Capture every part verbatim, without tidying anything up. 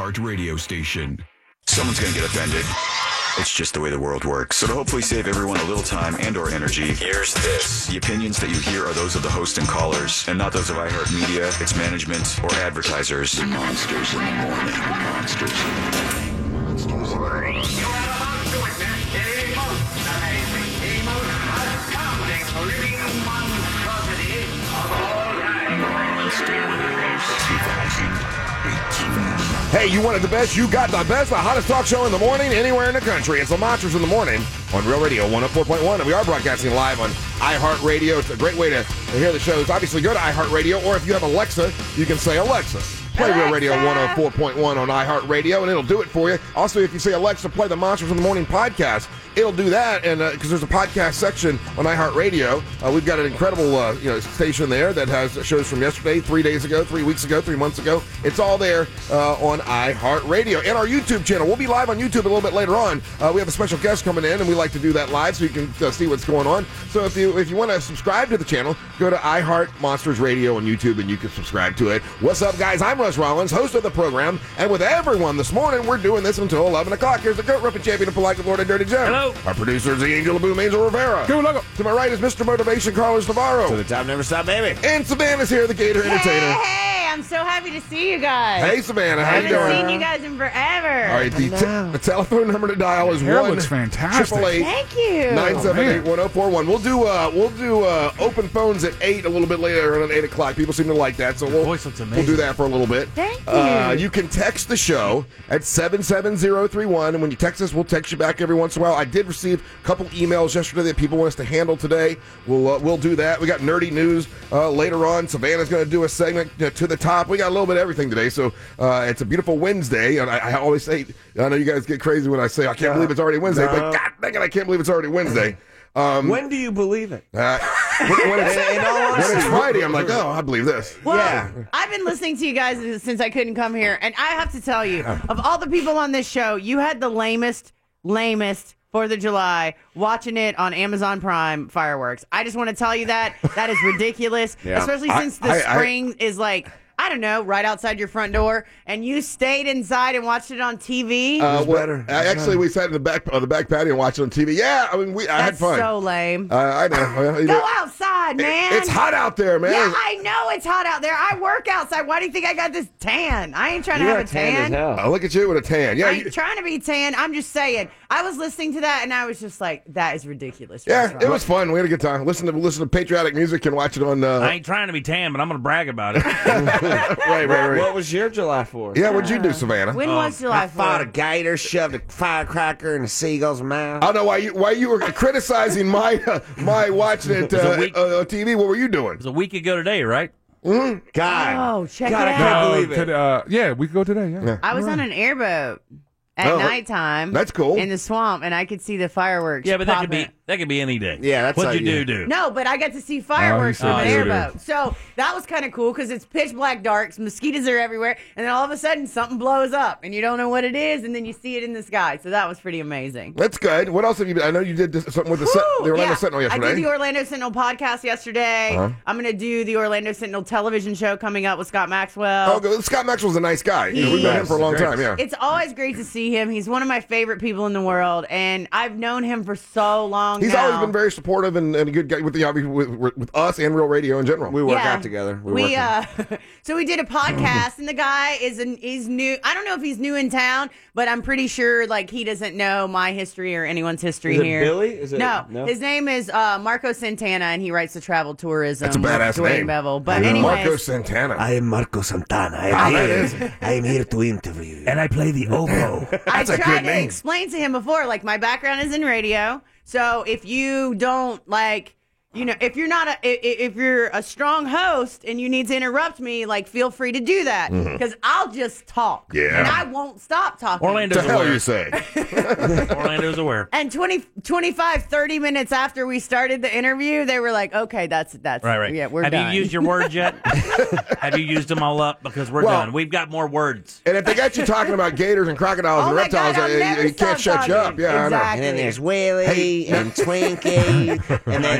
iHeart radio station. Someone's going to get offended. It's just the way the world works. So to hopefully save everyone a little time and or energy, here's this. The opinions that you hear are those of the host and callers, and not those of iHeartMedia, its management, or advertisers. Monsters in the morning. Monsters in the morning. Monsters in the morning. You are about to witness the most amazing, the most astounding living monstrosity of all time. Monsters twenty eighteen. Hey, you wanted the best, you got the best, the hottest talk show in the morning, anywhere in the country. It's the Monsters in the Morning on Real Radio one oh four point one, and we are broadcasting live on iHeartRadio. It's a great way to, to hear the shows. Obviously, go to iHeartRadio, or if you have Alexa, you can say, Alexa, play Alexa. Real Radio one oh four point one on iHeartRadio, and it'll do it for you. Also, if you say, Alexa, play the Monsters in the Morning podcast, it'll do that, and because uh, there's a podcast section on iHeartRadio. Uh, we've got an incredible uh, you know station there that has shows from yesterday, three days ago, three weeks ago, three months ago. It's all there uh, on iHeartRadio. And our YouTube channel. We'll be live on YouTube a little bit later on. Uh, we have a special guest coming in, and we like to do that live so you can uh, see what's going on. So if you if you want to subscribe to the channel, go to iHeart Monsters Radio on YouTube, and you can subscribe to it. What's up, guys? I'm Russ Rollins, host of the program, and with everyone this morning, we're doing this until eleven o'clock. Here's the goat ripping champion of Polite Lord and Dirty Joe. Hello. Our producer is the Angel of Boom, Angel Rivera. Go, logo. To my right is Mister Motivation, Carlos Navarro. To the top, never stop, baby. And Savannah's here, the Gator Entertainer. Hey, hey, I'm so happy to see you guys. Hey, Savannah, how I you haven't doing? seen you guys in forever. All right, the, te- the telephone number to dial is Hair one looks fantastic. triple eight Thank you. nine seven eight one zero four one. We'll do uh we'll do uh open phones at eight a little bit later on eight o'clock. People seem to like that, so we'll voice looks we'll amazing. do that for a little bit. Thank you. Uh, you can text the show at seven seven zero three one, and when you text us, we'll text you back every once in a while. I did receive a couple emails yesterday that people want us to handle today. We'll uh, we'll do that. We got nerdy news uh, later on. Savannah's going to do a segment uh, to the top. We got a little bit of everything today, so uh, it's a beautiful Wednesday. And I, I always say, I know you guys get crazy when I say I can't believe it's already Wednesday, No. but God dang it, I can't believe it's already Wednesday. Um, When do you believe it? uh, when, when, it's, In all when honesty, it's Friday, I'm like, oh, I believe this. Well, Yeah. I've been listening to you guys since I couldn't come here, and I have to tell you, of all the people on this show, you had the lamest, lamest Fourth of July watching it on Amazon Prime fireworks. I just want to tell you that that is ridiculous, Yeah. especially I- since the I- I- spring is like, I don't know, right outside your front door, and you stayed inside and watched it on T V. Uh, well, better. I- actually, we sat in the back on the back patio and watched it on T V. Yeah, I mean, we I had That's fun. so lame. uh, I know. Well, you Go know, outside, man. It's hot out there, man. Yeah, I know it's hot out there. I work outside. Why do you think I got this tan? I ain't trying to You have are a tan as tan. hell. Oh, look at you with a tan. Yeah, I you, ain't trying to be tan. I'm just saying. I was listening to that and I was just like, that is ridiculous. yeah, Russ it was Rollins. fun. We had a good time. Listen to listen to patriotic music and watch it on. Uh, I ain't trying to be tan, but I'm going to brag about it. right, right, right. What was your July fourth? Yeah, what'd you do, Savannah? When was July I fought a fourth? gator, shoved a firecracker in a seagull's mouth. I don't know why you why you were criticizing my uh, my watching it a uh, week- uh, on T V. What were you doing? It was a week ago today, right? God. Oh, check God, it I out. can't No, believe it. today- uh, yeah, we could go today, yeah. Yeah. I was on an airboat at Oh, nighttime. that's cool. In the swamp, and I could see the fireworks. Yeah, but that could popping. be that could be any day. Yeah, that's What'd how you you- do, do? No, but I got to see fireworks Oh, from an you airboat. So that was kind of cool because it's pitch black dark, mosquitoes are everywhere, and then all of a sudden something blows up and you don't know what it is, and then you see it in the sky. So that was pretty amazing. That's good. What else have you been? I know you did this, something with the, Sen- Woo! the Orlando Yeah. Sentinel yesterday. I did the Orlando Sentinel podcast yesterday. Uh-huh. I'm going to do the Orlando Sentinel television show coming up with Scott Maxwell. oh, good. Scott Maxwell's a nice guy. He We've known him is. for a long Great. time. Yeah. It's always great to see him. He's one of my favorite people in the world, and I've known him for so long He's now. always been very supportive and, and a good guy with the with, with, with us and Real Radio in general. We work Yeah. out together. We, We, work uh, so we did a podcast, and the guy is an, he's new. I don't know if he's new in town, but I'm pretty sure like he doesn't know my history or anyone's history Is it here. Billy? Is it- no, no? his name is uh, Marco Santana, and he writes the travel tourism. That's a badass with Dwayne name. Bevel. But Yeah. anyways, Marco Santana. I am Marco Santana. I am, Ah, that here. is- I am here to interview you. And I play the oboe. I That's a tried good to name. explain to him before, like my background is in radio. So if you don't like, you know, if you're not a, i- i- if you're a strong host and you need to interrupt me, like feel free to do that because I'll just talk. Mm-hmm. Yeah. And I won't stop talking. What Orlando's the hell aware. you say? Orlando's aware. And twenty, twenty-five, thirty minutes after we started the interview, they were like, okay, that's, that's, Right, right. yeah, we're Have done. you used your words yet? Have you used them all up? Because we're Well- done. We've got more words. And if they got you talking about gators and crocodiles Oh and my reptiles, God, I'll uh, never you can't stop shut you up. talking. Yeah, I know. Exactly. And then there's Willie and Twinkie, and then there's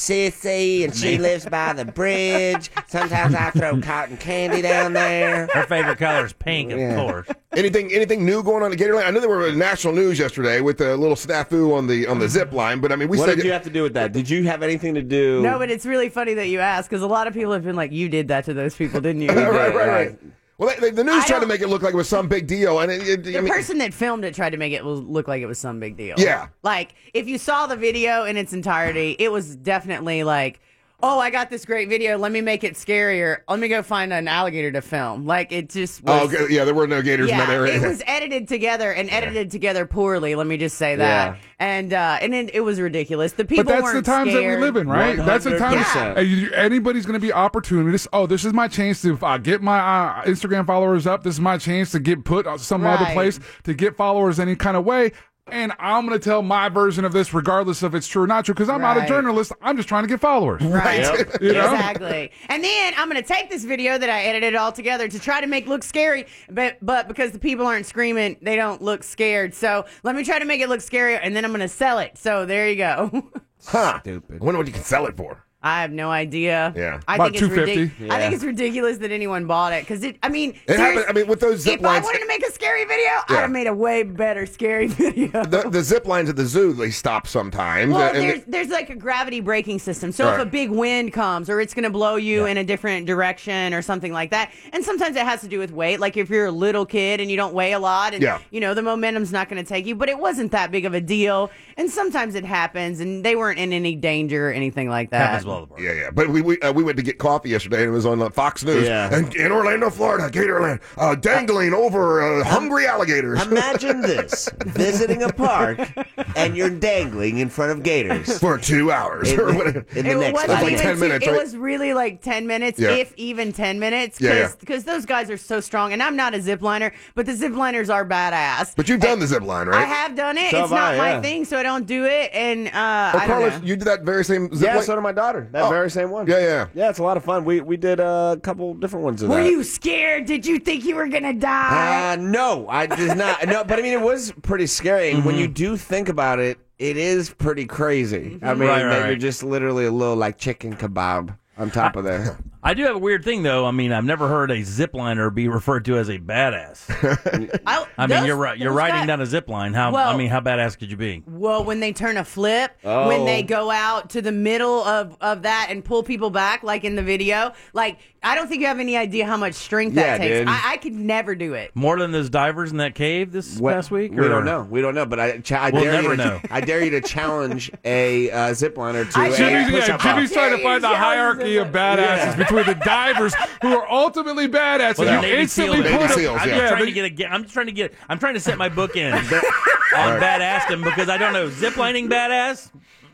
sissy, and she lives by the bridge. Sometimes I throw cotton candy down there. Her favorite color is pink, of Yeah. course. Anything anything new going on at Gatorland? I know there were national news yesterday with a little snafu on the on the zip line, but I mean, we What said did you have to do with that? Did you have anything to do? No, but it's really funny that you asked because a lot of people have been like, "You did that to those people, didn't you?" right, right, right, right. Well, they, they, the news I tried to don't- make it look like it was some big deal, and it, it, The I mean, person that filmed it tried to make it look like it was some big deal. Yeah. Like, if you saw the video in its entirety, it was definitely like, oh, I got this great video. Let me make it scarier. Let me go find an alligator to film. Like, it just was. oh, okay, yeah, there were no gators in that Yeah, area. it was edited together and edited together poorly. Let me just say that, Yeah. and uh, and it, it was ridiculous. The people But that's the weren't times scared. that we live in, right? That's the times. one hundred percent. uh, you- Anybody's going to be opportunist. Oh, this is my chance to uh, get my uh, Instagram followers up. This is my chance to get put on some other Right. place to get followers any kind of way. And I'm going to tell my version of this, regardless if it's true or not true, because I'm not a Right. journalist. I'm just trying to get followers. Right. You know? Exactly. And then I'm going to take this video that I edited all together to try to make look scary, but but because the people aren't screaming, they don't look scared. So let me try to make it look scarier, and then I'm going to sell it. So there you go. huh. Stupid. I wonder what you can sell it for. I have no idea. Yeah. I About think it's two fifty. ridiculous. I think it's ridiculous that anyone bought it because it. I mean, It serious- happened. I mean, with those zip if I lines, wanted to make a scary video, Yeah. I'd have made a way better scary video. the, the zip lines at the zoo they stop sometimes. Well, and there's they- there's like a gravity braking system. So Right. if a big wind comes or it's going to blow you in a different direction or something like that. And sometimes it has to do with weight. Like if you're a little kid and you don't weigh a lot and Yeah. you know the momentum's not going to take you, but it wasn't that big of a deal. And sometimes it happens and they weren't in any danger or anything like that. Happens well. yeah, yeah. But we we, uh, we went to get coffee yesterday, and it was on uh, Fox News. Yeah. And in Orlando, Florida, Gatorland, uh, dangling over uh, hungry alligators. Imagine this: visiting a park and you're dangling in front of gators for two hours. in, or whatever. in the It next wasn't like five even ten two- minutes, It right? was really like ten minutes, Yeah. if even ten minutes, Yeah, because yeah. those guys are so strong. And I'm not a zipliner, but the zipliners are badass. But you've done the zip line, right? I have done it. So it's have not I, my yeah. thing, so I don't do it. And uh, Oh, I don't Carlos, know. you did that very same zip Yeah, line? so did my daughter. That Oh. very same one. Yeah, yeah. Yeah, it's a lot of fun. We we did a couple different ones of Were that. you scared? Did you think you were gonna die? Uh, no, I did not. No, but I mean, it was pretty scary. And when you do think about it, it is pretty crazy. I mean, Right, right, that you're right. just literally a little like chicken kebab on top of there. I do have a weird thing, though. I mean, I've never heard a zipliner be referred to as a badass. I, I mean, those- you're right. You're those riding guys- down a zip line. How? Well- I mean, how badass could you be? Well, when they turn a flip, Oh. when they go out to the middle of, of that and pull people back, like in the video, like I don't think you have any idea how much strength that Yeah, takes. dude. I, I could never do it. More than those divers in that cave this What- past week? We or- don't know. We don't know. But I, cha- I We'll dare never you to, know. I dare you to challenge a uh, zipliner to I a should- Jimmy's, yeah, push-up Jimmy's box. trying to find the Yeah, hierarchy of badasses between the divers who are ultimately badass Well, and the you Navy instantly SEALs. put Navy them- SEALs, I'm yeah. just trying they- to get a. ga- I'm just trying to get. I'm trying to set my book in on badassdom because I don't know ziplining badass,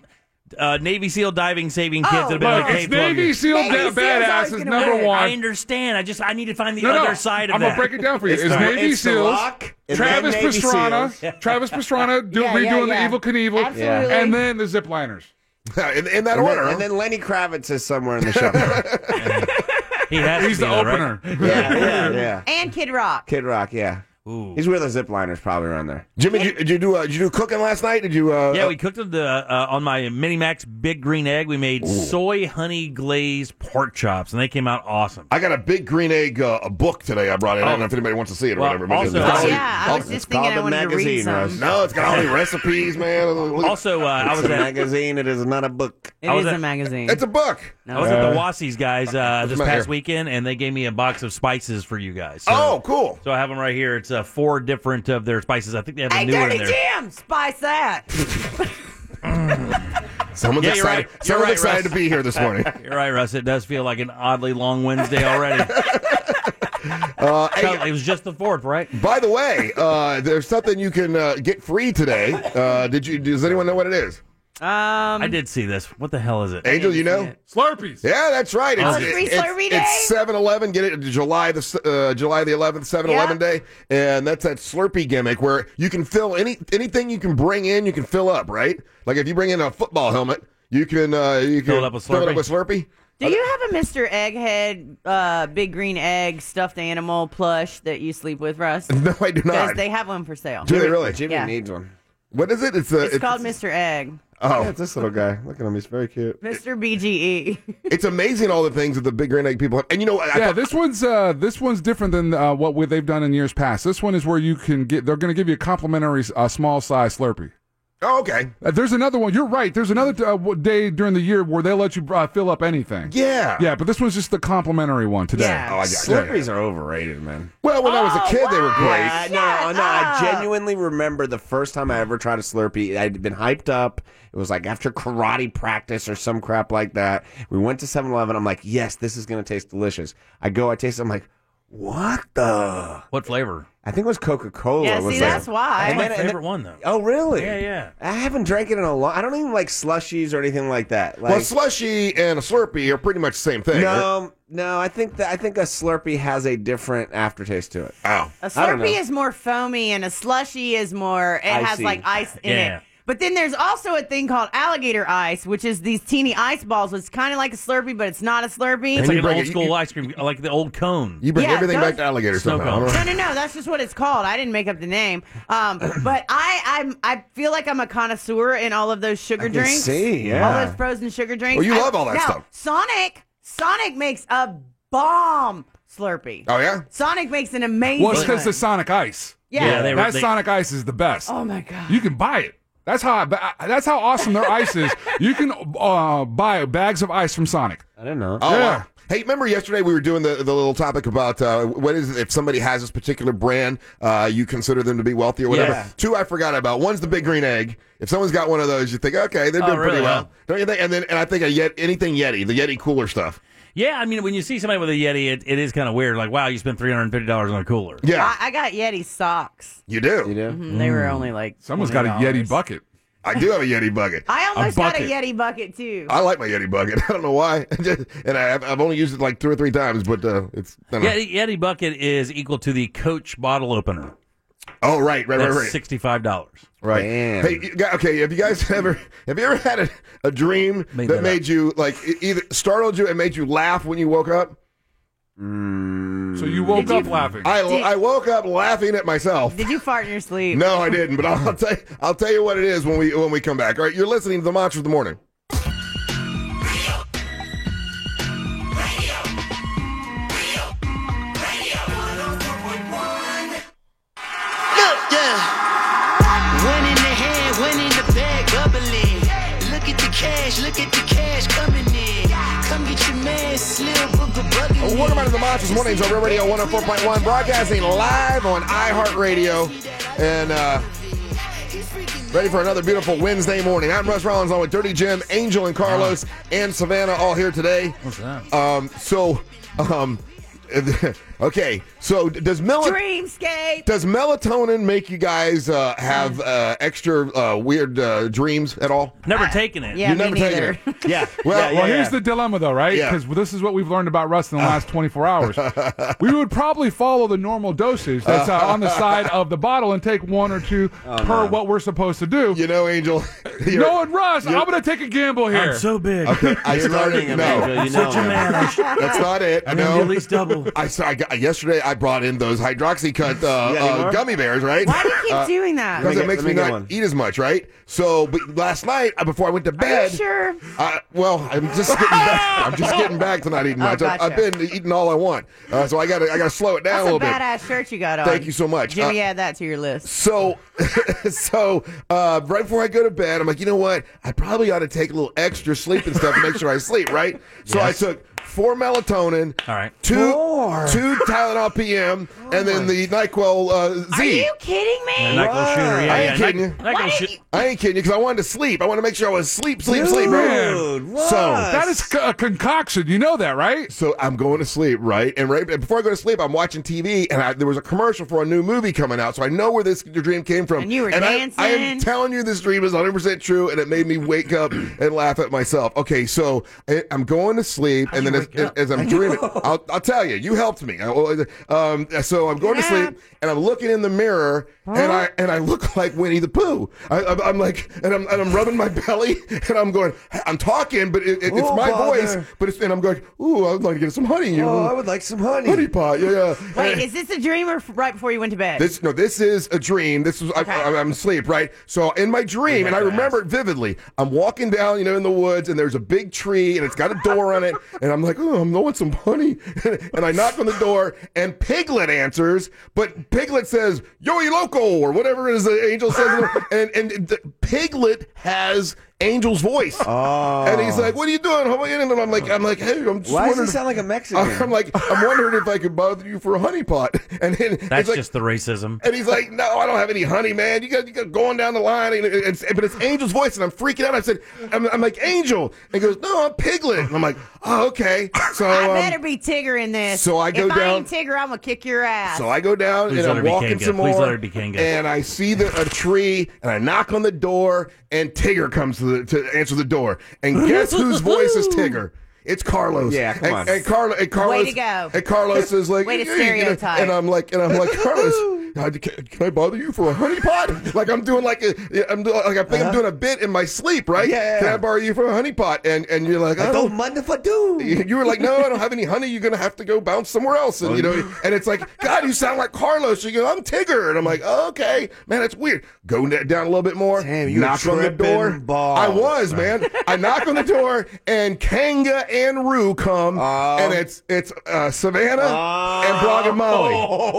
uh, Navy SEAL diving saving kids Oh, that have been Look, in a it's cave. Navy plug-in. SEAL Navy da- SEALs badass always is gonna number win. one. I understand. I just I need to find the No, no, other side of I'm that. gonna break it down for you. It's, It's the- Navy it's the SEAls, Rock and Travis then Navy Pastrana, SEAls. Travis Pastrana do, Yeah, yeah, redoing yeah. the Evil Knievel, Absolutely. and then the zipliners. in, in that And order. then, and then Lenny Kravitz is somewhere in the show. He has He's to be the though, right? opener. yeah, yeah, yeah. And Kid Rock. Kid Rock, yeah. Ooh. He's with the zipliners probably around there. Jimmy, did you, did you do uh, did you do cooking last night? Did you? Uh, Yeah, we cooked the uh, on my Mini Max Big Green Egg. We made soy honey glazed pork chops, and they came out awesome. I got a big green egg uh, a book today. I brought in. I don't know if anybody wants to see it or Well, whatever. but also- it's got all Oh, these- yeah, I was it's just thinking called I the wanted to read magazine, some. Russ. no, it's got all these recipes, man. Look- Also, uh, I It's was a at magazine. It is not a book. It I was is at- a magazine. it's a book. I was at the Wassies guys uh, this my past hair. weekend, and they gave me a box of spices for you guys. So, Oh, cool. So I have them right here. It's uh, four different of their spices. I think they have a Hey, new one Dirty in there. Jim, spice that. Someone's Yeah, you're excited. right. You're Someone's right, excited Russ. to be here this morning. You're right, Russ. It does feel like an oddly long Wednesday already. Uh, hey, So it was just the fourth, right? by the way, uh, there's something you can uh, get free today. Uh, did you? Does anyone know what it is? Um, I did see this. What the hell is it? Angel, you know? Slurpees. Yeah, that's right. It's, Oh, it's free it's, Slurpee it's Day? seven eleven. Get it July the uh, July the eleventh, seven eleven Yeah. day, and that's that Slurpee gimmick where you can fill any anything you can bring in, you can fill up, right? Like if you bring in a football helmet, you can uh, you can Fill it up with fill it Slurpee? up with Slurpee. do you have a Mister Egghead, uh, big green egg stuffed animal plush that you sleep with, Russ? No, I do Because not. they have one for sale. Do they really? Jimmy Yeah. needs one. What is it? It's a. It's, called Mister Egg. Oh, Yeah, it's this little guy. Look at him. He's very cute. Mister B G E. it's amazing all the things that the Big Green Egg people have. And you know, I, I Yeah, thought, this one's uh, this one's different than uh, what we, they've done in years past. This one is where you can get. They're going to give you a complimentary uh, small size Slurpee. oh, okay. Uh, there's another one. You're right. There's another uh, w- day during the year where they let you uh, fill up anything. Yeah. Yeah, but this one's just the complimentary one today. Yeah. Oh, I got you. Slurpees are overrated, man. Well, when I was a Oh, kid, they were wow. great. Yeah, no, no, I genuinely remember the first time I ever tried a Slurpee. I'd been hyped up. It was like after karate practice or some crap like that. We went to seven eleven. I'm like, yes, this is going to taste delicious. I go, I taste it. I'm like, what the? What flavor? I think it was Coca-Cola. Yeah, It was see, like- that's why. That's my then- and favorite then- one, though. Oh, really? Yeah, yeah. I haven't drank it in a long. I don't even like slushies or anything like that. Like, Well, slushy and a Slurpee are pretty much the same thing. right? no, no. I think that I think a Slurpee has a different aftertaste to it. Oh. A I don't know. Slurpee is more foamy, and a slushy is more. It has Icy. like ice in Yeah. it. But then there's also a thing called alligator ice, which is these teeny ice balls. It's kind of like a Slurpee, but it's not a Slurpee. It's you like an bring old it- school you- ice cream, like the old cone. You bring Yeah, everything those- back to alligator Snow somehow. I cone. don't know. No, no, no. That's just what it's called. I didn't make up the name. Um, but I, I'm, I feel like I'm a connoisseur in all of those sugar I can drinks. see, yeah. All those frozen sugar drinks. Well, you I- love all that now, stuff. Sonic, Sonic makes a bomb Slurpee. Oh, yeah? Sonic makes an amazing. Well, it's because one. the Sonic Ice. Yeah. Yeah, they were- that they- Sonic Ice is the best. Oh my god. You can buy it. That's how that's how awesome their ice is. You can uh, buy bags of ice from Sonic. I didn't know. Oh, Yeah. wow. Hey, remember yesterday we were doing the, the little topic about uh, what is it, if somebody has this particular brand, uh, you consider them to be wealthy or whatever. Yeah. Two I forgot about. One's the Big Green Egg. If someone's got one of those, you think, okay, they're Oh, doing pretty really? well. Huh? Don't you think? And then and I think a Yet, anything Yeti, the Yeti cooler stuff. Yeah, I mean, when you see somebody with a Yeti, it, it is kind of weird. Like, wow, you spent three hundred fifty dollars on a cooler. Yeah, I, I got Yeti socks. you do. You do? Mm, They were only like. Someone's got a twenty dollars. Yeti bucket. I do have a Yeti bucket. I almost got a bucket. Yeti bucket too. I like my Yeti bucket. I don't know why. and I have, I've only used it like two or three times, but uh, it's. I don't know. Yeti, Yeti bucket is equal to the Coach bottle opener. Oh, right, right, That's right, right. sixty-five dollars. Right. Damn. Hey, you gu- okay. Have you guys ever have you ever had a, a dream Made that, that made you like e- either startled you and made you laugh when you woke up? So you woke Did you- up laughing. I, Did- I woke up laughing at myself. Did you fart in your sleep? No, I didn't. But I'll tell you, I'll tell you what it is when we when we come back. All right, you're listening to the Monster of the Morning. Look, yeah. One in the hand, one in the bag, bubbling. Look at the cash, look at the cash coming in. Come get your man, Slim Booger bugging. Well, welcome back to the Monsters Mornings on Real Radio one oh four point one, broadcasting live on iHeartRadio, and uh, ready for another beautiful Wednesday morning. I'm Russ Rollins, along with Dirty Jim, Angel, and Carlos, and Savannah, all here today. What's that? Um, so, um, okay. So, does mel- Dreamscape. does melatonin make you guys uh, have uh, extra uh, weird uh, dreams at all? Never taken it. Yeah, You've me never taken neither. it. Yeah. Well, yeah, yeah, Well, yeah. here's the dilemma, though, right? Yeah. Because this is what we've learned about Russ in the last twenty-four hours. We would probably follow the normal dosage that's uh, on the side of the bottle and take one or two per what we're supposed to do. You know, Angel. you're- Knowing Russ, I'm going to take a gamble here. I'm so big. I You're started. learning him, No, Angel. You Such know a him. man. I should that's not it. I no. mean, at least double. I saw. I got, yesterday. I brought in those hydroxycut uh, You got any uh, more? gummy bears, right? Why do you keep doing that? Because me it get- makes let me me get not one. eat as much, right? So, but last night uh, before I went to Are bed, you sure? uh, well, I'm just getting back. I'm just getting back to not eating Oh, much. I've, I've gotcha. been eating all I want, uh, so I got to. I got to slow it down That's a a little bit. badass shirt you got on. Thank you so much. Jimmy, Uh, add that to your list. So, so uh, right before I go to bed, I'm like, you know what? I probably ought to take a little extra sleeping stuff to make sure I sleep, right? So Yes. I took four melatonin, All right. two Four? two Tylenol P M, and then the NyQuil uh, Z. Are you kidding me? And NyQuil shooter. Yeah, I yeah. ain't kidding you. Nyquil- Why NyQuil did shoot- I ain't kidding you because I wanted to sleep. I wanted to make sure I was sleep, sleep, sleep, right? Dude, So That is c- a concoction. You know that, right? So I'm going to sleep, right? And right before I go to sleep, I'm watching T V, and I, there was a commercial for a new movie coming out, so I know where this dream came from. And you were I- dancing. I, am telling you, this dream is one hundred percent true, and it made me wake up and laugh at myself. Okay, so I, I'm going to sleep, and then as, wake up. as I'm dreaming, I'll, I'll tell you, you helped me. I- Um, so I'm going to Yeah. sleep, and I'm looking in the mirror, and I and I look like Winnie the Pooh. I, I'm, I'm like, and I'm and I'm rubbing my belly, and I'm going, I'm talking, but it, it, it's Oh, my bother. voice, but it's and I'm going, ooh, I would like to get some honey. Oh, I would like some honey. honey pot, yeah, yeah. Wait, And- is this a dream or f- right before you went to bed? This no, this is a dream. This is Okay. I, I, I'm asleep, right? So in my dream, and I remember it vividly. I'm walking down, you know, in the woods, and there's a big tree, and it's got a door on it, and I'm like, oh, I'm going some honey, and I knock on the door, and Piglet answers, but Piglet says, "Yo, loco," or whatever it is the angel says, and and the, Piglet has Angel's voice, Oh. and he's like, "What are you doing?" And I'm like, "I'm like, hey, I'm just Why does wondering." he sound like a Mexican? I'm like, I'm wondering if I could bother you for a honey pot, and then That's it's like, just the racism. and he's like, "No, I don't have any honey, man. You got, you got going down the line." And it's, but it's Angel's voice, and I'm freaking out. I said, "I'm, I'm like Angel," and he goes, "No, I'm Piglet." And I'm like, "Oh, okay." So, I um, better be Tigger in this. so I go if down- I ain't Tigger, I'm gonna kick your ass. so I go down Please and let I'm her be walking Kanga. some Please more, let her be Kanga. and I see the, a tree, and I knock on the door, and Tigger comes to, the, to answer the door, and guess whose voice is Tigger? It's Carlos. Yeah, come and, on. And, Carlo, and Carlos. to go. And Carlos is like, Way to "Hey," you know, stereotype. and I'm like, and I'm like, Carlos, uh, can, can I bother you for a honey pot? Like I'm doing like a, I'm doing like I think I'm doing a bit in my sleep, right? Uh-huh. Yeah, yeah, Can I yeah. borrow you for a honey pot? And and you're like, I I don't. don't mind if I do. You were like, no, I don't have any honey. You're gonna have to go bounce somewhere else, and you know. And it's like, God, you sound like Carlos. You go, I'm Tigger, and I'm like, oh, okay, man, that's weird. Go n- down a little bit more. Damn, you knock on the tripping door. balls. I was, man. I knock on the door, and Kanga and Rue come, Oh. and it's it's uh, Savannah and Braga Molly.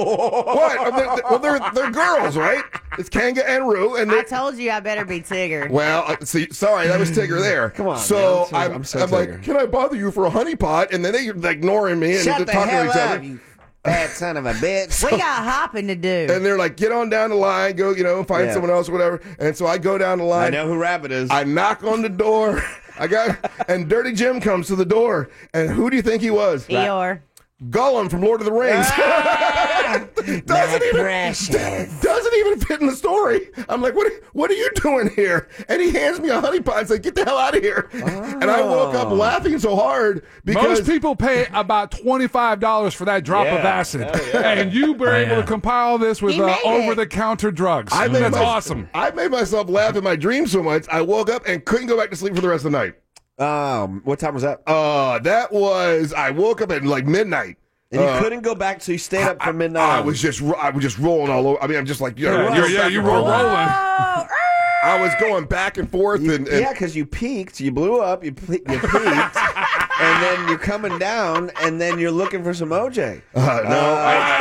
What? They're- they're- Well, they're they're girls, right? It's Kanga and Rue, and I they're. told you I better be Tigger. Well, uh, see, sorry, that was Tigger there. Come on, So man. I'm so- I'm, I'm so I'm Tigger. like, can I bother you for a honey pot? And then they're like, ignoring me and Shut they're the talking hell to each up, other. you fat son of a bitch. We got hopping to do. And they're like, get on down the line, go, you know, find Yeah. someone else or whatever. And so I go down the line. I know who Rabbit is. I knock on the door. I got, and Dirty Jim comes to the door. And who do you think he was? Eeyore. Gollum from Lord of the Rings. doesn't even precious. doesn't even fit in the story. I'm like, what? What are you doing here? And he hands me a honey pot and said, "Get the hell out of here!" And I woke up laughing so hard because Most people pay about twenty-five dollars for that drop of Yeah. acid. And you were Oh, able yeah. to compile this with He uh, made it. over-the-counter drugs. I made That's my- awesome. I made myself laugh in my dreams so much I woke up and couldn't go back to sleep for the rest of the night. Um, what time was that? Uh, that was I woke up at like midnight. And you Uh, couldn't go back, so you stayed up I, for midnight. I was just ro- I was just rolling all over. I mean, I'm just like you know, Yeah, going You're- yeah, back you and were forth. rolling. Oh, I was going back and forth and, and Yeah, because you peaked, you blew up, you, ple- you peaked, and then you're coming down, and then you're looking for some O J. uh, no,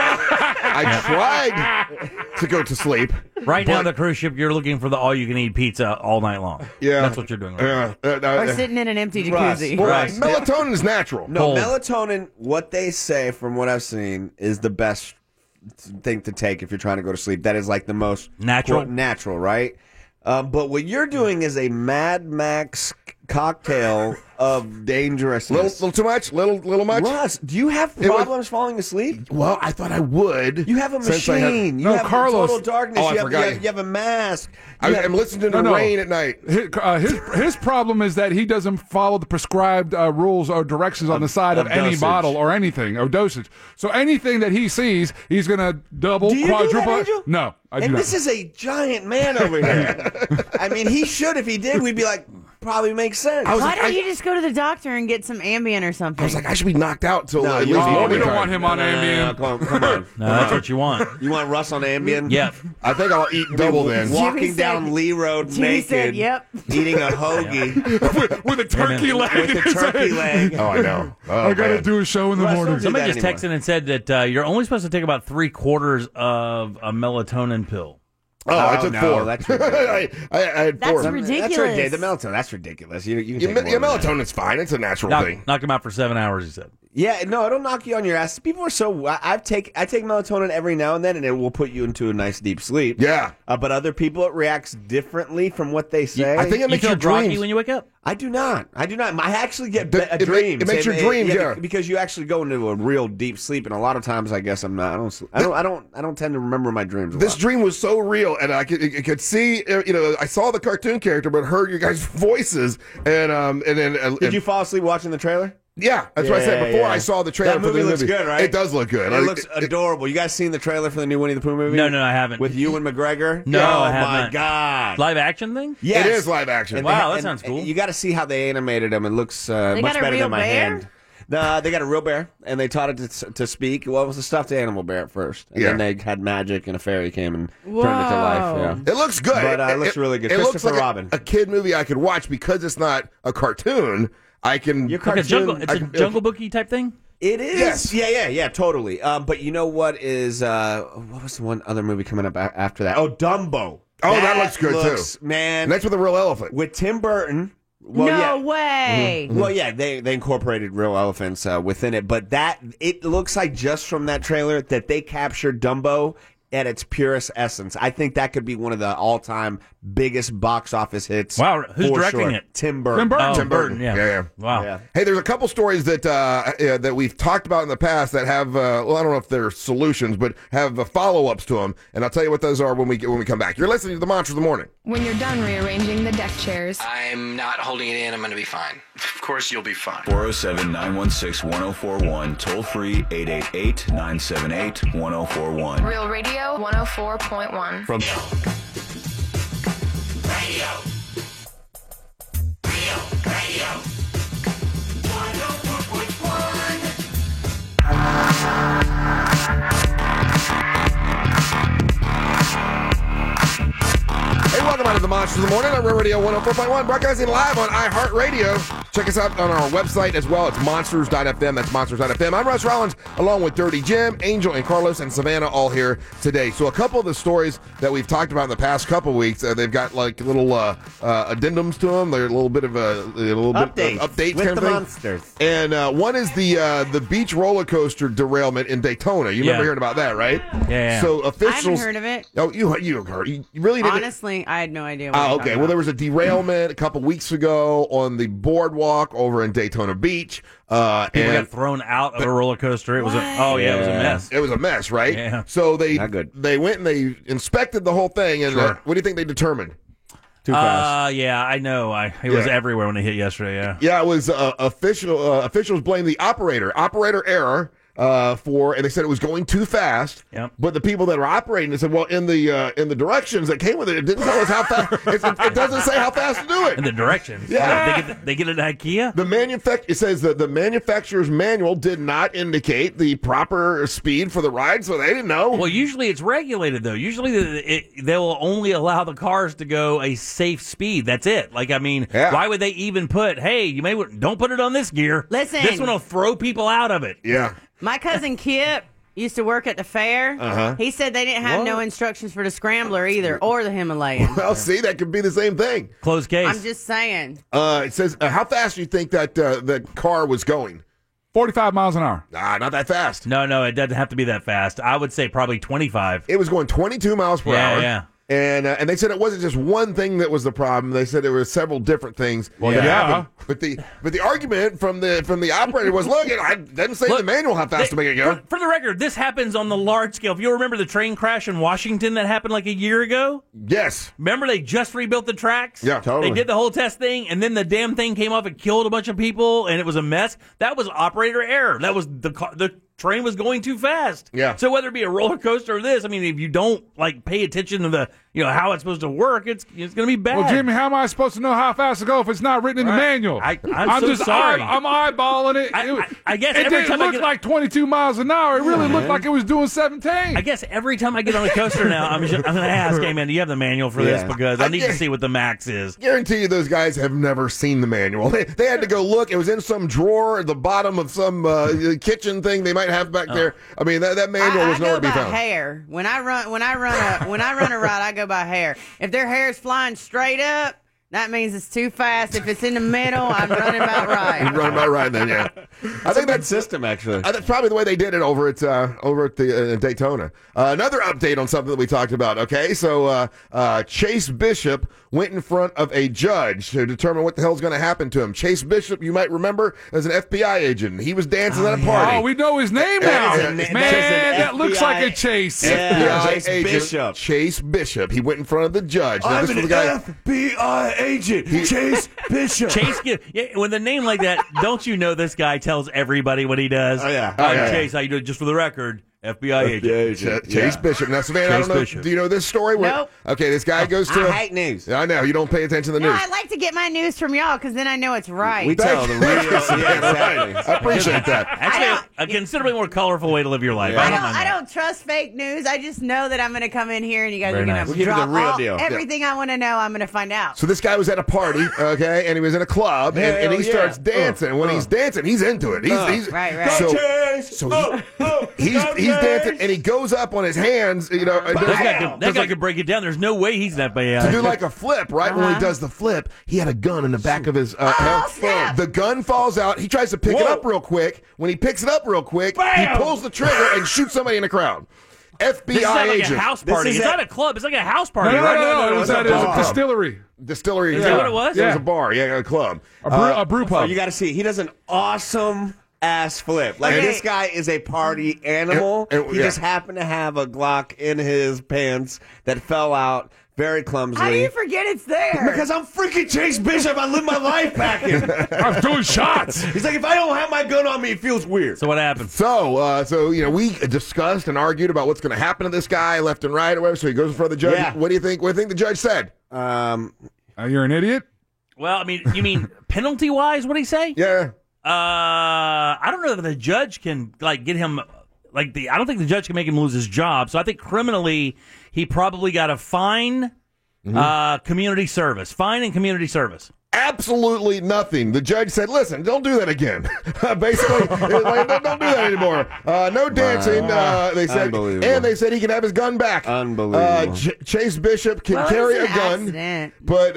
I, I tried to go to sleep. Right now, but- the cruise ship, you're looking for the all-you-can-eat pizza all night long. Yeah, That's what you're doing. Right now. Yeah, uh, uh, Or sitting in an empty Russ. jacuzzi. well, Right. melatonin is natural. No, Cold. melatonin, what they say from what I've seen, is the best thing to take if you're trying to go to sleep. That is like the most Natural? quote, natural, right? Um, but what you're doing is a Mad Max cocktail of dangerousness. Little, little too much. Little, little much. Russ, do you have was- problems falling asleep? Well, I thought I would. You have a since I have- machine. No, you have Carlos- total darkness. Oh, I you, have, you, forgot. have, you have a mask. I, You have- I'm listening to No, the no. rain at night. His, uh, his his problem is that he doesn't follow the prescribed uh, rules or directions on the side of, of any dosage. bottle or anything or dosage. So anything that he sees, he's gonna double, Do you do that, quadruple. Angel? No, I do and not. this is a giant man over here. I mean, he should. If he did, we'd be like, probably makes sense. I was Why like, don't I, you just go to the doctor and get some Ambien or something? I was like, I should be knocked out till No, at you least don't. Oh, morning we don't time. want him on Ambien. come on, come on. No, that's what you want. You want Russ on Ambien? Yep. I think I'll eat double then. Walking Jimmy said- down Lee Road Jimmy naked, said, "Yep." eating a hoagie with, with a turkey man. leg. with in a his turkey hand. leg. Oh, I know. Oh, I gotta man. do a show in the Russ, morning. don't do Somebody that just anymore. texted and said that uh, you're only supposed to take about three quarters of a melatonin pill. Oh, I Oh, took no, four. that's I, ridiculous. I, I had That's four. ridiculous. That's ridiculous. The melatonin. That's ridiculous. You, you can Your, take me- your more than that. melatonin's fine. It's a natural Knock, thing. knocked him out for seven hours, he said. Yeah, no, it'll knock you on your ass. People are so. I, I've take I take melatonin every now and then, and it will put you into a nice deep sleep. Yeah. Uh, but other people, it reacts differently from what they say. I think it You makes feel your groggy dreams. when you wake up? I do not. I do not. I actually get The- be- it ma- dreams. it makes your dreams, yeah. because you actually go into a real deep sleep, and a lot of times, I guess I'm not. I don't. sl- I don't. I don't. I don't tend to remember my dreams. A This lot. dream was so real, and I could, I could see, uh, you know, I saw the cartoon character, but heard your guys' voices, and um, and then uh, Did you fall asleep watching the trailer? Yeah, that's what I said Yeah, before. yeah. I saw the trailer That for movie the looks movie. good, right? It does look good. It Like, looks adorable. You guys seen the trailer for the new Winnie the Pooh movie? No, no, I haven't. With Ewan McGregor? No, oh, I have my not. God. Live action thing? Yes. It is live action. And Wow, they- that and- sounds cool. and You got to see how they animated him. It looks uh, They much got a better real than my bear? hand. No, they got a real bear, and they taught it to, to speak. Well, it was a stuffed animal bear at first, and Yeah. then they had magic, and a fairy came and Whoa. turned it to life. Yeah. It looks good. But, uh, it looks really good. It looks Christopher like a- Robin. A, kid movie I could watch because it's not a cartoon. I can. Your Like cartoon, a jungle, it's I a can- Jungle Booky type thing? It is. Yes. Yeah, yeah, yeah, totally. Um, but you know what is, uh, what was the one other movie coming up a- after that? Oh, Dumbo. Oh, that looks good, looks- too. Man. And that's with a real elephant. With Tim Burton. Well, no yeah. way. Well, yeah, they they incorporated real elephants uh, within it, but that it looks like just from that trailer that they captured Dumbo at its purest essence. I think that could be one of the all-time biggest box office hits. Wow, who's for directing sure. it? Tim Burton. Tim Burton. Oh, Tim Burton. Burton, yeah. Yeah, yeah. Wow. Yeah. Hey, there's a couple stories that uh, uh, that we've talked about in the past that have, uh, well, I don't know if they're solutions, but have uh, follow-ups to them, and I'll tell you what those are when we when we come back. You're listening to the Monsters of the Morning. When you're done rearranging the deck chairs, I'm not holding it in. I'm going to be fine. Of course you'll be fine. four oh seven, nine one six, one oh four one. Toll free eight eight eight, nine seven eight, one oh four one. Real Radio one oh four point one. From Hey, welcome out to the Monsters of the Morning on Real Radio one oh four point one, broadcasting live on iHeartRadio. Check us out on our website as well. It's monsters dot f m. That's monsters dot f m. I'm Russ Rollins, along with Dirty Jim, Angel, and Carlos, and Savannah, all here today. So a couple of the stories that we've talked about in the past couple weeks, uh, they've got like little uh, uh, addendums to them. They're a little bit of a, a little Updates. bit of updates With kind the of thing. monsters. And uh, one is the uh, the beach roller coaster derailment in Daytona. You remember Yeah. hearing about that, right? Yeah, yeah. So I officials. haven't heard of it. Oh, you you heard? You really didn't. Honestly, I had no idea. What Oh, you're okay. talking Well, about. there was a derailment a couple weeks ago on the boardwalk over in Daytona Beach. Uh, People and got thrown out of a roller coaster. It was a oh yeah, it was a Yeah. mess. it was a mess, right? Yeah. So they Not good. they went and they inspected the whole thing, and uh, Sure. what do you think they determined? Too fast. Uh, yeah, I know. I it was Yeah. everywhere when it hit yesterday. Yeah. Yeah, it was uh, official. Uh, officials blamed the operator, operator error. Uh, for and they said it was going too fast. Yep. But the people that were operating, they said, well, in the uh, in the directions that came with it, it didn't tell us how fast. it, it doesn't say how fast to do it. And the directions. Yeah. They get, they get it at IKEA. The manufact it says that the manufacturer's manual did not indicate the proper speed for the ride, so they didn't know. Well, usually it's regulated though. Usually the- it, they will only allow the cars to go a safe speed. That's it. Like I mean, Yeah. why would they even put? Hey, you may don't put it on this gear. Listen. this one will throw people out of it. yeah. My cousin Kip used to work at the fair. Uh-huh. He said they didn't have no instructions for the Scrambler either, or the Himalayan. Well, see, that could be the same thing. Closed case. I'm just saying. Uh, it says, uh, how fast do you think that uh, the car was going? forty-five miles an hour. Ah, not that fast. no, no, it doesn't have to be that fast. I would say probably twenty-five. It was going twenty-two miles per Yeah, hour. yeah. And uh, and they said it wasn't just one thing that was the problem. They said there were several different things. Well, that yeah. happened. But the but the argument from the from the operator was, look, it I didn't say in the Look, manual how fast to make it go. For, for the record, this happens on the large scale. If you remember the train crash in Washington that happened like a year ago, Yes. remember they just rebuilt the tracks? Yeah, totally. They did the whole test thing, and then the damn thing came off and killed a bunch of people, and it was a mess. That was operator error. That was the car, the train was going too fast. Yeah. So whether it be a roller coaster or this, I mean, if you don't like pay attention to the, you know, how it's supposed to work, it's it's going to be bad. Well, Jimmy, how am I supposed to know how fast to go if it's not written in the Right. manual? I- I'm so just sorry. I, I'm eyeballing it. I- it, I- I guess it every didn't time I look get- like twenty-two miles an hour. It really looked like it was doing seventeen. I guess every time I get on a coaster now, I'm, just, I'm going to ask, hey, man, do you have the manual for this? Yeah. Because I need to guess- see what the max is. Guarantee you those guys have never seen the manual. They, they had to go look. It was in some drawer at the bottom of some uh, kitchen thing they might have back there. I mean, that, that manual I, I was nowhere go to be by found. hair. When I run, when I run a, when I run a ride, I go by hair. If their hair's flying straight up, that means it's too fast. If it's in the middle, I'm running about right. Running about right then, yeah. I think Good that's system, actually. Uh, that's probably the way they did it over at uh, over at the uh, Daytona. Uh, another update on something that we talked about. Okay, so uh, uh, Chase Bishop went in front of a judge to determine what the hell's going to happen to him. Chase Bishop, you might remember, as an F B I agent. He was dancing at a party. Oh, we know his name now. Yeah, Man, yeah, yeah. that looks like a chase. Yeah. F B I Chase agent Bishop. Chase Bishop. He went in front of the judge. Now, this was the guy. B I agent, Chase Bishop. Chase, yeah, when the name like that, don't you know this guy tells everybody what he does? Oh, yeah. I'm Oh, yeah. Chase, how you doing? Just for the record, F B I agent. Ch- Chase Yeah. Bishop. Now, Savannah, I Chase don't know. Bishop. Do you know this story? Where- Nope. Okay, this guy goes to. I hate news. I know you don't pay attention to the No, news. I like to get my news from y'all because then I know it's right. We tell the real. Yeah, exactly. I appreciate that. Actually, I a, a considerably more colorful way to live your life. Yeah. I I don't, don't. mind I that. don't trust fake news. I just know that I'm going to come in here and you guys Very are going nice. to We'll give you drop the real all- deal. everything I want to know. I'm going to find out. So this guy was at a party, okay, and he was in a club, and, and he Hell starts yeah. dancing. When Uh, he's dancing, he's into it. He's, uh, he's Right, right. So, Chase! so Oh, oh, he's go he's Chase! dancing, and he goes up on his hands, you know, and does, That guy, could, that does guy like, could break it down. There's no way he's that bad. to do like a flip, right? When he Uh-huh. does the flip, he had a gun in the back of his. Uh, Oh, helmet. snap. The gun falls out. He tries to pick it Whoa. up real quick. When he picks it up real quick, Bam! he pulls the trigger and shoots somebody in the crowd. F B I This is not like agent. a house This party. is It's a- not a club. It's like a house No, party, no, no, right? no, no, no, it was it's at a his bar. distillery. Distillery. Is that what it was? Yeah, it was Yeah. a bar. Yeah, a club. A brew, a brew Oh, pub. you got to see. He does an awesome ass flip. Like Okay. this guy is a party animal. And- and- he yeah. just happened to have a Glock in his pants that fell out very clumsily. How do you forget it's there? Because I'm freaking Chase Bishop. I live my life packing. I was doing shots. He's like, if I don't have my gun on me, it feels weird. So what happened? So, uh, so you know, we discussed and argued about what's going to happen to this guy, left and right, or whatever. So he goes in front of the judge. Yeah. What do you think? What do you think the judge said? Um, Uh, you're an idiot. Well, I mean, you mean penalty wise? What did he say? Yeah. Uh, I don't know that the judge can like get him. Like the, I don't think the judge can make him lose his job. So I think criminally, he probably got a fine, uh, community service, fine and community service. Absolutely nothing. The judge said, "Listen, don't do that again." Basically, it was like, don't, don't do that anymore. Uh, no dancing. Uh, they said, Unbelievable. and they said he can have his gun back. Unbelievable. Uh, Ch- Chase Bishop can Well, it carry was a an gun, accident. but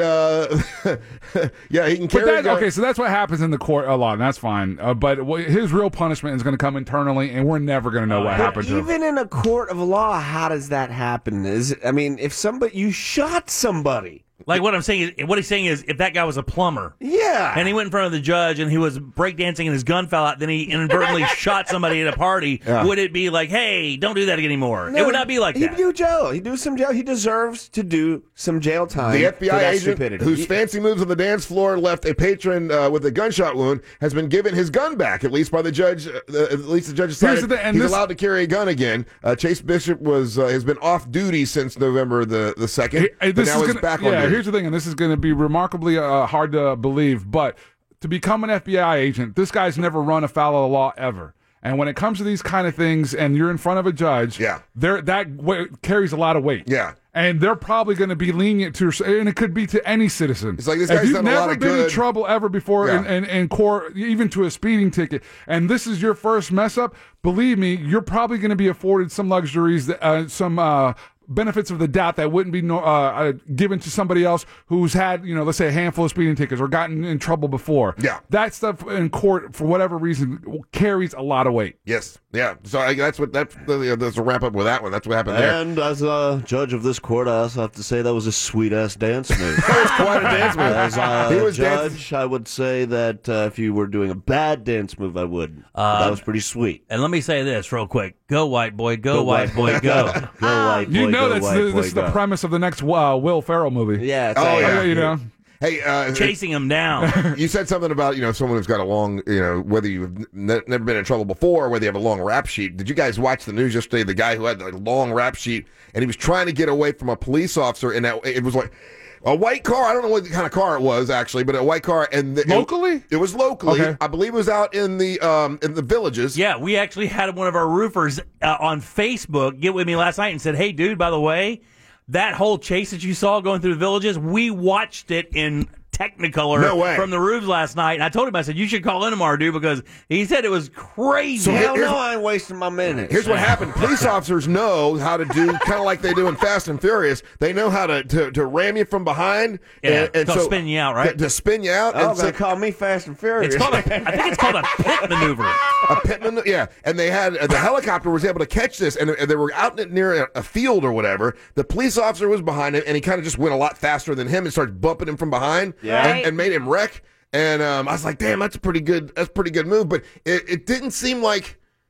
uh, yeah, he can But carry a that, gun. okay, so that's what happens in the court a lot, and that's fine. Uh, but what, his real punishment is going to come internally, and we're never going to know what but happened to him. even in a court of law, how does that happen? Is I mean, if somebody you shot somebody, Like what I'm saying is, what he's saying is, if that guy was a plumber yeah, and he went in front of the judge and he was breakdancing and his gun fell out, then he inadvertently shot somebody at a party, Yeah. would it be like, hey, don't do that anymore? it would not be like He'd that. do jail. He'd do some jail. He deserves to do some jail time. The F B for I that agent stupidity. whose He- fancy moves on the dance floor left a patron uh, with a gunshot wound has been given his gun back, at least by the judge. Uh, at least the judge decided Here's the thing, and he's this- allowed to carry a gun again. Uh, Chase Bishop was uh, has been off duty since November the the second, Hey, hey, but this now is he's gonna, back on yeah, duty. here's the thing, and this is going to be remarkably uh, hard to believe, but to become an F B I agent, this guy's never run afoul of the law ever. And when it comes to these kind of things, and you're in front of a judge, Yeah. there that w- carries a lot of weight. Yeah. And they're probably going to be lenient to, and it could be to any citizen. It's like this if guy's you've done a never lot of been good. in trouble ever before Yeah. in, in, in court, even to a speeding ticket, and this is your first mess up, believe me, you're probably going to be afforded some luxuries, that, uh, some uh, benefits of the doubt that wouldn't be no, uh, uh, given to somebody else who's had, you know, let's say a handful of speeding tickets or gotten in trouble before. Yeah. That stuff in court, for whatever reason, carries a lot of weight. Yes, yeah. So I, that's what that's the, that's a wrap up with that one. That's what happened there. And as a judge of this court, I also have to say that was a sweet ass dance move. That was quite a dance move. As a He was judge, dancing. I would say that uh, if you were doing a bad dance move, I would. But that was pretty sweet. And let me say this real quick: Go white boy, go, white boy, go. Go white boy, You know go that's white the, boy, this is the go. premise of the next uh, Will Ferrell movie. yeah, it's Oh, like- yeah. you know. Hey, uh, Chasing him down. you said something about, you know, someone who's got a long, you know, whether you've n- never been in trouble before, or whether you have a long rap sheet. Did you guys watch the news yesterday? The guy who had the long rap sheet, and he was trying to get away from a police officer, and that it was like a white car. I don't know what kind of car it was actually, but a white car. And the, Locally? it, it was locally. Okay. I believe it was out in the um in the villages. Yeah, we actually had one of our roofers uh, on Facebook get with me last night and said, "Hey, dude, by the way, that whole chase that you saw going through the villages, we watched it in Technicolor No way. from the roofs last night." And I told him, I said, "You should call in tomorrow, dude," because he said it was crazy. So Hell here's- no, I ain't wasting my minutes. Here's what happened. Police officers know how to do kind of like they do in Fast and Furious. They know how to, to, to ram you from behind. Yeah, and, and to so spin you out, right? To, to spin you out. Oh, and they so, call me Fast and Furious. It's called a, I think it's called a pit maneuver. a pitman, yeah. And they had uh, the helicopter was able to catch this, and they were out near a, a field or whatever. The police officer was behind him, and he kind of just went a lot faster than him and started bumping him from behind, Yeah. and, and made him wreck. And um, I was like, damn, that's a pretty good, that's a pretty good move. But it, it didn't seem like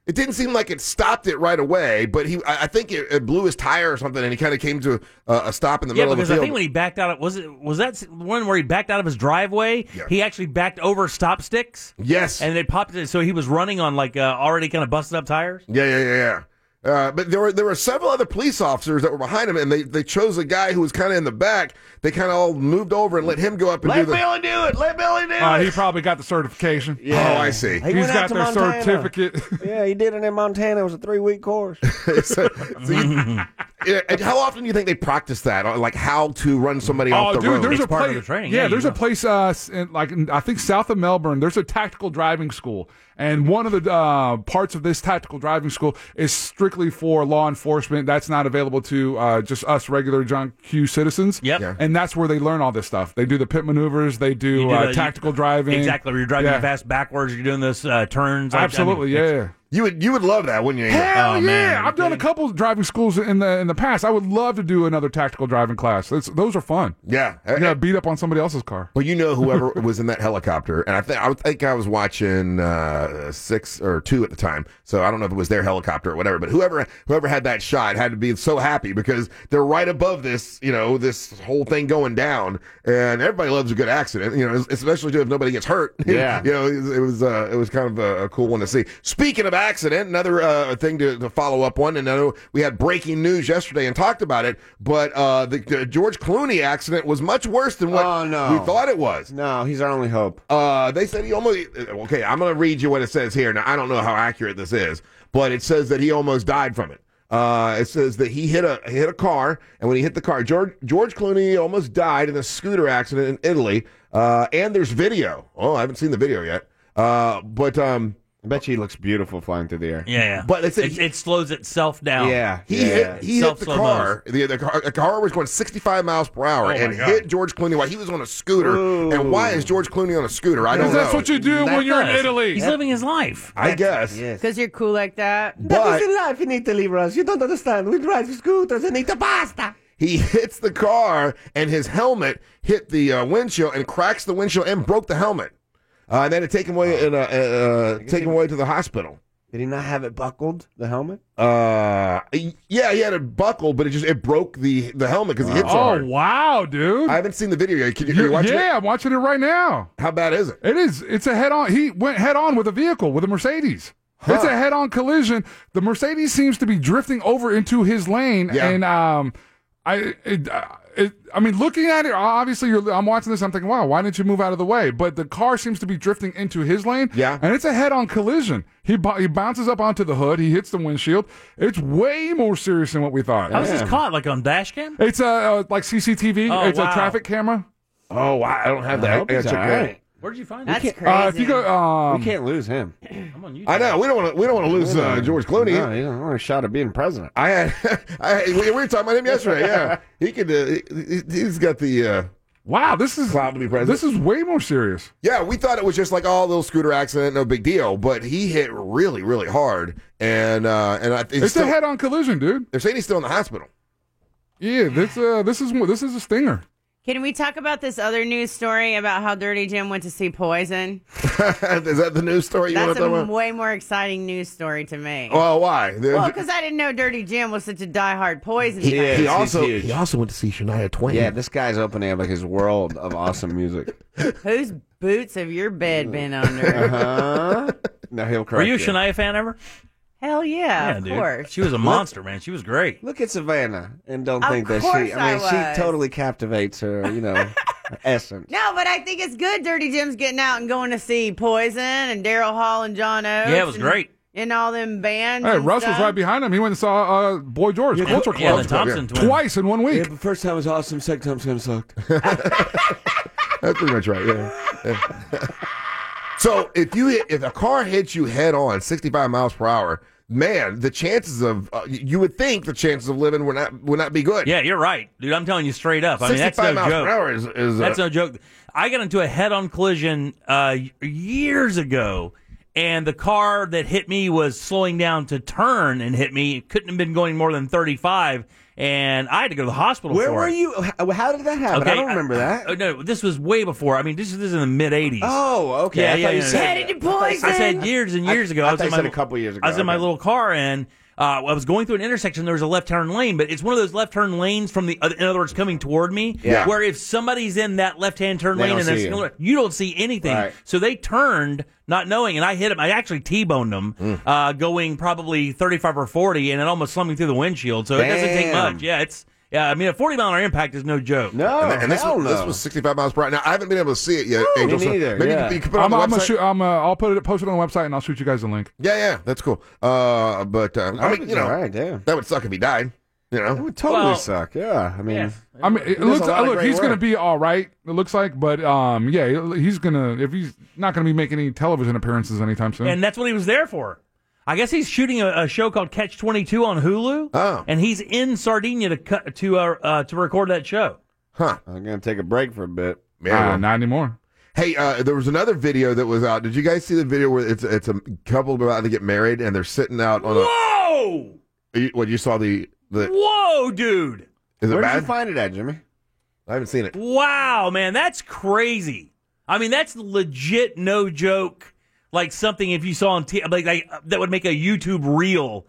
It didn't seem like it stopped it right away, but he, I I think it, it blew his tire or something, and he kind of came to a, a stop in the Yeah, middle of the because I field. think when he backed out, was it was that the one where he backed out of his driveway? Yeah. He actually backed over stop sticks. Yes, and they popped it, so he was running on like uh, already kind of busted up tires. Yeah, yeah, yeah, yeah. Uh, but there were there were several other police officers that were behind him, and they, they chose a guy who was kind of in the back. They kind of all moved over and let him go up and Let do the. Billy do it. Let Billy do Uh, it. he probably got the certification. Yeah. Oh, I see. He He's went out got to their Montana. certificate. Yeah, he did it in Montana. It was a three-week course. so, so you, yeah, and how often do you think they practice that, or like how to run somebody off Oh, the dude, road? there's It's a part of place. the training. Yeah, Yeah, there's you a know. place, uh, s- in, like in, I think south of Melbourne. There's a tactical driving school, and one of the uh, parts of this tactical driving school is strictly for law enforcement. That's not available to uh, just us regular John Q citizens. Yep. Yeah. And that's where they learn all this stuff. They do the pit maneuvers. They do, You do uh, the- tactical driving. Exactly, where you're driving Yeah. fast backwards. You're doing this uh, turns. Like, Absolutely, I mean, yeah. it's- yeah. You would you would love that, wouldn't you? Hell Oh, yeah! man, I've done a okay. couple of driving schools in the in the past. I would love to do another tactical driving class. That's, those are fun. Yeah. You gotta beat up on somebody else's car. Well, you know, whoever was in that helicopter, and I think I would think I was watching uh, six or two at the time, so I don't know if it was their helicopter or whatever. But whoever whoever had that shot had to be so happy because they're right above this, you know, this whole thing going down, and everybody loves a good accident, you know, especially if nobody gets hurt. Yeah. you know, it was it was, uh, it was kind of a, a cool one to see. Speaking of accident, another uh, thing to, to follow up on, and I know we had breaking news yesterday and talked about it, but uh, the, the George Clooney accident was much worse than what Oh, no. we thought it was. No, he's our only hope. Uh, they said he almost. Okay, I'm going to read you what it says here. Now, I don't know how accurate this is, but it says that he almost died from it. Uh, it says that he hit a he hit a car, and when he hit the car, George George Clooney almost died in a scooter accident in Italy. Uh, and there's video. Oh, I haven't seen the video yet. Uh, but um, I bet you he looks beautiful flying through the air. Yeah, yeah. But they said it, he- it slows itself down. Yeah. He yeah. hit he hit Self the slow car. The, the car. The car was going sixty-five miles per hour Oh, my and God. hit George Clooney while he was on a scooter. Ooh. And why is George Clooney on a scooter? I don't know. That's what you do That when you're in does. Italy. He's living his life. I guess. Yes. Because you're cool like that. But life in Italy, Russ. You don't understand. We drive scooters and eat the pasta. he hits the car and his helmet hit the uh, windshield and cracks the windshield and broke the helmet. Uh, and then to take him away, in a, uh, uh, take him away to the hospital. Did he not have it buckled, the helmet? Uh, yeah, he had it buckled, but it just it broke the the helmet because he hit so Oh hard. wow, dude! I haven't seen the video yet. Can you, are You- you watching yeah, it? I'm watching it right now. How bad is it? It is. It's a head on. He went head on with a vehicle with a Mercedes. Huh. It's a head on collision. The Mercedes seems to be drifting over into his lane, Yeah. and um, I, it, uh, it, I mean, looking at it, obviously, you're, I'm watching this. I'm thinking, wow, why didn't you move out of the way? But the car seems to be drifting into his lane. Yeah. and it's a head on collision. He bo- he bounces up onto the hood. He hits the windshield. It's way more serious than what we thought. How was this caught? Like on dash cam? It's a uh, like C C T V. Oh, it's wow. a traffic camera. Oh, wow, I don't have that. I hope gotta he's check all that. right. Where did you find That's it? crazy. Uh, if you go, um, We can't lose him. I'm on YouTube. I know we don't want to. We don't want to lose uh, George Clooney. No, he don't want a shot of being president. I had. I we we were talking about him yesterday. Yeah, he could. Uh, he, he's got the. Uh, wow, this is Cloud to be president. This is way more serious. yeah, we thought it was just like oh, a little scooter accident, no big deal. But he hit really, really hard, and uh, and I, it's, It's still, a head on collision, dude. they're saying he's still in the hospital. Yeah, this uh, this is this is a stinger. Can we talk about this other news story about how Dirty Jim went to see Poison? Is that the news story you want That's to a talk about? way more exciting news story to me. Well, why? Well, because I didn't know Dirty Jim was such a diehard Poison He fan. is. he He's also huge. he also went to see Shania Twain. Yeah, this guy's opening up like his world of awesome music. Whose boots have your bed been under? Uh-huh. No, he'll correct Were you a you. Shania fan ever? Hell yeah, of dude. course. She was a monster, man. She was great. Look at Savannah and don't Of think that course she. I mean, I was. she totally captivates her. You know, essence. No, but I think it's good Dirty Jim's getting out and going to see Poison and Daryl Hall and John Oates. Yeah, it was and, great. And all them bands. Hey, and Russ was stuff. right behind him. He went and saw uh, Boy George Culture Club Yeah, the Thompson twins. twice in one week. but first time was awesome. Second time kind of sucked. That's pretty much right. Yeah. Yeah. So if you hit, if a car hits you head on, sixty-five miles per hour, man, the chances of uh, you would think the chances of living would not would not be good. Yeah, you're right, dude. I'm telling you straight up. I mean, that's sixty-five no miles joke. per hour is, is uh, That's no joke. I got into a head-on collision uh, years ago, and the car that hit me was slowing down to turn and hit me. It couldn't have been going more than thirty-five, and I had to go to the hospital Where for were it. you? How, how did that happen? I don't remember that. Uh, no, this was way before. I mean, this, this is in the mid eighties. Oh, okay. Yeah, I yeah, thought you yeah. said Headed to poison. I said years and years I- ago. I was thought in you my, said a couple years ago. I was in my Okay. little car, and uh, I was going through an intersection. There was a left turn lane, but it's one of those left turn lanes from the, in other words, coming toward me, Yeah. where if somebody's in that left hand turn They lane don't and there's see you. you don't see anything. Right. So they turned, not knowing, and I hit them. I actually T-boned them, Mm. uh, going probably thirty-five or forty, and it almost slumped me through the windshield. So it doesn't take Damn. much. Yeah, it's yeah. I mean, a forty mile an hour impact is no joke. No, And, and this, hell was, no. this was sixty-five miles per hour. Now I haven't been able to see it yet, Woo, Angel. me so neither, maybe yeah. you, you can put it on I'm, the I'm website. gonna shoot. I'm. Uh, I'll put it. Post it on the website, and I'll shoot you guys a link. Yeah, yeah, that's cool. Uh, but uh, I mean, you know, all right, damn. that would suck if he died. You know, It would totally Well, suck. Yeah, I mean, Yeah. I mean, it does looks. a lot of Look, great he's gonna work. be all right. It looks like, but um, yeah, he's gonna. If he's not gonna be making any television appearances anytime soon. And that's what he was there for. I guess he's shooting a, a show called Catch twenty-two on Hulu. Oh. And he's in Sardinia to cut, to uh, uh, to record that show. huh? I'm gonna take a break for a bit. Yeah. uh, not anymore. Hey, uh, there was another video that was out. Did you guys see the video where it's it's a couple about to get married and they're sitting out on a? Whoa! You- What you saw the the? Whoa, dude! Is it Where did bad? you find it at, Jimmy? I haven't seen it. Wow, man, that's crazy. I mean, that's legit, no joke. Like something if you saw on T- like, like that would make a YouTube reel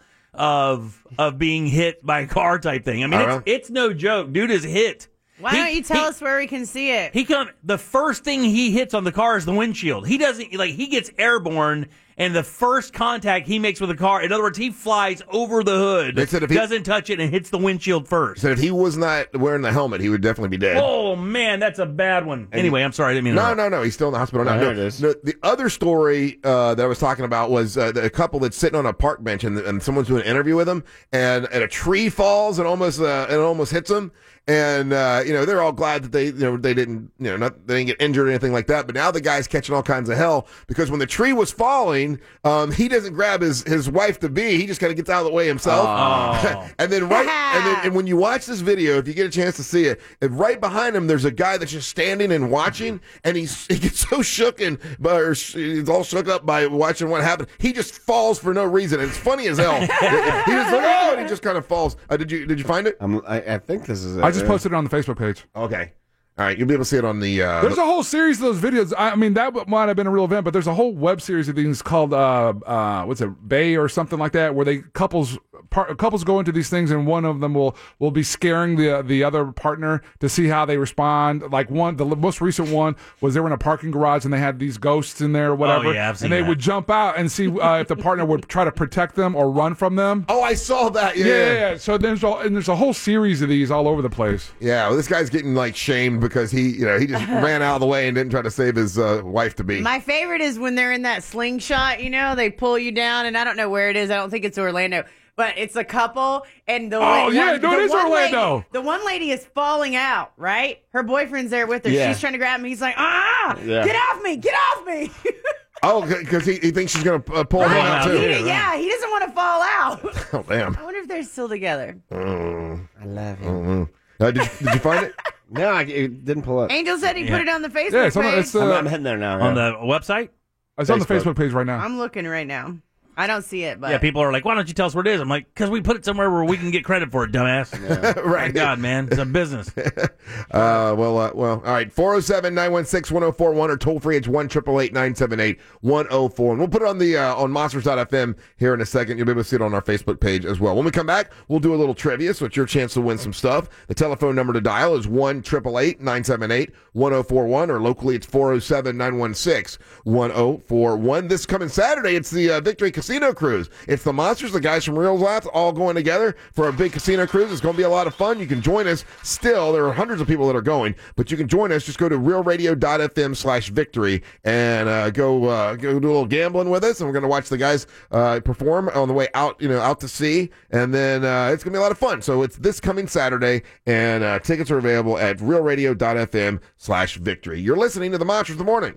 of of being hit by a car type thing. I mean, Oh, it's, really? it's no joke. Dude is hit. Why He- don't you tell he- us where we can see it? He come the first thing he hits on the car is the windshield. He doesn't like he gets airborne, and the first contact he makes with the car, in other words, he flies over the hood, They said if he- doesn't touch it, and hits the windshield first. Said if he was not wearing the helmet, he would definitely be dead. Oh man, that's a bad one. Anyway, I'm sorry, I didn't mean to No, interrupt. no, no. He's still in the hospital now. Oh, No, there it is. no, the other story uh, that I was talking about was uh, the, a couple that's sitting on a park bench and, and someone's doing an interview with them, and, and a tree falls and almost uh, and it almost hits them, and uh, you know they're all glad that they you know they didn't you know not they didn't get injured or anything like that. But now the guy's catching all kinds of hell because when the tree was falling, um, he doesn't grab his his wife to be. He just kind of gets out of the way himself, and then right and then and when you watch this video, if you get a chance to see it, and right behind him there's a guy that's just standing and watching, and he's he gets so shook and or sh- he's all shook up by watching what happened. He just falls for no reason. And it's funny as hell. He just like oh, and he just kind of falls. Uh, did you did you find it? I'm, I, I think this is it. I just yeah. posted it on the Facebook page. Okay, all right, you'll be able to see it on the. Uh, There's a whole series of those videos. I I mean, that might have been a real event, but there's a whole web series of things called uh, uh, what's it, Bay or something like that, where they couples par- couples go into these things, and one of them will will be scaring the the other partner to see how they respond. Like one, the most recent one was they were in a parking garage and they had these ghosts in there or whatever, Oh, yeah, I've seen and they that. would jump out and see uh, if the partner would try to protect them or run from them. oh, I saw that. Yeah, Yeah, yeah, yeah. So there's all, and there's a whole series of these all over the place. Yeah, well, this guy's getting like shamed because he, you know, he just ran out of the way and didn't try to save his uh, wife to be. My favorite is when they're in that slingshot, you know, they pull you down, and I don't know where it is. I don't think it's Orlando, but it's a couple, and the Oh, la- yeah, one, no, the it is one Orlando. Lady, the one lady is falling out, right? Her boyfriend's there with her. Yeah. She's trying to grab him. He's like, ah, Yeah. get off me, get off me. Oh, because he, he thinks she's going to uh, pull him Right? out He- too. yeah, he doesn't want to fall out. Oh, damn. I wonder if they're still together. Mm, I love him. mm. Uh, did, you- did you find it? No, I, it didn't pull up. Angel said he Yeah. put it on the Facebook Yeah, it's on, page. it's, I'm, uh, I'm heading there now. On yeah. the website? it's on the Facebook. Facebook page right now. I'm looking right now. I don't see it, but Yeah, people are like, why don't you tell us where it is? I'm like, because we put it somewhere where we can get credit for it, dumbass. My Right. God, man, it's a business. Uh, well, uh, well, all right. four oh seven, nine one six, one oh four one or toll free. It's one eight eight eight, nine seven eight, one oh four one. We'll put it on the uh, on monsters dot f m here in a second. You'll be able to see it on our Facebook page as well. When we come back, we'll do a little trivia, so it's your chance to win some stuff. The telephone number to dial is one eight eight eight, nine seven eight, one oh four one, or locally it's four oh seven, nine one six, one oh four one. This coming Saturday, it's the uh, Victory Casino Cruise. It's the Monsters, the guys from Real Laughs, all going together for a big casino cruise. It's going to be a lot of fun. You can join us still. There are hundreds of people that are going, but you can join us. Just go to real radio dot f m slash victory and uh, go uh, go do a little gambling with us. And we're going to watch the guys uh, perform on the way out, you know, out to sea. And then uh, it's going to be a lot of fun. So it's this coming Saturday, and uh, tickets are available at real radio dot f m slash victory. You're listening to the Monsters of the Morning.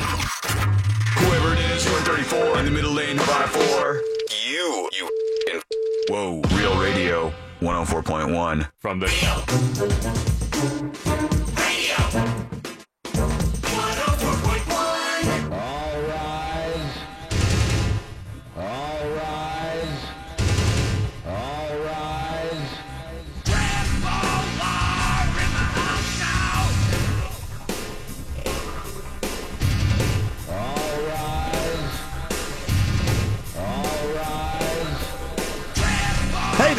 Whoever it is, one thirty-four in the middle lane of I four. You, you f***ing whoa. Real Radio one oh four point one. From the All rise. All rise. All rise.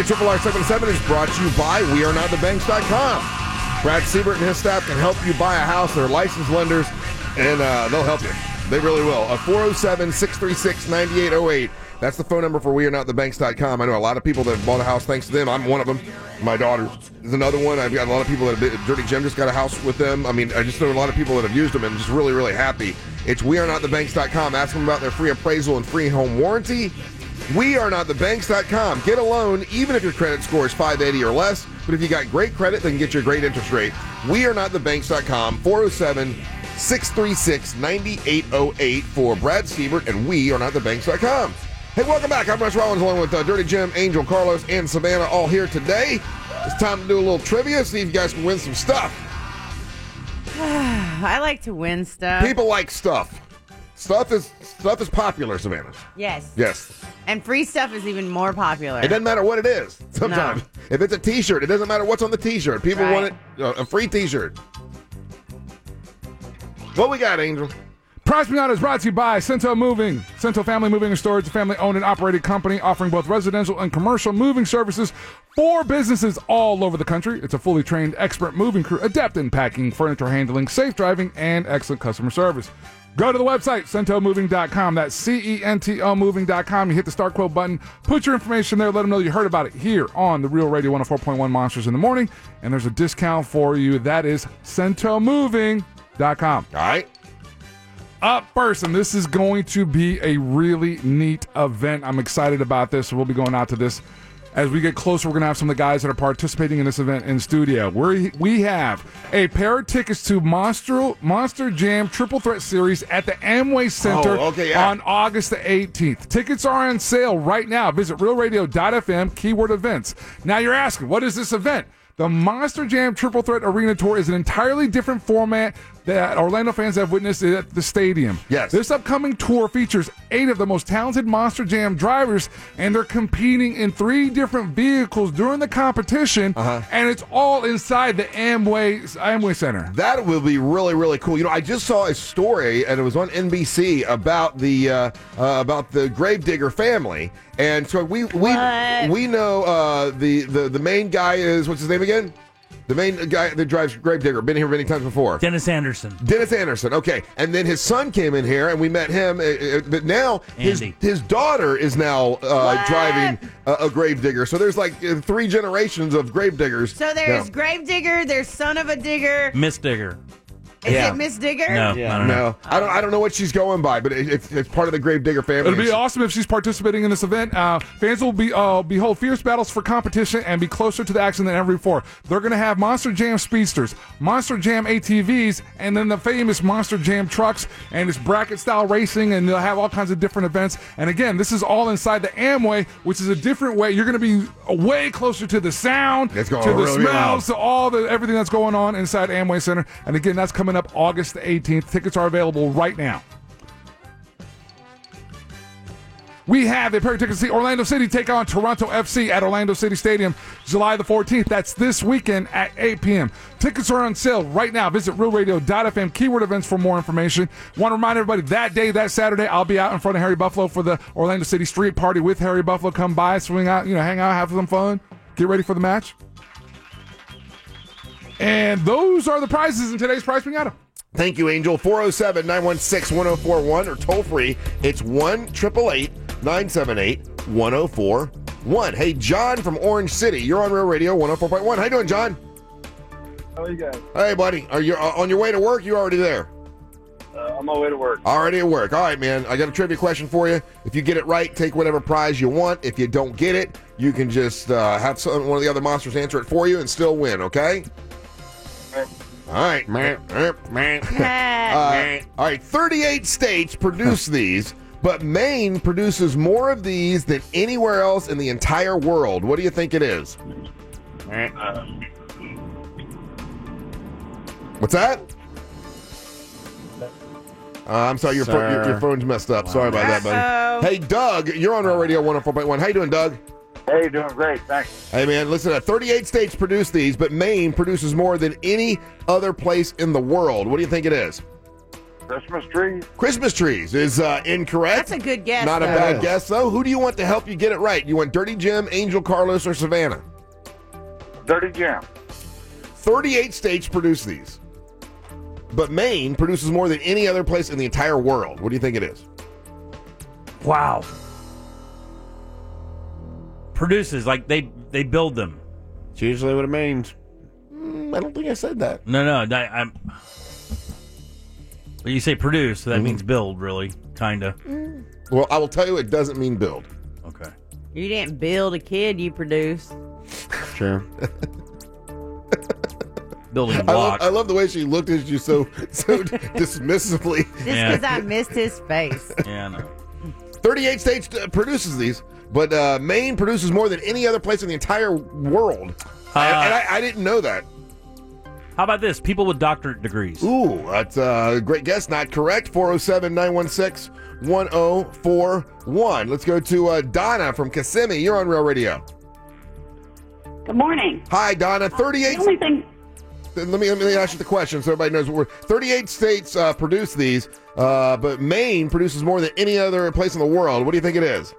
Triple R seven seven is brought to you by we are not the banks dot com. Brad Siebert and his staff can help you buy a house. They're licensed lenders, and uh, they'll help you. They really will. Uh, four oh seven, six three six, nine eight oh eight. That's the phone number for we are not the banks dot com. I know a lot of people that have bought a house thanks to them. I'm one of them. My daughter is another one. I've got a lot of people that have been, Dirty Jim just got a house with them. I mean, I just know a lot of people that have used them and just really, really happy. It's we are not the banks dot com. Ask them about their free appraisal and free home warranty. we are not the banks dot com. Get a loan even if your credit score is five eighty or less. But if you got great credit, they can get you a great interest rate. we are not the banks dot com. four oh seven, six three six, nine eight oh eight for Brad Siebert and we are not the banks dot com. Hey, welcome back. I'm Russ Rollins along with uh, Dirty Jim, Angel, Carlos, and Savannah all here today. It's time to do a little trivia, see if you guys can win some stuff. I like to win stuff. People like stuff. Stuff is stuff is popular, Savannah. Yes. Yes. And free stuff is even more popular. It doesn't matter what it is. Sometimes. No. If it's a T-shirt, it doesn't matter what's on the T-shirt. People right. want it, uh, a free T-shirt. What we got, Angel? Price Me Out is brought to you by Cento Moving. Cento Family Moving and Storage, a family-owned and operated company offering both residential and commercial moving services for businesses all over the country. It's a fully trained, expert moving crew, adept in packing, furniture handling, safe driving, and excellent customer service. Go to the website, cento moving dot com. That's C E N T O moving dot com. You hit the start quote button, put your information there, let them know you heard about it here on the Real Radio one oh four point one Monsters in the Morning, and there's a discount for you. That is cento moving dot com. All right. Up first, and this is going to be a really neat event. I'm excited about this. We'll be going out to this. As we get closer, we're going to have some of the guys that are participating in this event in studio. we we have a pair of tickets to Monster Monster Jam Triple Threat Series at the Amway Center oh, okay, yeah. on August the eighteenth. Tickets are on sale right now. Visit real radio dot f m, keyword events. Now you're asking, what is this event? The Monster Jam Triple Threat Arena Tour is an entirely different format that Orlando fans have witnessed at the stadium. Yes. This upcoming tour features eight of the most talented Monster Jam drivers, and they're competing in three different vehicles during the competition, uh-huh. and it's all inside the Amway Amway Center. That will be really, really cool. You know, I just saw a story, and it was on N B C about the uh, uh, about the Gravedigger family, and so we we what? we know uh, the, the the main guy is, what's his name again? The main guy that drives Gravedigger, been here many times before. Dennis Anderson. Dennis Anderson, okay. And then his son came in here, and we met him. Uh, but now his Andy. his daughter is now uh, driving a, a Gravedigger. So there's like uh, three generations of Gravediggers. So there's now. Gravedigger, there's son of a digger. Miss Digger. Is Yeah. it Miss Digger? No, Yeah. I don't know. No, I don't. I don't know what she's going by, but it, it's, it's part of the Gravedigger family. It'll be awesome if she's participating in this event. Uh, fans will be uh, behold fierce battles for competition and be closer to the action than ever before. They're going to have Monster Jam Speedsters, Monster Jam A T Vs, and then the famous Monster Jam trucks, and it's bracket-style racing, and they'll have all kinds of different events. And again, this is all inside the Amway, which is a different way. You're going to be way closer to the sound, It's going to the really smells, loud. to all the everything that's going on inside Amway Center. And again, that's coming up August the eighteenth. Tickets are available right now. We have a pair of tickets to see Orlando City take on Toronto F C at Orlando City Stadium July the fourteenth. That's this weekend at eight p.m. Tickets are on sale right now. Visit real radio dot f m, keyword events for more information. Want to remind everybody that day, that Saturday, I'll be out in front of Harry Buffalo for the Orlando City Street Party with Harry Buffalo. Come by, swing out, you know, hang out, have some fun, get ready for the match. And those are the prizes in today's Prize Pinata. Thank you, Angel. four oh seven, nine one six, one oh four one or toll free. It's one eight eight eight, nine seven eight, one oh four one. Hey, John from Orange City. You're on Real Radio one oh four point one. How you doing, John? How are you guys? Hey, buddy. Are you uh, on your way to work? You already there? Uh, I'm on my way to work. Already at work. All right, man. I got a trivia question for you. If you get it right, take whatever prize you want. If you don't get it, you can just uh, have some, one of the other monsters answer it for you and still win, okay? Right. All right. uh, all right. thirty-eight states produce these, but Maine produces more of these than anywhere else in the entire world. What do you think it is? Uh, What's that? Uh, I'm sorry, your, phone, your, your phone's messed up. Sorry about that, buddy. Uh-oh. Hey, Doug, you're on Real Radio one oh four point one. How you doing, Doug? hey, doing great. Thanks. Hey, man, listen, uh, thirty-eight states produce these, but Maine produces more than any other place in the world. What do you think it is? Christmas trees. Christmas trees is uh, incorrect. That's a good guess. Not a though. bad guess, though. Who do you want to help you get it right? You want Dirty Jim, Angel Carlos, or Savannah? Dirty Jim. thirty-eight states produce these. But Maine produces more than any other place in the entire world. What do you think it is? Wow. Produces, like they, they build them. It's usually what it means. Mm, I don't think I said that. No, no. I, I'm. Well, you say produce, so that Mm-hmm. means build, really, kind of. Well, I will tell you, it doesn't mean build. Okay. You didn't build a kid, you produced. True. Building I love, blocks. I love the way she looked at you so so dismissively. Just Yeah. because I missed his face. Yeah, I know. thirty-eight states uh, produces these, but uh, Maine produces more than any other place in the entire world. Uh, and and I, I didn't know that. How about this? People with doctorate degrees. Ooh, that's a great guess. Not correct. four oh seven, nine one six, one oh four one. Let's go to uh, Donna from Kissimmee. You're on Real Radio. Good morning. Hi, Donna. thirty-eight. The only thing, Let me, let me ask you the question so everybody knows what we're. thirty-eight states uh, produce these, uh, but Maine produces more than any other place in the world. What do you think it is?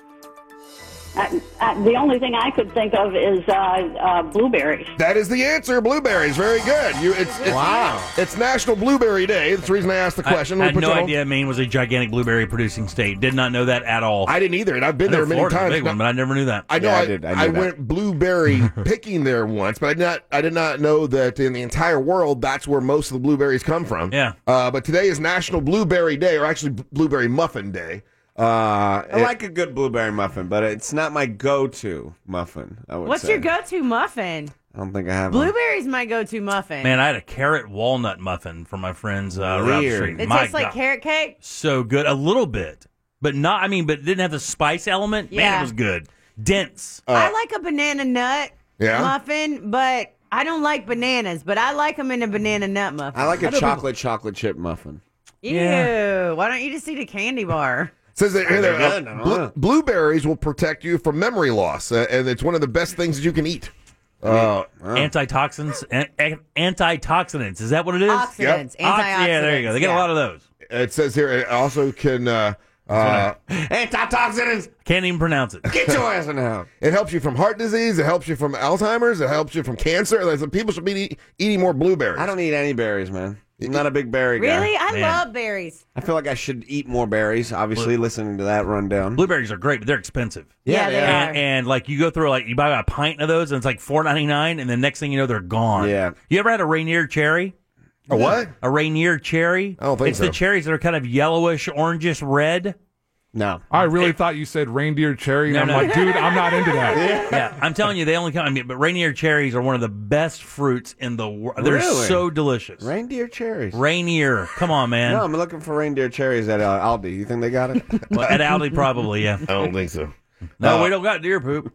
uh, uh, the only thing I could think of is uh, uh, blueberries. That is the answer. Blueberries. Very good. You. It's, it's Wow. It's National Blueberry Day. That's the reason I asked the question. I We had put no you on- idea Maine was a gigantic blueberry producing state. Did not know that at all. I didn't either, and I've been I know there many Florida's a times. big one, but I never knew that. I know. Yeah, I I, did. I I, knew that. went blueberry picking there once, but I did not. I did not know that in the entire world that's where most of the blueberries come from. Yeah. Uh, but today is National Blueberry Day, or actually Blueberry Muffin Day. Uh, I like a good blueberry muffin, but it's not my go-to muffin. I would What's say. your go-to muffin? I don't think I have one. Blueberry's my go-to muffin. Man, I had a carrot walnut muffin from my friends uh, around the Weird. street. it My tastes like God. carrot cake. So good. A little bit. But not, I mean, but it didn't have the spice element. Man, Yeah. it was good. Dense. I like a banana nut Yeah? muffin, but I don't like bananas, but I like them in a banana nut muffin. I like a chocolate chocolate chip muffin. Ew. Yeah. Why don't you just eat a candy bar? Says that here, They're uh, good, I don't blu- know. blueberries will protect you from memory loss, uh, and it's one of the best things that you can eat. Uh, Antitoxins. An- an- antitoxinants. Is that what it is? Oxidants. Ox- yeah, there you go. They get yeah. a lot of those. it says here it also can. Uh, uh, Antitoxins. Can't even pronounce it. Get your ass in the house. it helps you from heart disease. It helps you from Alzheimer's. It helps you from cancer. Like, so people should be eat, eating more blueberries. I don't eat any berries, man. I'm not a big berry guy. Really? I Man. love berries. I feel like I should eat more berries. Obviously, listening to that rundown. Blueberries are great, but they're expensive. Yeah, they yeah. are. And, and like you go through like you buy a pint of those and it's like four ninety nine, and the next thing you know they're gone. Yeah. You ever had a Rainier cherry? A what? A Rainier cherry? I don't think it's so. the cherries that are kind of yellowish, orangish red. No. I really thought you said reindeer cherry, and No, I'm no. like, dude, I'm not into that. Yeah, I'm telling you, they only come. I mean, but Rainier cherries are one of the best fruits in the world. They're Really? so delicious. Reindeer cherries. Rainier, come on, man. No, I'm looking for reindeer cherries at uh, Aldi. You think they got it? Well, at Aldi, probably, yeah. I don't think so. No, Uh, we don't got deer poop.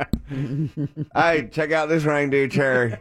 Hey, check out this reindeer cherry.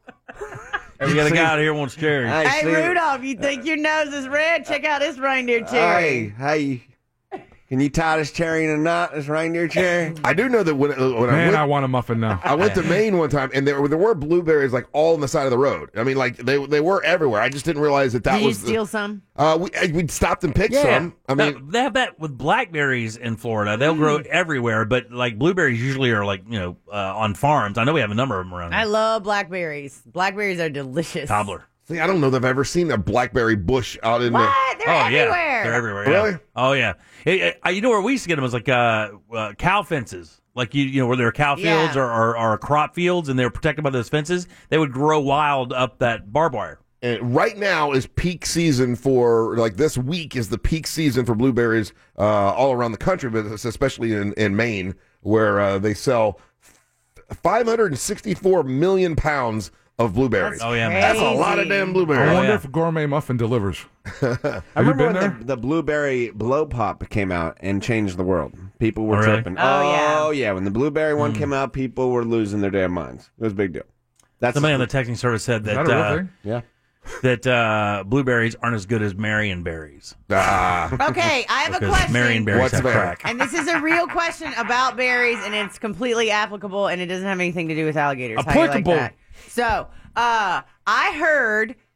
We got a guy out here who wants cherries. Hey, Hey, see- Rudolph, you think your nose is red? Check out this reindeer cherry. Hey, hey. Can you tie this cherry in a knot, this reindeer cherry? I do know that when, uh, when I Man, went, I want a muffin now. I went to Maine one time, and there, there were blueberries like all on the side of the road. I mean, like they they were everywhere. I just didn't realize that that Did you was. the- steal some? Uh, we uh, we stopped and picked Yeah. some. I mean, No, they have that with blackberries in Florida. They'll grow everywhere, but like blueberries usually are like, you know, uh, on farms. I know we have a number of them around I here. love blackberries. Blackberries are delicious. Cobbler. see, I don't know that I've ever seen a blackberry bush out in What? They're oh, everywhere. yeah. They're everywhere. Yeah. Really? Oh, yeah. It- it- uh, you know where we used to get them was like uh, uh, cow fences. Like, you you know, where there are cow fields Yeah. or, or, or crop fields and they're protected by those fences, they would grow wild up that barbed wire. the. And right now is peak season for like this week is the peak season for blueberries uh, all around the country, but it's especially in in Maine where uh, they sell five hundred sixty-four million pounds of blueberries. Oh, yeah, man. That's a lot of damn I blueberries. wonder yeah. if Gourmet Muffin delivers. I Have you remember been when there? the, the blueberry blow pop came out and changed the world. People were Oh, really? tripping. Oh, yeah. Oh, yeah. When the blueberry one came out, people were losing their damn minds. It was a big deal. That's Somebody on the texting service said Is that that a real uh, thing? yeah. that uh, blueberries aren't as good as Marion berries. Ah, Okay, I have a Because question. Marion berries What's have that? crack. And this is a real question about berries, and it's completely applicable, and it doesn't have anything to do with alligators. How do you like Applicable. that? So, uh, I heard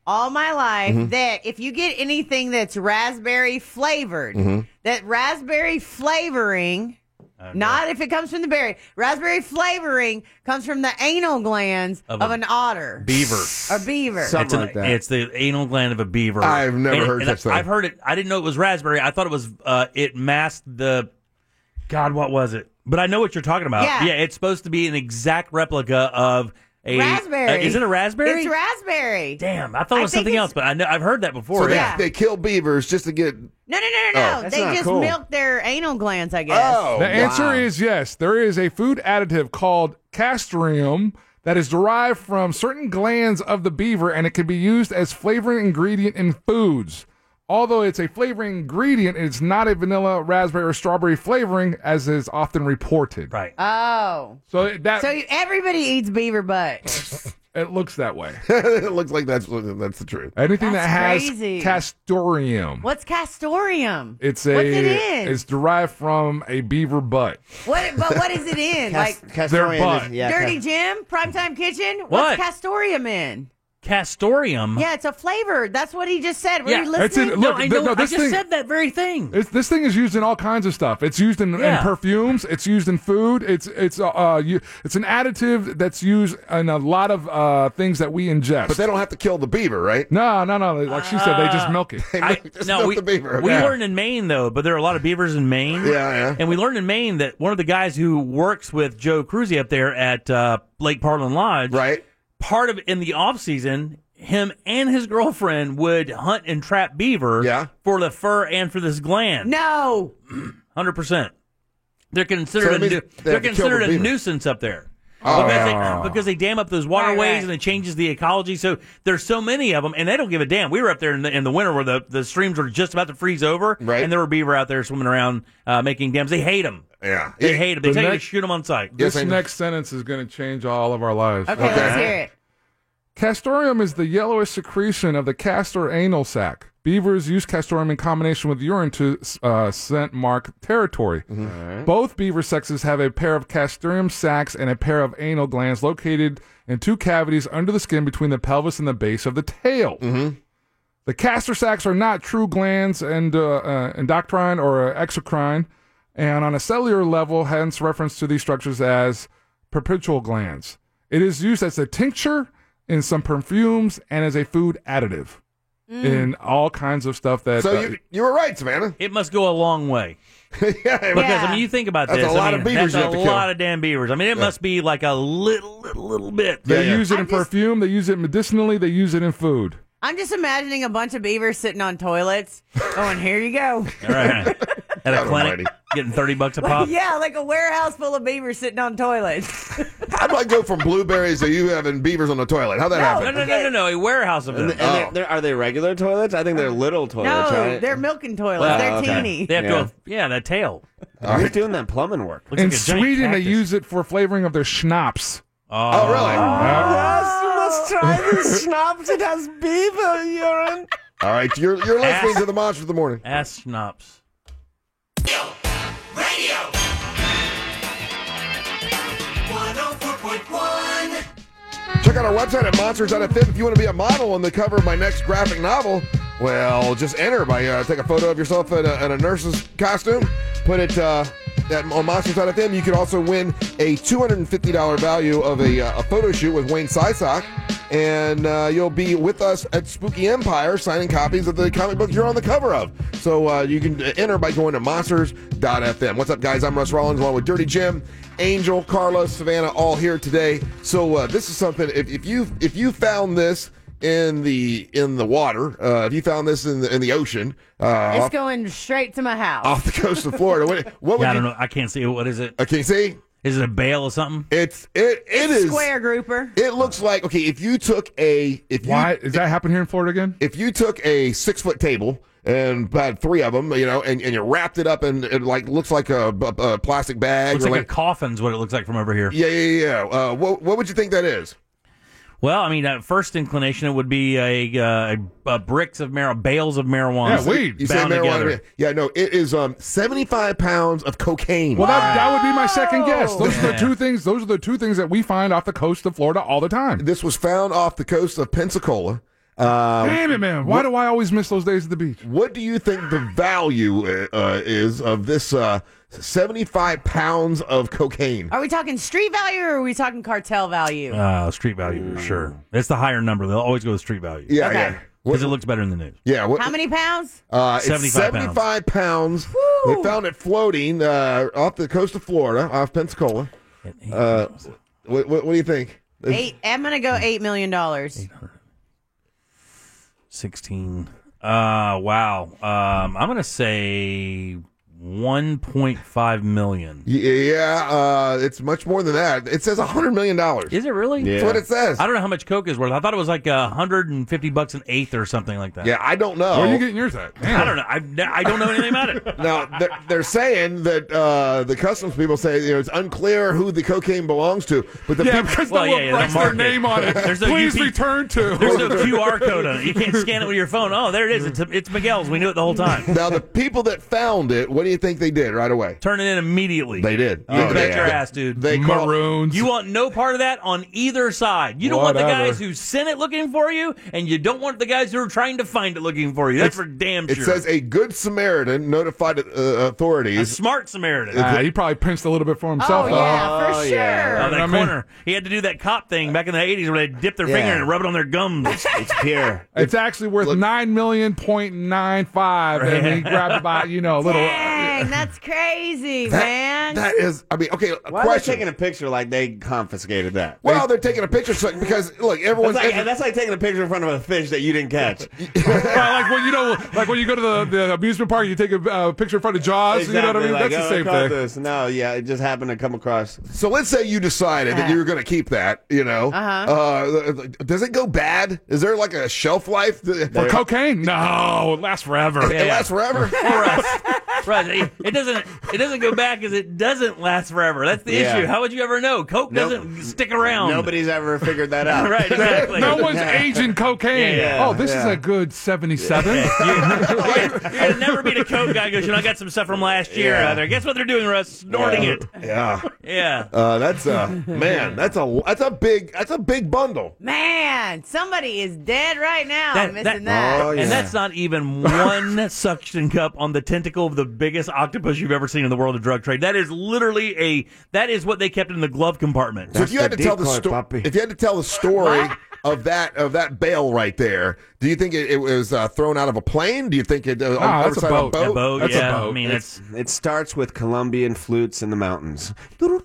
all my life Mhm. that if you get anything that's raspberry flavored, Mhm. that raspberry flavoring, not if it comes from the berry, raspberry flavoring comes from the anal glands Of of, a an otter. Beaver. Or beaver. it's, an- it's the anal gland of a beaver. I've never And- heard and such thing. I've heard it. I didn't know it was raspberry. I thought it was. Uh, it masked the. God, what was it? But I know what you're talking about. Yeah. it's supposed to be an exact replica of a Raspberry. uh, is it a raspberry? It's raspberry. Damn, I thought it I was think something it's- else, but I know I've heard that before. So they, yeah. they kill beavers just to get. No, no, no, no, Oh, no. that's they not just cool. milk their anal glands, I guess. Oh, The answer wow. is yes. There is a food additive called castoreum that is derived from certain glands of the beaver, and it can be used as flavoring ingredient in foods. Although it's a flavoring ingredient, it's not a vanilla, raspberry, or strawberry flavoring, as is often reported. Right. Oh. So that So you- everybody eats beaver butt. it looks that way. It looks like that's that's the truth. Anything That's that has crazy. castoreum. What's castorium? It's a. What's it in? It's derived from a beaver butt. What? But what is it in? Cas- like Castorian butt. is- yeah, Dirty Cas- Jim, Primetime Kitchen. What? What's castorium in? Castorium. Yeah, it's a flavor. That's what he just said. Were Yeah, you it's in- listening? look, no, I th- know. no, I this just thing- said that very thing. It's, this thing is used in all kinds of stuff. It's used in, Yeah. in perfumes. It's used in food. It's it's uh, uh you, it's an additive that's used in a lot of uh things that we ingest. But they don't have to kill the beaver, right? no, no, no. Like she said, they just milk it. They I, just no, milk we, the beaver. we okay. learned in Maine though, but there are a lot of beavers in Maine. Yeah, yeah. And we learned in Maine that one of the guys who works with Joe Cruzy up there at uh, Lake Parlin Lodge, Right. part of in the off season, him and his girlfriend would hunt and trap beaver Yeah. for the fur and for this gland. No. Hundred percent. They're considered So a it means nu- they have they're to kill considered the a beaver. nuisance up there. Oh. Because, they, because they dam up those waterways Right, right. and it changes the ecology. So there's so many of them, and they don't give a damn. We were up there in the, in the winter where the, the streams were just about to freeze over, Right. and there were beaver out there swimming around uh, making dams. They hate them. Yeah. They It- hate them. They the tell you to next- shoot them on sight. Yes, This I know. next sentence is going to change all of our lives. Okay, let's hear it. Castoreum is the yellowish secretion of the castor anal sac. Beavers use castoreum in combination with urine to uh, scent mark territory. Both beaver sexes have a pair of castoreum sacs and a pair of anal glands located in two cavities under the skin between the pelvis and the base of the tail. The castor sacs are not true glands and uh, uh, endocrine or uh, exocrine, and on a cellular level, hence reference to these structures as perpetual glands. It is used as a tincture in some perfumes and as a food additive in all kinds of stuff that. So uh, you, you were right, Savannah. It must go a long way. yeah, Because, Yeah. I mean, you think about That's this. a lot I mean, of beavers that's you have a to kill. lot of damn beavers. I mean, it must be like a little, little, little bit. they Yeah, yeah. use it in I'm just- perfume. They use it medicinally. They use it in food. I'm just imagining a bunch of beavers sitting on toilets. Going, here you go. All right. At a God clinic, almighty. getting thirty bucks a pop. Yeah, like a warehouse full of beavers sitting on toilets. I'd like to go from blueberries to you having beavers on the toilet. How'd that No, happen? No, no, no, no, no. A warehouse of And, them. they- and Oh. they're, they're, are they regular toilets? I think they're little toilets, no, right? they're milking toilets. Well, they're okay. teeny. They have Yeah. to, yeah, that tail. Who's doing that plumbing work? Looks in like a giant Sweden, they cactus. use it for flavoring of their schnapps. Oh, really? Yes, you must try this schnapps. It has beaver urine. All right, you're you're listening Ass- to the Monster of the Morning. Ass schnapps. Check out our website at monsters dot f m if you want to be a model on the cover of my next graphic novel. Well, just enter by uh, take a photo of yourself in a, in a nurse's costume, put it uh, at, on monsters dot f m. You can also win a two hundred fifty dollars value of a, uh, a photo shoot with Wayne Sysock, and uh, you'll be with us at Spooky Empire signing copies of the comic book you're on the cover of. So uh, you can enter by going to monsters dot f m. What's up, guys? I'm Russ Rollins along with Dirty Jim, Angel, Carlos, Savannah, all here today. So uh, this is something. If, if you if you found this in the in the water, uh, if you found this in the in the ocean, uh, It's off, going straight to my house. off the coast of Florida, what, what would Yeah, I you? don't know. I can't see it. What is it? Uh, can you see? Is it a bale or something? It's it it It's is square grouper. It looks like okay. If you took a if you Why does that happen here in Florida again? if you took a six foot table and had three of them, you know, and, and you wrapped it up and it like looks like a, a, a plastic bag. Looks or like, like, a coffin's what it looks like from over here. yeah, yeah, yeah. Uh, what what would you think that is? Well, I mean, at first inclination, it would be a, uh, a, a bricks of marijuana, bales of marijuana. Yeah, weed. You say bound marijuana? together. Yeah, no, it is um seventy five pounds of cocaine. Well, that, that would be my second guess. Those are the Yeah. two things. Those are the two things that we find off the coast of Florida all the time. This was found off the coast of Pensacola. Um, Damn it, man! Why what, do I always miss those days at the beach? What do you think the value uh, is of this uh, seventy-five pounds of cocaine? Are we talking street value or are we talking cartel value? Uh, street value, for sure. It's the higher number. They'll always go with street value. Yeah, Okay. yeah. Because it looks better in the news. Yeah. What, How many pounds? Uh, it's seventy-five pounds. seventy-five pounds. They found it floating uh, off the coast of Florida, off Pensacola. Uh, what, what, what do you think? Eight. I'm gonna go eight million dollars. sixteen. Uh, wow. Um, I'm going to say one point five million. Yeah, uh, it's much more than that. It says one hundred million dollars. Is it really? Yeah. That's what it says. I don't know how much Coke is worth. I thought it was like one hundred fifty bucks an eighth or something like that. Yeah, I don't know. Where are you getting yours at? Damn. I don't know. I, I don't know anything about it. Now, they're, they're saying that uh, the customs people say you know it's unclear who the cocaine belongs to, but the Yeah, people, because Well, no yeah, one yeah, writes the their market. name on it. There's no Please U P return to. There's no Q R code on it. You can't scan it with your phone. Oh, there it is. It's, it's Miguel's. We knew it the whole time. now the people that found it, what do you think they did right away? Turn it in immediately. They did. You Oh, bet yeah. your ass, dude. They call- Maroons. You want no part of that on either side. You don't want the Whatever. guys who sent it looking for you, and you don't want the guys who are trying to find it looking for you. That's for damn It sure. says a good Samaritan notified uh, a authorities. smart Samaritan. Ah, he probably pinched a little bit for himself. Oh though. yeah, for Oh, sure. yeah. Oh, that I mean- corner. He had to do that cop thing back in the eighties where they dip their Yeah. finger and rub it on their gums. It's pure. It's actually worth nine million point nine five, and he grabbed about you know a little. Dang, that's crazy, That- man. That is, I mean, okay. A Why are they question. taking a picture like they confiscated that? well, they're taking a picture so, because look, everyone's. That's like, that's like taking a picture in front of a fish that you didn't catch. Well, like when you know, like when you go to the, the amusement park, you take a uh, picture in front of Jaws. You know what I mean? Like, That's oh, the I same caught thing. This. No, yeah, it just happened to come across. So let's say you decided that you were going to keep that. You know, Uh-huh. uh, does it go bad? Is there like a shelf life? For It cocaine? No, it lasts forever. Yeah. lasts forever. For us. Right. It, it doesn't it doesn't go back because it doesn't last forever. That's the Yeah. issue. How would you ever know? Coke Nope. doesn't stick around. Nobody's ever figured that out. Right, exactly. No one's aging cocaine. Yeah, yeah, oh, this yeah. is a good seventy-seven. You're gonna never meet a Coke guy who goes, you know, I got some stuff from last year Yeah. out there. Guess what they're doing, Russ? Snorting it. Yeah. Yeah. Uh, that's a man. That's a that's a big that's a big bundle. Man, somebody is dead right now That- missing that- that. Oh, yeah. And that's not even one suction cup on the tentacle of the biggest octopus you've ever seen in the world of drug trade. That is literally a that is what they kept in the glove compartment. So if you had to the tell the decoy, story, puppy. if you had to tell the story What? of that of that bale right there, do you think it, it was uh, thrown out of a plane? Do you think it uh, Ah, on that's a outside of boat. A boat, That's a yeah. boat. I mean, it's It starts with Colombian flutes in the mountains.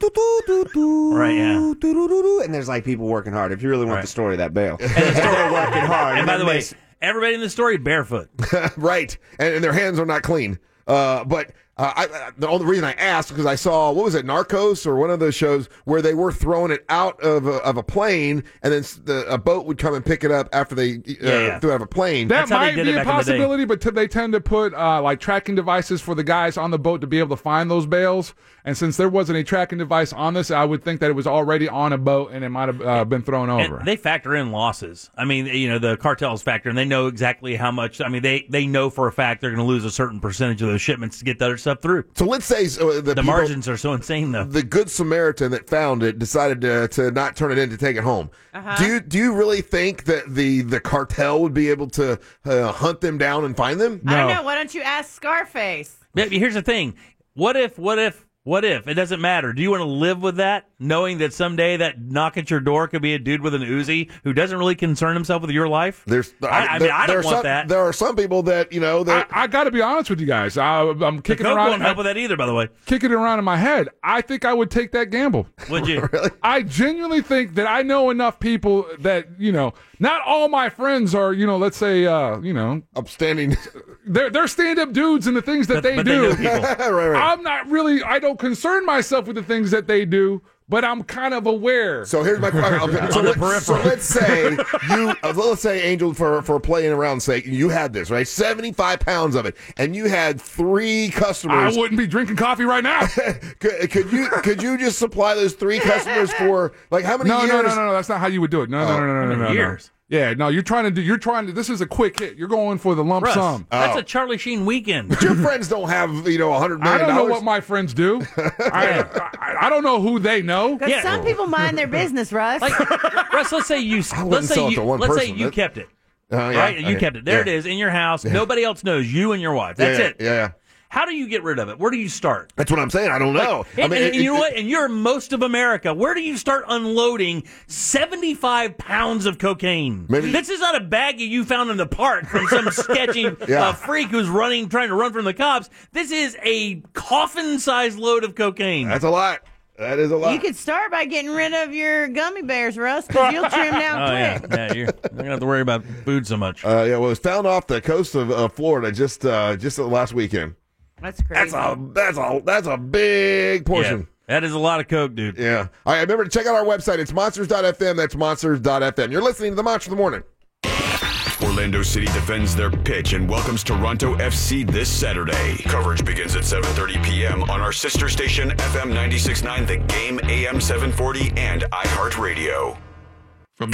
Right, yeah. And there's like people working hard. If you really want Right. the story of that bale. And they're working hard. and by the then way, they- everybody in the story barefoot. right, and, and their hands are not clean. Uh, but uh, I, I- the only reason I asked because I saw what was it, Narcos or one of those shows where they were throwing it out of a, of a plane, and then s- the, a boat would come and pick it up after they uh, Yeah, yeah. threw it out of a plane. That That's how they might did be it a back in the day. possibility, but t- they tend to put uh, like tracking devices for the guys on the boat to be able to find those bales. And since there wasn't a tracking device on this, I would think that it was already on a boat and it might have uh, been thrown over. And they factor in losses. I mean, you know, the cartels factor, and they know exactly how much. I mean, they, they know for a fact they're going to lose a certain percentage of those shipments to get the other stuff through. So let's say uh, the, The people- margins are so insane, though. the Good Samaritan that found it decided to, to not turn it in to take it home. Uh-huh. Do you do you really think that the, the cartel would be able to uh, hunt them down and find them? I don't know. Why don't you ask Scarface? Yeah, here's the thing. What if, what if, what if? It doesn't matter. Do you want to live with that, knowing that someday that knock at your door could be a dude with an Uzi who doesn't really concern himself with your life? There's, I, I mean, there- I there don't are want some, that. There are some people that you know I, that I got to be honest with you guys. I, I'm The kicking Coke around, won't help with that either, by the way. kicking it around in my head. I think I would take that gamble. Would you? really. I genuinely think that I know enough people that, you know, not all my friends are, you know, let's say, uh, you know, upstanding. they're they're stand up dudes and the things that But- they but they do. know people. right, right. I'm not really. I don't concern myself with the things that they do, but I'm kind of aware. So here's my question. Okay, so, On the let's, so peripheral. let's say you, uh, let's say Angel, for for playing around sake, you had this right, seventy-five pounds of it, and you had three I customers. wouldn't be drinking coffee right now. could, could you could you just supply those three customers for like how many No, years? no, no, no, no. That's not how you would do it. No, no, no, no, no, no, no. years? Yeah, no. You're trying to do. You're trying to. This is a quick hit. You're going for the lump Russ, sum. that's Oh. a Charlie Sheen weekend. Your friends don't have you know a hundred I million don't know dollars. what my friends do. I, I I don't know who they know. Because Yeah. some people mind their business, Russ. Like, Russ, let's say you wouldn't let's say sell it you to one let's say person, you but- kept it. Uh, yeah, right? You okay. kept it. There Yeah. it is in your house. Yeah. Nobody else knows. You and your wife. That's yeah, it. Yeah, yeah. How do you get rid of it? Where do you start? That's what I'm saying. I don't know. Like, I and, mean, and it- you know it- what? And you're most of America. Where do you start unloading seventy-five pounds of cocaine? Maybe- This is not a baggie you found in the park from some sketchy Yeah. uh, freak who's running, trying to run from the cops. This is a coffin-sized load of cocaine. That's a lot. That is a lot. You could start by getting rid of your gummy bears, Russ, because you'll trim down Oh yeah, quick. yeah. You're not gonna have to worry about food so much. Uh, yeah, well, it was found off the coast of uh, Florida just uh, just last weekend. That's crazy. That's a that's a that's a big portion. Yeah, that is a lot of coke, dude. Yeah. All right, remember to check out our website. It's monsters dot f m. That's monsters dot f m. You're listening to the Monster of the Morning. Orlando City defends their pitch and welcomes Toronto F C this Saturday. Coverage begins at seven thirty p.m. on our sister station F M ninety-six point nine The Game, A M seven forty, and iHeartRadio. From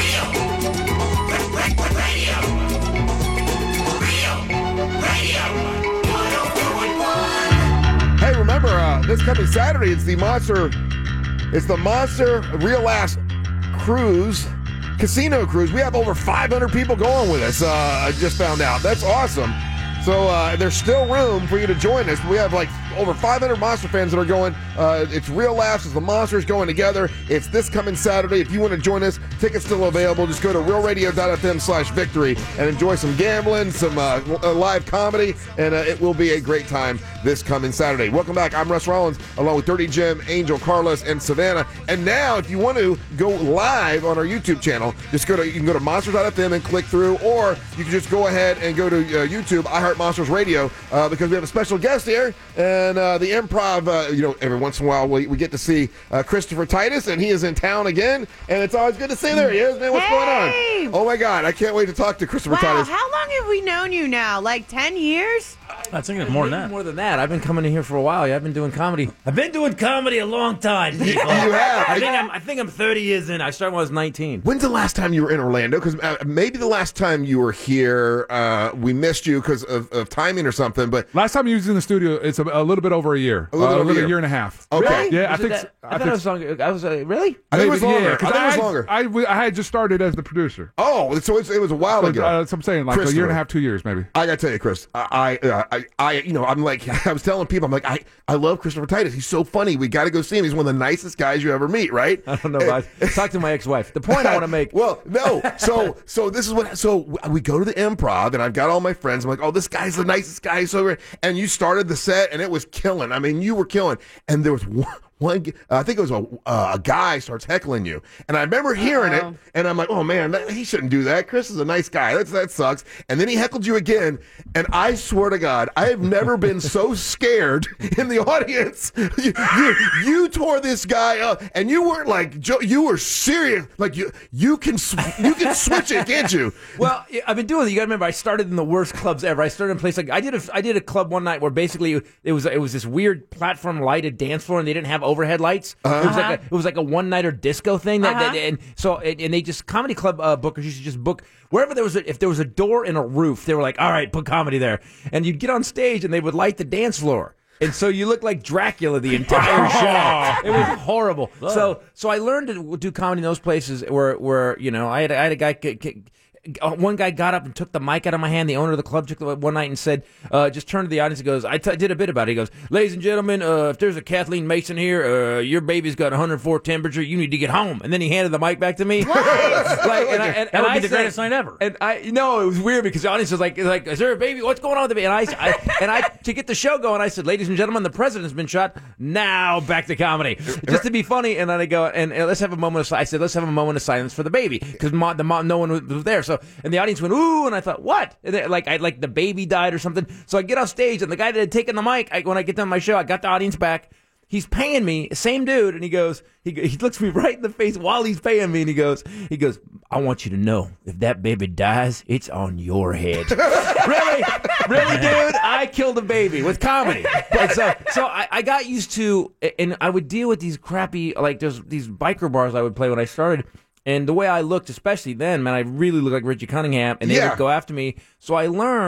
Hey, remember uh, this coming Saturday? It's the Monster. It's the Monster Real Last Cruise. Casino cruise. We have over five hundred people going with us. Uh, I just found out. That's awesome. So uh, there's still room for you to join us. We have like over five hundred Monster fans that are going. Uh, it's Real Laughs. It's the Monsters going together. It's this coming Saturday. If you want to join us, tickets still available. Just go to real radio dot f m slash victory and enjoy some gambling, some uh, live comedy, and uh, it will be a great time this coming Saturday. Welcome back. I'm Russ Rollins, along with Dirty Jim, Angel, Carlos, and Savannah. And now, if you want to go live on our YouTube channel, just go to you can go to monsters dot f m and click through, or you can just go ahead and go to uh, YouTube, iHeart Monsters Radio, uh, because we have a special guest here, and uh, the Improv. Uh, you know, every once in a while we, we get to see uh, Christopher Titus, and he is in town again, and it's always good to see. There he is, man. What's Hey! going on? Oh my God, I can't wait to talk to Christopher Wow, Titus. how long have we known you now? Like ten years? I think it's more than that. More than that. I've been coming in here for a while. Yeah, I've been doing comedy. I've been doing comedy a long time. People. You have. I think I'm. I think I'm thirty years in. I started when I was nineteen. When's the last time you were in Orlando? Because uh, maybe the last time you were here, uh, we missed you because of, of timing or something. But last time you was in the studio, it's a, a little bit over a year, A little uh, over a year. year and a half. Okay. Really? Yeah, I Was it think. that- s- I, I thought think it was longer. I was uh, really. I think it was Maybe- longer. yeah, I 'cause think it was had- longer. I, w- I had just started as the producer. Oh, so it's, it was a while So, ago. uh, that's what I'm saying, like a year Christopher. and a half, two years, maybe. I gotta tell you, Chris. I, I, uh, I, I, you know, I'm like, I was telling people, I'm like, I, I love Christopher Titus. He's so funny. We got to go see him. He's one of the nicest guys you ever meet, right? I don't know. About, talk to my ex-wife. The point I want to make. Well, no. So, so this is what. So we go to the Improv, and I've got all my friends. I'm like, oh, this guy's the nicest guy. So, and you started the set, and it was killing. I mean, you were killing. And there was one. One, uh, I think it was a uh, a guy starts heckling you, and I remember hearing Uh-oh. it, and I'm like, "Oh man, that, he shouldn't do that." Chris is a nice guy. That's that sucks. And then he heckled you again, and I swear to God, I have never been so scared in the audience. You, you, you tore this guy up, and you weren't like jo- you were serious. Like you you can sw- you can switch it, can't you? Well, yeah, I've been doing it. You got to remember, I started in the worst clubs ever. I started in a place like I did. A, I did a club one night where basically it was it was this weird platform lighted dance floor, and they didn't have overhead lights. Uh-huh. It was like a, it was like a one nighter disco thing. That, Uh-huh. that and so and, and they just comedy club uh, bookers used to just book wherever there was a, if there was a door and a roof, they were like, all right, put comedy there, and you'd get on stage and they would light the dance floor. And so you look like Dracula the entire show. It was horrible. So so I learned to do comedy in those places where where you know I had I had a guy. K- k- One guy got up and took the mic out of my hand. The owner of the club took it one night and said, uh, just turned to the audience and goes, I t- did a bit about it. He goes, ladies and gentlemen, uh, if there's a Kathleen Mason here, uh, your baby's got one hundred four temperature. You need to get home. And then he handed the mic back to me. like, and I, and, That would and be I the said- greatest sign ever. And I, no, it was weird because the audience was like, like, is there a baby? What's going on with the baby? And I, I, and I, to get the show going, I said, ladies and gentlemen, the president's been shot. Now back to comedy, just to be funny. And then I go, and, and let's have a moment of, si- I said, let's have a moment of silence for the baby because the mom, no one was there. So, and the audience went, ooh, and I thought, what? And then, like, I like the baby died or something. So I get off stage, and the guy that had taken the mic, I, when I get done my show, I got the audience back. He's paying me, same dude, and he goes, he he looks me right in the face while he's paying me, and he goes, he goes, I want you to know, if that baby dies, it's on your head. really, really, dude, I killed a baby with comedy. And so, so I, I got used to, and I would deal with these crappy, like, there's these biker bars I would play when I started. And the way I looked, especially then, man, I really looked like Richie Cunningham, and they Yeah. would go after me. So I learned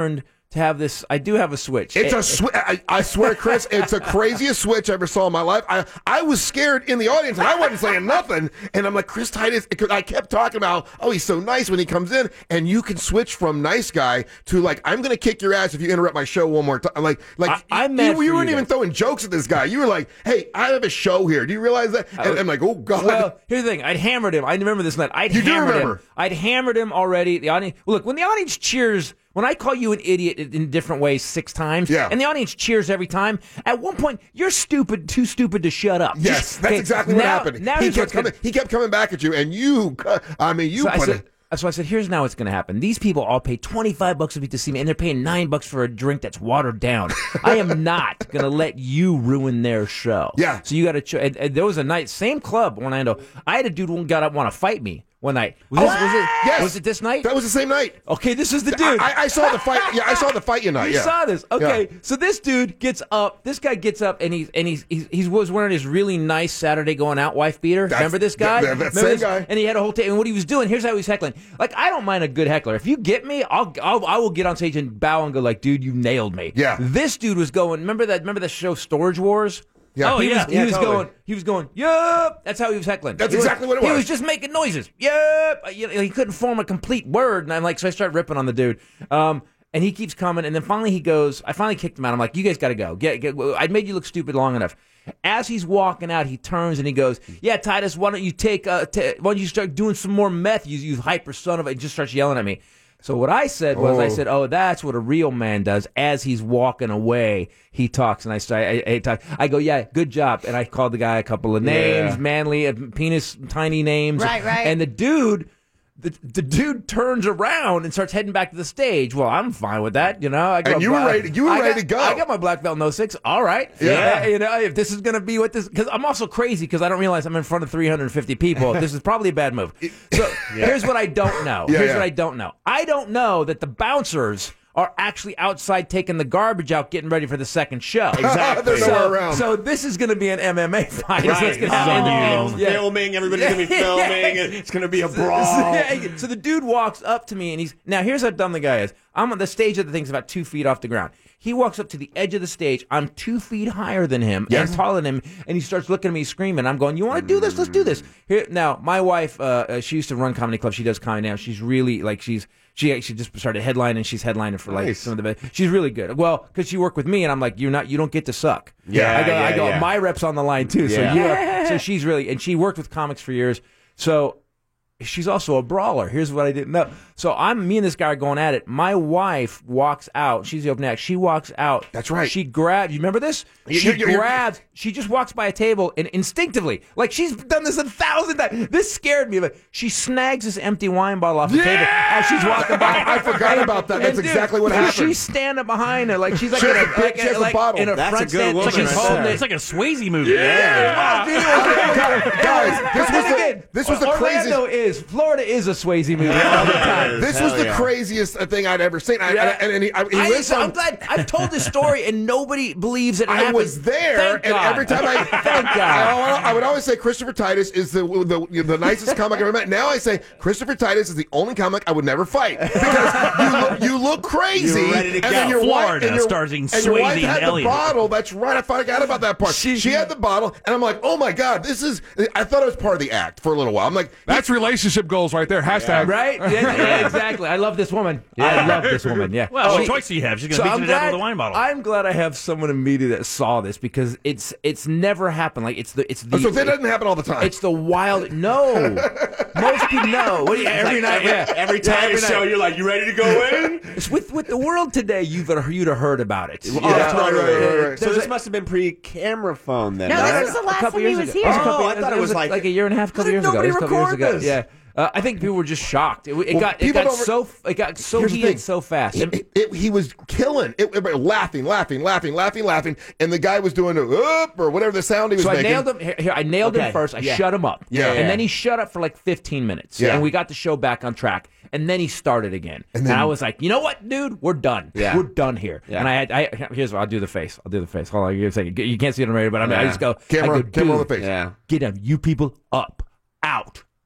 to have this. I do have a switch. It's It- a switch. I, I swear, Chris, it's the craziest switch I ever saw in my life. I I was scared in the audience, and I wasn't saying nothing. And I'm like, Chris Titus, because I kept talking about, oh, he's so nice when he comes in, and you can switch from nice guy to like, I'm going to kick your ass if you interrupt my show one more time. Like, like I- I'm you, mad you, for you you weren't even guys. throwing jokes at this guy. You were like, hey, I have a show here. Do you realize that? And I'm like, oh God. Well, here's the thing. I'd hammered him. I remember this night. I'd You do hammered remember. him. I'd hammered him already. The audience. Look, when the audience cheers, when I call you an idiot in in different ways six times, Yeah. and the audience cheers every time, at one point you're stupid, too stupid to shut up. Yes, Just- that's okay, exactly what now- happened. Now he here's kept what's gonna- coming. He kept coming back at you, and you. I mean, you So I put said, it. so I said, here's now what's going to happen. These people all pay twenty-five bucks a week to see me, and they're paying nine bucks for a drink that's watered down. I am not going to let you ruin their show. Yeah. So you got to. Ch- and, and there was a night, same club, Orlando. I had a dude who got up want to fight me one night. Was, this, was it? Yes. Was it this night? That was the same night. Okay, this is the dude. I, I saw the fight. Yeah, I saw the fight you night. You Yeah. saw this, okay? Yeah. So this dude gets up. This guy gets up, and he's and he's he's, he was wearing his really nice Saturday going out wife beater. That's- Remember this guy? that- that Remember same this? guy. And he had a whole tape. And what he was doing, here's how he was heckling. Like, I don't mind a good heckler. If you get me, I'll, I'll I will get on stage and bow and go like, dude, you nailed me. Yeah. This dude was going. Remember that? Remember the show Storage Wars? Yeah. Oh, he yeah. was, he Yeah, was totally. going. He was going. Yup. That's how he was heckling. That's He exactly what it He was. was just making noises. Yup. You know, he couldn't form a complete word, and I'm like, so I start ripping on the dude. Um, and he keeps coming, and then finally he goes. I finally kicked him out. I'm like, you guys got to go. Get, get. I made you look stupid long enough. As he's walking out, he turns and he goes, "Yeah, Titus, why don't you take? Uh, t- why don't you start doing some more meth? You, you hyper son of a." He just starts yelling at me. So what I said was, Oh. I said, "Oh, that's what a real man does." As he's walking away, he talks, and I say, I, I, talk, I go, "Yeah, good job." And I called the guy a couple of names, Yeah. manly, uh, penis, tiny names, Right, right. And the dude, the, the dude turns around and starts heading back to the stage. Well, I'm fine with that, you know. I go, And you were "Well, ready- you were I ready got- to go." I got my black belt in oh six. All right, Yeah. you know, if this is gonna be what this, because I'm also crazy because I don't realize I'm in front of three hundred fifty people. This is probably a bad move. So here's what I don't know. Yeah, here's yeah. what I don't know. I don't know that the bouncers are actually outside taking the garbage out, getting ready for the second show. Exactly. They're So, nowhere around. so this is going to be an M M A fight. is Right. what's gonna Oh, happen. and Yeah. filming, everybody's gonna be filming. and It's gonna be a So, brawl. yeah, so the dude walks up to me and he's now here's how dumb the guy is. I'm on the stage of the thing's about two feet off the ground. He walks up to the edge of the stage. I'm two feet higher than him Yes. and taller than him, and he starts looking at me screaming. I'm going, "You want to do this? Let's do this." Here now, my wife, uh, uh, she used to run comedy clubs. She does comedy now. She's really like she's she she just started headlining. She's headlining for like Nice. some of the. She's really good. Well, because she worked with me, and I'm like, "You're not. You don't get to suck." Yeah, I go. yeah, I go. yeah. My rep's on the line too. So Yeah. you. Are, so she's really and she worked with comics for years. So. She's also a brawler. Here's what I didn't know. So I'm me and this guy are going at it. My wife walks out. She's the opening act. She walks out. That's right. She grabs. You remember this? You- She you- you- grabs. She just walks by a table and instinctively, like she's done this a thousand times. This scared me. But she snags this empty wine bottle off the table as she's walking by. I forgot about that. That's And, dude, exactly what and happened. She's standing behind her, like she's like She in has a, a big- like, she has a like, bottle. in a That's a front good stand. woman She's right holding there. it. It's like a Swayze movie. Yeah, dude, Guys, guys, this was the this was the Orlando craziest. is Florida is a Swayze movie all the time. This was Hell the yeah. craziest thing I'd ever seen. I, Yeah. and, and he, I, he I, lives I'm on- glad I've told this story and nobody believes it I happened. was there, Thank and God. every time I thank God. I, I would always say Christopher Titus is the the, the nicest comic I've ever met. Now I say Christopher Titus is the only comic I would never fight because you look, you look crazy. You're ready to and go. then your Florida, wife, and your, starring and your wife Swayze had and the Elliott. bottle. That's right. I forgot about that part. She, had the bottle, and I'm like, oh my god, this is. I thought it was part of the act for a little while. I'm like, That's relationship goals right there. Hashtag. Right? Yeah, yeah, exactly. I love this woman. I love this woman. Yeah. Well, what She- choice do you have? She's going So to beat I'm you to death glad, with a wine bottle. I'm glad I have someone in media that saw this because it's it's never happened. Like it's the it's the oh, so that doesn't happen all the time. it's the wild. No, most people know. What do you, every night, yeah, Every Yeah, time every you show, night. you're like, you ready to go in? It's with with the world today. You've you'd have heard about it. Yeah, that's right, right, right, right. So There's this a- must have been pre-camera phone then. No, right? this was the last couple time he years was ago. here. It was a couple- Oh, I thought it was like- like a year and a half, couple How did years ago. nobody It was a couple years record ago. this? Yeah. Uh, I think people were just shocked. It, it Well, got it people got don't re- so it got so Here's the heated thing. so fast. It- it- it- he was killing. It, everybody laughing, laughing, laughing, laughing, laughing, and the guy was doing a up or whatever the sound he was So I making. nailed him. Here, here, I nailed Okay. him first. I Yeah. shut him up. Yeah. And Yeah. then he shut up for like fifteen minutes. Yeah. And we got the show back on track. And then he started again. And And, then- I was like, you know what, dude? We're done. Yeah. We're done here. Yeah. And I had, I here's what I'll do the face. I'll do the face. Hold on, give me a second. You can't see it on radio, but I, mean, I Yeah. just go. Camera, I go, camera on the "Dude, face. Yeah. Get them, you people up, out.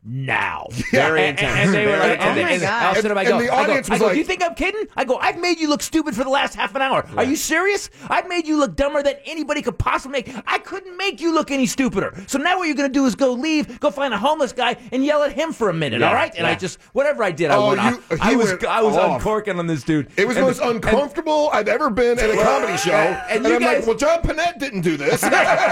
now. Very and, intense. and, and they were like, Oh and, my and, God. I'll sit up, I go, And the I go, audience I was go, like- do you think I'm kidding? I go, I've made you look stupid for the last half an hour. Are you serious? I've made you look dumber than anybody could possibly make. I couldn't make you look any stupider. So now what you're going to do is go leave, go find a homeless guy, and yell at him for a minute, Yeah, all right? And yeah. I just, whatever I did, I Oh, went you- off. he I was, went I was off. uncorking on this dude. It was the And- most and- uncomfortable I've ever been at a comedy show. and And, you I'm guys- like, well, John Panette didn't do this.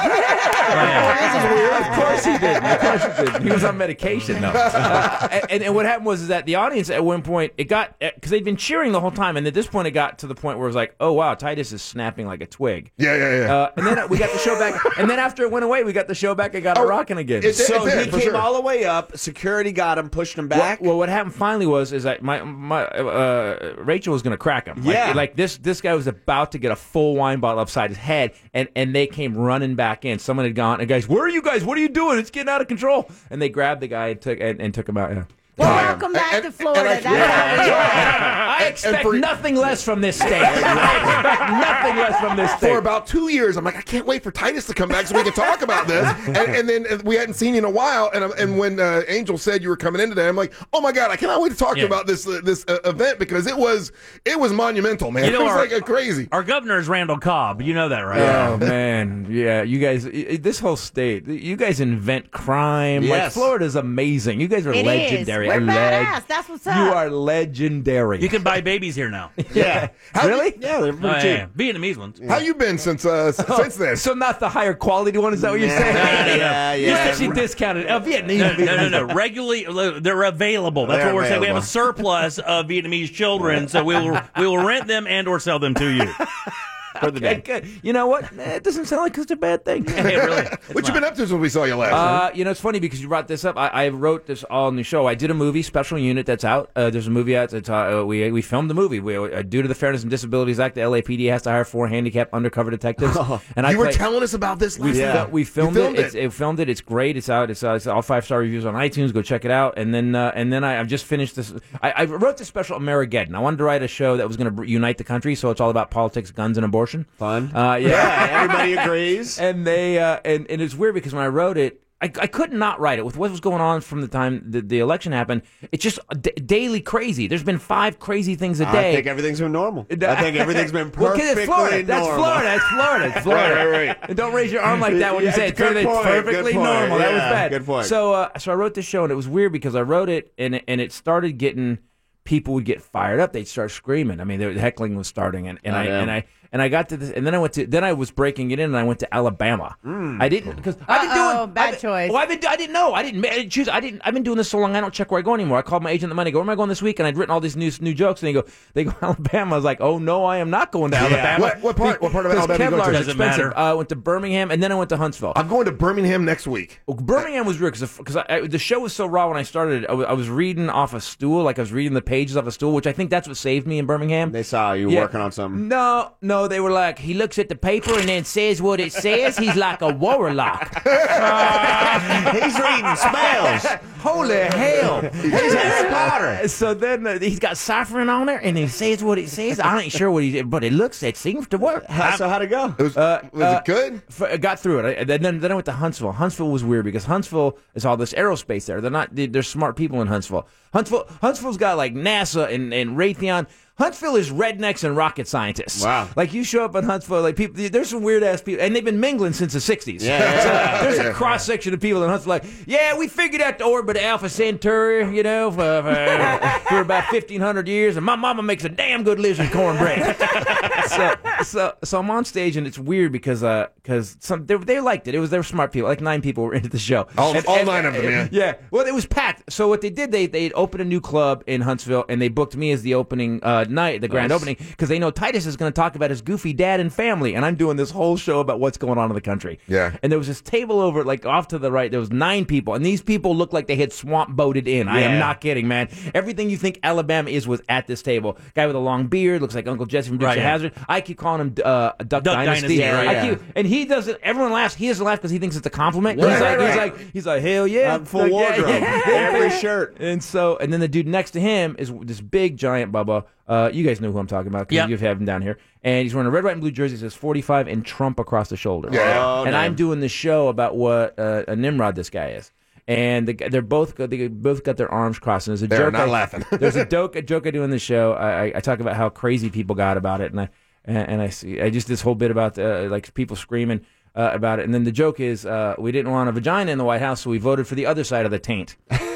Of course he did. Of course he did. He was on medication, though. Uh, and, and what happened was is that the audience at one point, it got, because they'd been cheering the whole time, and at this point it got to the point where it was like, oh, wow, Titus is snapping like a twig. Yeah, yeah, yeah. Uh, and then we got the show back, and then after it went away, we got the show back and got it Oh, rocking again. it did. So he for came sure. all the way up. Security got him, pushed him back. Well, well, what happened finally was is that my my uh, Rachel was going to crack him. Like, Yeah. like this this guy was about to get a full wine bottle upside his head, and, and they came running back in. Someone had gone, and guys, where are you guys? What are you doing? It's getting out of control. And they grabbed the guy and took and, and took him out. Yeah. Well, welcome back And- to and- Florida. and I- That's how we I And- expect and for- nothing less from this state. I expect nothing less from this state. For about two years, I'm like, I can't wait for Titus to come back so we can talk about this. And, and then uh, we hadn't seen you in a while. And and when uh, Angel said you were coming in today, I'm like, oh my god, I cannot wait to talk Yeah. about this uh, this uh, event because it was it was monumental, man. You know, it was our- like a crazy. Our governor is Randall Cobb. You know that, right? Oh man, yeah, you guys, i- i- this whole state, you guys invent crime. Like Yes. Florida's amazing. You guys are It is. legendary. We're Leg- badass. That's what's up. You are legendary. You can buy babies here now. yeah. really? Yeah, they're Oh, pretty yeah, cheap. yeah. Vietnamese ones. How you been since uh, s- since this? So not the higher quality one? Is that what you're saying? Yeah, yeah, You yeah. said she discounted. Uh, Vietnamese. No, no, no, no. Regularly, they're available. That's They're what we're saying. We have a available. surplus of Vietnamese children, so we will we will rent them and or sell them to you. For the Okay, day. good. You know what? Eh, It doesn't sound like it's a bad thing. Hey, really? What you been up to since we saw you last? Uh, you know, it's funny because you brought this up. I, I wrote this all new show. I did a movie, Special Unit, that's out. Uh, there's a movie out. That's, uh, we we filmed the movie. We, uh, due to the Fairness and Disabilities Act, the L A P D has to hire four handicapped undercover detectives. And I you were play- telling us about this We, last Yeah. fil- we filmed, You filmed it. it. It's, it filmed it. It's great. It's out. It's, uh, it's all five star reviews on iTunes. Go check it out. And then uh, and then I, I've just finished this. I, I wrote this special Amerigeddon. I wanted to write a show that was going to unite the country. So it's all about politics, guns, and abortion. Fun. Uh, yeah. Yeah, everybody agrees. And they uh, and and it's weird because when I wrote it, I, I could not write it with what was going on from the time the, the election happened. It's just d- daily crazy. There's been five crazy things a day. I think everything's been normal. I think everything's been Well, 'cause perfectly it's Florida. That's normal. Florida. That's Florida. It's Florida. Right, right, right. And don't raise your arm like that when you Yeah, say it. good It's point, perfectly good point. normal. That was Yeah, bad. good point. So, uh, so I wrote this show, and it was weird because I wrote it, and it, and it started getting people would get fired up. They'd start screaming. I mean, the heckling was starting, and, and Oh, I yeah. and I. And I got to this, and then I went to, then I was breaking it in, and I went to Alabama. I didn't because I've been Uh-oh, doing bad I've been- choice. Well, I've been, I didn't know. I didn't, I didn't choose. I didn't. I've been doing this so long. I don't check where I go anymore. I called my agent the money. Go, where am I going this week? And I'd written all these new new jokes, and they go, they go Alabama. I was like, oh no, I am not going to Alabama. What- what part- what part of Because Alabama you go to? Kevlar is Doesn't expensive. matter. Uh, I went to Birmingham, and then I went to Huntsville. I'm going to Birmingham next week. Well, Birmingham was weird because because the show was so raw when I started. I was, I was reading off a stool, like I was reading the pages off a stool, which I think that's what saved me in Birmingham. They saw you Yeah. working on something. No, no, they were like, he looks at the paper and then says what it says. He's like a warlock. He's reading spells. Holy hell! He's Harry Potter. So then uh, he's got ciphering on there, and he says what it says. I ain't sure what he, but it looks, it seems to work. How, so how'd it go? It was, was it good? F- I got through it. I, then, then I went to Huntsville. Huntsville was weird because Huntsville is all this aerospace there. They're not. They, they're smart people in Huntsville. Huntsville. Huntsville's got like NASA and, and Raytheon. Huntsville is rednecks and rocket scientists. Wow. Like you show up in Huntsville, like people. There's some weird ass people, and they've been mingling since the sixties. Yeah, yeah, So yeah. there's Yeah. a cross section of people in Huntsville. Like, yeah, we figured out the orbit of Alpha Centauri, you know, for, for, for about fifteen hundred years, and my mama makes a damn good lizard cornbread. so, so, so I'm on stage, and it's weird because, uh, because some they, they liked it. It was they were smart people. Like nine people were into the show. All- And- all and- nine of them, yeah. Yeah. Well, it was packed. So what they did, they they opened a new club in Huntsville, and they booked me as the opening uh, night, the grand Nice. opening, because they know Titus is going to talk about his goofy dad and family, and I'm doing this whole show about what's going on in the country. Yeah. And there was this table over, like off to the right. There was nine people, and these people looked like they had swamp boated in. I am Yeah. not kidding, man. Everything you think Alabama is was at this table. Guy with a long beard, looks like Uncle Jesse from Dukes Right, of yeah. Hazzard. I keep calling him uh, Duck, Duck Dynasty. Dynasty, I right, keep- and he doesn't. Everyone laughs. He doesn't laugh because he thinks it's a compliment. Right, he's, like, right, he's right. like, he's like, hell yeah, I'm full Like, yeah, wardrobe. yeah. Every shirt. And so, and then the dude next to him is this big giant Bubba. Uh, you guys know who I'm talking about because Yep. you've had him down here. And he's wearing a red, white, and blue jersey. It says forty-five and Trump across the shoulder. Yeah. Oh, and damn. I'm doing this show about what uh, a Nimrod this guy is. and the, they're both they both got their arms crossed. And there's a They're joke not I, laughing. there's a joke a joke I do in the show. I, I, I talk about how crazy people got about it, and I and, and I see I just this whole bit about uh, like people screaming uh, about it, and then the joke is uh, we didn't want a vagina in the White House, so we voted for the other side of the taint.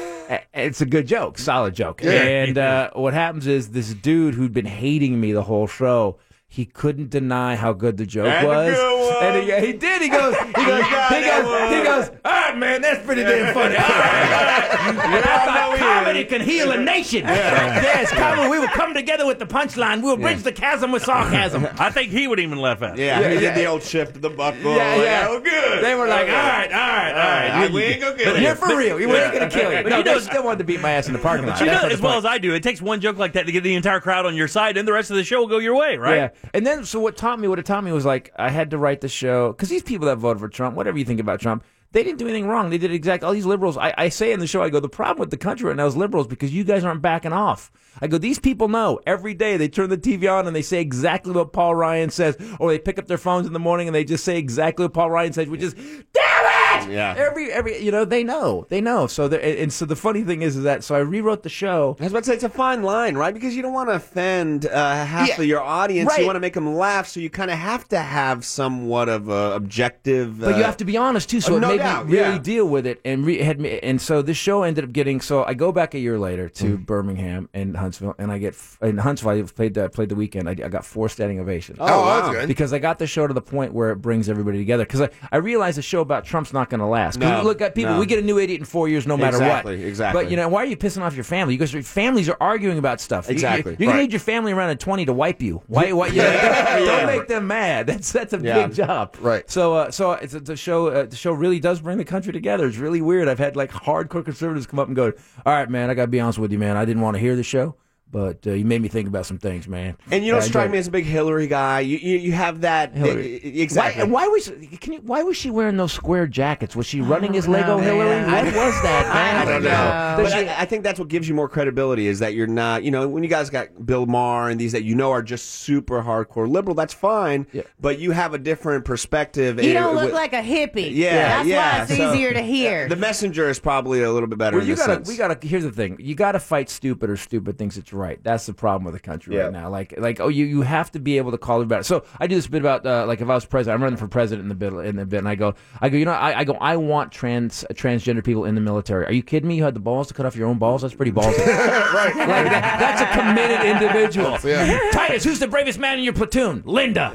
It's a good joke, solid joke. Yeah. And uh, what happens is this dude who'd been hating me the whole show, he couldn't deny how good the joke That's a was. good one. And he, he did. He goes, he goes, he got goes, that he one. goes, all right, man, that's pretty damn funny. All right, all right. And I thought comedy can heal a nation. Yes, comedy. We will come together with the punchline. We'll bridge the chasm with sarcasm. I think he would even laugh at it. Yeah, Yeah, he yeah. did the old shift to the buckle. Yeah, yeah. Oh, good. They were like, Okay. all right, all right, all right. All right, You- we ain't gonna kill but you. You're for real. We ain't going to kill you. But No, you they know- still wanted to beat my ass in the parking lot. But you That's know not as the well point. as I do, it takes one joke like that to get the entire crowd on your side, and the rest of the show will go your way, right? Yeah, and then so what taught me, what it taught me was like I had to write the show because these people that voted for Trump, whatever you think about Trump, they didn't do anything wrong. They did exactly all these liberals. I, I say in the show, I go, the problem with the country right now is liberals because you guys aren't backing off. I go, these people know every day they turn the T V on and they say exactly what Paul Ryan says, or they pick up their phones in the morning and they just say exactly what Paul Ryan says, which is, damn it! Yeah. Every every you know they know they know. So the- and so the funny thing is, is that so I rewrote the show. I was about to say, it's a fine line, right? Because you don't want to offend uh, half Yeah, of your audience. right. You want to make them laugh, so you kind of have to have somewhat of a objective. Uh, But you have to be honest too, so uh, it no made doubt, me really yeah. deal with it, and re- had me. And so this show ended up getting. So I go back a year later to Mm. Birmingham and Huntsville, and I get f- in Huntsville. I played the, played the weekend. I, I got four standing ovations. Oh, wow. that's good. Because I got the show to the point where it brings everybody together. Because I, I realized the show about Trump's not going to last. 'Cause No, you look at people. no. We get a new idiot in four years, no matter Exactly, what. exactly. But you know, why are you pissing off your family? Because your families are arguing about stuff. You- Exactly, You, you, right. need your family around at twenty to wipe you. Why? why you know, don't, don't make them mad. That's that's a Yeah. big job. Right. So, uh, so it's, the show. Uh, the show really does bring the country together. It's really weird. I've had like hardcore conservatives come up and go, "All right, man, I got to be honest with you, man. I didn't want to hear the show, but uh, you made me think about some things, man." And you don't I strike enjoyed me it. as a big Hillary guy. You you, you have that Hillary. e- e- exactly. Why, why was can you, Why was she wearing those square jackets? Was she running as Lego know, Hillary? man. What was that, man? I don't know. Does But she- I, I think that's what gives you more credibility is that you're not, you know, when you guys got Bill Maher and these that you know are just super hardcore liberal, that's fine. Yeah. But you have a different perspective. You eh, don't look with- like a hippie. Yeah, That's yeah. why it's so- easier to hear. The messenger is probably a little bit better Well, in you this gotta, sense. we gotta. Here's the thing: you gotta fight stupid, or stupid thinks it's right. That's the problem with the country Yeah. right now. Like, like, oh, you, you have to be able to call about it. So I do this bit about, uh, like, if I was president, I'm running for president in the bit, in the bit, and I go, I go, you know, I, I go, I want trans, transgender people in the military. Are you kidding me? You had the balls to cut off your own balls? That's pretty ballsy. right. Like that, that's a committed individual. Yeah. Titus, who's the bravest man in your platoon? Linda.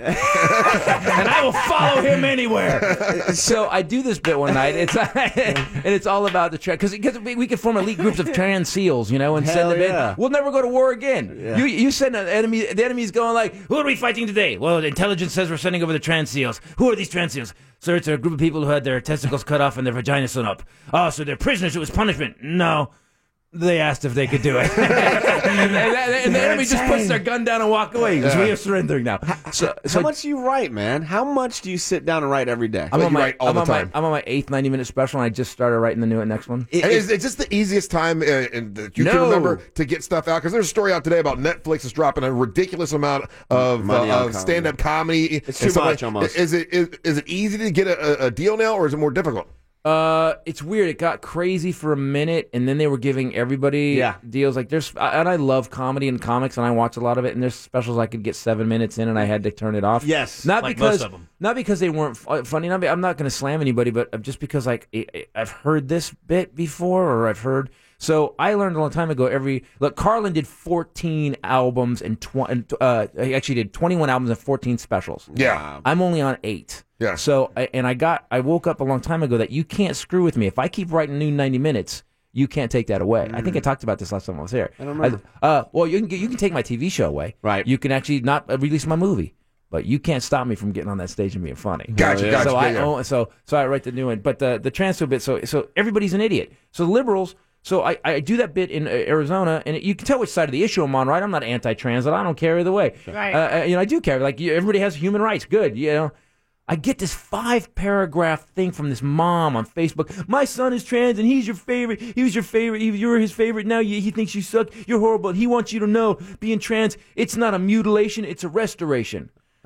And I will follow him anywhere. So I do this bit one night. It's and it's all about the trans because we, we could form elite groups of trans seals, you know, and Hell send them yeah. in. We'll never go to war again. You you send an enemy. The enemy's going like, who are we fighting today? Well, intelligence says we're sending over the trans seals. Who are these trans seals? Sir, it's a group of people who had their testicles cut off and their vaginas sewn up. Oh, so they're prisoners. It was punishment. No. They asked if they could do it. and, and- and the enemy just puts their gun down and walk away. Because we are surrendering now. So, so How much do you write, man? How much do you sit down and write every day? I'm, Like on you my, write all I'm, the on time. My, I'm on my eighth ninety minute special, and I just started writing the new next one. It- And it- is, is this the easiest time uh, in, that you can No. remember to get stuff out? Because there's a story out today about Netflix is dropping a ridiculous amount of, Money uh, on of comedy. stand-up comedy. It's and too stuff much like- almost. Is it is, is it easy to get a, a- a deal now, or is it more difficult? Uh, it's weird. It got crazy for a minute, and then they were giving everybody Yeah. deals. Like there's, and I love comedy and comics, and I watch a lot of it. And there's specials I could get seven minutes in, and I had to turn it off. Yes, not like because most of 'em. not because they weren't fu- funny. Not, be- I'm not going to slam anybody, but just because like I- I- I've heard this bit before, or I've heard. So I learned a long time ago. Every look, Carlin did fourteen albums and twenty. Uh, he actually did twenty-one albums and fourteen specials. Yeah. I'm only on eight. Yeah. So, I- and I got, I woke up a long time ago that you can't screw with me. If I keep writing new ninety minutes, you can't take that away. I think I talked about this last time I was here. I don't remember. uh, well, you can get, you can take my T V show away. Right. You can actually not uh, release my movie, but you can't stop me from getting on that stage and being funny. Gotcha, yeah. gotcha. So yeah, I yeah. own, so so I write the new one, but the the transfer bit. So so everybody's an idiot. So liberals. So I, I do that bit in uh, Arizona, and you can tell which side of the issue I'm on, right? I'm not anti-trans, and I don't care either way. Right. Uh, uh, you know, I do care. Like you, everybody has human rights. Good. You know. I get this five-paragraph thing from this mom on Facebook. My son is trans, and he's your favorite. He was your favorite. He, you're his favorite. Now you, he thinks you suck. You're horrible. He wants you to know, being trans, it's not a mutilation. It's a restoration.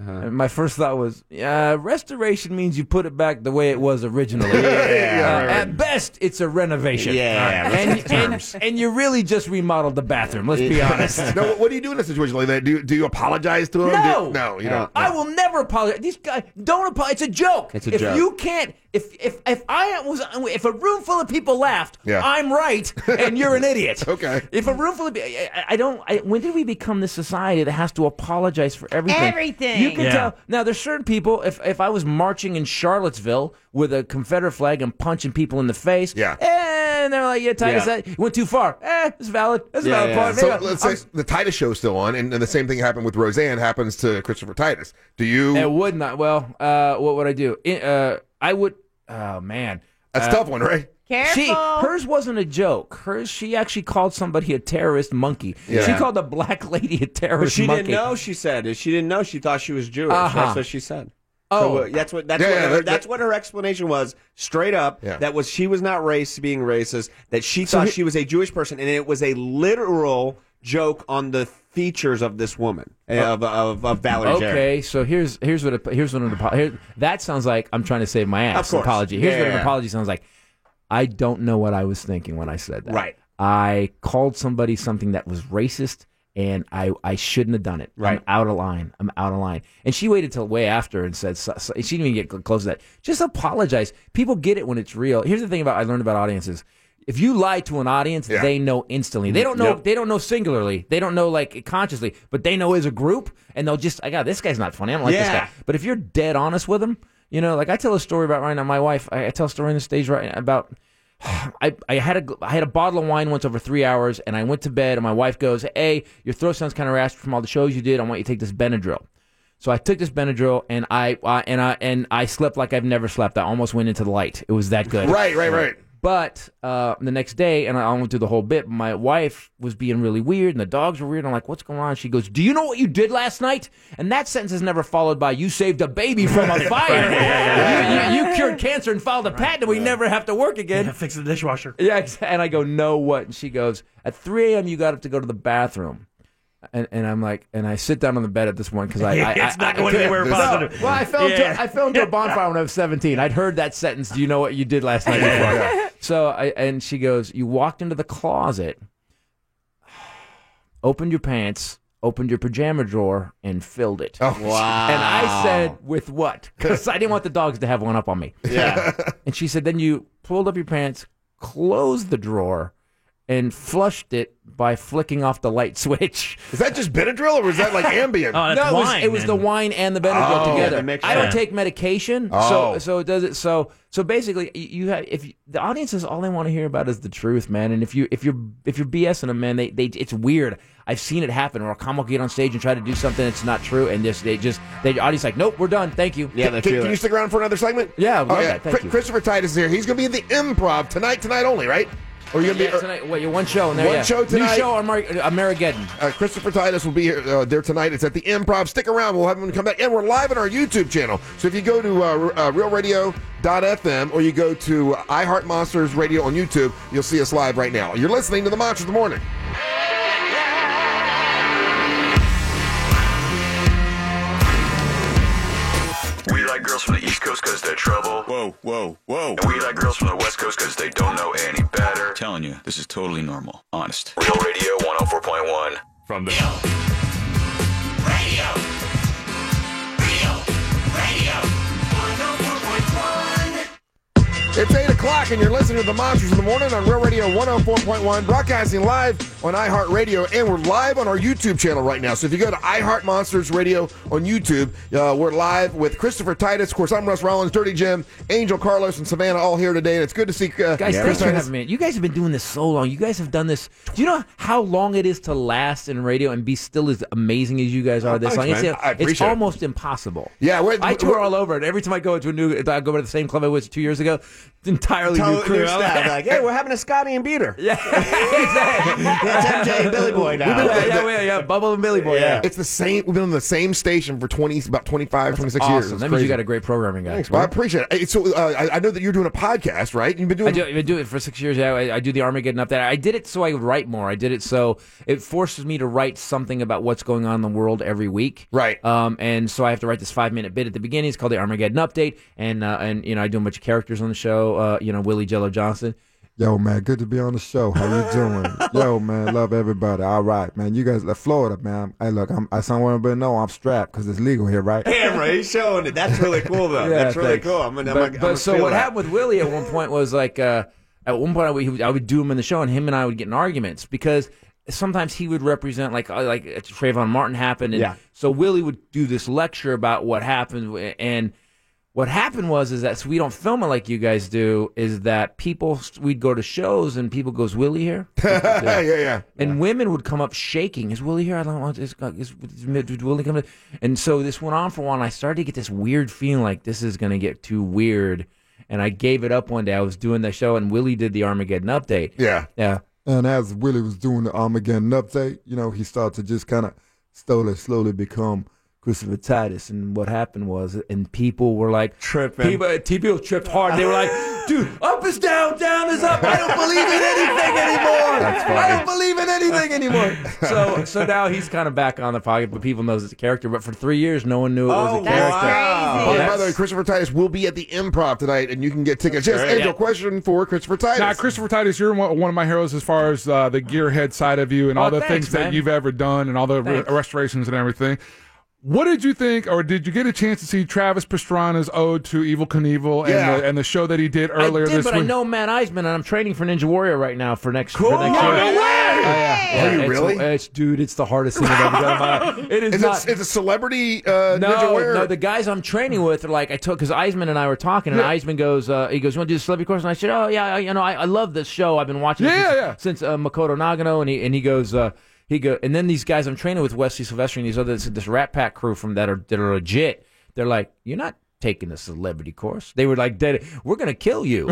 And my first thought was, uh, restoration means you put it back the way it was originally. Yeah, Uh, right, right. At best, it's a renovation. Yeah, and, and, and you really just remodeled the bathroom. Let's be honest. Now, what- what do you do in a situation like that? Do you, do you apologize to him? No, Do- no, you don't. I will never apologize. These guys don't apologize. It's a joke. It's a if joke. you can't, if if if I was, if a room full of people laughed, Yeah. I'm right, and you're an idiot. Okay. If a room full of, I, I- I don't. I, when did we become this society that has to apologize for everything? Everything. You can Yeah. tell. Now, there's certain people. If if I was marching in Charlottesville with a Confederate flag and punching people in the face, Yeah. and they're like, yeah, Titus, Yeah. that went too far. Eh, it's valid. That's a Yeah, valid yeah. point. So Maybe I- let's say I'm- the Titus show's still on, and, and the same thing happened with Roseanne happens to Christopher Titus. Do you? It would not. Well, uh, what would I do? I- uh, I would. Oh man, That's uh, a tough one, right? Careful. She, hers wasn't a joke. Hers, she actually called somebody a terrorist monkey. Yeah. She called a black lady a But terrorist she monkey. didn't know. She said she didn't know. She thought she was Jewish. Uh-huh. That's what she said. Oh. So, uh, that's what that's Yeah, what yeah, her, that- that's that- what her explanation was. Straight up, Yeah. that was she was not race being racist. That she So thought he- she was a Jewish person, and it was a literal joke on the features of this woman uh, of of, of Valerie Jarrett. Okay, so here's here's what a, here's what an apology. Here, that sounds like I'm trying to save my ass. Of course. Apology. Here's Yeah, what yeah, an yeah. apology sounds like. I don't know what I was thinking when I said that. Right. I called somebody something that was racist, and I, I shouldn't have done it. Right. I'm out of line. I'm out of line. And she waited till way after and said, so, so- she didn't even get cl- close to that. Just apologize. People get it when it's real. Here's the thing about I learned about audiences. If you lie to an audience, Yeah. they know instantly. They don't know. Yep. They don't know singularly. They don't know like consciously, but they know as a group, and they'll just, I got this guy's not funny. I don't like this Yeah. guy. But if you're dead honest with them, you know, like I tell a story about right now. My wife, I, I tell a story on the stage right now about. I, I had a I had a bottle of wine once over three hours, and I went to bed, and my wife goes, "Hey, your throat sounds kind of raspy from all the shows you did. I want you to take this Benadryl." So I took this Benadryl, and I uh, and I and I slept like I've never slept. I almost went into the light. It was that good. Right, right, right. But uh, the next day, and I went through the whole bit, my wife was being really weird, and the dogs were weird. I'm like, what's going on? She goes, do you know what you did last night? And that sentence is never followed by, you saved a baby from a fire. you, you, you cured cancer and filed a patent, and we never have to work again. Yeah, fix the dishwasher. Yeah, ex- and I go, no, what? And she goes, at three a.m. you got up to go to the bathroom. And, and I'm like, and I sit down on the bed at this point because I, I, It's I, not going I, anywhere no, positive. Well, I fell, Yeah. into, I fell into a bonfire when I was seventeen. I'd heard that sentence. Do you know what you did last night? Before? So I and she goes, you walked into the closet, opened your pants, opened your pajama drawer, and filled it. Oh, Wow. And I said, with what? Because I didn't want the dogs to have one up on me. Yeah. And she said, then you pulled up your pants, closed the drawer, and flushed it by flicking off the light switch. Is that just Benadryl, or is that like Ambien? Oh, that's no, it was, wine, it was the man. wine and the Benadryl Oh, together. the mixture. I don't Yeah. take medication, Oh. so so it does it. So so basically, you you have if you, the audience is all they want to hear about is the truth, man. And if you if you're if you're BSing them, man, they they it's weird. I've seen it happen where a comic will get on stage and try to do something that's not true, and just they just the audience like, nope, we're done, thank you. Yeah, they Can, feel can you it. stick around for another segment? Yeah, I would Oh, love yeah. that. Thank Chri- you. Christopher Titus is here. He's going to be at the Improv tonight, tonight only, right? Or you going to Yeah, be? tonight, what, your one show in there? One yeah. show tonight. New show on Mar- Amerigeddon. Uh, Christopher Titus will be here, uh, there tonight. It's at the Improv. Stick around. We'll have him come back. And we're live on our YouTube channel. So if you go to uh, uh, real radio dot f m or you go to iHeart Monsters Radio on YouTube, you'll see us live right now. You're listening to the Monsters of the Morning. We like girls from the East Coast because they're trouble. Whoa, whoa, whoa. And we like girls from the West Coast because they don't know any better. Telling you, this is totally normal. Honest. Real Radio one oh four point one. From the... Radio. Real Radio. one oh four point one. It's eight o'clock, and you're listening to the Monsters in the Morning on Real Radio one oh four point one, broadcasting live on iHeartRadio, and we're live on our YouTube channel right now. So if you go to iHeart Monsters Radio on YouTube, uh, we're live with Christopher Titus. Of course, I'm Russ Rollins, Dirty Jim, Angel Carlos, and Savannah all here today, and it's good to see uh, Guys, Chris thanks for Titus. having me. You guys have been doing this so long. You guys have done this. Do you know how long it is to last in radio and be still as amazing as you guys are this Thanks, long? It's, man. I it's appreciate it. almost impossible. Yeah, we're- I we're- tour all over, and every time I go to a new, I go to the same club I was two years ago. It's entirely totally, Totally new crew. new staff. Like, hey, we're having a Scotty and Beater. Yeah, exactly. It's M J and Billy Boy now. yeah, yeah, yeah, yeah, Bubble and Billy Boy. Yeah, It's the same. We've been on the same station for twenty, about twenty-five, twenty-six years. awesome. It's That means you crazy. got a great programming guy. Thanks, well, I appreciate it. So uh, I, I know that you're doing a podcast, right? You've been doing. I do, I've been doing it for six years. Yeah, I, I do the Armageddon update. I did it so I would write more. I did it so it forces me to write something about what's going on in the world every week. Right. Um, and so I have to write this five minute bit at the beginning. It's called the Armageddon update, and uh, and you know I do a bunch of characters on the show. Uh, you know Willie Jello Johnson. Yo, man, good to be on the show. How you doing? Yo, man, love everybody. All right, man. You guys left Florida, man. Hey, look, I'm, I someone to know I'm strapped because it's legal here, right? Camera, he's showing it. That's really cool, though. Yeah, That's really thanks. cool. I'm gonna, I'm But, gonna, but I'm so feel what that. happened with Willie at one point was like, uh, at one point I would, he would, I would do him in the show, and him and I would get in arguments because sometimes he would represent like uh, like Trayvon Martin happened, and Yeah. so Willie would do this lecture about what happened, and what happened was is that so we don't film it like you guys do. Is that people we'd go to shows and people goes Willie here, yeah, yeah. and women would come up shaking. Is Willie here? I don't want this. Is, is Willie coming? And so this went on for a while. And I started to get this weird feeling like this is going to get too weird. And I gave it up one day. I was doing the show, and Willie did the Armageddon update. Yeah, yeah. And as Willie was doing the Armageddon update, you know, he started to just kind of slowly, slowly become Christopher Titus. And what happened was, and people were like, tripping. People, people tripped hard. They were like, dude, up is down, down is up. I don't believe in anything anymore. That's funny. I don't believe in anything anymore. So so now he's kind of back on the pocket, but people knows it's a character. But for three years, no one knew it was Oh, a That's character. crazy. Oh, Yeah. by the way, Christopher Titus will be at the Improv tonight, and you can get tickets. Yes, great. Angel, Yeah. question for Christopher Titus. Now, Christopher Titus, you're one one of my heroes as far as uh, the gearhead side of you and all Oh, the thanks, things that man. you've ever done and all the re- Thanks. restorations and everything. What did you think, or did you get a chance to see Travis Pastrana's ode to Evel Knievel Yeah. and, the, and the show that he did earlier I did, this but week? I know Matt Eisman, and I'm training for Ninja Warrior right now for next, Cool. for next No year. way! Oh, yeah. Are you it's, really? It's, dude, it's the hardest thing I've ever done in my life. It is Is not. it, it's a celebrity uh, Ninja No, Warrior? no, the guys I'm training with are like I took because Eisman and I were talking, and Yeah. Eisman goes, uh, he goes, "You want to do the celebrity course?" And I said, "Oh yeah, I, you know, I, I love this show. I've been watching it Yeah, since, yeah. since uh, Makoto Nagano." And he and he goes, uh, he go, and then these guys I'm training with, Wesley Sylvester and these other this, this Rat Pack crew from that are that are legit. They're like, "You're not taking the celebrity course." They were like, dead, "We're gonna kill you.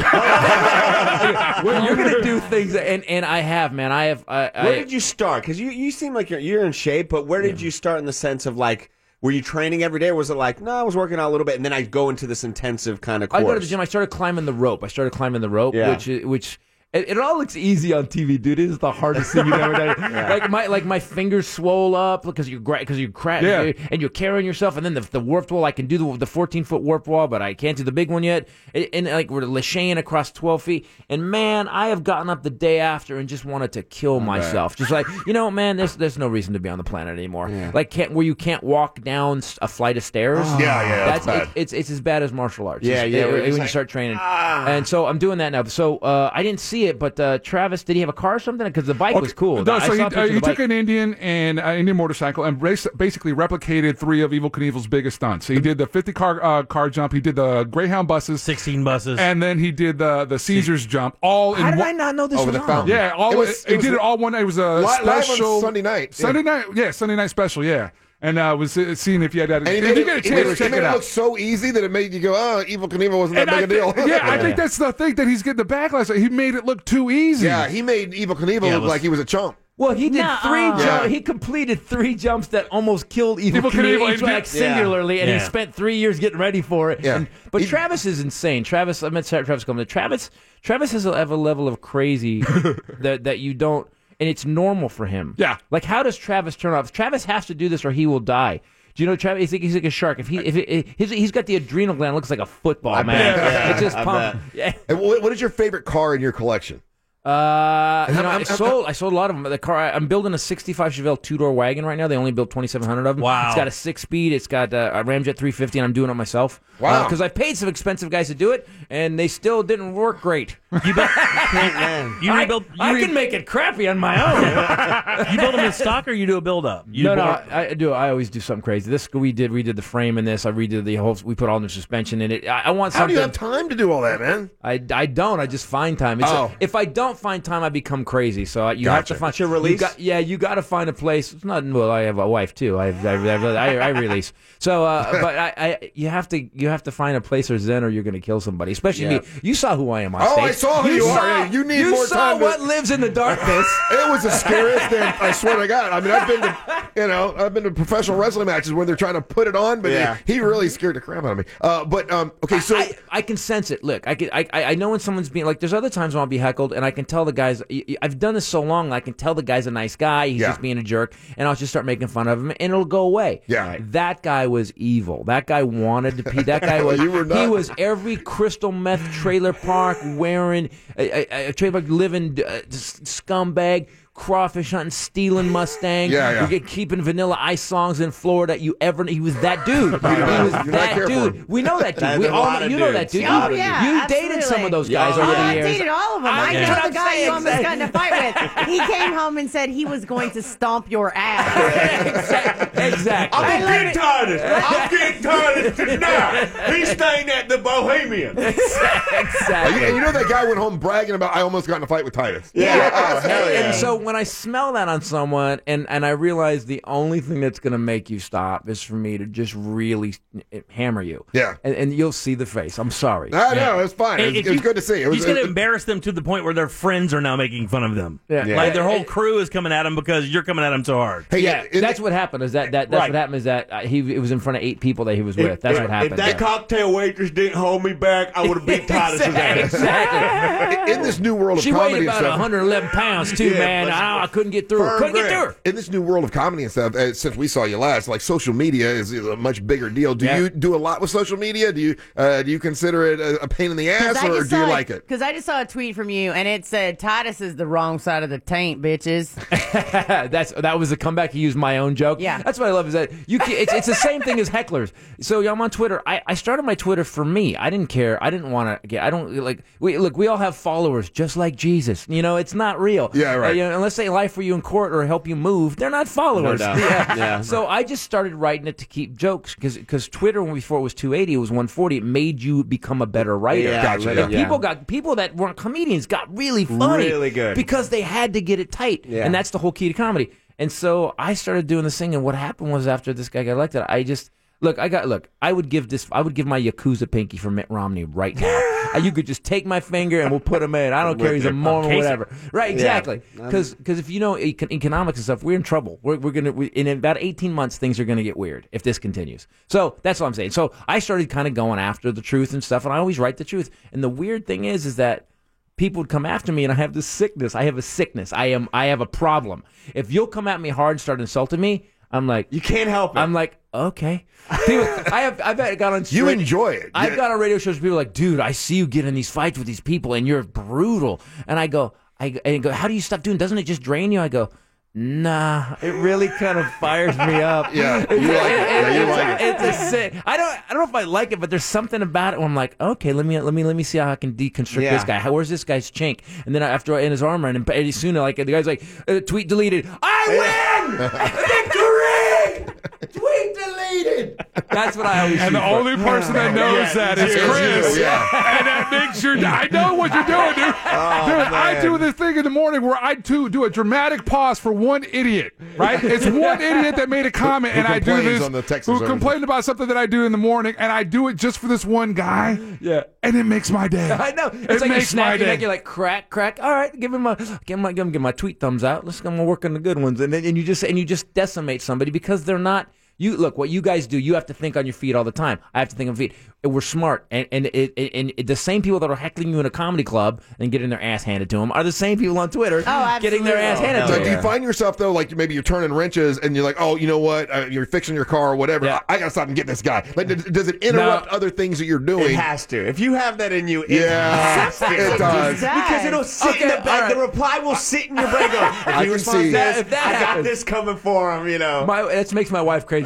We're- You're gonna do things." And and I have, man. I have. I, Where I, did you start? Because you, you seem like you're you're in shape, but where did you start in the sense of like, were you training every day, or was it like, no, I was working out a little bit, and then I go into this intensive kind of course? I go to the gym. I started climbing the rope. I started climbing the rope, Yeah. which which it, it all looks easy on T V, dude. It is the hardest thing you've ever done. Like my like my fingers swole up because you're because you're cra- Yeah. and you're carrying yourself, and then the, the warped wall. I can do the the fourteen foot warped wall, but I can't do the big one yet. And, and like we're Lacheyenne across twelve feet, and man, I have gotten up the day after and just wanted to kill myself. Just like you know, man, there's there's no reason to be on the planet anymore. Like can't where you can't walk down s- a flight of stairs. Yeah, yeah, that's bad. it, it's it's as bad as martial arts. Yeah, It's- yeah, it- we're when just you like, start training. And so I'm doing that now. So uh, I didn't see it, but uh, Travis, did he have a car or something? Because the bike was cool. No, I so he, saw a uh, picture of he the took bike. an Indian and uh, Indian motorcycle and bas- basically replicated three of Evel Knievel's biggest stunts. So he did the fifty car uh, car jump, he did the Greyhound buses, sixteen buses, and then he did the the Caesars jump. All How in did one. I not know this Over was the on? fountain. Yeah, all It was- he it was did it all one night. It was a Li- live on special Sunday night, yeah. Sunday night, yeah, Sunday night special, yeah. And uh, was uh, seeing if you had that. And he If made you it, get a he chance, made it, check he made it it out. look so easy that it made you go, oh, Evel Knievel wasn't that And big I a thi- deal. yeah, I think that's the thing that he's getting the backlash. He made it look too easy. Yeah, he made Evel Knievel Yeah, it look was- like he was a chump. Well, he did Nuh-uh. three jumps. Yeah. He completed three jumps that almost killed Evel Evel Knievel, Knievel, each and one, did- like singularly, and Yeah. he spent three years getting ready for it. Yeah. And, but He- Travis is insane. Travis, I met Travis Coleman. Travis, Travis has a, have a level of crazy that that you don't, and it's normal for him. Yeah. Like, how does Travis turn off? Travis has to do this, or he will die. Do you know Travis? He's like, he's like a shark. If he, if it, it, he's, he's got the adrenal gland, looks like a football, man. bet. It's just I pumped. Yeah. And what, what is your favorite car in your collection? Uh, you how- know, I how- sold I sold a lot of them. The car I'm building a sixty-five Chevelle two door wagon right now. They only built twenty-seven hundred of them. Wow. It's got a six speed. It's got uh, a Ramjet three fifty, and I'm doing it myself. Wow. Because I paid some expensive guys to do it, and they still didn't work great. You built, Man. you rebuild. You I re- can make it crappy on my own. You build them in stock, or you do a build up? You no, no, bought- I, I do. I always do something crazy. This we did. We did the frame in this. I redid the whole. We put all the suspension in it. I, I want How do something. you have time to do all that, man? I, I don't. I just find time. It's a- Oh. if I don't find time, I become crazy. So I- you have Gotcha. to find. It's your you release? got- yeah, you got to find a place. It's not. Well, I have a wife too. I I, I, I, I release. So, uh, but I, I you have to you have to find a place or zen, or you're going to kill somebody. Especially Yeah. me. You saw who I am on Oh, stage. I saw who you saw, are. You need you more saw time to- what lives in the darkness. It was the scariest thing. I swear to God. I mean, I've been to, you know, I've been to professional wrestling matches where they're trying to put it on, but Yeah. he, he really scared the crap out of me. Uh, but um, okay, so I, I can sense it. Look, I, can, I I know when someone's being like. There's other times when I'll be heckled, and I can tell the guys. y- y- I've done this so long, I can tell the guy's a nice guy. He's Yeah. just being a jerk, and I'll just start making fun of him, and it'll go away. Yeah. That guy was evil. That guy wanted to be. That guy was. You were not. He was every crystal meth trailer park wearing a, a, a trailer park living uh, s- scumbag. Crawfish hunting, stealing Mustang. Yeah, yeah. You get keeping Vanilla Ice songs in Florida. You ever? He was that dude. He was You're not that care for dude. him. We know that dude. There's We a all lot know, of you know that dudes. dude. Oh, you yeah, you absolutely. dated some of those Yeah. guys Oh, over Oh, the I years. dated all of them. I- I that's know what the I'm guy saying, you almost exactly. got in a fight with. He came home and said he was going to stomp your ass. Exactly. I I'm love getting it. tired of this. I'm getting tired of this tonight. He's staying at the Bohemian. Exactly. and you know that guy went home bragging about I almost got in a fight with Titus. Yeah. Oh, hell And, yeah. and so when I smell that on someone, and, and I realize the only thing that's going to make you stop is for me to just really s- hammer you. Yeah. And, and you'll see the face. I'm sorry. I know it's fine. It was, If it was you- good to see. It was, He's going to it- embarrass them to the point where their friends are now making fun of them. Yeah. Yeah. Like their whole crew is coming at him because you're coming at him so hard. Hey, Yeah, in- that's what happened. Is that, that that's Right. what happened? Is that uh, he it was in front of eight people that he was with. That's if, what happened. If that yeah. cocktail waitress didn't hold me back, I would have beat Titus's ass. Exactly. in this new world of She comedy weighed and about stuff. one hundred eleven pounds too, Yeah, man. but- I, I couldn't get through her. Firm Couldn't get grip. through her. In this new world of comedy and stuff, uh, since we saw you last, like social media is, is a much bigger deal. Do Yeah. you do a lot with social media? Do you uh, do you consider it a, a pain in the ass, or do you like it? Because I just saw a tweet from you, and it said Titus is the wrong side of the taint, bitches. That's that was the comeback. He used my own joke. Yeah. That's what I love is that you. Can, it's, it's the same thing as hecklers. So I'm on Twitter. I, I started my Twitter for me. I didn't care. I didn't want to get. I don't like. We look. We all have followers, just like Jesus. You know, it's not real. Yeah, right. Uh, you know, unless they lie for you in court or help you move, they're not followers. No doubt. Yeah. Yeah. So I just started writing it to keep jokes because because Twitter when before it was two eighty, it was one forty. It made you become a better writer. Yeah, Gotcha, let yeah. it- yeah. People got people that weren't comedians got really funny, Really good. because they had to get it tight, Yeah. and that's the whole key to comedy. And so I started doing this thing, and what happened was after this guy got elected, I just look. I got look. I would give this. I would give my Yakuza pinky for Mitt Romney right now. Uh, you could just take my finger and we'll put him in. I don't care. He's a Mormon or whatever. Right? Exactly. Because if you know econ- economics and stuff, we're in trouble. We're we're gonna we, in about eighteen months things are gonna get weird if this continues. So that's what I'm saying. So I started kind of going after the truth and stuff, and I always write the truth. And the weird thing is, is that people would come after me, and I have this sickness. I have a sickness. I am. I have a problem. If you'll come at me hard and start insulting me, I'm like, You can't help it. I'm like, okay. People, I have. I've got on. You straight- enjoy it. I've Yeah. got on radio shows. Where people are like, dude, I see you get in these fights with these people, and you're brutal. And I go, I, I go, how do you stop doing? Doesn't it just drain you? I go, nah. It really kind of fires me up. Yeah, you It's, like it. Yeah, you it's- like it. it's a sick. I don't. I don't know if I like it, but there's something about it where I'm like, okay, let me let me let me see how I can deconstruct Yeah. this guy. How, where's this guy's chink? And then after in his armor, and pretty soon, like the guy's like, uh, tweet deleted. I win. Victory. Tweet deleted. That's what I always. And shoot the for. only person that knows that is It's Chris. you, yeah. And that makes sure I know what you're doing, dude. Oh, dude, I man. do this thing in the morning where I do, do a dramatic pause for one idiot, right? It's one idiot that made a comment, Who and I do complains this. on the text who service. complained about something that I do in the morning, and I do it just for this one guy. Yeah. And it makes my day. I know. It It's like you makes snap my your day. neck. You're like crack, crack. All right, give him my, give him my, give him, give my tweet thumbs out. Let's go work on the good ones, and then and you just and you just decimate somebody because they're not. You look what you guys do. You have to think on your feet all the time. I have to think on feet. We're smart, and and it, it, and it, the same people that are heckling you in a comedy club and getting their ass handed to them are the same people on Twitter Oh, getting their ass absolutely. handed So to do them. you find yourself though, like maybe you're turning wrenches and you're like, oh, you know what? Uh, you're fixing your car or whatever. Yeah. I, I gotta stop and get this guy. Like, does, does it interrupt No. other things that you're doing? It has to. If you have that in you, it Yeah, has to. it does. Because it'll sit in Okay, the back. all right. The reply will sit in your brain. Go, if I he can responds see. this, If that I got happens. this coming for him. You know. My, that makes my wife crazy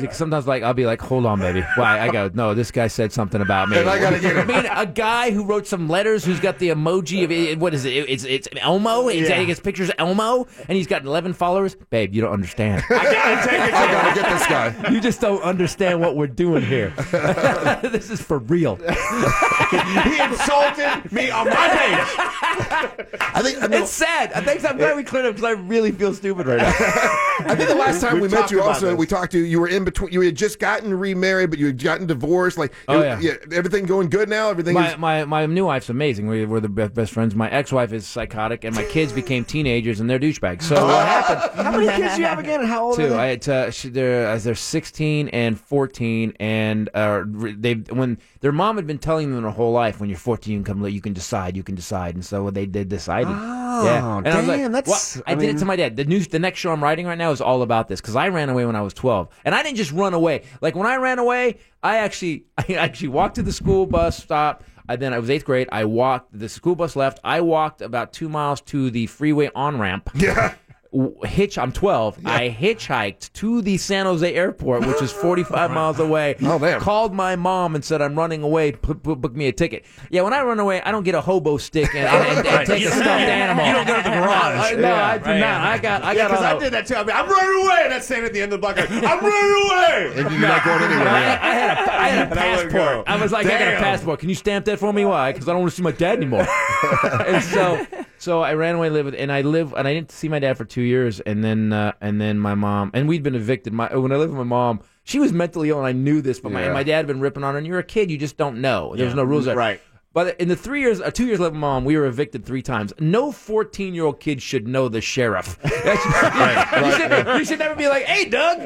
because sometimes like I'll be like, hold on, baby. Why? I go, no, this guy said something about me. And I gotta get him. I mean, a guy who wrote some letters, who's got the emoji of it, what is it? It's it's Elmo. It's, Yeah. his picture's Elmo, and he's got eleven followers. Babe, you don't understand. I gotta take it. I gotta get this guy. You just don't understand what we're doing here. This is for real. He insulted me on my page. I think I mean, It's sad. I think I'm glad we cleared up because I really feel stupid right now. I think the last time We've we met talked you, about also this. we talked to you. You were in between. You had just gotten remarried, but you had gotten divorced. Like, Oh, it- yeah. everything going good now. Everything My, is. my my new wife's amazing. We, we're the be- best friends. My ex-wife is psychotic, and my kids became teenagers, and they're douchebags. So what happened? How many kids do you have again, and how old Two. are I they? had uh, she, they're uh, they're sixteen and fourteen, and uh, they when their mom had been telling them their whole life, when you're fourteen, you can come, you can decide, you can decide, and so they they decided. Oh, yeah. And I was like, damn, that's- what? I, I did it mean- to my dad. The new the next show I'm writing right now is all about this because I ran away when I was twelve, and I didn't just run away. Like when I ran away, I actually I actually walked to the school bus stop. I, then I was eighth grade. I walked. The school bus left. I walked about two miles to the freeway on ramp. Yeah. Hitch. I'm twelve. I hitchhiked to the San Jose airport, which is forty-five miles away. Oh, damn. Called my mom and said I'm running away. P- p- book me a ticket. Yeah, when I run away, I don't get a hobo stick and, and, and, and take a stuffed animal. You don't go to the garage. I, no, I do Right. not. I got. I Yeah, got. because all I that- did that too. I mean, I'm running away, and that's saying at the end of the block, I'm running away. And you're not going anywhere. I, now. I had a, I had a And I let it passport. go. I was like, I got a Damn. passport. Can you stamp that for me? Why? Because I don't want to see my dad anymore. And so, so I ran away, lived, and I live, and I didn't see my dad for two years, and then, uh, and then my mom, and we'd been evicted. My when I lived with my mom, she was mentally ill, and I knew this, but my Yeah. my dad had been ripping on her. And you're a kid, you just don't know. There's Yeah. no rules there. Right. But in the three years, uh, two years living with my mom, we were evicted three times. No fourteen-year-old kid should know the sheriff. you, should, you should never be like, "Hey, Doug,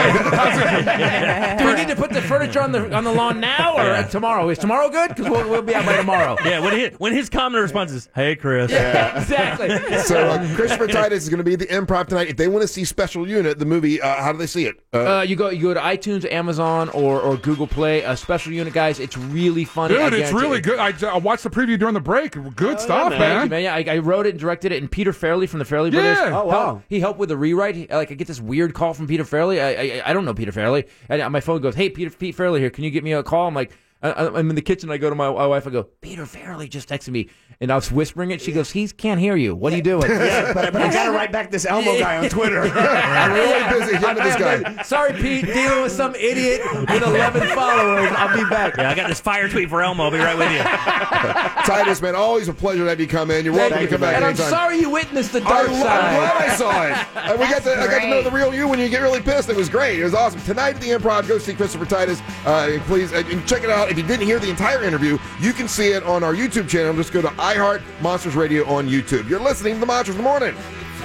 hey, do we need to put the furniture on the on the lawn now or Yeah. tomorrow? Is tomorrow good? Because we'll, we'll be out by tomorrow." Yeah, when, he, when his common response is, "Hey, Chris." Yeah, exactly. So uh, Christopher Titus is going to be at the Improv tonight. If they want to see Special Unit, the movie, uh, how do they see it? Uh, Uh, you go you go to iTunes, Amazon, or, or Google Play. A Special Unit, guys. It's really funny. I Dude, it's guarantee really it. good. I, I watched the preview during the break. Good stuff, Thank man. you, man. Yeah, I, I wrote it and directed it, and Peter Farrelly from the Farrelly Yeah. Brothers. Oh, wow. helped- he helped with the rewrite. He, like I get this weird call from Peter Farrelly. I I, I don't know Peter Farrelly, and uh, my phone goes, "Hey, Peter Pete Farrelly here. Can you give me a call?" I'm like, I, I- I'm in the kitchen. I go to my, my wife. I go, "Peter Farrelly just texted me," and I was whispering it. She goes, "He can't hear you. What are you doing?" Yeah, but, but I got to write back this Elmo guy on Twitter. I'm really busy hitting this guy. Sorry, Pete, dealing with some idiot with eleven followers. I'll be back. Yeah, I got this fire tweet for Elmo. I'll be right with you. Titus, man, always a pleasure to have you come in. You're welcome to come back And I'm anytime. sorry you witnessed the I dark lo- I'm side. glad I saw it. And we got to, I got to know the real you when you get really pissed. It was great. It was awesome. Tonight at the Improv, go see Christopher Titus. Uh, and please uh, and check it out. If you didn't hear the entire interview, you can see it on our YouTube channel. Just go to iHeart Monsters Radio on YouTube. You're listening to the Monsters in the Morning.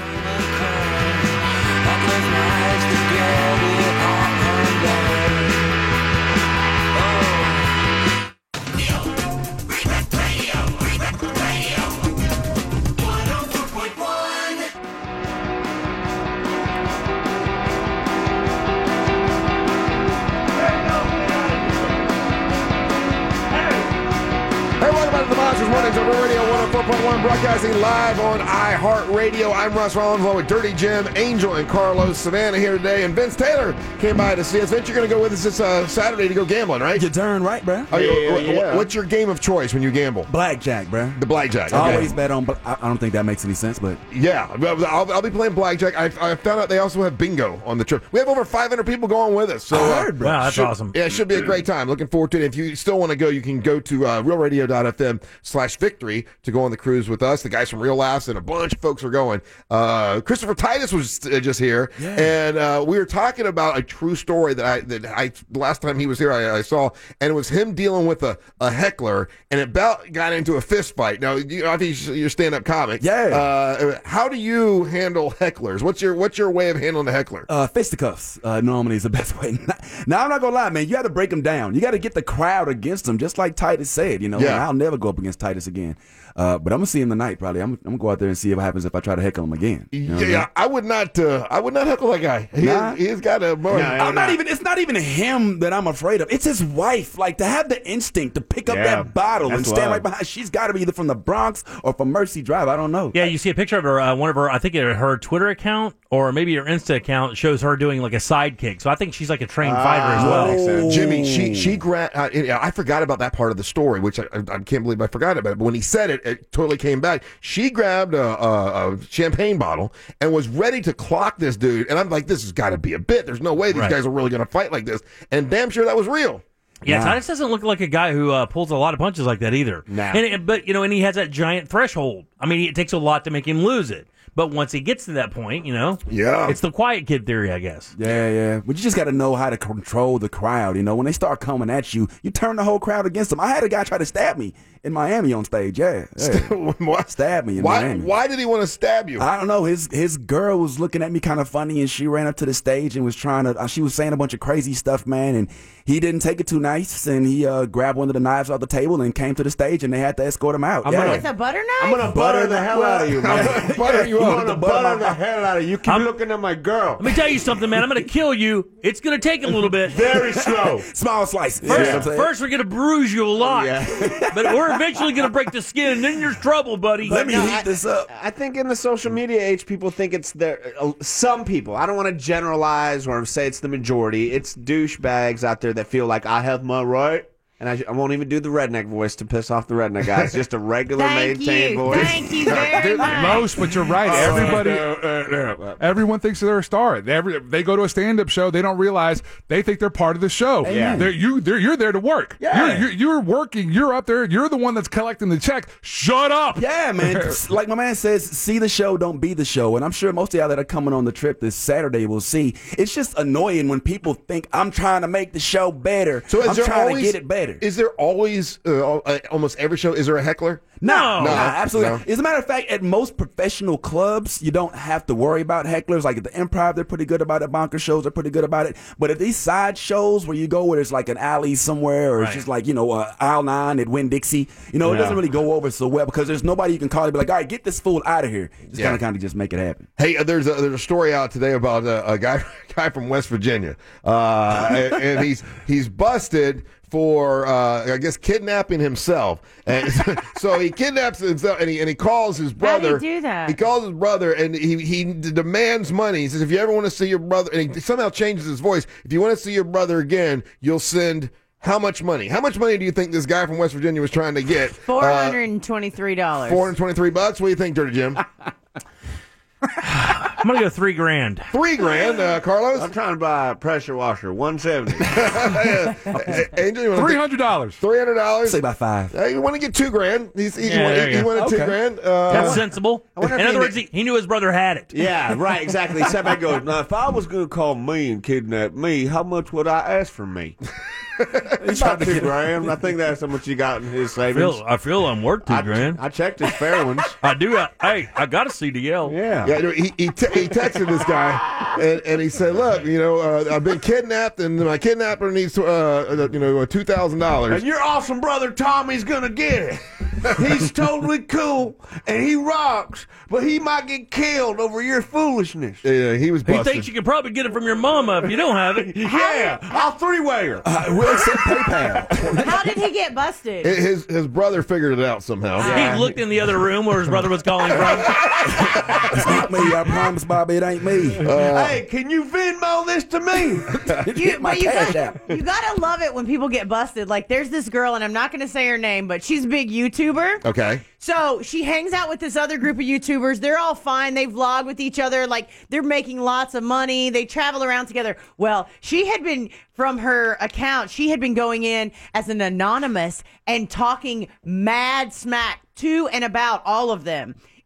Hey, welcome back to the Monsters Mornings on Real Radio one oh four point one, broadcasting live on iHeartRadio. I'm Russ Rollins, along with Dirty Jim, Angel, and Carlos Savannah here today. And Vince Taylor came by to see us. Vince, you're going to go with us this uh, Saturday to go gambling, right? You're darn right, bro. Oh, you- Yeah, wh- wh- yeah. What's your game of choice when you gamble? Blackjack, bro. The blackjack. I Okay. always bet on. bla- I I don't think that makes any sense, but Yeah, well, I'll, I'll be playing blackjack. I, I found out they also have bingo on the trip. We have over five hundred people going with us. So, I uh, heard, bro. Wow, that's should- awesome. Yeah, it should be a great time. Looking forward to it. If you still want to go, you can go to uh, real radio dot f m slash victory to go on the cruise with us. The guys from Real Laughs and a bunch of folks are going. Uh, Christopher Titus was uh, just here, Yeah. and uh, we were talking about a true story that I that I last time he was here I, I saw, and it was him dealing with a, a heckler, and it about got into a fist fight. Now, you know, I think you're a stand up comic. Yeah. Uh, how do you handle hecklers? What's your what's your way of handling a heckler? uh, fisticuffs uh, normally is the best way. Now, I'm not gonna lie, man. You got to break them down. You got to get the crowd against them, just like Titus said. You know, Yeah. and I'll never go up against Titus again. Uh, but I'm gonna see him tonight. Probably. I'm, I'm gonna go out there and see what happens if I try to heckle him again. You know what I mean? Yeah, I would not. Uh, I would not heckle that guy. He, Nah. He's got a. More, I'm not even. It's not even him that I'm afraid of. It's his wife. Like to have the instinct to pick up Yeah, that bottle and that's stand love. right behind. She's got to be either from the Bronx or from Mercy Drive. I don't know. Yeah, you see a picture of her, uh, one of her, I think it, her Twitter account or maybe her Insta account shows her doing like a sidekick. So I think she's like a trained fighter as well. Oh. Jimmy, she she grabbed. Uh, I forgot about that part of the story, which I, I, I can't believe I forgot about it. But when he said it, it totally came back. She grabbed a, a, a champagne bottle and was ready to clock this dude. And I'm like, this has got to be a bit. There's no way these Right. guys are really going to fight like this. And damn sure that was real. Yeah, Nah. Titus doesn't look like a guy who uh, pulls a lot of punches like that either. Nah. And it, but you know, and he has that giant threshold. I mean, it takes a lot to make him lose it. But once he gets to that point, you know, yeah, it's the quiet kid theory, I guess. Yeah, yeah. But you just got to know how to control the crowd. You know, when they start coming at you, you turn the whole crowd against them. I had a guy try to stab me in Miami on stage. Yeah, yeah. What? Stab me in Why? Miami. Why did he want to stab you? I don't know. His his girl was looking at me kind of funny, and she ran up to the stage and was trying to. Uh, she was saying a bunch of crazy stuff, man. And he didn't take it too nice, and he uh, grabbed one of the knives off the table and came to the stage, and they had to escort him out. I'm yeah. gonna- With a butter knife? I'm gonna butter the hell out of you, man. Butter you I'm up. gonna butter the hell out of you. You keep looking at my girl. Let me tell you something, man. I'm going to kill you. It's going to take a little bit. Very slow. Small slices. First, You know what I'm saying? first we're going to bruise you a lot. But we're eventually going to break the skin, and then there's trouble, buddy. Let me No, heat I- this up. I think in the social media age, people think it's their. Uh, some people. I don't want to generalize or say it's the majority. It's douchebags out there that feel like I have my right. And I, I won't even do the redneck voice to piss off the redneck guys. Just a regular Thank maintained you. voice. Thank you very Dude, much. most, but you're right. Oh, Everybody, no, no, no. everyone thinks they're a star. They, every, they go to a stand-up show. They don't realize they think they're part of the show. Yeah. They're, you, they're, you're there to work. Yeah. You're, you're, you're working. You're up there. You're the one that's collecting the check. Shut up. Yeah, man. Like my man says, see the show, don't be the show. And I'm sure most of y'all that are coming on the trip this Saturday will see. It's just annoying when people think I'm trying to make the show better. So is I'm there trying always, to get it better. Is there always, uh, uh, almost every show, is there a heckler? No. No, absolutely. No. As a matter of fact, at most professional clubs, you don't have to worry about hecklers. Like at the Improv, they're pretty good about it. Bonker shows are pretty good about it. But at these side shows where you go where it's like an alley somewhere, or it's Right. just like, you know, uh, aisle nine at Winn-Dixie, you know, it Yeah. doesn't really go over so well because there's nobody you can call and be like, all right, get this fool out of here. Just Yeah. kind of kind of just make it happen. Hey, uh, there's a, there's a story out today about a, a guy guy from West Virginia, uh, and, and he's he's busted for uh, I guess kidnapping himself, and so he kidnaps himself, and he and he calls his brother. How do you do that? He calls his brother, and he he demands money. He says, if you ever want to see your brother, and he somehow changes his voice. If you want to see your brother again, you'll send. How much money? How much money do you think this guy from West Virginia was trying to get? Four hundred and twenty-three dollars. Four hundred twenty-three bucks. What do you think, Dirty Jim? I'm going to go three grand. Three grand, uh, Carlos. I'm trying to buy a pressure washer, one seventy. Angel, you want Three hundred dollars. Three hundred dollars. Say about five. Hey, you want to get two grand? He's, he's, Yeah, he, there he, you he go. wanted two Okay. grand. Uh, That's sensible. In wonder if other he words, ma- he, he knew his brother had it. Yeah, right, exactly. Sat back and goes, now, if I was going to call me and kidnap me, how much would I ask for me? It's about two grand. I think that's how much you got in his I savings. feel, I feel I'm worth two I, grand. I checked his fair ones. I do. I, hey, I got a C D L. Yeah. yeah, he he, te- he texted this guy, and, and he said, "Look, you know, uh, I've been kidnapped, and my kidnapper needs, uh, you know, two thousand dollars." And your awesome brother Tommy's gonna get it. He's totally cool and he rocks, but he might get killed over your foolishness. Yeah, he was He busted. thinks you could probably get it from your mama if you don't have it. Yeah, I'll three-way her. Uh, we'll accept PayPal. How did he get busted? his his brother figured it out somehow. He looked in the other room where his brother was calling from. It's not me. I promise, Bobby, it ain't me. Uh, Hey, can you Venmo this to me? You, my but you, cash got, app. you gotta love it when people get busted. Like, there's this girl, and I'm not gonna say her name, but she's a big YouTuber. Okay. So she hangs out with this other group of YouTubers. They're all fine. They vlog with each other. Like, they're making lots of money. They travel around together. Well, she had been, from her account, she had been going in as an anonymous and talking mad smack to and about all of them.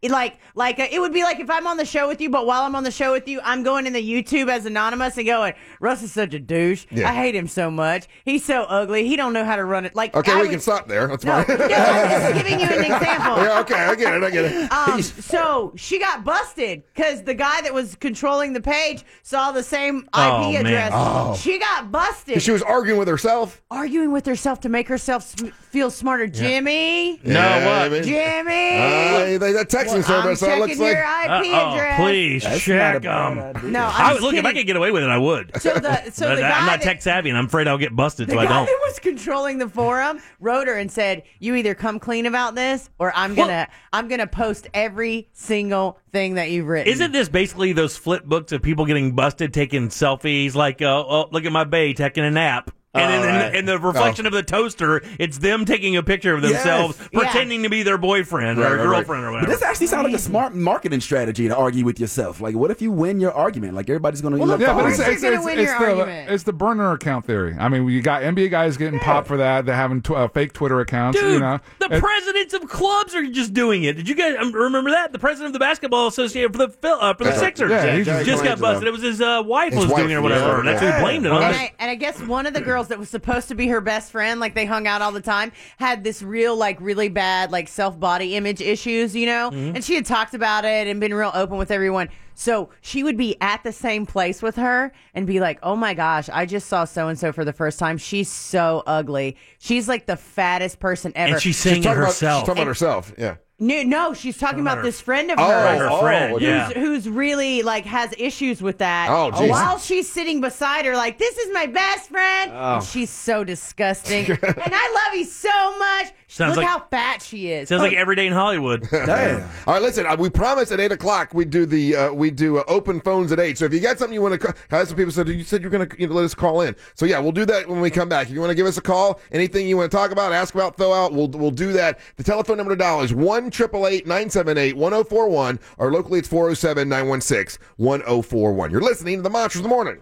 It like like uh, it would be like if I'm on the show with you, but while I'm on the show with you, I'm going in the YouTube as anonymous and going, Russ is such a douche. Yeah. I hate him so much. He's so ugly. He don't know how to run it. Like Okay, I we would- can stop there. That's No, fine. no, I'm just giving you an example. Yeah, okay, I get it. I get it. Um, so she got busted because the guy that was controlling the page saw the same I P Oh, man. address. Oh. She got busted. She was arguing with herself. arguing with herself to make herself sm- feel smarter. Jimmy. No, Yeah, what? Jimmy. Uh, they got texting Well, service, so I'm it looks checking like. your I P Uh-oh, address. please That's check not a bad them. idea. No, I'm I would just look if I kidding. could get away with it, I would. So the so But the I- guy I'm not that- tech savvy, and I'm afraid I'll get busted, The so guy I don't. that was controlling the forum wrote her and said, "You either come clean about this, or I'm gonna I'm gonna post every single thing that you've written." Isn't this basically those flip books of people getting busted taking selfies? Like, uh, oh, look at my bae taking a nap. And Oh, in, in, right. in the reflection Oh. of the toaster, it's them taking a picture of themselves, Yes. Yeah. pretending to be their boyfriend Right, or right, right. girlfriend or But whatever. this actually sounds like a smart marketing strategy to argue with yourself. Like, what if you win your argument? Like, everybody's going to Well, end yeah, up but it's, following. it's, it's, it's, the, it's the burner account theory. I mean, you got N B A guys getting popped for that. They're having tw- uh, fake Twitter accounts. Dude, you know, the It- presidents of clubs are just doing it. Did you guys um, remember that? The president of the Basketball Association for the Phil- uh, for the Yeah. Sixers Yeah, he just, just- got busted. It was his uh, wife His was wife, doing it or whatever. yeah. That's who he blamed it on. And I, and I guess one of the girls that was supposed to be her best friend, like they hung out all the time, had this real, like, really bad, like, self body image issues, you know? Mm-hmm. And she had talked about it and been real open with everyone. So she would be at the same place with her and be like, oh my gosh, I just saw so and so for the first time. She's so ugly. She's like the fattest person ever. And she's saying it talking about- herself. She's talking about And- herself, yeah. No, no, she's talking about her- this friend of Oh, hers, her friend, who's, yeah. who's really like has issues with that. Oh, geez. While she's sitting beside her, like, this is my best friend, Oh. and she's so disgusting, and I love you so much. Sounds Look like- how fat she is. Sounds like every day in Hollywood. All right, listen. Uh, we promised at eight o'clock we do the uh, we do uh, open phones at eight. So if you got something you want to, had some people said you said you're going to you know, let us call in. So yeah, we'll do that when we come back. If you want to give us a call, anything you want to talk about, ask about, throw out, we'll we'll do that. The telephone number to dial is one triple eight nine seven eight one zero four one, or locally it's four zero seven nine one six one zero four one. You're listening to the Monsters of the Morning.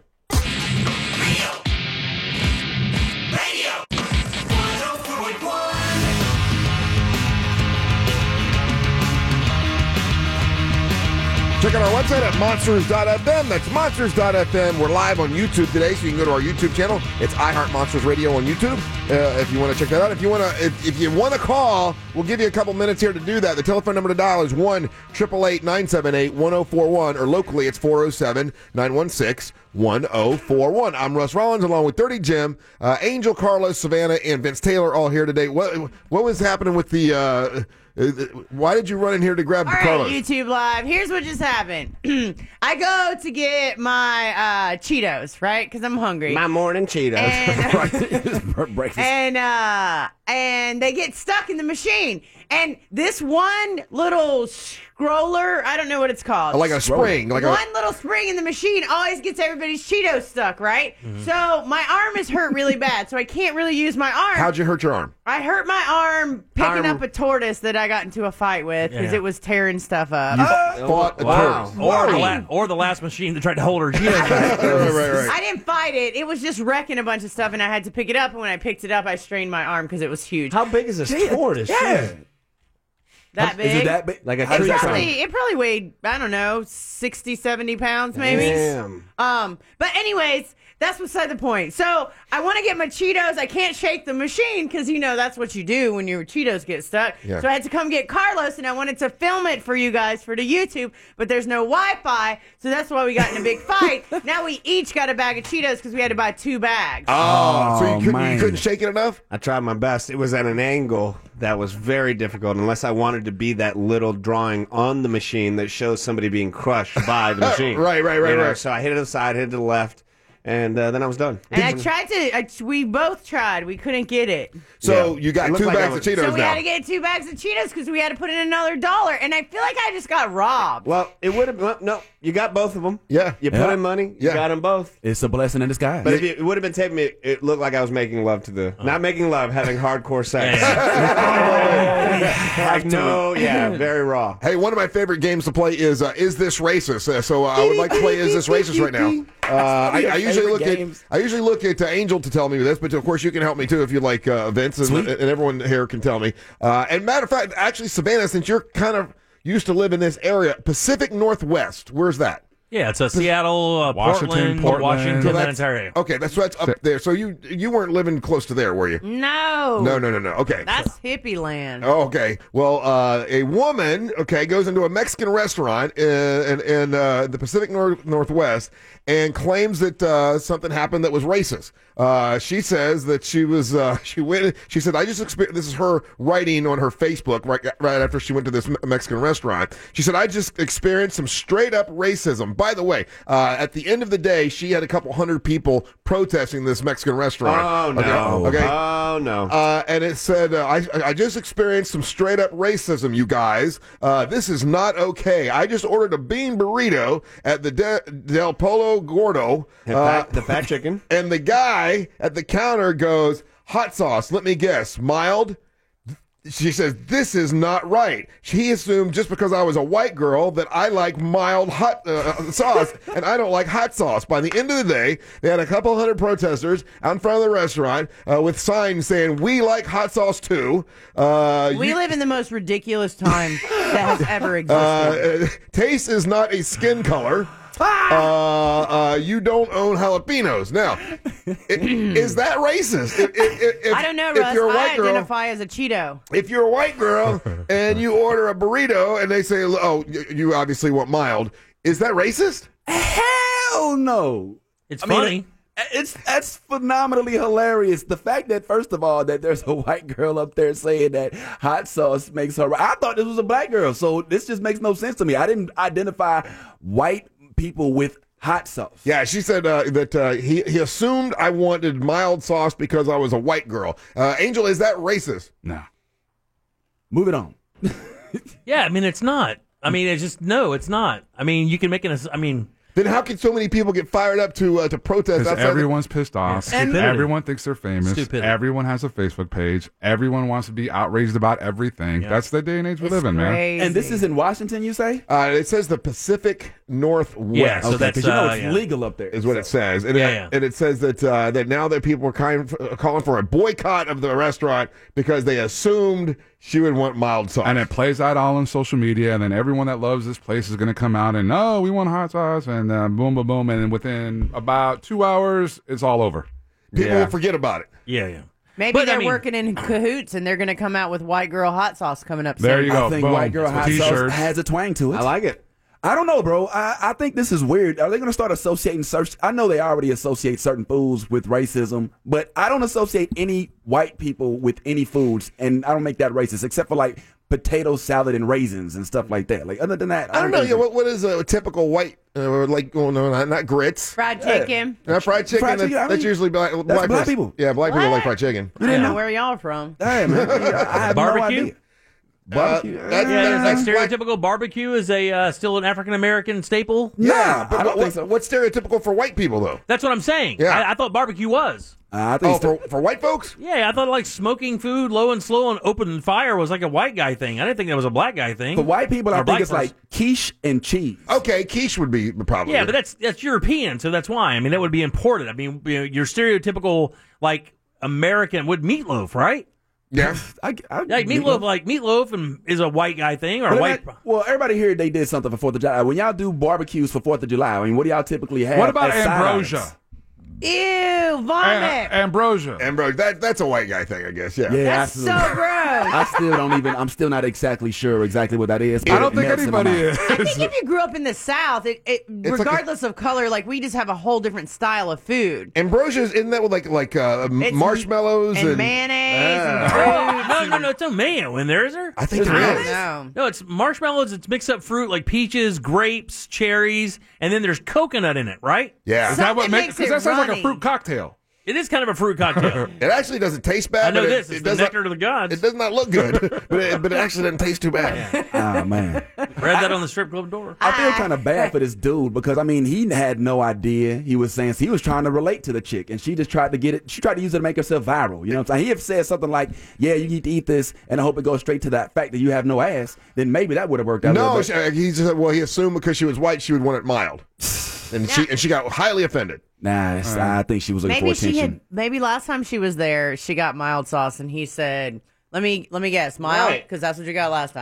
Check out our website at monsters dot f m. That's monsters dot f m. We're live on YouTube today, so you can go to our YouTube channel. It's iHeart Monsters Radio on YouTube. Uh, if you want to check that out, if you want to, if, if you want to call, we'll give you a couple minutes here to do that. The telephone number to dial is one triple eight nine seven eight one zero four one, or locally it's four zero seven nine one six one zero four one. I'm Russ Rollins, along with Dirty Jim, uh, Angel, Carlos, Savannah, and Vince Taylor, all here today. What what was happening with the? Uh, uh, why did you run in here to grab All the right, Carlos? YouTube Live. Here's what just happened. I go to get my uh, Cheetos, right? Because I'm hungry. My morning Cheetos. Breakfast. and uh and they get stuck in the machine, and this one little scroller, I don't know what it's called, Like a spring, like a- one little spring in the machine always gets everybody's Cheetos stuck, right? Mm-hmm. So my arm is hurt really bad, so I can't really use my arm. How'd you hurt your arm? I hurt my arm picking Arm. up a tortoise that I got into a fight with because Yeah. it was tearing stuff up. You fought a Wow. tortoise. Or, the la- or the last machine that tried to hold her Cheetos back. right, right, right. I didn't fight it. It was just wrecking a bunch of stuff, and I had to pick it up. And when I picked it up, I strained my arm because it was huge. How big is this Yeah. tortoise? Yeah. That big? Is it that big? Like a How does It that probably, sound? it probably weighed, I don't know, sixty, seventy pounds maybe. Damn. Um, but anyways, that's beside the point. So I want to get my Cheetos. I can't shake the machine because, you know, that's what you do when your Cheetos get stuck. Yeah. So I had to come get Carlos, and I wanted to film it for you guys for the YouTube, but there's no Wi-Fi, so that's why we got in a big fight. Now we each got a bag of Cheetos because we had to buy two bags. Oh, so you Oh, couldn't, you man. couldn't shake it enough? I tried my best. It was at an angle that was very difficult, unless I wanted to be that little drawing on the machine that shows somebody being crushed by the machine. Right, right, right, You know, right. So I hit it to the side, hit it to the left, and uh, then I was done. And I tried to, I, we both tried. We couldn't get it. So Yeah. you got It looked two like I bags was- of Cheetos So we now. had to get two bags of Cheetos because we had to put in another dollar. And I feel like I just got robbed. Well, it would have well, no. You got both of them. Yeah. You put Yeah. in money. Yeah. You got them both. It's a blessing in disguise. But if it, it would have been taping me, it looked like I was making love to the not making love, having hardcore sex. like no, yeah, very raw. Hey, one of my favorite games to play is uh, Is This Racist? Uh, so uh, I would like to play Is This Racist right now. Uh, I, I usually look games. at I usually look at uh, Angel to tell me this, but of course you can help me too if you like, uh, Vince, and, Sweet. and everyone here can tell me. Uh, and matter of fact, actually, Savannah, since you're kind of used to live in this area, Pacific Northwest. Where's that? Yeah, it's a Seattle, uh, Washington, Portland, Portland. Washington, So that that's- entire area. Okay, that's that's up there. So you you weren't living close to there, were you? No. No, no, no, no. Okay. That's hippie land. Oh, okay. Well, uh, a woman, okay, goes into a Mexican restaurant in, in, in uh, the Pacific North, Northwest and claims that uh, something happened that was racist. Uh, she says that she was, uh, she went, she said, I just experienced, this is her writing on her Facebook right, right after she went to this Me- Mexican restaurant. She said, I just experienced some straight up racism. By the way, uh, at the end of the day, she had a couple hundred people protesting this Mexican restaurant. Oh, no. Okay. okay? Oh, no. Uh, and it said, uh, I, I just experienced some straight up racism, you guys. Uh, this is not okay. I just ordered a bean burrito at the De- Del Polo Gordo. The uh, fat, the fat chicken. And the guy at the counter goes, hot sauce, let me guess, mild? She says, this is not right. She assumed just because I was a white girl that I like mild hot uh, sauce, and I don't like hot sauce. By the end of the day, they had a couple hundred protesters out in front of the restaurant uh, with signs saying, we like hot sauce too. Uh, We you- live in the most ridiculous time that has ever existed. uh, taste is not a skin color. Uh, uh, you don't own jalapenos. Now, i- is that racist? If, if, if, I don't know, if Russ. you're a I white girl, identify as a Cheeto. if you're a white girl and you order a burrito and they say, "Oh, y- you obviously want mild," is that racist? Hell no. It's I mean, funny. It's that's phenomenally hilarious. The fact that first of all that there's a white girl up there saying that hot sauce makes her. I thought this was a black girl, so this just makes no sense to me. I didn't identify white people with hot sauce. Yeah, she said uh, that uh, he he assumed I wanted mild sauce because I was a white girl. Uh, Angel, is that racist? No. Move it on. Yeah, I mean, it's not. I mean, it's just, no, it's not. I mean, you can make an, I mean. Then how can so many people get fired up to uh, to protest? Because outside the- everyone's pissed off. Yeah, stupidity. Everyone thinks they're famous. Stupidity. Everyone has a Facebook page. Everyone wants to be outraged about everything. Yeah. That's the day and age we It's live in, man. crazy. And this is in Washington, you say? Uh, it says the Pacific Northwest. Yeah, so Okay, that's, because you know uh, it's yeah. legal up there. is what it says, and, Yeah, it, yeah. and it says that uh, that now that people are kind of calling for a boycott of the restaurant because they assumed she would want mild sauce. And it plays out all on social media, and then everyone that loves this place is going to come out and, no, we want hot sauce, and uh, boom, boom, boom, and then within about two hours, it's all over. people Yeah. will forget about it. Yeah, yeah. Maybe But, I they're mean- working in cahoots and they're going to come out with white girl hot sauce coming up There soon. you go. I think Boom. white girl hot sauce T-shirts. has a twang to it. I like it. I don't know, bro. I, I think this is weird. Are they going to start associating search? I know they already associate certain foods with racism, but I don't associate any white people with any foods, and I don't make that racist, except for like potato salad and raisins and stuff like that. Like other than that, I don't know. think- Yeah, what what is a typical white uh, or like? Oh no, not, not grits. Fried chicken. Uh, fried chicken. Fried that's, chicken, I that's mean, usually black, black, black person- people. Yeah, black people What? like fried chicken. I don't know where y'all from. Hey man, I have Barbecue? no idea. Barbecue. Uh, that's- Yeah, that's- like that's black- stereotypical barbecue is a uh, still an African American staple. Yeah, but I don't what, think so. what's stereotypical for white people though? That's what I'm saying. Yeah. I, I thought barbecue was. Uh, I think Oh, so. for, for white folks? Yeah, I thought like smoking food low and slow on open fire was like a white guy thing. I didn't think that was a black guy thing. For white people, Or I black think it's person. like quiche and cheese. Okay, quiche would be probably. Yeah, but that's that's European, so that's why. I mean, that would be imported. I mean, you know, your stereotypical like American would meatloaf, right? yeah. I, I, Like meatloaf, like meatloaf, and is a white guy thing or But a white. everybody- well, everybody here they did something for Fourth of July. When y'all do barbecues for Fourth of July, I mean, what do y'all typically have? What about as side ambrosia? items? Ew, vomit. A- ambrosia. And bro, that that's a white guy thing, I guess. Yeah. Yeah, That's absolutely. so gross. I still don't even. I'm still not exactly sure exactly what that is. I but don't it think melts in my anybody mouth. is. I think if you grew up in the South, it, it like a- regardless of color, like we just have a whole different style of food. Ambrosia isn't that with like like uh, It's marshmallows and, and, mayonnaise Ah. and fruits. No, no, no, it's no mayo in there, is there? I think I there don't is. know. No, it's marshmallows. It's mixed up fruit like peaches, grapes, cherries, and then there's coconut in it, right? Yeah. Is that what Something makes? makes Because it that sounds like a runny. fruit cocktail. It is kind of a fruit cocktail. It actually doesn't taste bad. I know but this. It, It's it the does nectar not, of the gods. It does not look good, but it, but it actually doesn't taste too bad. Oh man, Read that on the strip club door. I feel kind of bad for this dude because I mean he had no idea. He was saying he was trying to relate to the chick, and she just tried to get it. She tried to use it to make herself viral. You know what I'm saying? He have said something like, "Yeah, you need to eat this," and I hope it goes straight to that fact that you have no ass. Then maybe that would have worked out. a No, little she, bit. uh, he just well he assumed because she was white she would want it mild, and she and she got highly offended. Nah, it's- I think she was looking Maybe for she attention. had. Maybe last time she was there, she got mild sauce, and he said, "Let me let me guess, mild, Right. because that's what you got last time."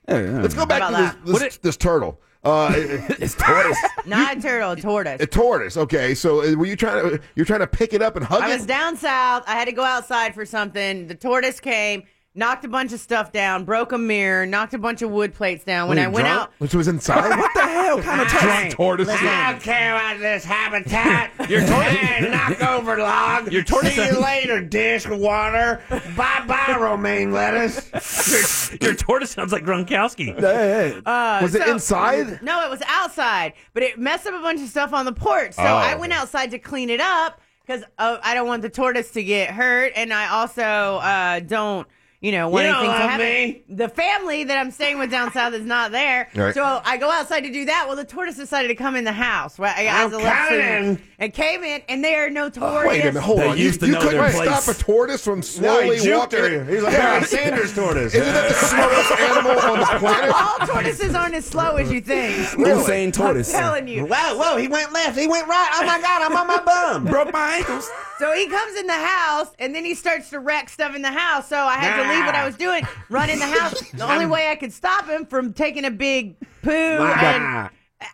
Let's go back How to about this, this, this turtle. Uh, it's tortoise. Not a turtle, a tortoise. A tortoise. Okay, so uh, were you trying to you're trying to pick it up and hug I it? was down south. I had to go outside for something. The tortoise came, knocked a bunch of stuff down, broke a mirror, knocked a bunch of wood plates down. When Were I you went drunk? out, Which was inside. What the hell kind of Drunk tortoise. I don't care about this habitat. Your tortoise, knock over log. Your tortoise- See you later, dish of water. Bye bye, romaine lettuce. Your tortoise sounds like Gronkowski. uh, Was it so- inside? No, it was outside, but it messed up a bunch of stuff on the porch. So Oh. I went outside to clean it up because uh, I don't want the tortoise to get hurt, and I also uh, don't. You know, want You don't anything to love happen. me. The family that I'm staying with down south is not there. Right. So I go outside to do that. Well, the tortoise decided to come in the house. Right, I'm as a left coming singer. in. And came in, and they are notorious. Wait a minute, hold They on. You, used to you know couldn't their place. stop a tortoise from No, slowly he juked walking. her. He's like Yeah. Barry Sanders tortoise. Isn't that the slowest animal on the planet? All tortoises aren't as slow as you think. Insane tortoise. I'm telling you. Whoa, whoa, he went left. He went right. Oh, my God, I'm on my bum. Broke my ankles. So he comes in the house, and then he starts to wreck stuff in the house. So I had to leave what I was doing, run in the house. The only way I could stop him from taking a big poo and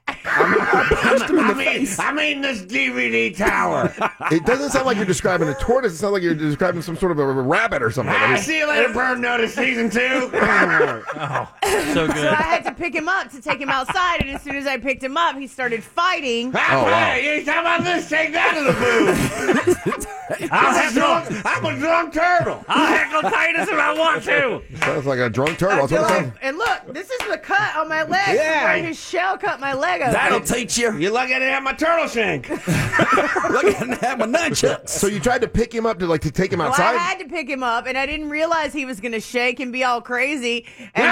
I mean, I mean this D V D tower. It doesn't sound like you're describing a tortoise. It sounds like you're describing some sort of a, a rabbit or something. I Ah, mean, see you later, Bird Notice season two. Oh, so good. so I had to pick him up to take him outside. And as soon as I picked him up, he started fighting. Oh, wow. You talking about this? Take that to the booth. I'm, a drunk, I'm a drunk turtle. I'll heckle Titus if I want to. sounds like a drunk turtle. That's Until what it I- sounds. and look, this is the cut on my leg. Yeah. Where his shell cut my leg open. That'll teach you. You look at it at my turtle shank. Look at that, my nunchucks. So you tried to pick him up to like to take him Well, outside? I had to pick him up, and I didn't realize he was going to shake and be all crazy. And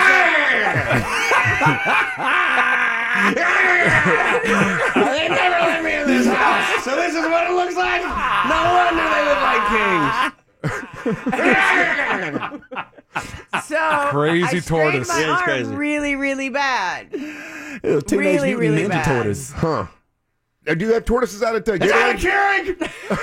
They never let me in this house. So this is what it looks like? No wonder they look like kings. so Crazy I strained tortoise. my Yeah, it's arm crazy. really, really bad. It was Teenage Really, Mutant really Ninja bad. Tortoise. Huh. Uh, Do you have tortoises out at uh, It's out of Gatorade?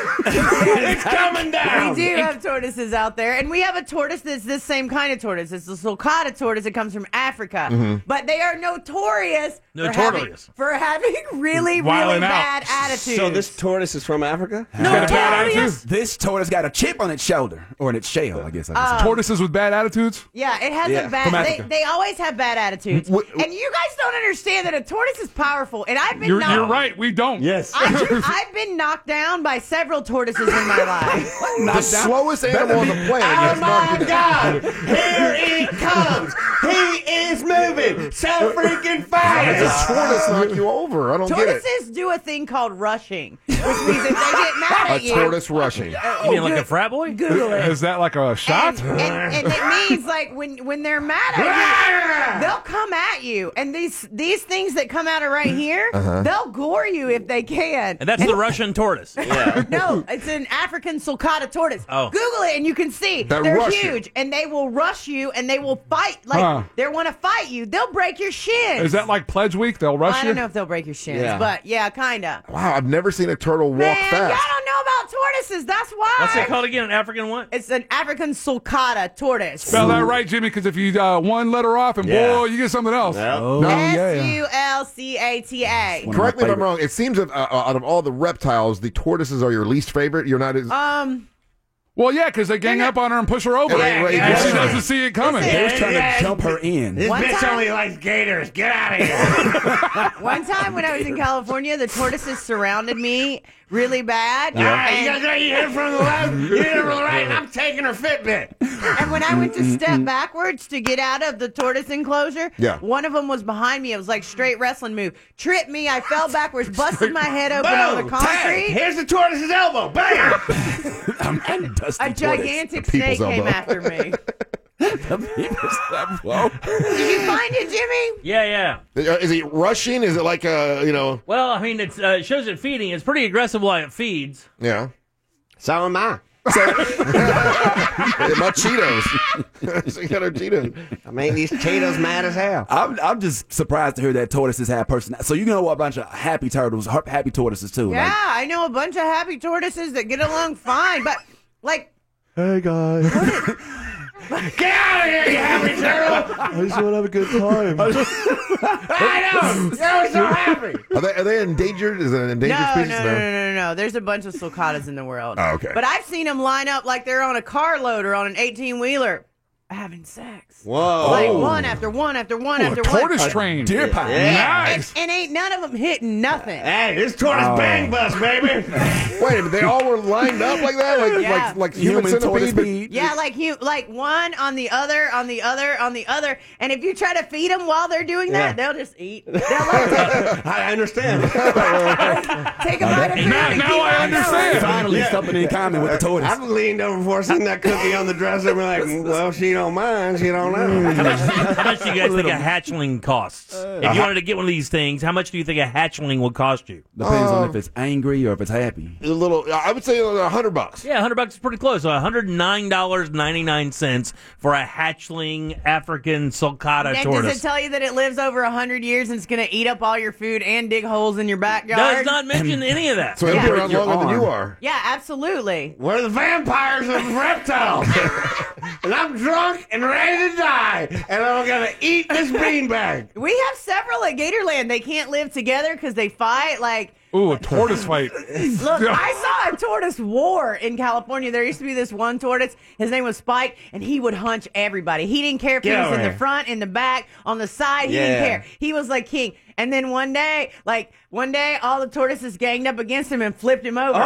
Keurig. It's coming down. We do have tortoises out there, and we have a tortoise that's this same kind of tortoise. It's the sulcata tortoise that comes from Africa. Mm-hmm. But they are notorious, for, Notorious. having, for having really, really Wilding out. bad attitudes. So this tortoise is from Africa? Got a bad Notorious. attitude? This tortoise got a chip on its shoulder, or in its shell, I guess. I Uh, guess. Tortoises with bad attitudes? Yeah, it has Yeah, a bad. from They, Africa. they always have bad attitudes, Wh- and you guys don't understand that a tortoise is powerful. And I've been You're, knocked, you're right. We don't. Yes. I've, I've been knocked down by several tortoises in my life. The slowest animal on the planet. Oh gets knocked my into- God! Here it comes! He is moving so freaking How does fast! a tortoise knock you over? I don't get it. Tortoises do a thing called rushing, which means if they get mad A at you, tortoise rushing. You mean like a frat boy? Google it. Is that like a shot? And, and, and it means like when when they're mad at you, they'll come at you. And these these things that come out of right here, Uh-huh. they'll gore you if they can. And that's the Russian tortoise. Yeah. No, it's an African sulcata tortoise. Oh. Google it and you can see That they're rush you. huge, and they will rush you and they will fight like Huh. they want to fight you. They'll break your shins. Is that like Pledge Week? They'll rush I you? don't know if they'll break your shins, Yeah. but yeah, kinda. Wow, I've never seen a turtle walk Man, y'all fast. don't know about tortoises. That's why. What's it called again? An African what? It's an African sulcata tortoise. Spell that right, Jimmy, because if you uh, one letter off and Yeah. boy, you get something else. Oh, No. S U L C A T A. One of Correct my me if I'm favorite. wrong. It seems that uh, out of all the reptiles, the tortoises are your least favorite. You're not as. Um, Well, yeah, because they gang up on her and push her over. Yeah, and yeah, she yeah. doesn't see it coming. Listen, They was trying Yeah. to jump her in. This One bitch time- only likes gators. Get out of here. one time when I was in California, the tortoises surrounded me really bad. All right, you And, guys, you hit it from the left, you hit it from the right, and I'm taking her Fitbit. and when I went to step backwards to get out of the tortoise enclosure, Yeah. one of them was behind me. It was like straight wrestling move. Tripped me. I fell backwards, busted my head open on the Boom! concrete. Tag. Here's the tortoise's elbow. Bam! I'm, I'm dusty A tortoise. gigantic The people's snake came elbow. after me. Whoa. Did you find it, Jimmy? Yeah, yeah. Uh, Is he rushing? Is it like a you know? Well, I mean, it's, uh, it shows it feeding. It's pretty aggressive while it feeds. Yeah. So am I. My Cheetos. She got her Cheetos. I mean, these Cheetos mad as hell. I'm, I'm just surprised to hear that tortoises have personality. So you know a bunch of happy turtles, ha- happy tortoises too. Yeah, Like, I know a bunch of happy tortoises that get along fine, but like Hey guys. Get out of here, you happy turtle! I just want to have a good time. I know! You're so happy! Are they, are they endangered? Is it an endangered No, species? no, no, no, no, no, no. There's a bunch of sulcatas in the world. Oh, okay. But I've seen them line up like they're on a carload or on an eighteen-wheeler having sex. Whoa. Like one after one after one Ooh, after a tortoise one. train. Deer pie. Yeah. Nice. And, and ain't none of them hitting nothing. Hey, this tortoise Oh. bang bus, baby! Wait a minute, they all were lined up like that? Like, Yeah. like, like human, Human tortoise centipede? speed. Yeah, like you, like one on the other, on the other, on the other, and if you try to feed them while they're doing that, Yeah. they'll just eat. They'll like I understand. take, take a bite of food Now, and now keep I on understand. Finally, something in common with the tortoise. I've leaned over before, seen that cookie on the dresser, and be like, well, she don't mind, she don't know. How much, how much do you guys think a hatchling costs? If you wanted to get one of these things, how much do you think a hatchling would cost you? Depends on Uh, if it's angry or if it's happy. A little, I would say a hundred bucks. Yeah, a hundred bucks is pretty close. So one hundred nine dollars and ninety-nine cents for a hatchling African sulcata Nick, tortoise. does it tell you that it lives over a hundred years and it's going to eat up all your food and dig holes in your backyard? Does not mention any of that. So it'll Yeah. be around Your longer than you arm. are. Yeah, absolutely. We're the vampires of reptiles. And I'm drunk and ready to die. And I'm going to eat this beanbag. We have several at Gatorland. They can't live together because they fight. Like, Ooh, a tortoise fight. look, I saw a tortoise war in California. There used to be this one tortoise. His name was Spike, and he would hunch everybody. He didn't care if he Get was over in the here. front, in the back, on the side. He Yeah. didn't care. He was like king. And then one day, like one day, all the tortoises ganged up against him and flipped him over.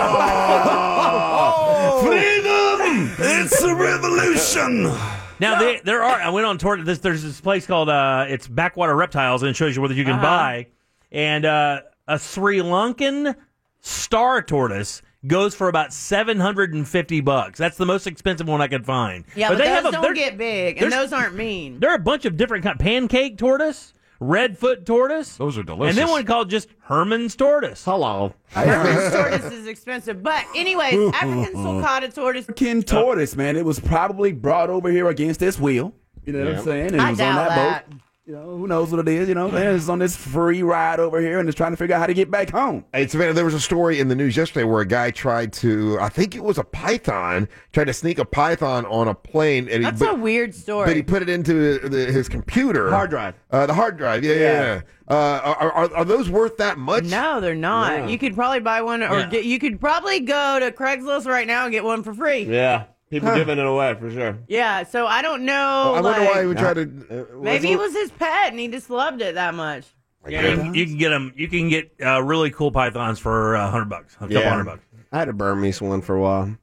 Freedom! It's a revolution. Now there, there are. I went on tour. This there's this place called uh, it's Backwater Reptiles, and it shows you whether you can Uh-huh. buy. And uh, a Sri Lankan star tortoise goes for about seven hundred and fifty bucks. That's the most expensive one I could find. Yeah, but, they those have a, don't there- get big, and there's- those aren't mean. There are a bunch of different kind. Pancake tortoise, redfoot tortoise. Those are delicious. And then one called just Herman's tortoise. Hello. Herman's tortoise is expensive. But anyways, African sulcata tortoise. African tortoise, man. It was probably brought over here against its will. You know what I'm saying? And I it was on doubt that, that. boat. You know, who knows what it is? You know, and it's on this free ride over here and it's trying to figure out how to get back home. Hey, Savannah, there was a story in the news yesterday where a guy tried to, I think it was a python, tried to sneak a python on a plane. And he, That's but, a weird story. but he put it into the, his computer. Hard drive. Uh, the hard drive, yeah, yeah, yeah. Uh, are, are, are those worth that much? No, they're not. No. You could probably buy one, or Yeah. get, you could probably go to Craigslist right now and get one for free. Yeah. People giving it away for sure. Yeah, so I don't know. I wonder like, why he would try to. Uh, Maybe it was his pet and he just loved it that much. Yeah, you, can- you can get them. You can get uh, really cool pythons for a hundred bucks. A couple Yeah. hundred bucks. I had a Burmese one for a while.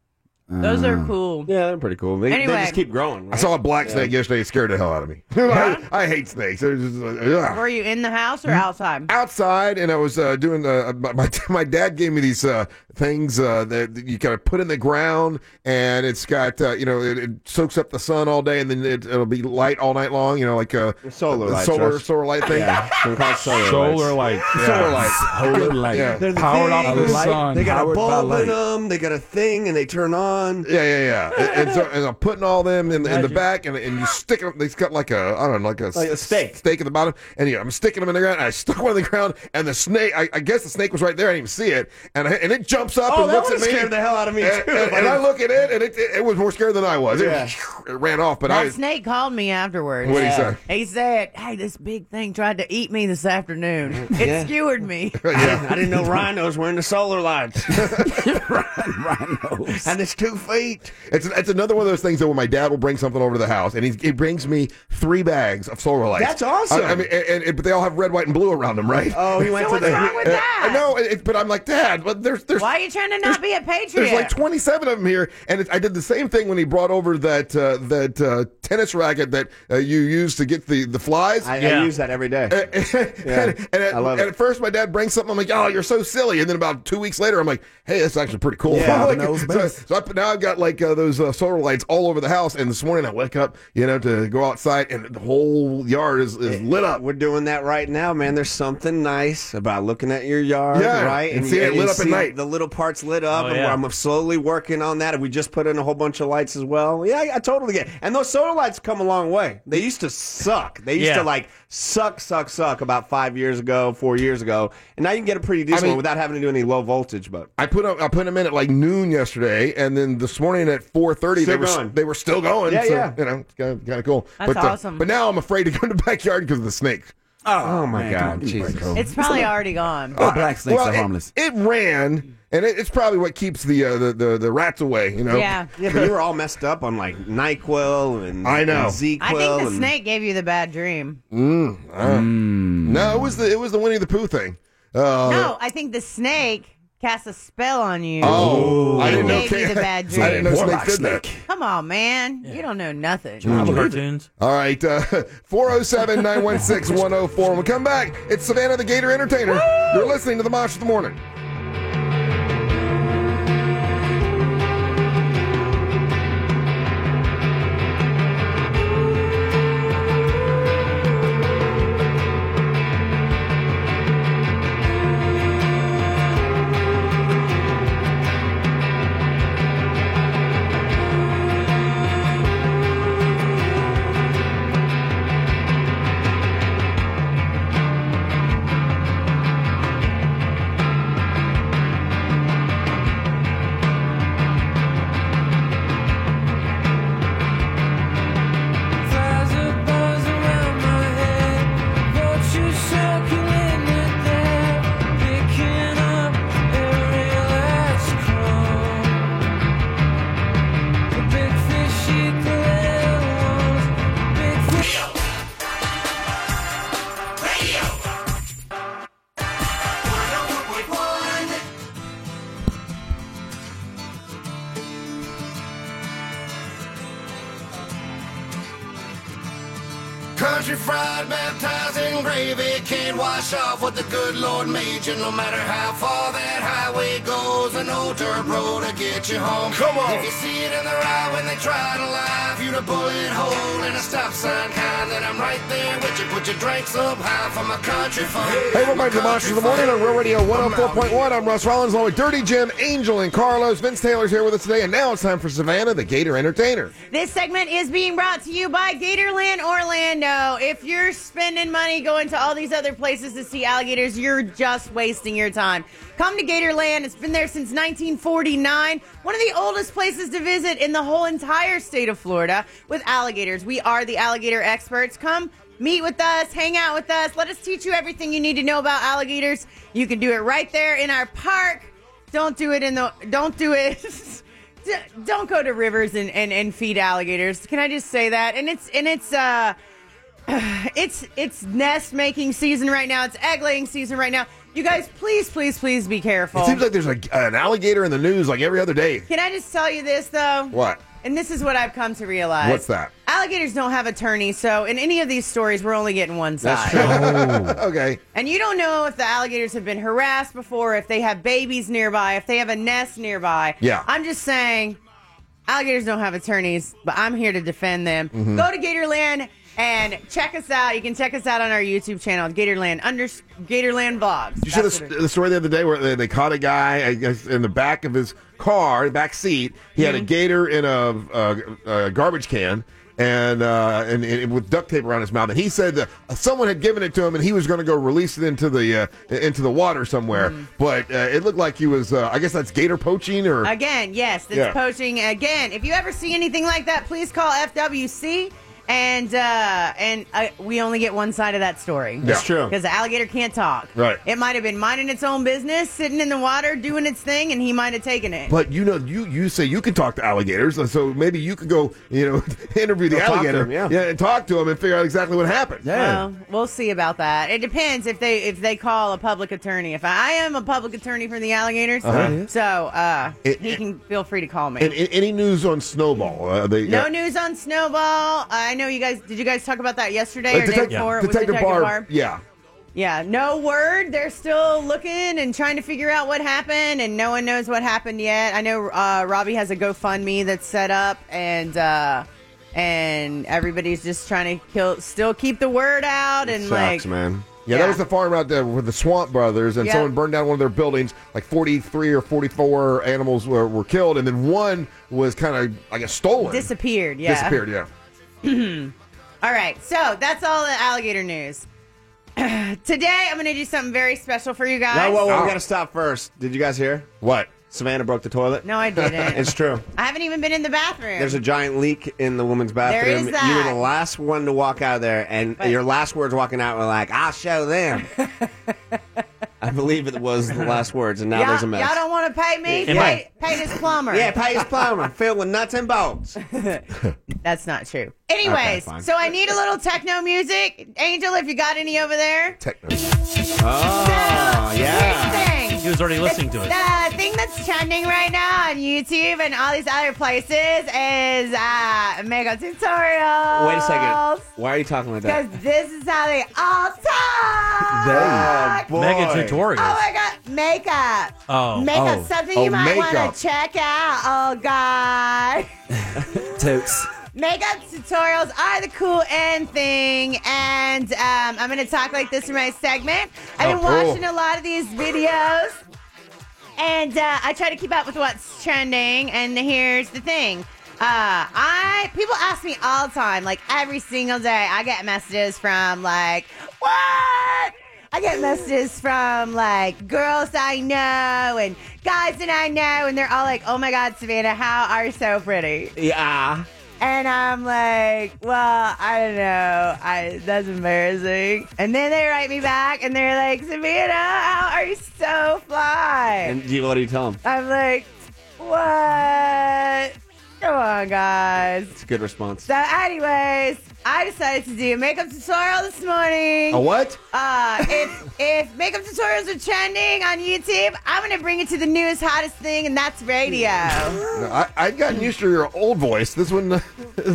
Those are cool. Yeah, they're pretty cool. They, Anyway. they just keep growing. I Right? saw a black snake yesterday. It scared the hell out of me. I, I hate snakes. They're just, uh, ugh. Were you in the house Hmm? or outside? Outside, and I was uh, doing the. My, my my dad gave me these uh, things uh, that that you kind of put in the ground, and it's got uh, you know it, it soaks up the sun all day, and then it, it'll be light all night long. You know, like a Solar a light, solar Trust. solar light thing. Yeah, they're called solar, Solar lights. light. Solar Yeah. light. Solar light. Yeah. They're the Powered off things. the sun. They got a Powered by bulb light. in them. They got a thing, and they turn on. Yeah, yeah, yeah. and, and so and I'm putting all them in, in the back, and, and you stick them. They've got like a I don't know, like a, Like a stake. stake at the bottom, and yeah, I'm sticking them in the ground. And I stuck one in the ground, and the snake. I, I guess the snake was right there. I didn't even see it, and I, and it jumps up Oh, and that looks at would've me. scared the hell out of me, and, too, And, if I and I didn't- look at it, and it, it, it was more scared than I was. It, Yeah. it ran off, but That I. snake called me afterwards. What did he say? He said, "Hey, this big thing tried to eat me this afternoon. It Yeah. skewered me." Yeah. I didn't know rhinos were into solar lights. Rhinos. And it's two feet. It's it's another one of those things that when my dad will bring something over to the house, and he, he brings me three bags of solar lights. That's awesome. I, I mean, and, and, but they all have red, white, and blue around them, right? Oh, he went So to what's the. wrong with Uh, that? no, it, but I'm like, Dad, but there's there's Why are you trying to not be a patriot? there's like twenty-seven of them here, and it, I did the same thing when he brought over that uh, that uh, tennis racket that uh, you use to get the the flies. I, Yeah. I use that every day. and, Yeah, and, and at, I love and it. at first, my dad brings something. I'm like, "Oh, you're so silly." And then about two weeks later, I'm like, "Hey, that's actually pretty cool." Yeah, Like, knows so best. so I, now I've got like uh, those uh, solar lights all over the house. And this morning, I wake up, you know, to go outside, and the whole yard is, is lit up. We're doing that right now, man. There's something nice about looking at your yard, Yeah, right? and seeing it lit up at see night. The little little parts lit up, Oh, and yeah. I'm slowly working on that. And we just put in a whole bunch of lights as well. Yeah, I, I totally get it. And those solar lights come a long way. They used to suck. They used Yeah. to like suck, suck, suck about five years ago, four years ago. And now you can get a pretty decent I mean- one without having to do any low voltage. But I put up, I put them in at like noon yesterday, and then this morning at four thirty they Still were going. they were still going. Yeah, so, yeah. You know, it's kind of, kind of cool. That's but, uh, awesome. but now I'm afraid to go in the backyard because of the snakes. oh my man, God, come on, Jesus! break home. It's probably already gone. All black snakes Well, are it- harmless. It, ran, and it, it's probably what keeps the, uh, the the the rats away. You know. Yeah. Yeah, but you were all messed up on like NyQuil and I know. and Z-Quil. I think the and, snake gave you the bad dream. Mm, uh, No, it was the it was the Winnie the Pooh thing. Uh, No, I think the snake cast a spell on you. Oh, I and didn't know. gave you the bad dream. I didn't know Warlock snakes did that. snake. Come on, man. You don't know nothing. Cartoons. All right, uh, four oh seven, nine one six, one oh four. When we come back, it's Savannah the Gator Entertainer. You're listening to the Mosh of the Morning. Country fried, baptized in gravy, can't wash off what the good Lord made you. No matter how far that highway goes, an old dirt road to get you home. Come on. If you see it in the right when they try to lie, if you a bullet hole in a stop sign kind, then I'm right there with you. Put your drinks up high for my country funk. Hey, welcome back to the Monsters of the Morning on Real Radio one oh four point one. I'm Russ Rollins, along with Dirty Jim, Angel, and Carlos. Vince Taylor's here with us today, and now it's time for Savannah, the Gator Entertainer. This segment is being brought to you by Gatorland Orlando. If you're spending money going to all these other places to see alligators, you're just wasting your time. Come to Gatorland. It's been there since nineteen forty-nine. One of the oldest places to visit in the whole entire state of Florida with alligators. We are the alligator experts. Come meet with us, hang out with us. Let us teach you everything you need to know about alligators. You can do it right there in our park. Don't do it in the, don't do it. D- don't go to rivers and, and, and feed alligators. Can I just say that? And it's, and it's, uh, it's, it's nest making season right now. It's egg laying season right now. You guys, please, please, please be careful. It seems like there's a, an alligator in the news like every other day. Can I just tell you this, though? What? And this is what I've come to realize. What's that? Alligators don't have attorneys, so in any of these stories, we're only getting one side. Okay. And you don't know if the alligators have been harassed before, if they have babies nearby, if they have a nest nearby. Yeah. I'm just saying, alligators don't have attorneys, but I'm here to defend them. Mhm. Go to Gatorland and check us out. You can check us out on our YouTube channel, Gatorland under Gatorland Vlogs. Did you see That's the, what it- the story the other day where they, they caught a guy, I guess, in the back of his car, the back seat? He had a Mhm. gator in a, a, a garbage can. And, uh, and and with duct tape around his mouth, and he said that someone had given it to him, and he was going to go release it into the uh, into the water somewhere. Mm. But uh, it looked like he was. Uh, I guess that's gator poaching, or Again, yes, that's Yeah. poaching. Again, if you ever see anything like that, please call F W C. And uh, and uh, we only get one side of that story. That's true. Because the alligator can't talk. Right. It might have been minding its own business, sitting in the water, doing its thing, and he might have taken it. But you know, you you say you can talk to alligators, so maybe you could go, you know, interview the Go talk to alligator, him, yeah. and talk to him and figure out exactly what happened. Well, we'll see about that. It depends if they if they call a public attorney. If I, I am a public attorney for the alligators, Uh-huh. so uh, It- he can feel free to call me. And, and any news on Snowball? Uh, they, No uh, news on Snowball. I know you guys. Did you guys talk about that yesterday uh, or day Detec- before? with Detective Detective Barb, Barb? yeah. Yeah, no word. They're still looking and trying to figure out what happened, and no one knows what happened yet. I know uh, Robbie has a GoFundMe that's set up, and uh, and everybody's just trying to kill, still keep the word out, and Sucks, like, man. Yeah, that was the farm out there with the Swamp Brothers, and Yep. someone burned down one of their buildings. Like forty-three or forty-four animals were, were killed, and then one was kind of, I guess, stolen. Disappeared, yeah. Disappeared, yeah. All right, so that's all the alligator news. Today, I'm going to do something very special for you guys. No, whoa, whoa, Oh. we got to stop first. Did you guys hear? What? Savannah broke the toilet. No, I didn't. It's true. I haven't even been in the bathroom. There's a giant leak in the woman's bathroom. There is that. You were the last one to walk out of there, and But- your last words walking out were like, "I'll show them." I believe it was the last words, and now y'all, there's a mess. y'all don't want to pay me? Am Pay, pay this plumber. Yeah, pay his plumber filled with nuts and bolts. That's not true. Anyways, fine. so I need a little techno music. Angel, if you got any over there. Techno. Oh, yeah. Thing. He was already listening to it. The thing that's trending right now on YouTube and all these other places is uh, makeup tutorials. Wait a second. Why are you talking like that? Because this is how they all talk. Oh, boy. Mega tutorials. Oh my god, makeup. Oh. Makeup, Oh. something Oh, you might want makeup. to check out. Oh god. Totes. Makeup tutorials are the cool end thing, and um, I'm going to talk like this for my segment. I've been Oh, cool. watching a lot of these videos, and uh, I try to keep up with what's trending, and here's the thing. Uh, I people ask me all the time, like every single day, I get messages from like, what? I get messages from like girls I know and guys that I know, and they're all like, oh my God, Savannah, how are you so pretty? Yeah. And I'm like, well, I don't know. I that's embarrassing. And then they write me back and they're like, Savannah, how are you so fly? And you, what do you tell them? I'm like, what? Come on, guys. It's a good response. So, anyways, I decided to do a makeup tutorial this morning. A what? Uh, if if makeup tutorials are trending on YouTube, I'm gonna bring it to the newest, hottest thing, and that's radio. No, I, I'd gotten used to your old voice. This one. Look,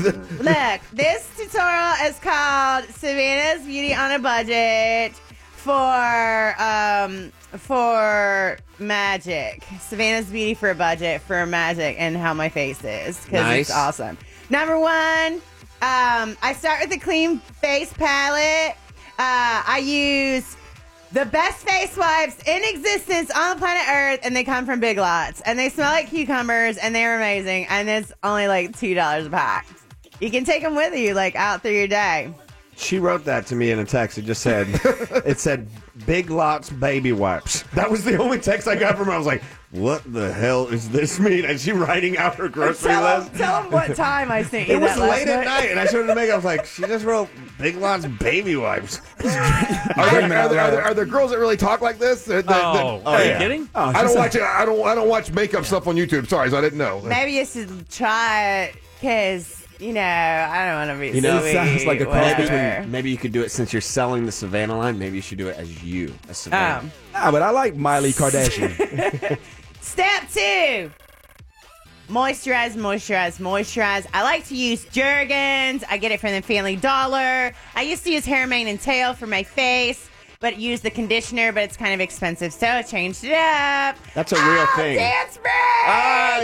this tutorial is called Savannah's Beauty on a Budget for um for magic. Savannah's Beauty for a budget for magic and how my face is because Nice. it's awesome. Number one, um, I start with the clean face palette. Uh, I use the best face wipes in existence on the planet Earth, and they come from Big Lots, and they smell like cucumbers, and they're amazing. And it's only like two dollars a pack. You can take them with you, like out through your day. She wrote that to me in a text. It just said, it said, Big Lots baby wipes. That was the only text I got from her. I was like, what the hell does this mean? And she writing out her grocery Tell list. them, tell them what time I sent you It was that last late at night, and I showed it to Meg. I was like, she just wrote Big Lots baby wipes. Are there, are, there, are, there, are there girls that really talk like this? That, that, that- Oh, are you yeah. kidding? Oh, I don't she's watch it. I don't. I don't watch makeup stuff on YouTube. Sorry, so I didn't know. Maybe you should try it because, you know, I don't want to be You know, sweet, it sounds like a cross whatever. between- Maybe you could do it since you're selling the Savannah line. Maybe you should do it as you, as Savannah. Um, Nah, but I like Miley Kardashian. Step two. Moisturize, moisturize, moisturize. I like to use Jergens. I get it from the Family Dollar. I used to use Hair, Mane, and Tail for my face, but use the conditioner, but it's kind of expensive, so I changed it up. That's a real Oh, thing. Dance break! Ah,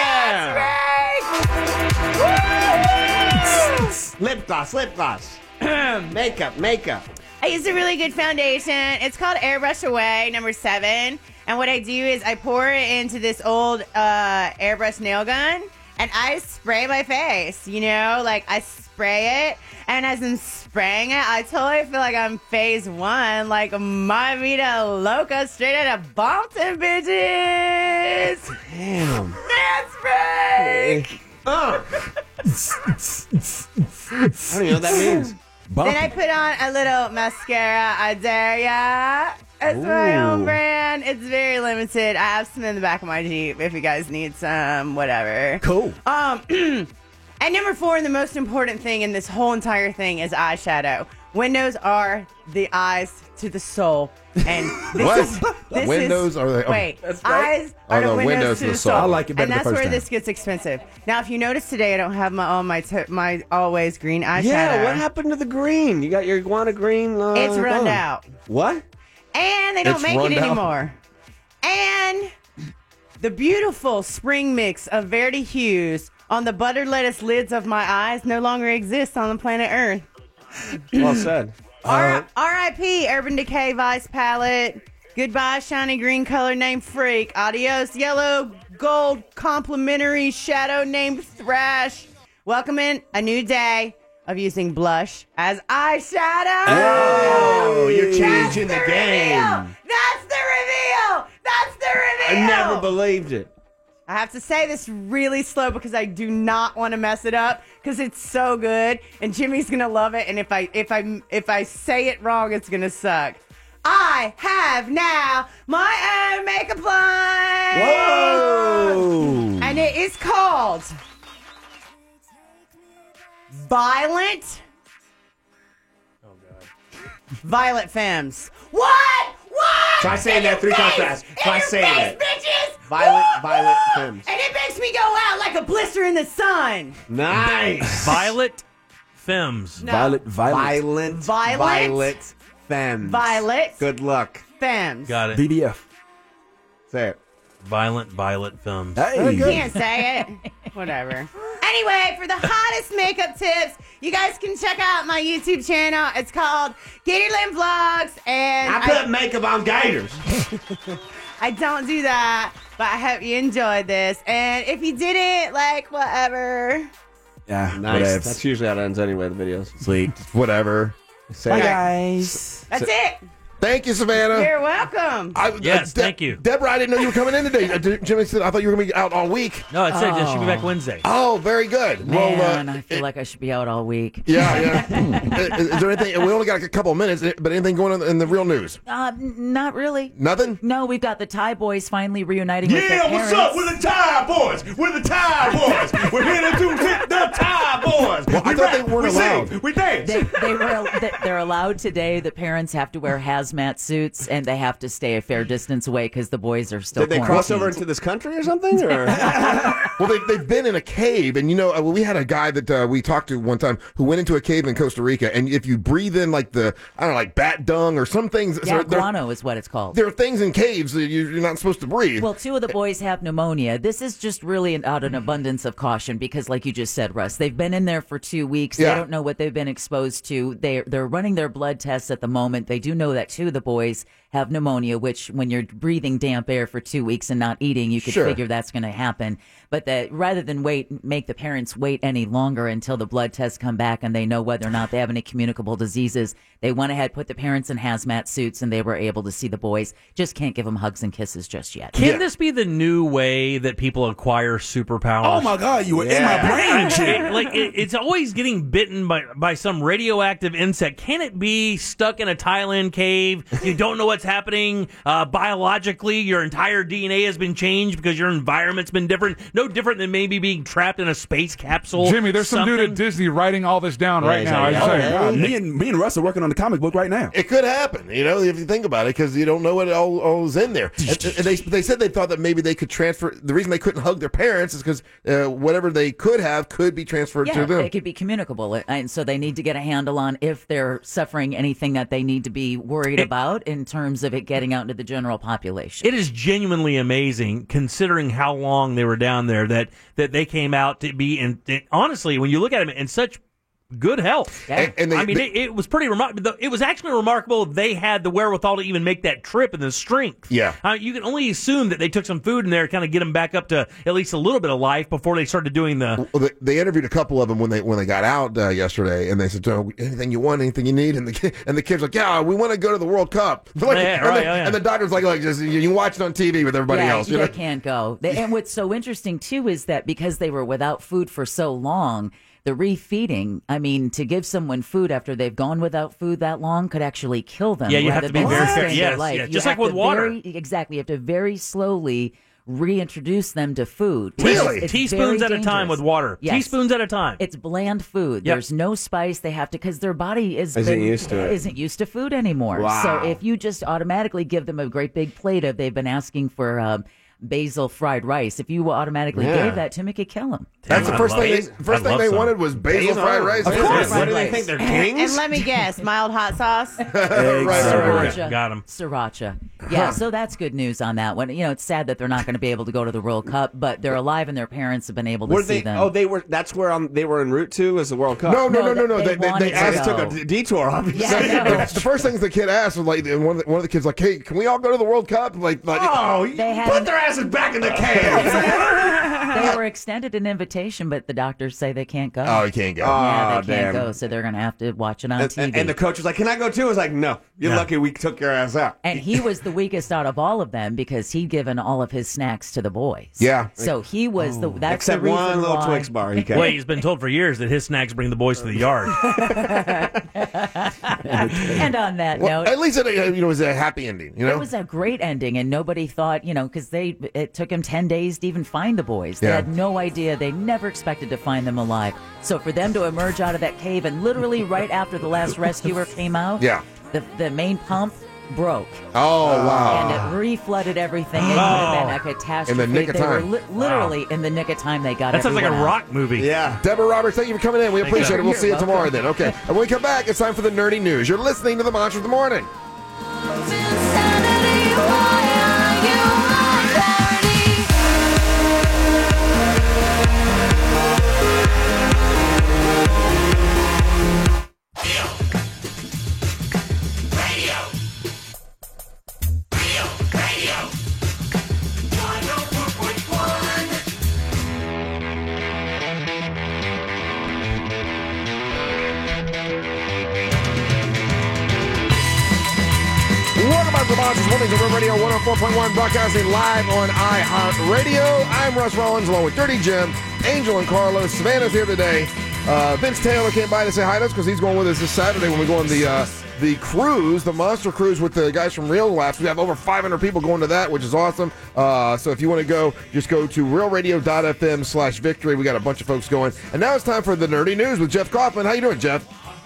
yeah! Dance break! Lip gloss, lip gloss. makeup, makeup. I use a really good foundation. It's called Airbrush Away, number seven. And what I do is I pour it into this old uh, airbrush nail gun, and I spray my face. You know, like I spray it, and as I'm spraying it, I totally feel like I'm phase one, like my vida loca, straight out of Bompton, bitches. Damn. Dance break. Oh. I don't even know what that means. Then I put on a little mascara. I dare ya. It's my own Ooh. brand. It's very limited. I have some in the back of my Jeep if you guys need some, whatever. Cool. Um, and number four, and the most important thing in this whole entire thing is eyeshadow. Windows are the eyes to the soul. And this What? is this Windows is, are the- oh. wait, That's right. eyes are, Are the windows, to the soul. I like it better and the that's first where time. this gets expensive. Now, if you notice today, I don't have my all my t- my always green eyeshadow. Yeah, what happened to the green? You got your iguana green. Uh, It's run gone. out. What? And they don't It's make run it down. anymore. And the beautiful spring mix of Verdi hues on the butter lettuce lids of my eyes no longer exists on the planet Earth. Well said. R I P Urban Decay Vice Palette. Goodbye, shiny green color named Freak. Adios, yellow gold complimentary shadow named Thrash. Welcome in a new day of using blush as eyeshadow. Oh, you're changing the, the game. Reveal. That's the reveal. That's the reveal. I never believed it. I have to say this really slow because I do not want to mess it up because it's so good and Jimmy's gonna love it. And if I if I if I say it wrong, it's gonna suck. I have now my own makeup line. Whoa! And it is called Violent. Oh God. Violet Femmes. What? What? Try saying that three times fast. Try saying it. Bitches. Violet, Woo! Violet Femmes. And it makes me go out like a blister in the sun. Nice. Violet Femmes. No. Violet, violet. Violent. Violet. Violet Femmes. Violet. Good luck. Femmes. Got it. V D F. Say it. Violent Violet Femmes. Hey. You can't say it. Whatever. Anyway, for the hottest makeup tips, you guys can check out my YouTube channel. It's called Gatorland Vlogs. And I put makeup on gators. I don't do that, but I hope you enjoyed this. And if you didn't, like, whatever. Yeah, Nice. whatevs. That's usually how it ends anyway, the videos. Sweet. Whatever. Say Bye, it. guys. That's it. Thank you, Savannah. You're welcome. I, Yes, De- thank you. Deborah, I didn't know you were coming in today. Uh, D- Jimmy said I thought you were going to be out all week. No, it said she'll be back Wednesday. Oh, very good. Man, well, uh, I feel like I should be out all week. yeah, yeah. is, is there anything? We only got a couple of minutes, but anything going on in the real news? Uh, n- not really. Nothing? No, we've got the Thai boys finally reuniting with their Yeah, parents. what's up? We're the Thai boys. We're the Thai boys. We're here to do hit the Thai boys. Well, I we thought rap, they weren't we allowed. sing, we dance. They, they were they- they're allowed today. The parents have to wear hazmat suits and they have to stay a fair distance away because the boys are still. Did they cross quarantined. over into this country or something? Or? Well, they, they've been in a cave, and you know, uh, we had a guy that uh, we talked to one time who went into a cave in Costa Rica, and if you breathe in like the, I don't know, like bat dung or some things. Yeah, so there, guano is what it's called. there are things in caves that you- you're not supposed to breathe. Well, two of the boys have pneumonia. This is just really an, out an abundance of caution because, like you just said, Russ, they've been in there for two weeks. Yeah. They don't know what they've been exposed to. They they're running their blood tests at the moment. They do know that two of the boys have pneumonia, which when you're breathing damp air for two weeks and not eating, you could Sure. figure that's going to happen. But that rather than wait, make the parents wait any longer until the blood tests come back and they know whether or not they have any communicable diseases, they went ahead, put the parents in hazmat suits, and they were able to see the boys. Just can't give them hugs and kisses just yet. Can this be the new way that people acquire superpowers? Oh my God, you were in my brain, Jim. It- like it, it's always getting bitten by by some radioactive insect. Can it be stuck in a Thailand cave? You don't know what's happening uh, biologically. Your entire D N A has been changed because your environment's been different. No different than maybe being trapped in a space capsule. Jimmy, there's some dude something. at Disney writing all this down Yeah, right he's now. like, I just yeah, say, okay. God, Me and me and Russ are working on the comic book right now. It could happen, you know, if you think about it, because you don't know what all, all is in there. And, and they they said they thought that maybe they could transfer. The reason they couldn't hug their parents is because uh, whatever they could have could be transferred Yeah, to them. it could be communicable, and so they need to get a handle on if they're suffering anything that they need to be worried It- about in terms of it getting out into the general population. It is genuinely amazing, considering how long they were down there, that that they came out to be in. in- honestly, when you look at them in such good health, Yeah. And- and they- I mean, they- it, it was pretty remarkable. It was actually remarkable they had the wherewithal to even make that trip and the strength. Yeah. uh, you can only assume that they took some food in there to kind of get them back up to at least a little bit of life before they started doing the. Well, they, they interviewed a couple of them when they when they got out uh, yesterday, and they said, oh, "Anything you want, anything you need," and the kid, and the kids like, "Yeah, we want to go to the World Cup." They're like, Yeah, and, right, the, oh, yeah. and the doctor's like, "Like, just you, you watch it on T V with everybody yeah, else." You they know? can't go. They, and what's so interesting too is that because they were without food for so long, the refeeding, I mean, to give someone food after they've gone without food that long could actually kill them. Yeah, you have rather to be than very sustain careful. their Yes, life. yeah, You just like have with to water. very- exactly. You have to very slowly reintroduce them to food. Really? It's Teaspoons very at a time dangerous. with water. Yes. Teaspoons at a time. It's bland food. Yep. There's no spice. They have to because their body is Isn't been- used to it. Isn't used to food anymore. Wow. So if you just automatically give them a great big plate of, they've been asking for um, basil fried rice. If you automatically Yeah. gave that to him, it could kill him. That's the first thing. They, first thing they wanted was basil fried rice. Of course. What do they think they're kings? And let me guess, mild hot sauce. right, right, right. Sriracha. Got him. Sriracha. Yeah, so that's good news on that one. You know, it's sad that they're not going to be able to go to the World Cup, but they're alive and their parents have been able to Were see they? them. Oh, they were. That's where um, they were en route to is the World Cup. No, no, no, no, No, no. they They, they, wanted they to asked. go. took a d- detour, obviously. Yeah, I know. The, the first things the kid asked was like, and one of the, one of the kids like, "Hey, can we all go to the World Cup?" Like, like Oh, They put had- their asses back in the cave. They were extended an invitation, but the doctors say they can't go. oh, he can't go. yeah, Oh, they can't damn. go, so they're going to have to watch it on and, T V. and- and the coach was like, "Can I go too?" I was like, "No, you're No. lucky we took your ass out." And he was the weakest out of all of them because he'd given all of his snacks to the boys. Yeah. So he was the that's Except the reason one little why. Twix bar. He kept. Well, he's been told for years that his snacks bring the boys to the yard. And on that Well, note, at least it, uh, you know, it was a happy ending. You know, it was a great ending, and nobody thought, you know, because they it took him ten days to even find the boys. They Yeah. had no idea. They never expected to find them alive. So for them to emerge out of that cave, and literally right after the last rescuer came out, Yeah. the the main pump broke. Oh wow. And it re-flooded everything. It could have been a catastrophe. In the nick of they time. were li- literally in the nick of time. They got That sounds like a everyone out. rock movie. Yeah. Deborah Roberts, thank you for coming in. We Thank appreciate you. it. We'll see you You're tomorrow welcome. then. Okay. And when we come back, it's time for the nerdy news. You're listening to the Monsters of the Morning. Welcome back to the Monsters Mornings on Real Radio one oh four point one, broadcasting live on iHeartRadio. I'm Russ Rollins along with Dirty Jim, Angel and Carlos. Savannah's here today. Uh, Vince Taylor came by to say hi to us because he's going with us this Saturday when we go on the uh, the cruise, the Monster Cruise with the guys from Real Laughs. We have over five hundred people going to that, which is awesome. Uh, so if you want to go, just go to realradio.fm slash victory. We got a bunch of folks going. And now it's time for the Nerdy News with Jeff Kaufman. How you doing, Jeff?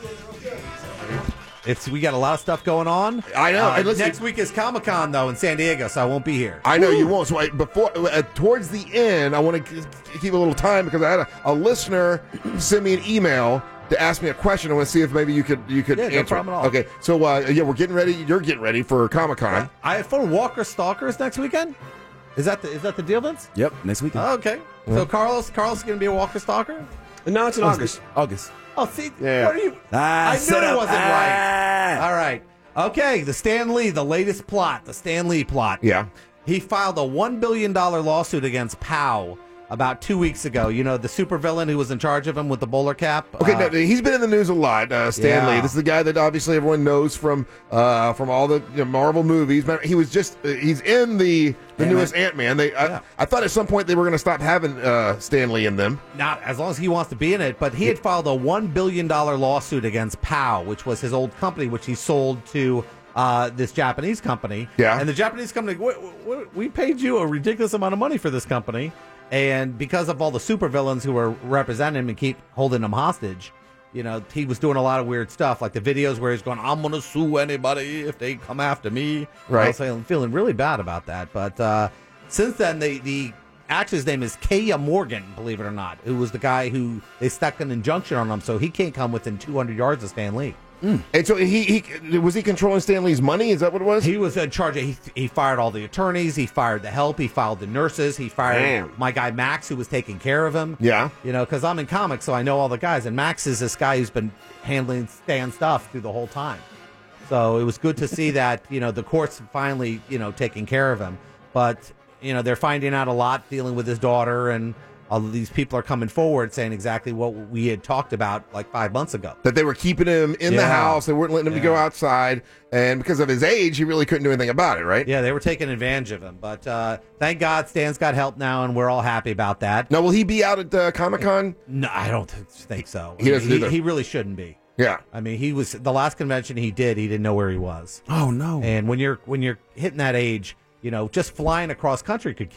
It's we got a lot of stuff going on. I know. Uh, And listen- next week is Comic Con though in San Diego, so I won't be here. I know you won't. So I, before, uh, towards the end, I want to keep a little time because I had a, a listener send me an email to ask me a question. I want to see if maybe you could you could Yeah, no answer. problem at all. Okay, so uh, yeah, we're getting ready. You're getting ready for Comic Con. I have fun. Walker Stalkers next weekend. Is that the is that the deal, Vince? Yep, next weekend. Oh, okay. So Carlos Carlos is going to be a Walker Stalker. No, it's in August. August. Oh, see, Yeah. what are you? Ah, I knew set it up. wasn't Ah. right. All right. Okay, the Stan Lee, the latest plot, the Stan Lee plot. Yeah. He filed a one billion dollars lawsuit against Pow about two weeks ago. You know, the supervillain who was in charge of him with the bowler cap. Okay, Uh, now, he's been in the news a lot. Uh, Stan Yeah. Lee. This is the guy that obviously everyone knows from uh, from all the you know, Marvel movies. But he was just uh, he's in the the Ant-Man. newest Ant Man. They I, I thought at some point they were going to stop having uh, Stan Lee in them. Not as long as he wants to be in it, but he had filed a one billion dollars lawsuit against Pow, which was his old company, which he sold to uh, this Japanese company. Yeah. And the Japanese company, we, we, we paid you a ridiculous amount of money for this company. And because of all the supervillains who were representing him and keep holding him hostage, you know, he was doing a lot of weird stuff, like the videos where he's going, I'm going to sue anybody if they come after me. Right. I was feeling, feeling really bad about that. But uh, since then, the, the actually his name is Kaya Morgan, believe it or not, who was the guy who they stuck an injunction on him, so he can't come within two hundred yards of Stan Lee. And so he, he was he controlling Stan Lee's money? Is that what it was? He was in charge of, he, he fired all the attorneys, he fired the help, he fired the nurses, he fired Damn. my guy Max, who was taking care of him. Yeah. You know, because I'm in comics, so I know all the guys, and Max is this guy who's been handling Stan stuff through the whole time. So it was good to see that, you know, the courts finally, you know, taking care of him. But, you know, they're finding out a lot dealing with his daughter, and all of these people are coming forward saying exactly what we had talked about like five months ago. That they were keeping him in the Yeah. house. They weren't letting him to go outside. And because of his age, he really couldn't do anything about it, right? Yeah, they were taking advantage of him. But uh, thank God Stan's got help now, and we're all happy about that. Now, will he be out at uh, Comic-Con? No, I don't th- think so. He doesn't he, either. he really shouldn't be. Yeah. I mean, he was the last convention he did. He didn't know where he was. Oh no! And when you're when you're hitting that age, you know, just flying across country could kill you.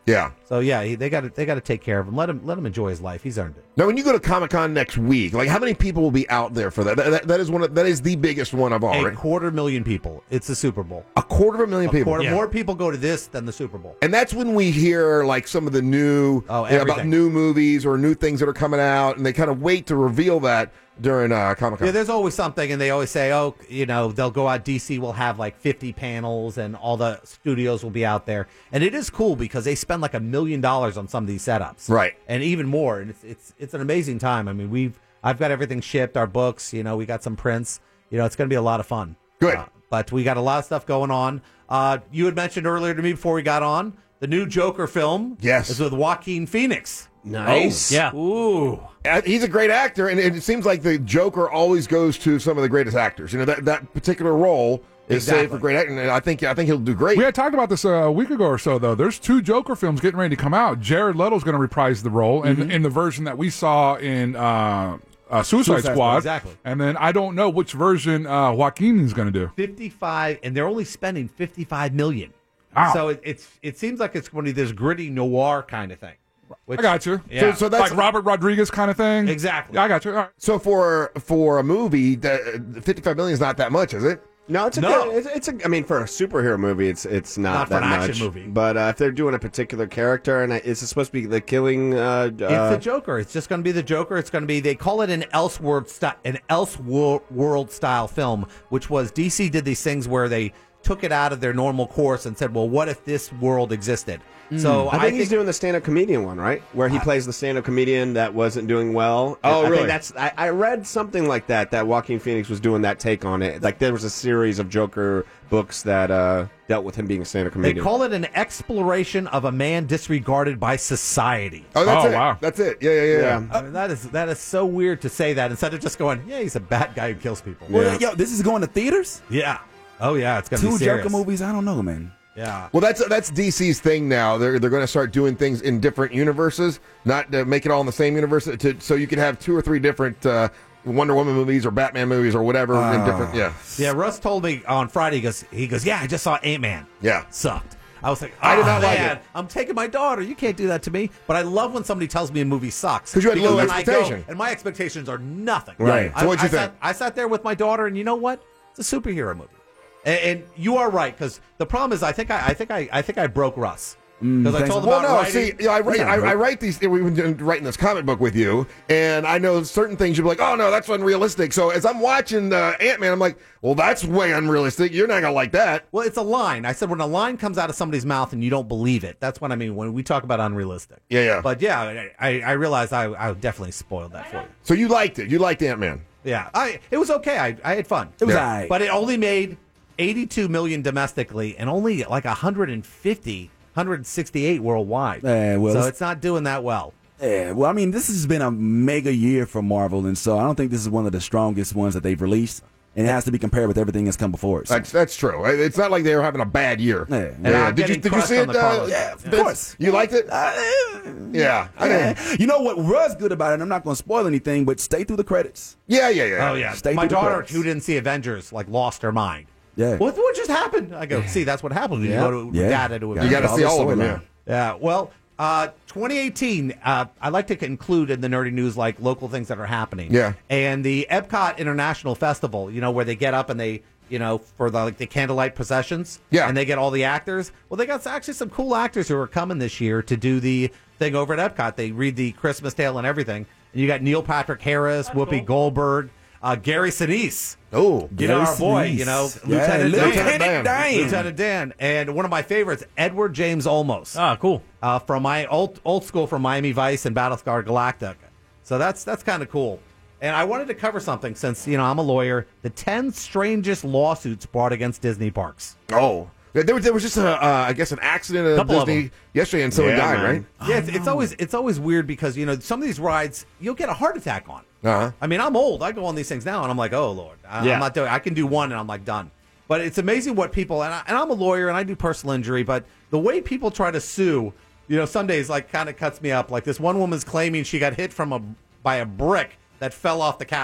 Yeah. So yeah, he, they got to they got to take care of him. Let him let him enjoy his life. He's earned it. Now, when you go to Comic Con next week, like how many people will be out there for that? That, that, that is one. Of, that is the biggest one of all. A Right? quarter million people. It's the Super Bowl. A quarter of a million A people. quarter, Yeah. More people go to this than the Super Bowl. And that's when we hear like some of the new Oh, yeah, about everything. new movies or new things that are coming out, and they kind of wait to reveal that during uh, Comic Con. Yeah, there's always something, and they always say, oh, you know, they'll go out. D C will have like fifty panels, and all the studios will be out there. And it is cool because they spend like a million dollars on some of these setups, Right. And even more. And it's it's it's an amazing time. I mean, we've I've got everything shipped, our books. You know, we got some prints. You know, it's going to be a lot of fun. Good. Uh, but we got a lot of stuff going on. Uh, you had mentioned earlier to me before we got on the new Joker film. Yes. is with Joaquin Phoenix. Nice. Yeah. Ooh. Uh, He's a great actor, and it seems like the Joker always goes to some of the greatest actors. You know, that, that particular role is saved Exactly. for great acting, and I think I think he'll do great. We had talked about this uh, a week ago or so, though. There's two Joker films getting ready to come out. Jared Leto's going to reprise the role in, Mm-hmm. in the version that we saw in uh, uh, Suicide, Suicide Squad. Squad, exactly. And then I don't know which version uh, Joaquin is going to do. fifty-five, and they're only spending fifty-five million. Wow. So it, it's it seems like it's going to be this gritty noir kind of thing. Which, I got you. Yeah. So, so that's like Robert Rodriguez kind of thing. Exactly. Yeah, I got you. All right. So for for a movie, that fifty-five million is not that much, is it? No, it's a No. good. It's, it's a. I mean, for a superhero movie, it's it's not, Not for that an much. action movie. But uh, if they're doing a particular character, and it's supposed to be the killing, uh, It's uh, the Joker. It's just going to be the Joker. It's going to be. They call it an Elseworld style, an Elseworld style film, which was D C did these things where they took it out of their normal course and said, "Well, what if this world existed?" So I think he's doing the stand-up comedian one, right? Where he plays the stand-up comedian that wasn't doing well. Oh, I really? Think that's. I, I read something like that. That Joaquin Phoenix was doing that take on it. Like there was a series of Joker books that uh, dealt with him being a stand-up They comedian. call it an exploration of a man disregarded by society. Oh, that's Oh, it. wow. That's it. Yeah, yeah, yeah. Yeah. I mean, that is that is so weird to say that instead of just going, "Yeah, he's a bad guy who kills people." Well, yo, this is going to theaters? Yeah. Oh yeah, it's gonna Two be serious. Joker movies? I don't know, man. Yeah. Well, that's that's D C's thing now. They're they're going to start doing things in different universes, not to make it all in the same universe. To, so you could have two or three different uh, Wonder Woman movies or Batman movies or whatever in different. Yeah, Yeah, Russ told me on Friday. He goes, he goes, yeah, I just saw Ant Man. yeah. Sucked. I was like, I did "Oh, not like man, it." I'm taking my daughter. You can't do that to me. But I love when somebody tells me a movie sucks 'Cause you had low then I go- expectation. and my expectations are nothing. Right. I, So what'd you I think? Sat, I sat there with my daughter, and you know what? It's a superhero movie. And, and you are right because the problem is, I think I, I think I, I think I broke Russ because I thanks. told him Well, about no, writing. see, you know, I, write, Yeah, I, bro. I write these. We've been doing- writing this comic book with you, and I know certain things. You'll be like, "Oh no, that's unrealistic." So as I'm watching uh, Ant Man, I'm like, "Well, that's way unrealistic. You're not gonna like that." Well, it's a line. I said when a line comes out of somebody's mouth and you don't believe it, that's what I mean when we talk about unrealistic. Yeah, yeah. But yeah, I, I realized I, I definitely spoiled that for you. So you liked it. You liked Ant Man. Yeah, I it was okay. I, I had fun. It was Yeah. all right. But it only made eighty-two million domestically and only like one hundred fifty, one hundred sixty-eight worldwide. Yeah, well, so it's- it's not doing that well. Yeah, well, I mean, this has been a mega year for Marvel, and so I don't think this is one of the strongest ones that they've released. And it has to be compared with everything that's come before it. So. That's that's true. It's not like they were having a bad year. Yeah. And Yeah. I'm Did you getting did you crushed see on it? the Uh, Carlos. Yeah, of Vince? course. You liked it? Uh, Yeah. I didn't. yeah. You know what was good about it? I'm not going to spoil anything, but stay through the credits. Yeah, yeah, yeah. Oh yeah, Stay my through the daughter credits. who didn't see Avengers like lost her mind. Yeah. What what just happened? I go, see, that's what happens when Yeah. you go to Yeah. data to Yeah. You got to All see the all of them. storyline. Yeah. Yeah, well, uh, twenty eighteen, uh, I like to include in the nerdy news like local things that are happening. Yeah. And the Epcot International Festival, you know, where they get up and they, you know, for the like the candlelight processions. Yeah. And they get all the actors. Well, they got actually some cool actors who are coming this year to do the thing over at Epcot. They read the Christmas tale and everything. And you got Neil Patrick Harris, Whoopi Goldberg, uh, Gary Sinise. Oh, You know, Gary our boy, Sinise. you know, Yeah, Lieutenant, Lieutenant Dan. Dan. Lieutenant Dan. And one of my favorites, Edward James Olmos. Ah, cool. Uh, from my old old school from Miami Vice and Battlestar Galactica. So that's that's kind of cool. And I wanted to cover something since, you know, I'm a lawyer. The ten strangest lawsuits brought against Disney parks. Oh. There was, there was just a, uh, I guess, an accident at Couple of Disney them. yesterday, and someone Yeah, died, man. right? Yeah, it's, it's always it's always weird because, you know, some of these rides you'll get a heart attack on. Uh-huh. I mean, I'm old. I go on these things now, and I'm like, oh Lord, I, Yeah. I'm not doing. I can do one, and I'm like done. But it's amazing what people and, I, and I'm a lawyer, and I do personal injury, but the way people try to sue, you know, some days like kind of cuts me up. Like this one woman's claiming she got hit from a by a brick that fell off the castle.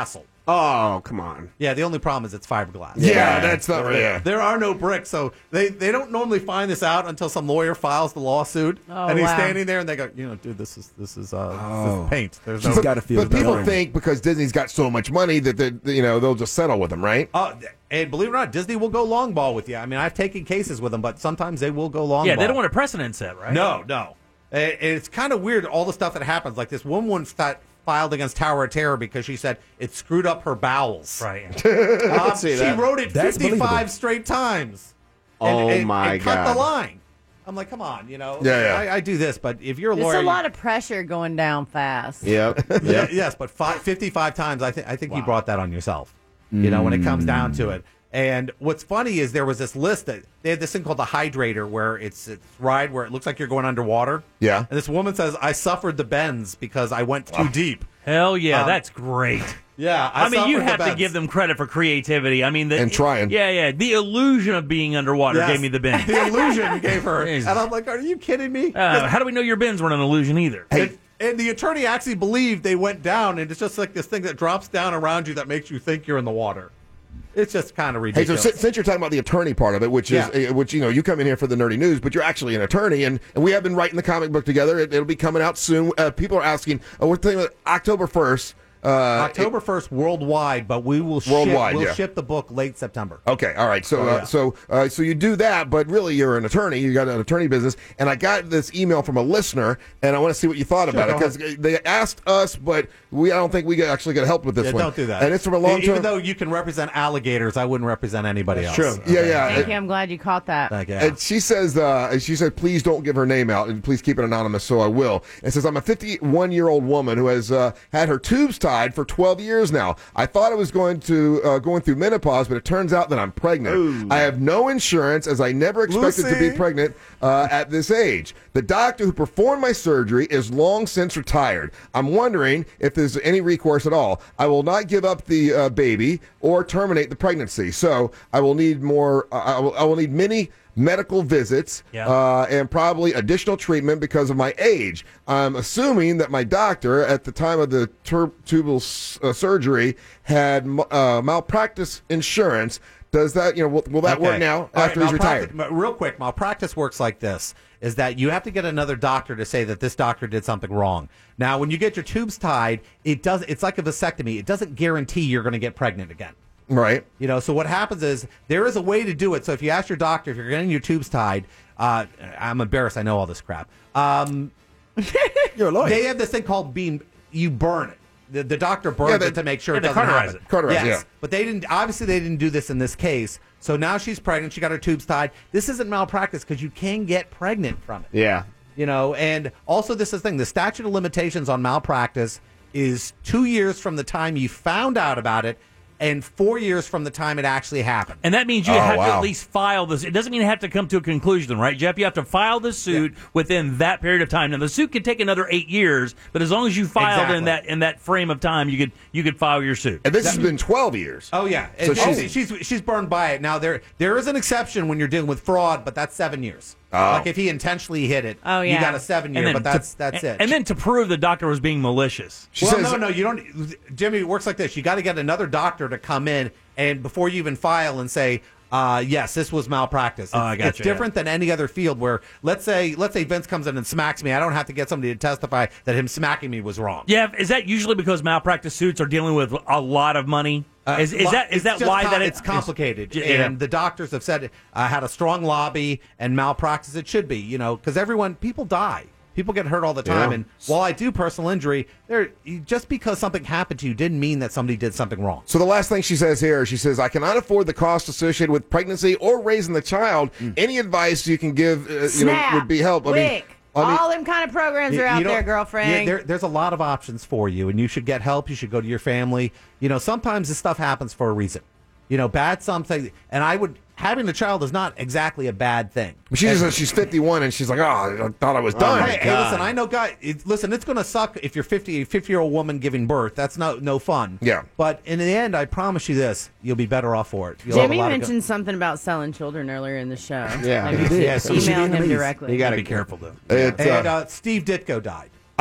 Oh, come on. Yeah, the only problem is it's fiberglass. Yeah, that's not there, yeah. There are no bricks, so they, they don't normally find this out until some lawyer files the lawsuit, Oh, and he's wow. standing there, and they go, you know, dude, this is this is uh, this Oh. is paint. There's But- no. gotta feel but the people pain. think because Disney's got so much money that they, you know they'll just settle with them, right? Uh, and believe it or not, Disney will go long ball with you. I mean, I've taken cases with them, but sometimes they will go long Yeah, ball. they don't want a precedent set, right? No, no. And it's kind of weird, all the stuff that happens. Like this one woman got filed against Tower of Terror because she said it screwed up her bowels. Right. Um, see she that. wrote it That's fifty-five believable. straight times. Oh, and, my and cut God. the line. I'm like, come on, you know. Yeah, yeah. I, I do this, but if you're a There's lawyer, a lot of pressure going down fast. Yep. you- Yep. yes, but five, fifty-five times, I think I think you brought that on yourself. You know, when it comes down to it. And what's funny is there was this list that they had this thing called the hydrator, where it's it's ride where it looks like you're going underwater. Yeah. And this woman says, "I suffered the bends because I went too deep." Hell yeah, Um, that's great. Yeah, I, I, mean, you suffered the have to bends. give them credit for creativity. I mean, the, And trying. Yeah, yeah. The illusion of being underwater Yes. gave me the bends. the illusion you gave her, Jesus. and I'm like, "Are you kidding me?" Uh, how do we know your bends weren't an illusion either? And, and the attorney actually believed they went down, and it's just like this thing that drops down around you that makes you think you're in the water. It's just kind of Hey, so ridiculous. since, since you're talking about the attorney part of it, which is Yeah. uh, which you know you come in here for the nerdy news, but you're actually an attorney, and, and we have been writing the comic book together. It, it'll be coming out soon. Uh, people are asking, oh, we're thinking about October first. Uh, October first worldwide, but we will ship, Worldwide, we'll yeah. ship the book late September. Okay, all right. So, Oh, uh, yeah. so, uh, so you do that, but really, you're an attorney. You got an attorney business, and I got this email from a listener, and I want to see what you thought Sure, about it go because they asked us, but we I don't think we actually got help with this Yeah, one. don't do that. And it's from a long Even term. though you can represent alligators, I wouldn't represent anybody else. True. Yeah, yeah. Thank you. I'm glad you caught that. Thank you. And she says, uh, she said, please don't give her name out and please keep it anonymous, so I will. And says, I'm a fifty-one year old woman who has uh, had her tubes tied for twelve years now. I thought I was going to uh, going through menopause, but it turns out that I'm pregnant. Ooh. I have no insurance as I never expected to be Lucy. pregnant uh, at this age. The doctor who performed my surgery is long since retired. I'm wondering if there's any recourse at all. I will not give up the uh, baby or terminate the pregnancy. So I will need more. Uh, I, will, I will need many medical visits Yeah. uh, and probably additional treatment because of my age. I'm assuming that my doctor at the time of the tur- tubal s- uh, surgery had uh, malpractice insurance. Does that, you know, will, will that Okay. work now All right, after he's malpractice- retired? ma- Real quick, malpractice works like this: is that you have to get another doctor to say that this doctor did something wrong. Now, when you get your tubes tied, it does. It's like a vasectomy. It doesn't guarantee you're going to get pregnant again. Right. You know, so what happens is there is a way to do it. So if you ask your doctor if you're getting your tubes tied, uh, I'm embarrassed. I know all this crap. Um, You're a lawyer. They have this thing called being you burn it. The, the doctor burns Yeah, they- it to make sure yeah, it they doesn't cauterize happen. it. Cauterize, yes, yeah. but they didn't. Obviously, they didn't do this in this case. So now she's pregnant. She got her tubes tied. This isn't malpractice because you can get pregnant from it. Yeah. You know, and also this is the thing: the statute of limitations on malpractice is two years from the time you found out about it, and four years from the time it actually happened. And that means you Oh, have to wow. at least file this. It doesn't mean you have to come to a conclusion, right, Jeff? You have to file the suit within that period of time. Now, the suit could take another eight years, but as long as you filed Exactly. in that in that frame of time, you could you could file your suit. And this has been twelve years. Oh yeah, So And she's- she's, she's she's burned by it. Now there there is an exception when you're dealing with fraud, but that's seven years. Oh. Like if he intentionally hit it, Oh, you yeah. got a seven year, And then but that's to- that's and, it. And then to prove the doctor was being malicious. She well, says, no, no, you don't. Jimmy, it works like this. You got to get another doctor to come in, and before you even file and say, uh, yes, this was malpractice. It's, Oh, I gotcha, it's different than any other field where, let's say, let's say Vince comes in and smacks me. I don't have to get somebody to testify that him smacking me was wrong. Yeah, is that usually because malpractice suits are dealing with a lot of money? Uh, is is lo- that is it's that just why com- that it- it's complicated? Yeah. And the doctors have said it uh, had a strong lobby and malpractice. It should be, you know, because everyone, people die. People get hurt all the time. Yeah. And while I do personal injury, there just because something happened to you didn't mean that somebody did something wrong. So the last thing she says here, she says, I cannot afford the cost associated with pregnancy or raising the child. Mm. Any advice you can give uh, you know, Snap, would be help. I mean, Wick. I mean, All them kind of programs You- are out you don't- there, girlfriend. yeah, there, there's a lot of options for you, and you should get help. You should go to your family. You know, sometimes this stuff happens for a reason. You know, bad something, and I would having a child is not exactly a bad thing. she just And- says she's fifty-one and she's like, oh, I thought I was done. Hey, hey, listen, I know, guy. It, listen, it's going to suck if you're fifty, fifty year old woman giving birth. That's no no fun. Yeah. But in the end, I promise you this: you'll be better off for it. You'll have a Jimmy lot of mentioned good- something about selling children earlier in the show. Yeah. Maybe Yeah, so email she him didn't- directly. You got to be careful though. It's, uh, and uh, Steve Ditko died.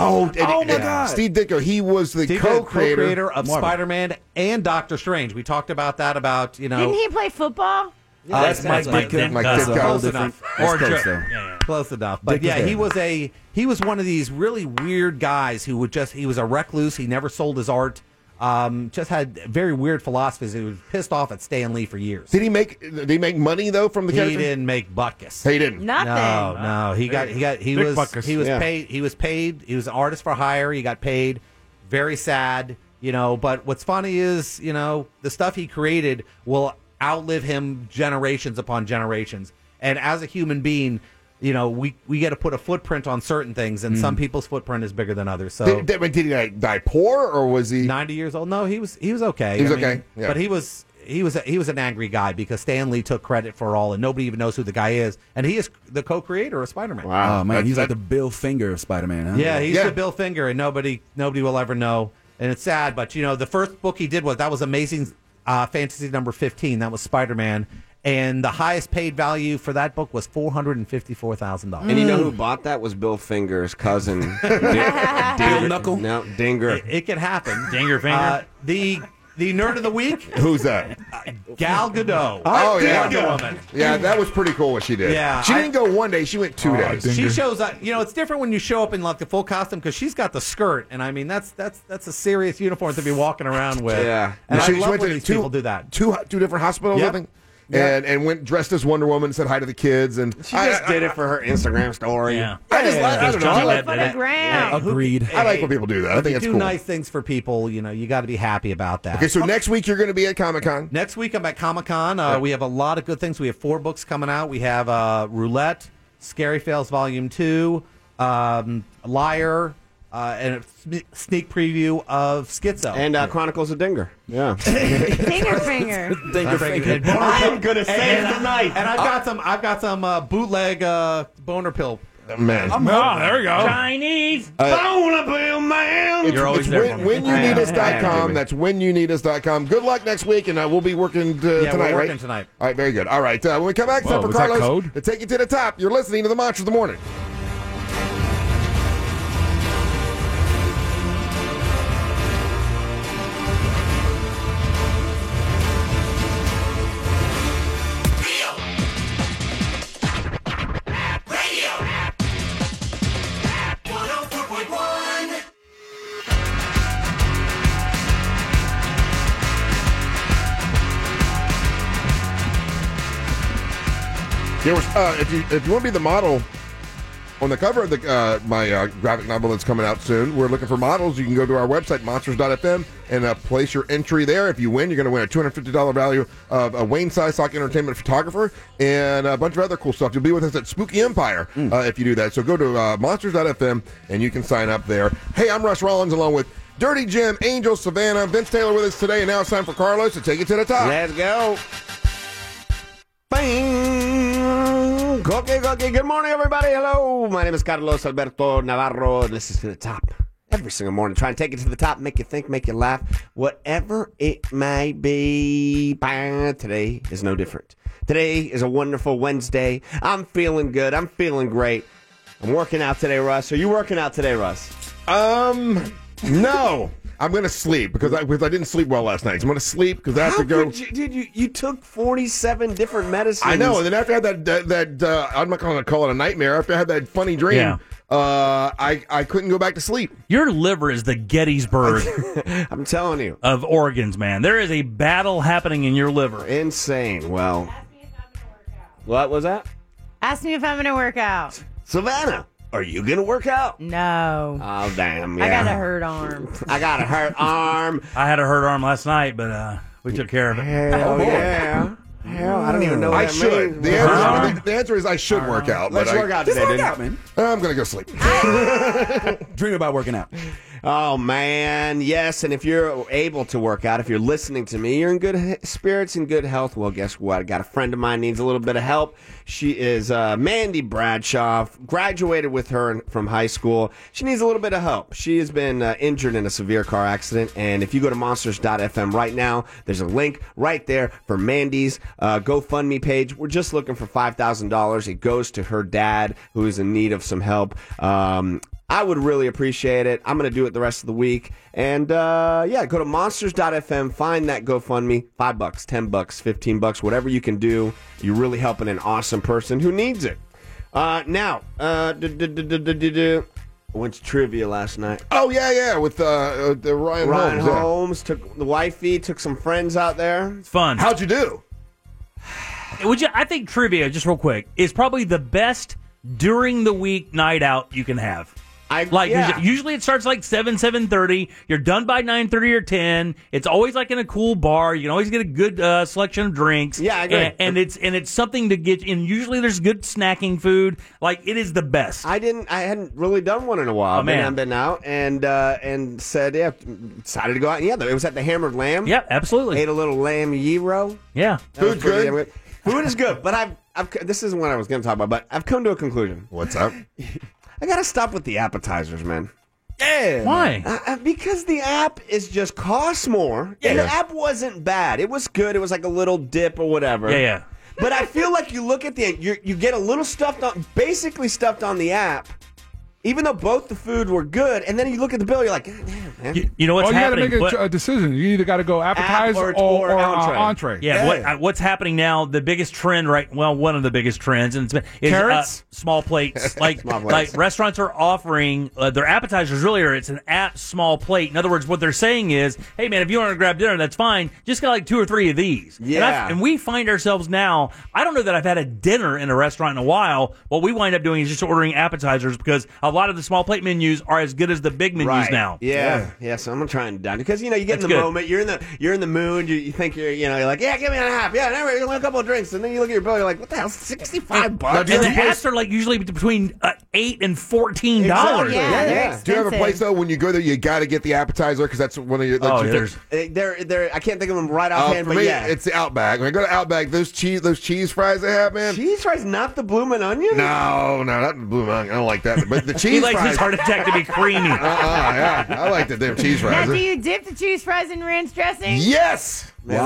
Oh, and- Oh, my and God. Steve Ditko, he was the Steve Ditko, co-creator. co-creator of Marvel. Spider-Man and Doctor Strange. We talked about that. About you know. Didn't he play football? Uh, that's Mike Mike Ditko. Mike That's Ditko. close Different- enough. that's Or close, Joe- though. yeah, yeah. Close enough. But Dick is yeah, he there. was a he was one of these really weird guys who would just he was a recluse. He never sold his art. Um, just had very weird philosophies. He was pissed off at Stan Lee for years. Did he make? Did he make money though from the He character? didn't make buckus. He didn't. Nothing. No, no. He got he got he Dick was buckus. he was Yeah. paid he was paid he was an artist for hire. He got paid. Very sad, you know. But what's funny is you know the stuff he created will outlive him generations upon generations. And as a human being, you know we we get to put a footprint on certain things, and some people's footprint is bigger than others. So Did, did, did he die, die poor or was he? ninety years old? No, he was he was okay. He was I mean, okay, yeah. but he was he was he was an angry guy because Stan Lee took credit for all, and nobody even knows who the guy is, and he is the co-creator of Spider-Man. Oh man, That's- he's like that- the Bill Finger of Spider-Man. Huh? Yeah, he's Yeah. the Bill Finger, and nobody nobody will ever know, and it's sad. But you know, the first book he did was that was Amazing uh, Fantasy number fifteen. That was Spider-Man. And the highest paid value for that book was four hundred and fifty-four thousand dollars. And you know who bought that was Bill Finger's cousin, Ding- Bill Knuckle. No, Dinger. It, it can happen. Dinger finger. Uh, the the nerd of the week, Who's that? Gal Gadot. Oh yeah, Wonder Woman. yeah. That was pretty cool what she did. Yeah, she I- didn't go one day. She went two days. She shows up. You know, it's different when you show up in like the full costume because she's got the skirt, and I mean that's that's that's a serious uniform to be walking around with. Yeah. and she, I she love went when to these two, people do that. Two two different hospitals, Yep. I think. Yep. And and went dressed as Wonder Woman, said hi to the kids, and She just did it for her Instagram story. Yeah. I just I, I don't know. I like, For the ground. Agreed. I like when people do that. I If think you it's do cool. nice things for people, you know, you got to be happy about that. Okay, so next week you're going to be at Comic Con. Next week I'm at Comic Con. Uh, we have a lot of good things. We have four books coming out. We have uh, Roulette, Scary Fails Volume Two, um, Liar, uh, and a sne- sneak preview of Schizo. And uh, Chronicles of Dinger. Yeah. Dinger finger. Dinger Finger. And boner pill- gonna and- save and- the night. And I've got some. I've got some uh, bootleg uh, boner pill. Man. Oh, there we go. Chinese. Boner Bill, man. It's, You're always it's there when, for me. when you need us dot Yeah, com. Jimmy. That's when you need us dot com. Good luck next week, and uh, we'll be working uh, Yeah, tonight, we're working right? tonight. All right, very good. All right, uh, when we come back, it's Whoa, time for was that Carlos code? to take you to the top. You're listening to the Monsters of the Morning. There was, uh, if you if you want to be the model on the cover of the uh, my uh, graphic novel that's coming out soon, we're looking for models. You can go to our website, monsters dot f m, and uh, place your entry there. If you win, you're going to win a two hundred fifty dollars value of a Wayne Sysock Entertainment photographer and a bunch of other cool stuff. You'll be with us at Spooky Empire uh, if you do that. So go to uh, monsters dot f m and you can sign up there. Hey, I'm Russ Rollins along with Dirty Jim, Angel, Savannah, Vince Taylor with us today, and now it's time for Carlos to take it to the top. Let's go. Bang. Cookie, cookie. Good morning, everybody. Hello. My name is Carlos Alberto Navarro. This is To the Top. Every single morning, trying to take it to the top, make you think, make you laugh, whatever it may be. Bang. Today is no different. Today is a wonderful Wednesday. I'm feeling good. I'm feeling great. I'm working out today, Russ. Are you working out today, Russ? Um, no. I'm going to sleep because I, because I didn't sleep well last night. So I'm going to sleep because I have How to go. could you, dude, you, you took forty-seven different medicines. I know. And then after I had that, that, that uh, I'm not going to call it a nightmare. After I had that funny dream, Yeah. uh, I, I couldn't go back to sleep. Your liver is the Gettysburg I'm telling you. of organs, man. There is a battle happening in your liver. Insane. Well, what was that? Ask me if I'm going to work out. Savannah, are you going to work out? No. Oh, damn. Yeah. I got a hurt arm. I got a hurt arm. I had a hurt arm last night, but uh, we took care of it. Hell yeah. Hell, I don't even know what I that should. means. The answer, the, the answer is I should work out. Let's but work I, out Just today, work dude. out, man. I'm going to go sleep. Dream about working out. Oh, man. Yes, and if you're able to work out, if you're listening to me, you're in good he- spirits and good health. Well, guess what? I got a friend of mine needs a little bit of help. She is uh, Mandy Bradshaw. Graduated with her in, from high school. She needs a little bit of help. She has been uh, injured in a severe car accident, and if you go to monsters dot f m right now, there's a link right there for Mandy's uh, GoFundMe page. We're just looking for five thousand dollars. It goes to her dad, who is in need of some help. Um, I would really appreciate it. I'm going to do it the rest of the week. And, uh, yeah, go to monsters dot f m, find that GoFundMe. Five bucks, ten bucks, fifteen bucks, whatever you can do. You're really helping an awesome person who needs it. Uh, now, uh, d- d- d- d- d- d- d- I went to trivia last night. Oh, yeah, yeah, with uh, uh, the Ryan, Ryan Holmes. yeah. Holmes took the wifey, took some friends out there. It's fun. How'd you do? Would you? I think trivia, just real quick, is probably the best during the week night out you can have. I, like yeah. usually it starts like seven, seven thirty. You're done by nine thirty or ten. It's always like in a cool bar. You can always get a good uh, selection of drinks. Yeah, I agree. And, and it's and it's something to get. And usually there's good snacking food. Like it is the best. I didn't. I hadn't really done one in a while. Oh, man. I've been out and uh, and said yeah, decided to go out. And yeah, it was at the Hammered Lamb. Yeah, absolutely. Ate a little lamb gyro. Yeah, That was Food's pretty good. damn good. Food is good, but I've I've this isn't what I was going to talk about. But I've come to a conclusion. What's up? I got to stop with the appetizers, man. Yeah. Why? Uh, because the app is just costs more. Yeah. And the app wasn't bad. It was good. It was like a little dip or whatever. Yeah, yeah. But I feel like you look at the you you get a little stuffed on, basically stuffed on the app, even though both the food were good. And then you look at the bill, you're like, God damn, man. You, you know what's well, you got to happening? make a, What- a decision. You either got to go appetizer or- or, or or, uh, entree. entree. Yeah, Yeah. What, uh, what's happening now? The biggest trend, right? Well, one of the biggest trends, and it's been is Carrots? Uh, small plates. Like, Small plates. like restaurants are offering uh, their appetizers. Really, are it's an app small plate. In other words, what they're saying is, hey man, if you want to grab dinner, that's fine. Just get like two or three of these. And, Yeah. I've- and we find ourselves now. I don't know that I've had a dinner in a restaurant in a while. What we wind up doing is just ordering appetizers because a lot of the small plate menus are as good as the big menus Right. now. Yeah. yeah, So I'm gonna try and done because you know you get That's in the good. moment, you're in the you're in the mood, you, you think you're you know you're like yeah, give me a half, yeah, never you want a couple of drinks, and then you look at your bill, you're like what the hell, sixty five bucks? And the apps are like usually between uh, eight and fourteen dollars. Exactly. Yeah, they're Yeah. Do you have a expensive. place, though, when you go there, you got to get the appetizer because that's one of your... Like, Oh, your- there's Uh, They're they're I can't think of them right Uh, offhand, for but me, yeah, it's the Outback. When I go to Outback, those cheese those cheese fries they have, man. cheese fries, not the bloomin' onion. No, no, not the blue onion. I don't like that. But the cheese he likes fries... his heart attack to be creamy. Uh-uh, yeah. I like the damn cheese Now, fries. do you dip the cheese fries in ranch dressing? Yes!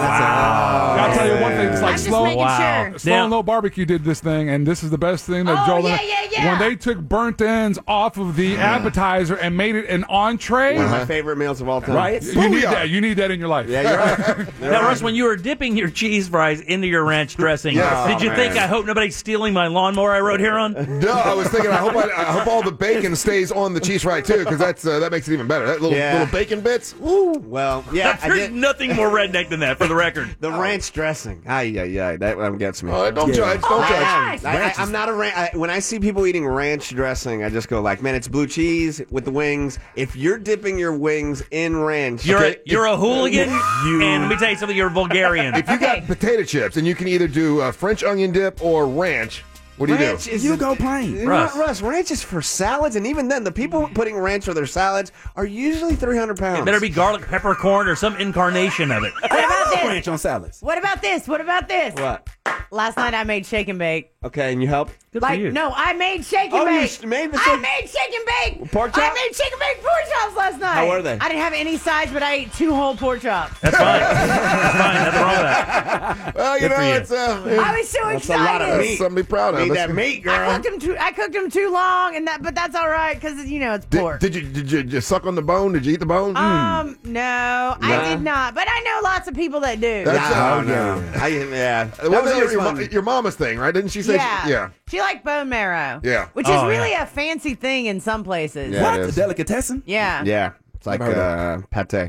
Wow. I'll tell you one thing. It's like I'm just slow, making Wow. sure. Slow Now- and Low Barbecue did this thing, and this is the best thing that Oh, Joel. yeah, yeah, yeah. When they took burnt ends off of the appetizer and made it an entree, One of my favorite meals of all time. Right? you need Booyah. that. You need that in your life. Yeah, you're right. You're Now, right. Russ, when you were dipping your cheese fries into your ranch dressing, Yes. did you Oh, think, man. I hope nobody's stealing my lawnmower I wrote here on? No, I was thinking. I hope I, I hope all the bacon stays on the cheese fry too, because that's uh, that makes it even better. That little Yeah. little bacon bits. Woo. Well, yeah, I There's did nothing more redneck than that, for the record. the ranch dressing. Ay, ay, ay. That one gets me. Oh, don't judge. Don't my judge. gosh. I, I, I'm not a ran- I, when I see people eating ranch dressing, I just go like, man, it's blue cheese with the wings. If you're dipping your wings in ranch, You're, okay, a, you're a hooligan, You- and let me tell you something, you're a Bulgarian. If you got potato chips and you can either do uh, French onion dip or ranch, what do you ranch do? is You the- go plain. You know Russ. what, Russ, ranch is for salads, and even then, the people putting ranch for their salads are usually three hundred pounds. It better be garlic peppercorn or some incarnation of it. What about this? Ranch on salads. What about this? What about this? What? Last night I made shake and bake. Okay, and you help? Good Like, for you. no, I made shake and Oh, you bake. sh- made the I shake- made shake and bake. Pork I chop? made shake and bake pork chops last night. How were they? I didn't have any sides, but I ate two whole pork chops. That's fine. That's fine. Nothing wrong with that. Well, you Good know, for you. it's uh, I was so That's a excited. lot of that's meat. something to be proud of. Need That's- that meat, I girl. cooked them too. I cooked them too long, and that, but that's all right because you know it's Did, pork. did you did you just suck on the bone? Did you eat the bone? um, no, I Nah. did not, but I know lots of people that do. That's No, uh, no. I, yeah. What That was always your, your, fun. mo- your mama's thing, right? Didn't she say? yeah, She, yeah. She liked bone marrow. Yeah. which is Oh, really yeah. a fancy thing in some places. Yeah, What? it A is. delicatessen? Yeah. Yeah. It's like uh, pate.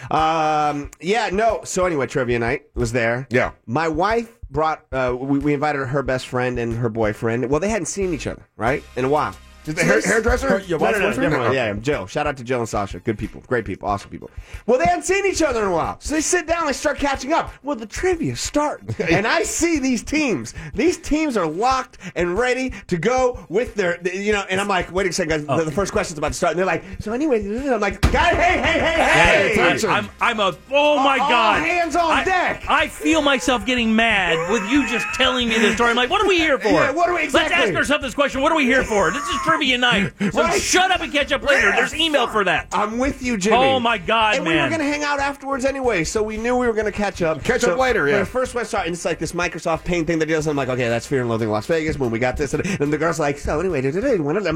Um, yeah, no. So anyway, trivia night was there. Yeah. My wife brought, uh, we, we invited her best friend and her boyfriend. Well, they hadn't seen each other, right? In a while. Is the hair, hairdresser? Her- your No, wife's no, no, boyfriend? different one. Yeah, yeah, Joe. Shout out to Joe and Sasha. Good people. Great people. Awesome people. Well, they hadn't seen each other in a while. So they sit down, they start catching up. Well, the trivia start. And I see these teams. These teams are locked and ready to go with their, you know, and I'm like, wait a second, guys. The, the first question's about to start. And they're like, so anyway, I'm like, guys, hey, hey, hey, hey. Hey, I'm, I'm a. Oh my All God! hands on I, deck. I feel myself getting mad with you just telling me this story. I'm like, what are we here for? Yeah, what are we- Let's exactly. ask ourselves this question. What are we here for? This is trivia night. So Right. shut up and catch up later. Yeah. There's email for that. I'm with you, Jimmy. Oh my God, and we man. were gonna hang out afterwards anyway, so we knew we were gonna catch up. Catch So up later, yeah. When the first one started, and it's like this Microsoft Paint thing that he does. I'm like, okay, that's Fear and Loathing in Las Vegas. When we got this, and, and the girl's like, so anyway, da, da, da, when I'm like,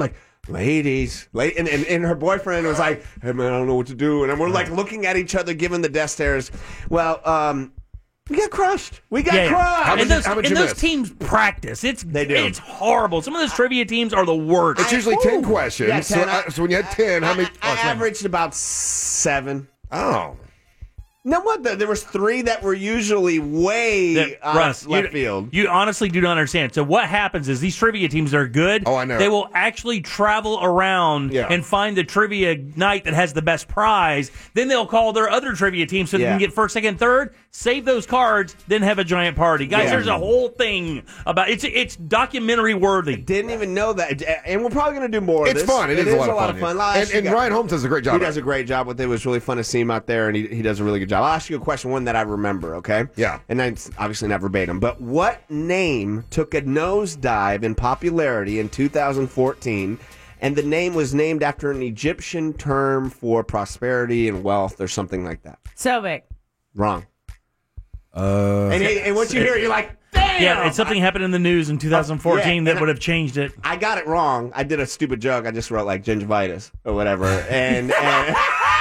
ladies, late, and, and and her boyfriend was like, "Hey man, I don't know what to do," and we're like looking at each other, giving the death stares. Well, um, we got crushed. We got Yeah, crushed. yeah. And those, and those teams practice. It's They do. It's horrible. Some of those trivia teams are the worst. It's usually ten questions. Yeah, so, ten. uh, so when you had ten, how many? I averaged about seven. Oh. No, what? The, there was three that were usually way That- out Russ, of left you, field. you honestly do not understand. So what happens is these trivia teams are good. Oh, I know. They will actually travel around Yeah. and find the trivia night that has the best prize. Then they'll call their other trivia team so they Yeah. can get first, second, third. Save those cards, then have a giant party, guys. Yeah. There's a whole thing about it's. It's documentary worthy. Didn't even know that, and we're probably going to do more. of It's this. fun. It is a lot of fun, of fun. yeah. I'll And- ask you and guys- Ryan Holmes does a great job He at does it. a great job with it. It was really fun to see him out there, and he, he does a really good job. I'll ask you a question, one that I remember. Okay. Yeah. And it's obviously not verbatim, but what name took a nosedive in popularity in two thousand fourteen? And the name was named after an Egyptian term for prosperity and wealth, or something like that. Sobek. Wrong. Uh, And, and once you hear it, you're like, damn! Yeah, and something happened in the news in two thousand fourteen yeah, that and would have changed it. I got it wrong. I did a stupid joke. I just wrote like gingivitis or whatever. And, and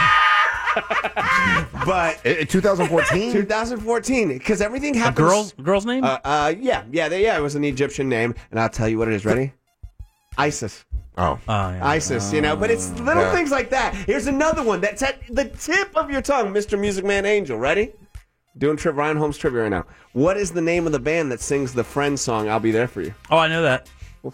but In twenty fourteen? twenty fourteen, because everything A happens. girl, girl's name? Uh, uh, yeah, yeah, they, yeah. It was an Egyptian name, and I'll tell you what it is. Ready? ISIS. Oh. Oh, yeah. ISIS, you know, but it's little Yeah. things like that. Here's another one that's at the tip of your tongue, Mister Music Man Angel. Ready? Doing tri- Ryan Holmes trivia right now. What is the name of the band that sings the Friends song, I'll Be There For You? Oh, I know that.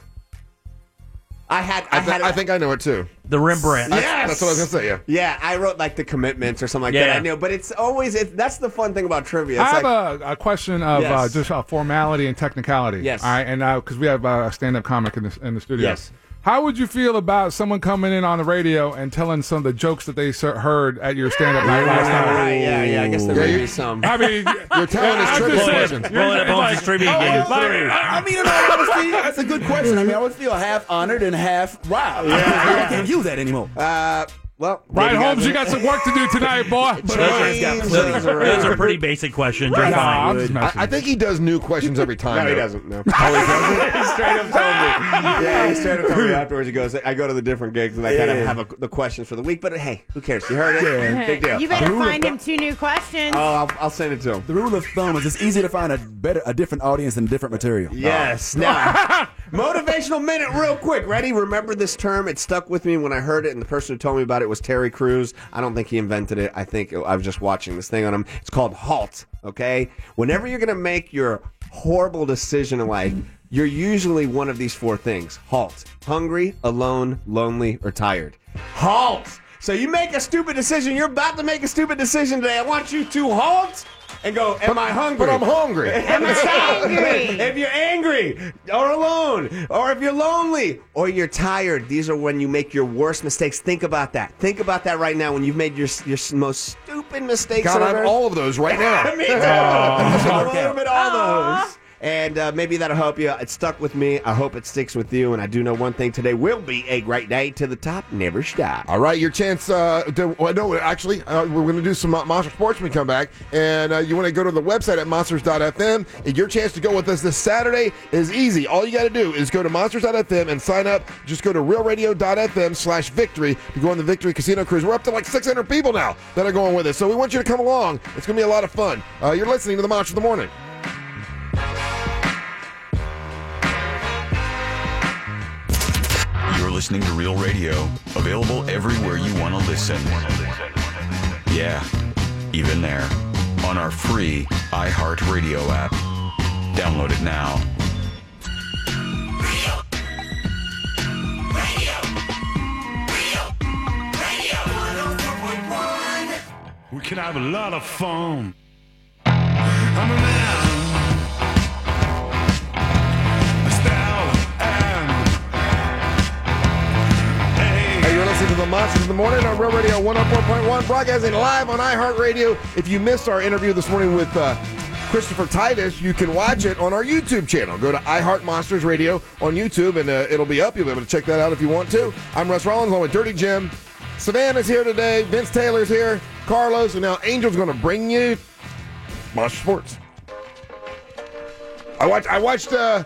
I had, I, I, th- had, I think I know it too. The Rembrandt. Yes! That's, that's what I was going to say, yeah. Yeah, I wrote like the commitments or something like Yeah. that. I know, but it's always, it, that's the fun thing about trivia. I It's have like, a, a question of Yes. uh, just uh, formality and technicality. Yes. All right, and because we have uh, a stand-up comic in the in the studio. Yes. How would you feel about someone coming in on the radio and telling some of the jokes that they s- heard at your stand-up night last night? right, yeah, yeah, I guess there Yeah, may you- be some. I mean, You're telling us I'm trivia just saying, questions. you're- Rolling up it's Holmes' like- trivia oh, game. like, I mean, in all honesty, that's a good question. I mean, I would feel half honored and half wow. I can't use that anymore. Uh, well, Ryan maybe Holmes, guys- you got some work to do tonight, boy. Those are, James those, is are, around. those are pretty basic questions. You're Nah, fine. I'm just messing I, I think he does new questions every time. No, he though. doesn't. No. Oh, he doesn't? He straight up told me. Yeah, he straight up told me afterwards. He goes, I go to the different gigs and I kind of Yeah. have a, the questions for the week. But hey, who cares? You heard it? Big deal. You better find him two new questions. Oh, I'll, I'll send it to him. The rule of thumb is it's easy to find a better, a different audience and different material. Yes. Now, motivational minute, real quick. Ready? Remember this term? It stuck with me when I heard it, and the person who told me about it was Terry Crews. I don't think he invented it. I think I was just watching this thing on him. It's called HALT. Okay. Whenever you're gonna make your horrible decision in life, you're usually one of these four things: HALT. Hungry, alone, lonely, or tired. HALT. So you make a stupid decision. You're about to make a stupid decision today. I want you to halt and go, am I hungry? But I'm hungry. Am I angry? If you're angry or alone or if you're lonely or you're tired, these are when you make your worst mistakes. Think about that. Think about that right now when you've made your your most stupid mistakes. God, I have ever. all of those right now. Me too. I'm a little bit all those. And uh, maybe that'll help you. It stuck with me. I hope it sticks with you. And I do know one thing: today will be a great day. To the top, never stop. All right, your chance. Uh, to, well, no, actually, uh, we're going to do some uh, Monster Sports when we come back. And uh, you want to go to the website at monsters dot f m. Your chance to go with us this Saturday is easy. All you got to do is go to monsters dot f m and sign up. Just go to real radio dot f m slash victory to go on the Victory Casino Cruise. We're up to like six hundred people now that are going with us. So we want you to come along. It's going to be a lot of fun. Uh, you're listening to the Monster of the Morning. You're listening to Real Radio, available everywhere you want to listen. Yeah, even there. On our free iHeartRadio app. Download it now. Real Radio. Real Radio. one oh four point one. We can have a lot of fun. I'm a man. Hey, you're listening to the Monsters of the Morning on Real Radio one oh four point one, broadcasting live on iHeartRadio. If you missed our interview this morning with uh, Christopher Titus, you can watch it on our YouTube channel. Go to iHeart Monsters Radio on YouTube, and uh, it'll be up. You'll be able to check that out if you want to. I'm Russ Rollins, along with Dirty Jim. Savannah's here today. Vince Taylor's here. Carlos, and now Angel's going to bring you Monster Sports. I watched. I watched. Uh,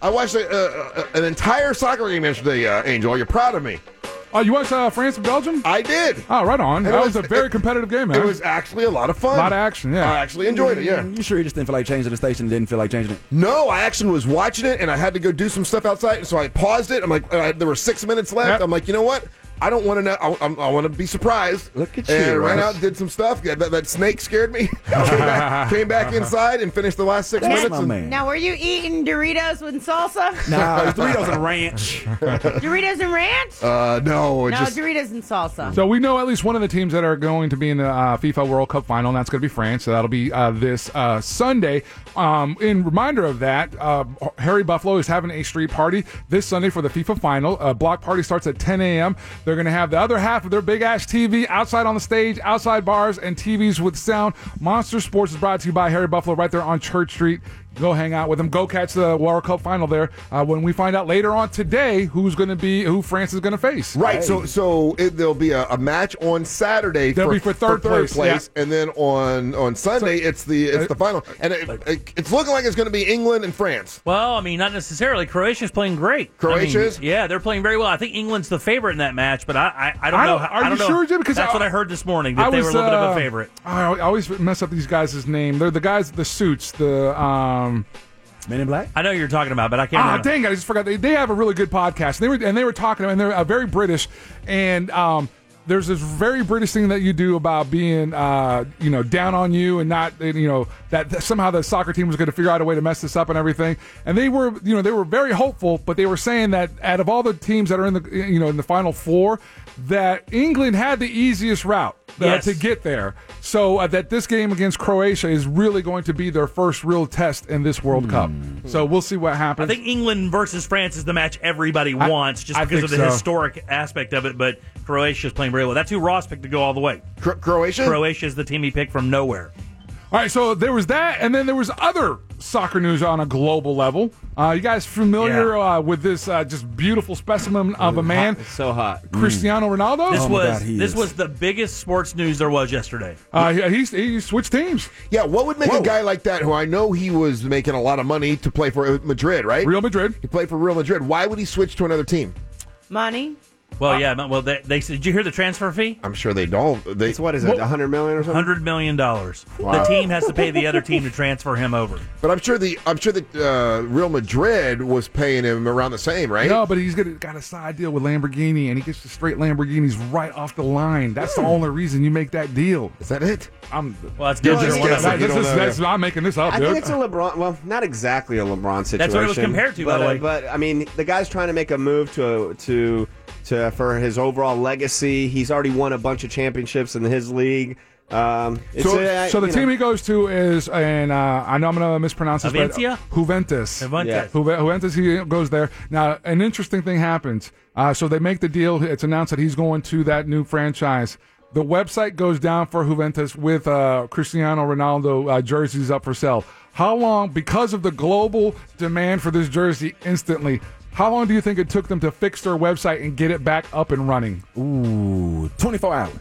I watched a, uh, uh, an entire soccer game yesterday, uh, Angel. You're proud of me. Oh, you watched uh, France and Belgium? I did. Oh, right on. And That it was, was- a very it- competitive game, man. It was actually a lot of fun. a lot of action, yeah. I actually enjoyed it, yeah. You sure you just didn't feel like changing the station? Didn't feel like changing it? No, I actually was watching it, and I had to go do some stuff outside, so I paused it. I'm like, uh, there were six minutes left. Yep. I'm like, you know what? I don't want to know. I, I, I want to be surprised. Look at and you, ran Russ. out, did some stuff. Yeah, that, that snake scared me. came, back, came back inside and finished the last six That's minutes. my and- man. Now, were you eating Doritos with salsa? No, it's Doritos and ranch. Doritos and ranch? Uh, no, it no, just Doritos and salsa. So we know at least one of the teams that are going to be in the uh, FIFA World Cup final, and that's going to be France. So that'll be uh, this uh, Sunday. Um, in reminder of that, uh, Harry Buffalo is having a street party this Sunday for the FIFA final. A block party starts at ten a.m. They're going to have the other half of their big-ass T V outside on the stage, outside bars, and T Vs with sound. Monster Sports is brought to you by Harry Buffalo right there on Church Street. Go hang out with them. Go catch the World Cup final there uh, when we find out later on today who's going to be, who France is going to face. right. So, so it, there'll be a, a match on Saturday. That'll for, be for third place, yeah. and then on on Sunday it's the it's the final, and it, it, it's looking like it's going to be England and France. Well, I mean, not necessarily. Croatia's playing great. Croatia's? I mean, yeah, they're playing very well. I think England's the favorite in that match, but I I, I don't I know. don't- how- are I don't you know. sure, Jim? Because that's I- what I heard this morning, that I they were a was, little bit of uh, a favorite. I I always mess up these guys' name. They're the guys, the suits, the um. Men in Black? I know who you're talking about, but I can't Ah, remember. dang it! I just forgot. They, they have a really good podcast. They were and they were talking, and they're uh, very British. And um, there's this very British thing that you do about being, uh, you know, down on you, and not, and, you know, that, that somehow the soccer team was going to figure out a way to mess this up and everything. And they were, you know, they were very hopeful, but they were saying that out of all the teams that are in the, you know, in the final four, that England had the easiest route. Uh, Yes. to get there. So uh, that this game against Croatia is really going to be their first real test in this World Cup. So we'll see what I happens. think England versus France is the match everybody I- wants just I because of think the so. historic aspect of it, but Croatia's playing very well. That's who Ross picked to go all the way. Cro- Croatia? Croatia's the team he picked from nowhere. All right, so there was that, and then there was other soccer news on a global level. Uh, you guys familiar uh, with this uh, just beautiful specimen of a man, It's so hot. Cristiano Ronaldo? This Oh my was God, he this is. was the biggest sports news there was yesterday. Uh, he, he's, he switched teams. Yeah, what would make Whoa. a guy like that, who I know he was making a lot of money to play for Madrid, right? Real Madrid. He played for Real Madrid. Why would he switch to another team? Money? Well, yeah, well, they, they said, did you hear the transfer fee? I'm sure they don't. They, It's what is it, a hundred million or something? Hundred million dollars. Wow. The team has to pay the other team to transfer him over. But I'm sure the I'm sure that uh, Real Madrid was paying him around the same, right? No, but he's gonna, got a side deal with Lamborghini, and he gets the straight Lamborghinis right off the line. That's the only reason you make that deal. Is that it? I'm, Well, that's You're good. just One of guessing. them. You this don't is, know, that's, yeah. I'm making this up, I dude. think it's a LeBron. Well, not exactly a LeBron situation. That's what it was compared to, by but, the uh, way. But I mean, the guy's trying to make a move to to to for his overall legacy. He's already won a bunch of championships in his league. Um, it's, So, uh, so the you team know, he goes to is, and uh, I know I'm going to mispronounce this, but Juventus? Juventus. Juventus. Yeah. Juve- Juventus, he goes there. Now, an interesting thing happens. Uh, so they make the deal. It's announced that he's going to that new franchise. The website goes down for Juventus with uh, Cristiano Ronaldo uh, jerseys up for sale. How long, because of the global demand for this jersey instantly, how long do you think it took them to fix their website and get it back up and running? Ooh, twenty-four hours.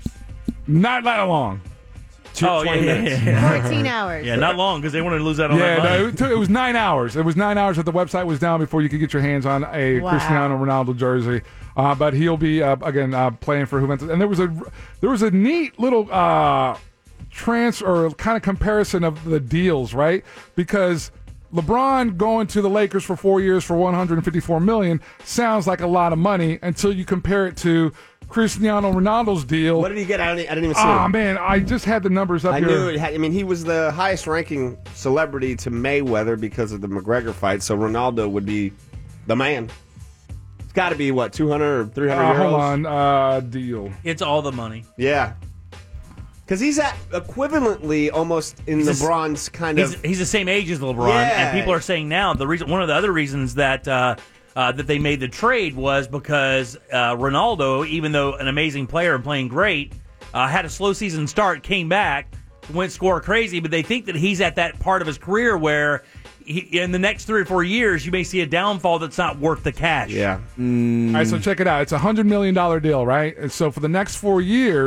Not that long. Oh, yeah, yeah, yeah, yeah. fourteen hours. Yeah, not long because they wanted to lose out on Yeah, that money. no, it, took, it was nine hours. It was nine hours that the website was down before you could get your hands on a Wow. Cristiano Ronaldo jersey. Uh, but he'll be uh, again uh, playing for Juventus. And there was a there was a neat little uh, trans or kind of comparison of the deals, right? Because LeBron going to the Lakers for four years for one hundred fifty-four million dollars sounds like a lot of money until you compare it to Cristiano Ronaldo's deal. what did he get? I didn't, I didn't even see Oh it. man, I just had the numbers up I here. knew it. Had, I mean, he was the highest-ranking celebrity to Mayweather because of the McGregor fight. So Ronaldo would be the man. It's got to be what two hundred or three hundred Uh, euros. hold on, uh, deal. It's all the money. Yeah. Because he's at equivalently almost in He's a- LeBron's kind He's, of. he's the same age as LeBron, Yeah. and people are saying now the reason one of the other reasons that uh, uh, that they made the trade was because uh, Ronaldo, even though an amazing player and playing great, uh, had a slow season start, came back, went score crazy, but they think that he's at that part of his career where. He, in the next three or four years, you may see a downfall that's not worth the cash. Yeah. All right, so check it out. It's a hundred million dollar deal, right? And so for the next four years,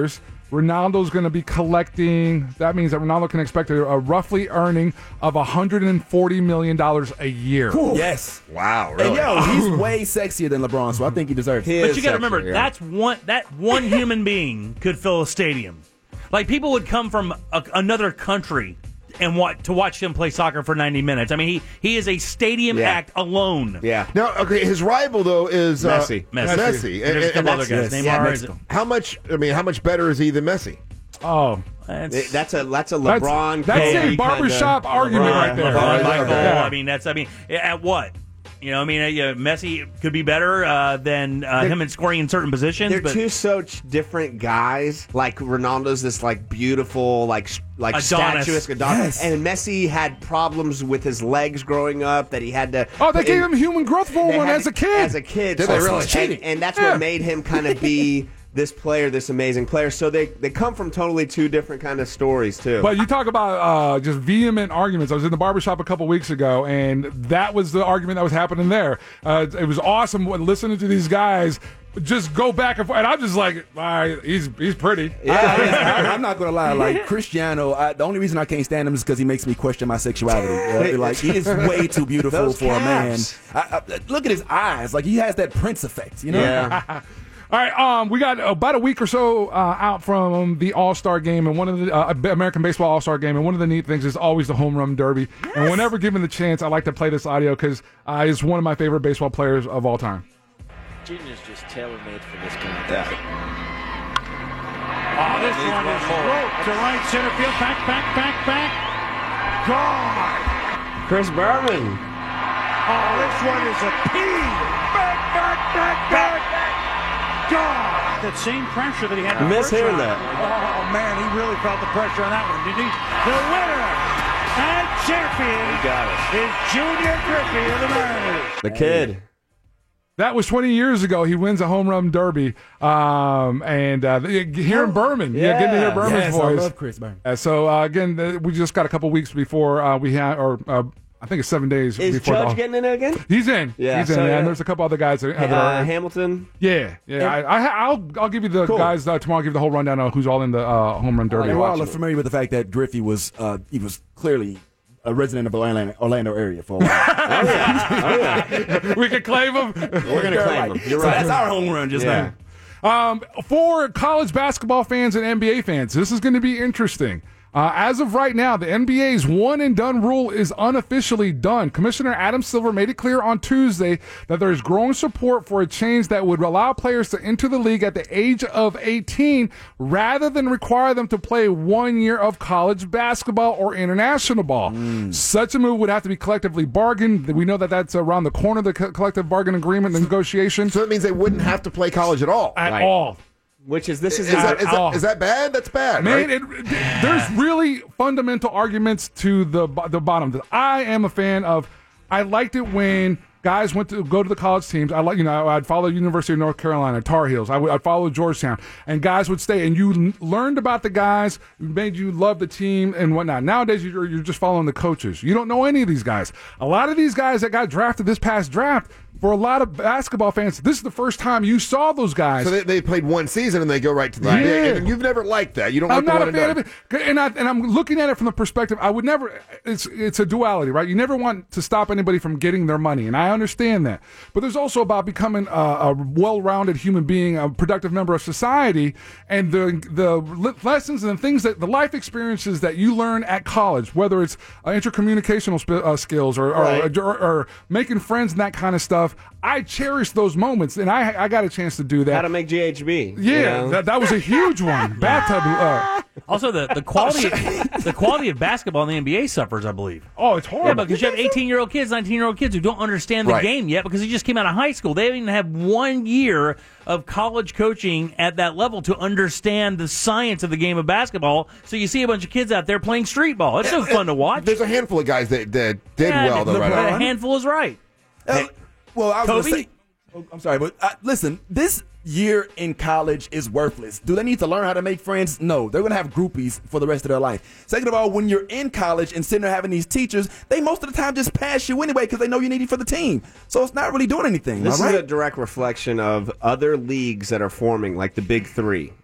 Ronaldo's going to be collecting. That means that Ronaldo can expect a, a roughly earning of one hundred forty million dollars a year. Yes. Wow. And yo, he's way sexier than LeBron, so I think he deserves it. But you got to remember, yeah. that's one that one human being could fill a stadium. Like, people would come from a, another country and what to watch him play soccer for ninety minutes. I mean, he he is a stadium Yeah. act alone. Yeah. Now, okay, his rival though is uh, Messi. Messi. Messi. And there's a couple other that's- guys. yeah, Neymar that's- is- how much? I mean, how much better is he than Messi? Oh, It- that's a that's a That's- LeBron. that's a Kobe barbershop kinda- argument right there. LeBron, Yeah. Michael. Yeah. I mean, that's. I mean, at what? You know, I mean, uh, yeah, Messi could be better uh, than uh, him in scoring in certain positions. They're but two such different guys. Like Ronaldo's this like beautiful, like sh- like Adonis. statuesque Adonis, Yes. and Messi had problems with his legs growing up that he had to. Oh, they gave and him human growth they hormone had as to- a kid. As a kid, Did they really? And, and that's Yeah. what made him kind of be this player, this amazing player. So they they come from totally two different kind of stories too. But you talk about uh, just vehement arguments. I was in the barbershop a couple weeks ago, and that was the argument that was happening there. Uh, it was awesome when listening to these guys just go back and forth. And I'm just like, all right, he's he's pretty. I, am not gonna lie. Like Cristiano, I, the only reason I can't stand him is because he makes me question my sexuality. Uh, like he is way too beautiful Those for a man. calves. I, I, look at his eyes. Like he has that Prince effect. You know. Yeah. All right, um, we got about a week or so uh, out from the All-Star game, and one of the uh, American Baseball All-Star game, and one of the neat things is always the home run derby. Yes. And whenever given the chance, I like to play this audio because uh, he's one of my favorite baseball players of all time. Genius just tailor-made for this kind of thing. Oh, this one is roped to right center field. Back, back, back, back. Gone. Chris Berman. Oh, this one is a P. Back, back, back, back. Gone. That same pressure that he had. I the miss first hearing round. that. Oh, man, he really felt the pressure on that one, didn't he? The winner and champion He got it. is Junior Griffey of the Mariners. The kid. That was twenty years ago. He wins a home run derby, um, and uh, hearing Berman, yeah, Yeah. getting to hear Berman's Yes, voice. I love Chris Berman. Uh, so uh, again, uh, we just got a couple weeks before uh, we had, or uh, I think it's seven days Is before. Judge the, getting in it again? He's in. Yeah, he's in. so, yeah. yeah. And there's a couple other guys that, that Uh, are. Hamilton. Yeah, yeah. Yeah. I, I, I'll I'll give you the Cool. guys uh, tomorrow. I'll give you the whole rundown of who's all in the uh, home run derby. And we're all familiar with the fact that Griffey was uh, he was clearly a resident of the Orlando, Orlando area for a while. Oh yeah. Oh yeah. we can claim him. We're gonna claim him. You're So right. that's our home run just Yeah. now. Um, for college basketball fans and N B A fans, this is going to be interesting. Uh, as of right now, the N B A's one and done rule is unofficially done. Commissioner Adam Silver made it clear on Tuesday that there is growing support for a change that would allow players to enter the league at the age of eighteen rather than require them to play one year of college basketball or international ball. Such a move would have to be collectively bargained. We know that that's around the corner, the co- collective bargain agreement the negotiation. So that means they wouldn't have to play college at all. At Right. all. Which is this is, Is that, is, Oh. that, is that bad? That's bad, Man, right? it, there's really fundamental arguments to the bo- the bottom. I am a fan of. I liked it when guys went to go to the college teams. I like, you know, I'd follow University of North Carolina, Tar Heels. I would, I'd follow Georgetown, and guys would stay. And you l- learned about the guys, made you love the team and whatnot. Nowadays, you're, you're just following the coaches. You don't know any of these guys. A lot of these guys that got drafted this past draft, for a lot of basketball fans, this is the first time you saw those guys. So they, they played one season and they go right to the N B A. Yeah. And you've never liked that. You don't I'm like not the a one fan and of done. it, and I and I'm looking at it from the perspective. I would never. It's it's a duality, right? You never want to stop anybody from getting their money, and I understand that. But there's also about becoming a, a well-rounded human being, a productive member of society, and the the li- lessons and the things that the life experiences that you learn at college, whether it's uh, intercommunicational sp- uh, skills or or, Right. or or making friends and that kind of stuff. I cherish those moments, and I I got a chance to do that. how to make G H B. Yeah, you know? that, that was a huge one. Bathtub. Uh, Also, the, the quality the quality of basketball in the N B A suffers, I believe. oh, it's Yeah, horrible. because you have eighteen-year-old kids, nineteen-year-old kids who don't understand the Right. game yet because he just came out of high school. They haven't even had one year of college coaching at that level to understand the science of the game of basketball. So you see a bunch of kids out there playing street ball. It's no fun to watch. There's a handful of guys that, that did Yeah, well, though, but right? a now. handful is right. Uh, well, I was Kobe? going to say, oh, I'm sorry, but uh, listen, this year in college is worthless. Do they need to learn how to make friends? No, they're going to have groupies for the rest of their life. Second of all, when you're in college and sitting there having these teachers, they most of the time just pass you anyway because they know you need it for the team. So it's not really doing anything. This all is right? a direct reflection of other leagues that are forming, like the Big Three.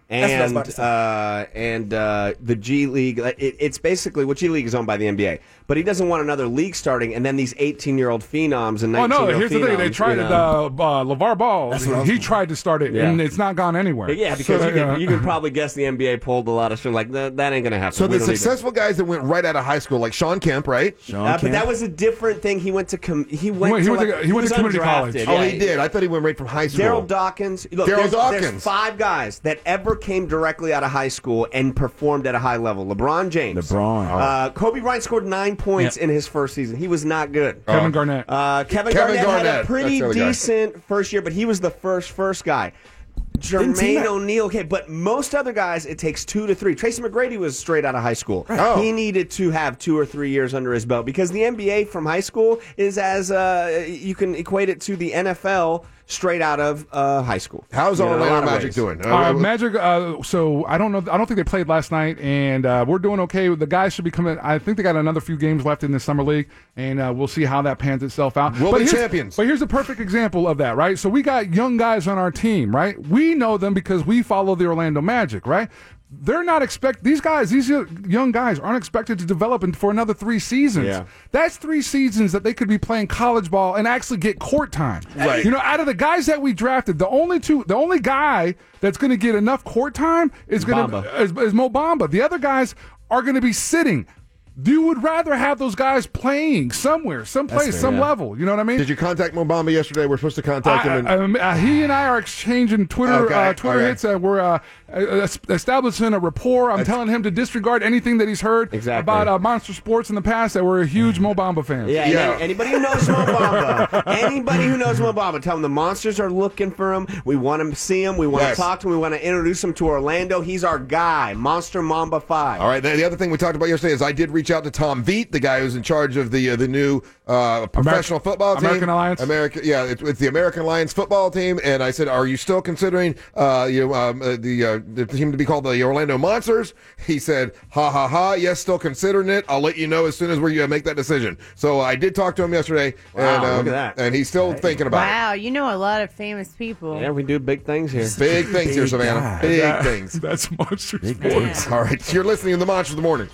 And That's what I was about to say. uh, and uh, the G League, it, it's basically what G League is owned by the N B A. But he doesn't want another league starting, and then these eighteen-year-old phenoms and Oh, nineteen-year-old no, here's the thing. They phenoms, tried you it. know. Uh, uh, LeVar Ball, That's what I was he gonna- tried to start it, Yeah. and it's not gone anywhere. Yeah, because So, you, can, uh, you can probably guess the N B A pulled a lot of shit like that. That ain't going to happen. So We the don't need to- successful guys that went right out of high school, like Sean Kemp, right? Uh, but that was a different thing. He went to com- he went went- he to, went like, to- he went was to community undrafted. college. Yeah, Oh, he did. I thought he went right from high school. Daryl Dawkins. Look, Daryl there's, Dawkins. There's five guys that ever came directly out of high school and performed at a high level. LeBron James. LeBron. Uh, Kobe Bryant scored nine points in his first season. He was not good. Kevin Garnett. Uh, Kevin, Kevin Garnett, had Garnett. a pretty That's the other guy. decent first year, but he was the first first guy. Didn't T Jermaine Mac- O'Neal, okay, but most other guys, it takes two to three. Tracy McGrady was straight out of high school. Oh. He needed to have two or three years under his belt because the N B A from high school is as uh, you can equate it to the N F L straight out of uh, high school. How's You know, in a Orlando lot of Magic ways. doing? Uh, Magic. Uh, so I don't know. I don't think they played last night, and uh, we're doing okay. The guys should be coming. I think they got another few games left in the summer league, and uh, we'll see how that pans itself out. We'll but be here's- champions. But here's a perfect example of that, right? So we got young guys on our team, right? We know them because we follow the Orlando Magic, right? They're not expect these guys, these young guys aren't expected to develop in, for another three seasons. Yeah. That's three seasons that they could be playing college ball and actually get court time. Right. You know, out of the guys that we drafted, the only two, the only guy that's going to get enough court time is going to Bamba. is, is Mo Bamba. The other guys are going to be sitting. You would rather have those guys playing somewhere, someplace, fair, some yeah. level. You know what I mean? Did you contact Mo Bamba yesterday? We're supposed to contact him. I, And, um, uh, he and I are exchanging Twitter Okay, uh, Twitter okay. hits. Uh, we're uh, uh, establishing a rapport. I'm telling him to disregard anything that he's heard Exactly. about uh, Monster Sports in the past. That we're a huge Mo Bamba fan. Yeah, and Yeah. any- anybody who knows Mo Bamba, anybody who knows Mo Bamba, tell him the Monsters are looking for him. We want to see him. We want Yes. to talk to him. We want to introduce him to Orlando. He's our guy, Monster Mamba Five. all right. The, the other thing we talked about yesterday is I did reach out to Tom Veet, the guy who's in charge of the uh, the new uh, professional football team, American Alliance? America, yeah, it's, it's the American Alliance football team. And I said, "Are you still considering uh, you know, um, uh, the uh, the team to be called the Orlando Monsters?" He said, "Ha ha ha! Yes, still considering it. I'll let you know as soon as we uh, make that decision." So I did talk to him yesterday, Wow, and um, look at that. and he's still thinking about Wow, you know a lot of famous people. Yeah, we do big things here. it. Big things here, Big Savannah. guy. Big That- things. That's Monster Big Sports. All right, you're listening to the Monsters of the Morning.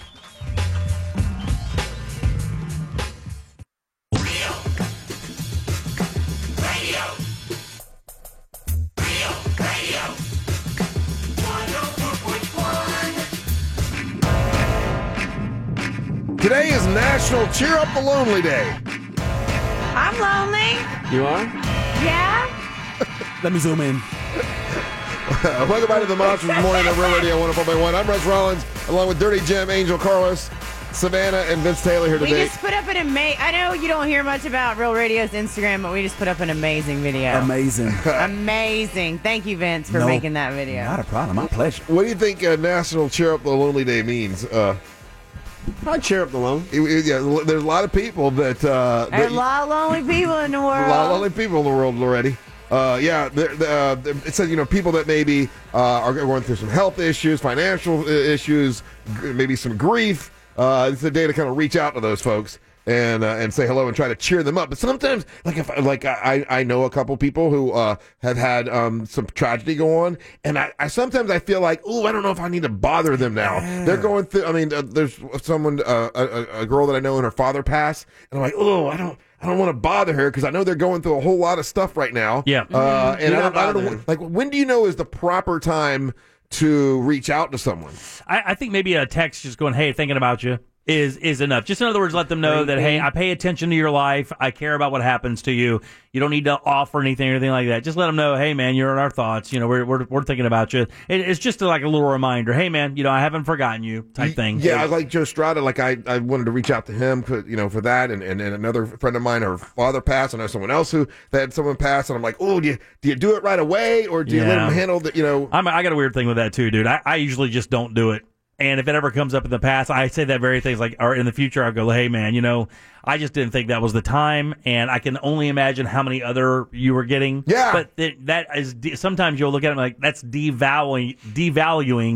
Today is National Cheer Up the Lonely Day. I'm lonely. You are? Yeah. Let me zoom in. Welcome back to the Monsters of the Morning on Real Radio one oh four point one. I'm Russ Rollins, along with Dirty Jim, Angel Carlos, Savannah, and Vince Taylor here We today. just put up an amazing. I know you don't hear much about Real Radio's Instagram, but we just put up an amazing video. Amazing. Amazing. Thank you, Vince, for No, making that video. Not a problem. My pleasure. What do you think uh, National Cheer Up the Lonely Day means? Uh, I'd cheer up the loan. it- it- yeah, l- there's a lot of people that. Uh, There's that a lot of lonely people in the world. a lot of lonely people in the world already. Uh, yeah, there- the, uh, it says, you know, people that maybe uh, are going through some health issues, financial uh, issues, g- maybe some grief. Uh, it's a day to kind of reach out to those folks and uh, and say hello and try to cheer them up. But sometimes, like if like I, I know a couple people who uh, have had um, some tragedy go on, and I, I sometimes I feel like, oh, I don't know if I need to bother them now. They're going through. I mean, uh, there's someone, uh, a, a girl that I know, and her father passed, and I'm like, oh, I don't. I don't want to bother her because I know they're going through a whole lot of stuff right now. Yeah. Uh, and Do I not don't, I don't bother know, them. like, when do you know is the proper time to reach out to someone? I, I think maybe a text just going, "Hey, thinking about you." Is is enough. Just in other words, let them know that, hey, I pay attention to your life. I care about what happens to you. You don't need to offer anything or anything like that. Just let them know, hey, man, you're in our thoughts. You know, we're we're, we're thinking about you. It, it's just like a little reminder. Hey, man, you know, I haven't forgotten you type thing. Yeah, I like Joe Strada. Like I, I wanted to reach out to him, for, you know, for that, and, and, and another friend of mine, her father passed. I know someone else who that had someone pass, and I'm like, oh, do you do you do it right away, or do you let Yeah. them handle the, you know? I'm, I got a weird thing with that too, dude. I, I usually just don't do it. And if it ever comes up in the past, I say that very thing. Like, or in the future, I'll go, hey, man, you know, I just didn't think that was the time. And I can only imagine how many other you were getting. Yeah. But th- that is, de- sometimes you'll look at it like, that's devaluing, devaluing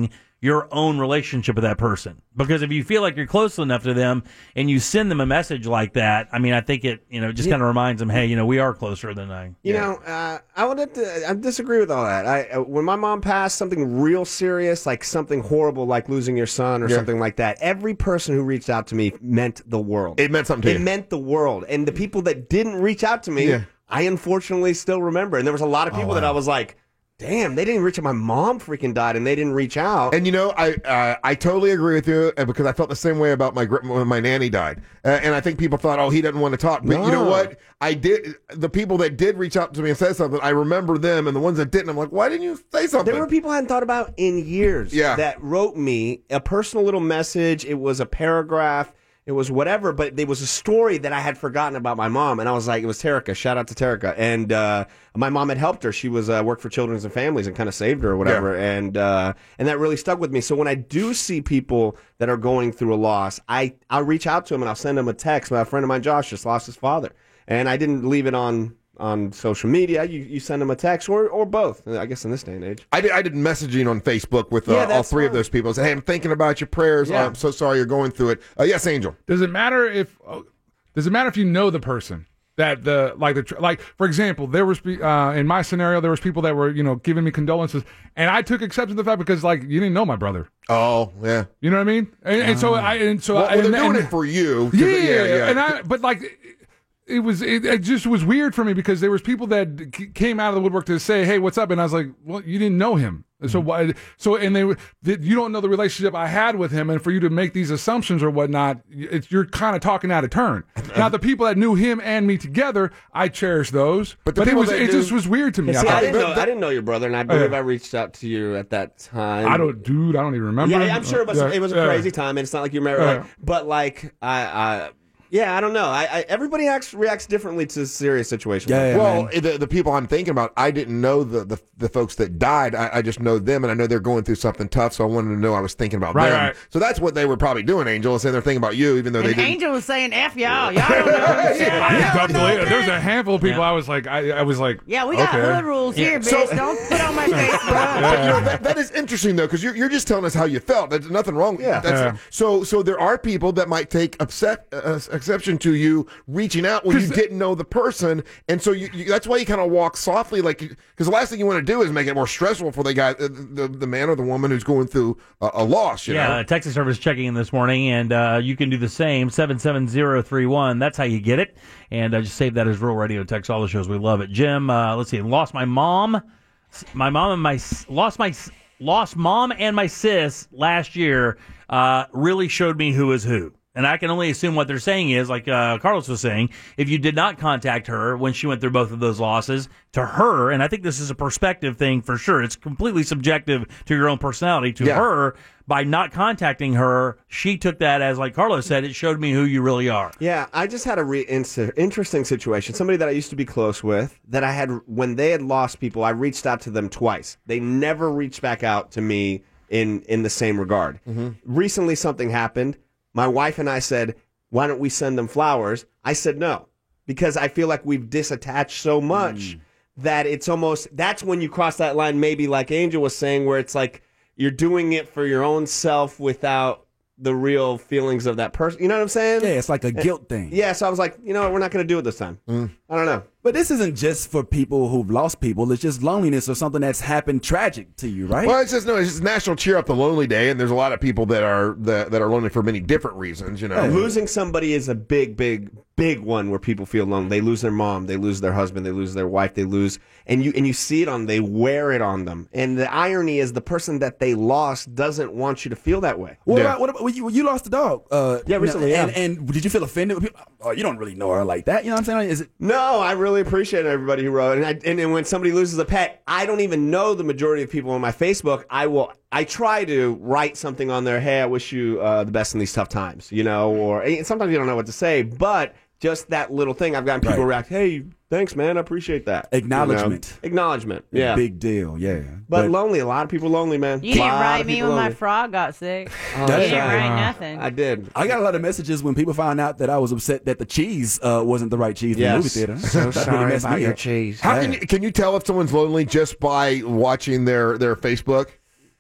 your own relationship with that person. Because if you feel like you're close enough to them and you send them a message like that, I mean, I think it, you know, just Yeah. kind of reminds them, hey, you know, we are closer than I. You know, uh, I would have to. I disagree with all that. I uh, when my mom passed, something real serious, like something horrible, like losing your son or Yeah. something like that. Every person who reached out to me meant the world. It meant something to It you. meant the world. And the people that didn't reach out to me, Yeah. I unfortunately still remember. And there was a lot of people that I was like, damn, they didn't reach out. My mom freaking died, and they didn't reach out. And you know, I uh, I totally agree with you uh, because I felt the same way about my gr- when my nanny died, uh, and I think people thought, oh, he doesn't want to talk. But you know No. what? I did. The people that did reach out to me and say something, I remember them, and the ones that didn't, I'm like, why didn't you say something? There were people I hadn't thought about in years Yeah. that wrote me a personal little message. It was a paragraph. It was whatever, but there was a story that I had forgotten about my mom, and I was like, it was Terica. Shout out to Terica. And uh, my mom had helped her. She was uh, worked for Children's and Families and kind of saved her or whatever, and uh, and that really stuck with me. So when I do see people that are going through a loss, I I'll reach out to them and I'll send them a text. My friend of mine, Josh, just lost his father, and I didn't leave it on. on social media, you, you send them a text or or both, I guess, in this day and age. I did, I did messaging on Facebook with uh, Yeah, all that's three of fine. those people. I said, hey, I'm thinking about your prayers. Yeah. I'm so sorry you're going through it. Uh, yes, Angel. Does it matter if uh, does it matter if you know the person that the like the tr- like for example, there was pe- uh, in my scenario there was people that were you know giving me condolences, and I took exception to the fact because like you didn't know my brother. Oh yeah, you know what I mean. And, and so I and so Well, I, well, they're and, doing and- it for you. 'cause Yeah, it- yeah, yeah. And I but like. It was it, it just was weird for me because there was people that c- came out of the woodwork to say, "Hey, what's up?" And I was like, "Well, you didn't know him, so why?" So and they were- that you don't know the relationship I had with him, and for you to make these assumptions or whatnot, it's you're kind of talking out of turn. Now, the people that knew him and me together, I cherish those, but, the it people was that it do- just was weird to me. Yeah, see, I I, thought- didn't know, I didn't know your brother, and I believe Yeah. I reached out to you at that time. I don't, dude. I don't even remember. Yeah, I'm sure, but Yeah, it was a yeah. crazy time, and it's not like you're married. Yeah. Like, but like, I, I, yeah, I don't know. I, I everybody acts reacts differently to serious situations. like that. well, the, the people I'm thinking about, I didn't know the, the, the folks that died. I, I just know them, and I know they're going through something tough, so I wanted to know I was thinking about Right, them. right. So that's what they were probably doing, Angel, is saying they're thinking about you, even though they And didn't. Angel was saying, F y'all. Y'all don't know shit. I don't believe- There was a handful of people. I was like, I, I was like, Yeah, we got okay. hood rules here, bitch. So- Don't put on my Facebook. But, you know, that, that is interesting though, because you're, you're just telling us how you felt. There's nothing wrong. Yeah. That's, Yeah. So so there are people that might take upset, uh, exception to you reaching out when you didn't know the person, and so you, you, that's why you kind of walk softly, like because the last thing you want to do is make it more stressful for the guy, the, the, the man or the woman who's going through a, a loss. You yeah, know. uh, Texas Service checking in this morning, and uh, you can do the same. seven seven zero three one. That's how you get it. And uh, just save that as Rural Radio Text. All the shows. We love it. Jim, uh, let's see. Lost my mom. My mom and my s- lost my s- lost mom and my sis last year. Uh, really showed me who is who. And I can only assume what they're saying is, like uh, Carlos was saying, if you did not contact her when she went through both of those losses, to her, and I think this is a perspective thing for sure, it's completely subjective to your own personality. To Yeah. her, by not contacting her, she took that as, like Carlos said, it showed me who you really are. Yeah, I just had a re- inter- interesting situation. Somebody that I used to be close with, that I had, when they had lost people, I reached out to them twice. They never reached back out to me in, in the same regard. Recently, something happened. My wife and I said, why don't we send them flowers? I said no, because I feel like we've disattached so much that it's almost, that's when you cross that line, maybe like Angel was saying, where it's like you're doing it for your own self without the real feelings of that person. You know what I'm saying? Yeah, it's like a guilt thing. Yeah, so I was like, you know what, we're not going to do it this time. I don't know. But this isn't just for people who've lost people. It's just loneliness or something that's happened tragic to you, right? Well, it's just no. It's just National Cheer Up the Lonely Day, and there's a lot of people that are that, that are lonely for many different reasons. You know, Losing somebody is a big, big, big one where people feel alone. They lose their mom, they lose their husband, they lose their wife, they lose, and you and you see it on, they wear it on them. And the irony is, the person that they lost doesn't want you to feel that way. What about what about well, you, you lost a dog? Uh, Yeah, recently, And, yeah. and did you feel offended? With people? Oh, you don't really know her like that. You know what I'm saying? Is it? No, I really appreciate everybody who wrote. And, I, and and when somebody loses a pet, I don't even know the majority of people on my Facebook. I will. I try to write something on there. Hey, I wish you uh, the best in these tough times. You know, or and sometimes you don't know what to say, but just that little thing, I've gotten people Right. react. Hey, thanks, man. I appreciate that. Acknowledgement. You know? Acknowledgement. Yeah. Big deal. Yeah. But, lonely. A lot of people lonely, man. You didn't Lot write of me people when my lonely. frog got sick. Oh, you that's didn't right. write nothing. I did. I got a lot of messages when people found out that I was upset that the cheese uh, wasn't the right cheese in the Yes. movie theater. So That sorry messed about me your up. cheese. how Yeah. can you, can you tell if someone's lonely just by watching their their Facebook?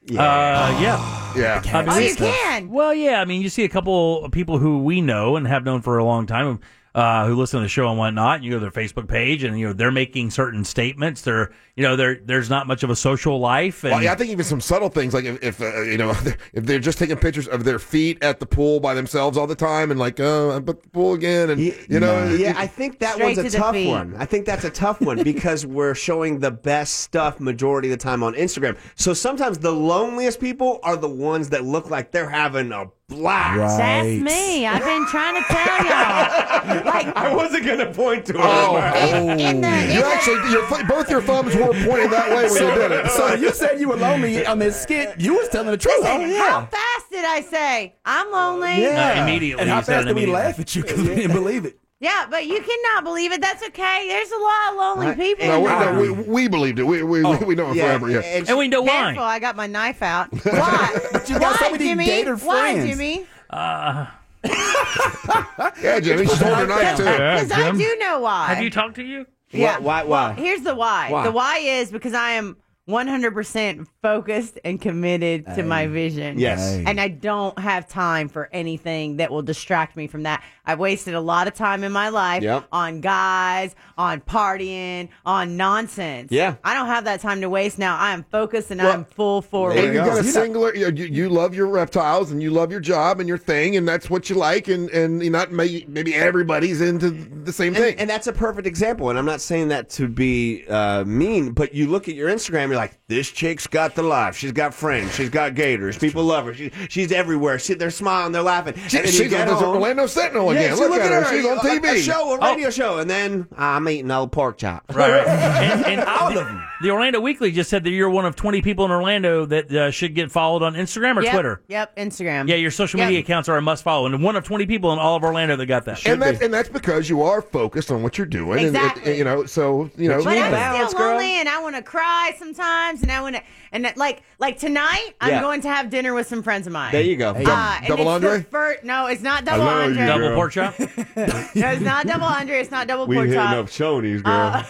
Yeah. Uh, yeah. Yeah. I mean, Oh, you stuff. can. Well, yeah. I mean, you see a couple of people who we know and have known for a long time uh, who listen to the show and whatnot. And you go to their Facebook page, and you know they're making certain statements. They're, you know, they're, there's not much of a social life. And Well, yeah, I think even some subtle things, like if, if uh, you know, if they're just taking pictures of their feet at the pool by themselves all the time, and like, oh, I'm at the pool again, and you know, Yeah, I think that Straight one's to a the tough feet. one. I think that's a tough one because we're showing the best stuff majority of the time on Instagram. So sometimes the loneliest people are the ones that look like they're having a blast. That's me. I've been trying to tell y'all. Like, I wasn't going to point to it. Oh, in, in the, in you the- actually, your, th- both your thumbs were pointing that way when you did it. So you said you were lonely on this skit. You was telling the truth. Listen, Oh, how yeah. fast did I say I'm lonely? Yeah. Uh, immediately, And how you said fast it did we immediately. laugh at you because we didn't believe it? Yeah, but you cannot believe it. That's okay. There's a lot of lonely people. No, we, in there. no, we, we believed it. We, we, we know it yeah, forever. Yeah. and- And we know why. Careful, I got my knife out. Why? But you got Why, so many Jimmy? gator Why, friends. Jimmy? Uh, Yeah, Jimmy, she's holding her knife too. Because I Jim. do know why. have you talked to you? Yeah. Why- why- why? Here's the why. Why? The why is because I am one hundred percent focused and committed to my vision. Yes. And I don't have time for anything that will distract me from that. I've wasted a lot of time in my life Yep. on guys, on partying, on nonsense. Yeah. I don't have that time to waste now. I am focused and Well, I'm full forward. And you go. got a You're singular. You, you you love your reptiles and you love your job and your thing, and that's what you like. And and you're not maybe, maybe everybody's into the same thing. And, and that's a perfect example. And I'm not saying that to be uh, mean, but you look at your Instagram, you're like, this chick's got the life. She's got friends. She's got gators. People love her. She, she's everywhere. She, they're smiling. They're laughing. She- and then she's you get on the home, Orlando Sentinel Yeah, again. so Look, look at her. She's on a- T V. A, show, a radio show. And then I'm eating old pork chop. Right, right. And, and the, the Orlando Weekly just said that you're one of twenty people in Orlando that uh, should get followed on Instagram or Yep, Twitter. Yep, Instagram. Yeah, your social Yep. media accounts are a must follow, and one of twenty people in all of Orlando that got that. And that's and that's because you are focused on what you're doing. And, Exactly. and, you know, so you know. But I'm balance, still girl. lonely, and I want to cry sometimes, and I want to, and that, like, like tonight, I'm Yeah. going to have dinner with some friends of mine. There you go. Uh, and Double it's Andre? the fir- no, it's not double love Andre. you, Double girl. pork chop. No, it's not double Andre. It's not double pork chop. Shoney's, girl.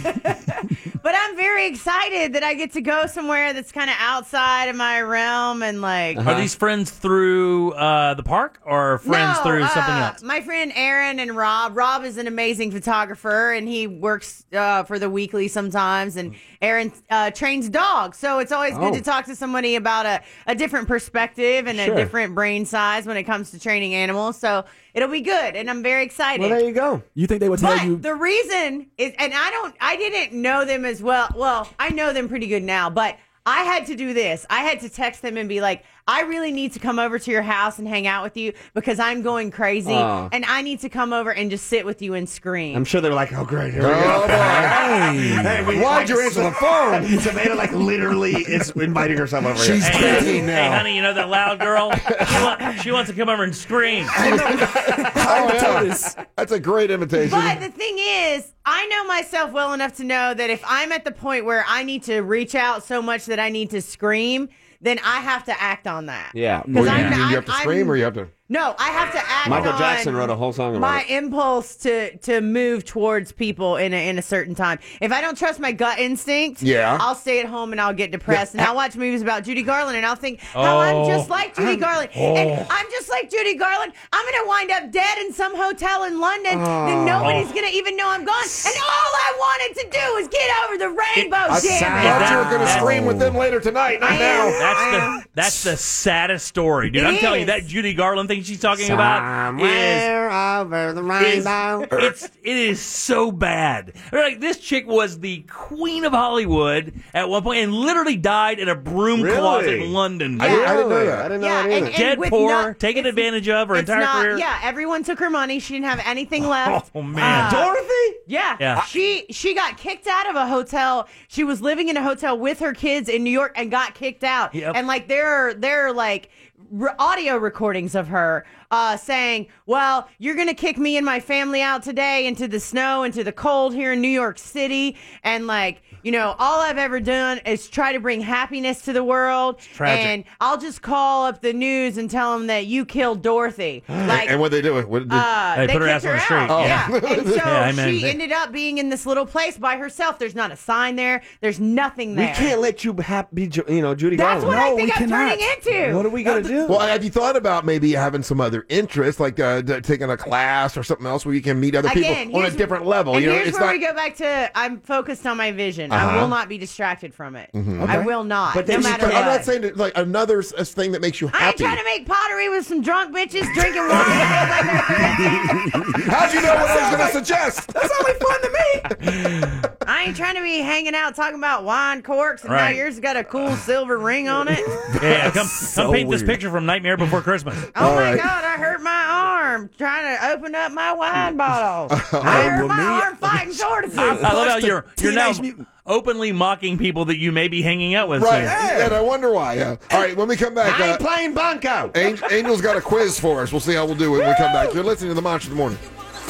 But I'm very excited that I get to go somewhere that's kind of outside of my realm, and like. Are these friends through uh, the park or friends No, through uh, something else? My friend Aaron and Rob. Rob is an amazing photographer, and he works uh, for the Weekly sometimes. And Aaron uh, trains dogs, so it's always good Oh. to talk to somebody about a, a different perspective and Sure. a different brain size when it comes to training animals. So it'll be good, and I'm very excited. Well, there you go. You think they would tell But you? the reason is, and I don't, I didn't know them as well. Well, I know them pretty good now, but I had to do this. I had to text them and be like, I really need to come over to your house and hang out with you because I'm going crazy, Aw. and I need to come over and just sit with you and scream. I'm sure they're like, oh, great. Here we Oh, go. boy. Hey, we- Why'd you like, answer the phone? Savannah, like, literally is inviting herself over She's here. Hey, crazy hey, now. honey, you know that loud girl? She, want, she wants to come over and scream. Oh, yeah. That's a great invitation. But the thing is, I know myself well enough to know that if I'm at the point where I need to reach out so much that I need to scream, then I have to act on that. Yeah. Well, Because you, I'm, you I'm, have to I'm- scream or you have to. No, I have to act Michael on Jackson wrote a whole song about my it. impulse to to move towards people in a, in a certain time. If I don't trust my gut instinct, Yeah. I'll stay at home and I'll get depressed and I'll watch movies about Judy Garland and I'll think how I'm just like Judy Garland and I'm just like Judy Garland. I'm gonna wind up dead in some hotel in London. Then nobody's gonna even know I'm gone. And all I wanted to do was get over the rainbow. I damn thought it! you were going to That- scream with them later tonight, not I now. am. That's I the am. that's the saddest story, dude. It I'm telling you, is. that Judy Garland thing she's talking about is Somewhere over the is rainbow. it's it is so bad. Like this chick was the queen of Hollywood at one point and literally died in a broom Really? closet in London. I didn't, I didn't know Really? that. I didn't know Yeah, that and- either. and- Dead with poor, no- taken it's- advantage of her It's entire not, career. yeah, everyone took her money. She didn't have anything left. Oh man. Uh, Dorothy? Yeah. Yeah. She she got kicked out of a hotel. She was living in a hotel with her kids in New York and got kicked out. Yep. And like there are there are like re- audio recordings of her uh, saying, well, you're going to kick me and my family out today into the snow, into the cold here in New York City. And like, you know, all I've ever done is try to bring happiness to the world. tragic. And I'll just call up the news and tell them that you killed Dorothy. Like, and what they do? What did, uh, They they put her kicked ass on the her street. out. Oh. Yeah. And so Yeah, I mean, she they- ended up being in this little place by herself. There's not a sign there. There's nothing there. We can't let you ha- be, Ju- you know, Judy That's Garland. what I think I'm turning into. What are we gonna do? Well, have you thought about maybe having some other interests, like uh, d- taking a class or something else where you can meet other Again, people on a here's- different level? And You know, here's it's where not. we go back to I'm focused on my vision. Uh-huh. I will not be distracted from it. Mhm. I Okay. will not. But no then, matter but what. I'm not saying that, like another s- s- thing that makes you I ain't happy. trying to make pottery with some drunk bitches drinking wine. How'd you know what I was going to suggest? That's only fun to me. I ain't trying to be hanging out talking about wine corks, and now Right. yours got a cool silver ring on it. Yeah, come, So come paint this weird. picture from Nightmare Before Christmas. Oh my God! I hurt my arm trying to open up my wine bottle. I hurt my arm fighting tortoises. I love how you're you're now Teenage Mutant- openly mocking people that you may be hanging out with. Right, soon. and I wonder why. Yeah. All right, when we come back, I ain't uh, playing bunko. Angel, Angel's got a quiz for us. We'll see how we'll do when we come back. You're listening to the Monster of the Morning.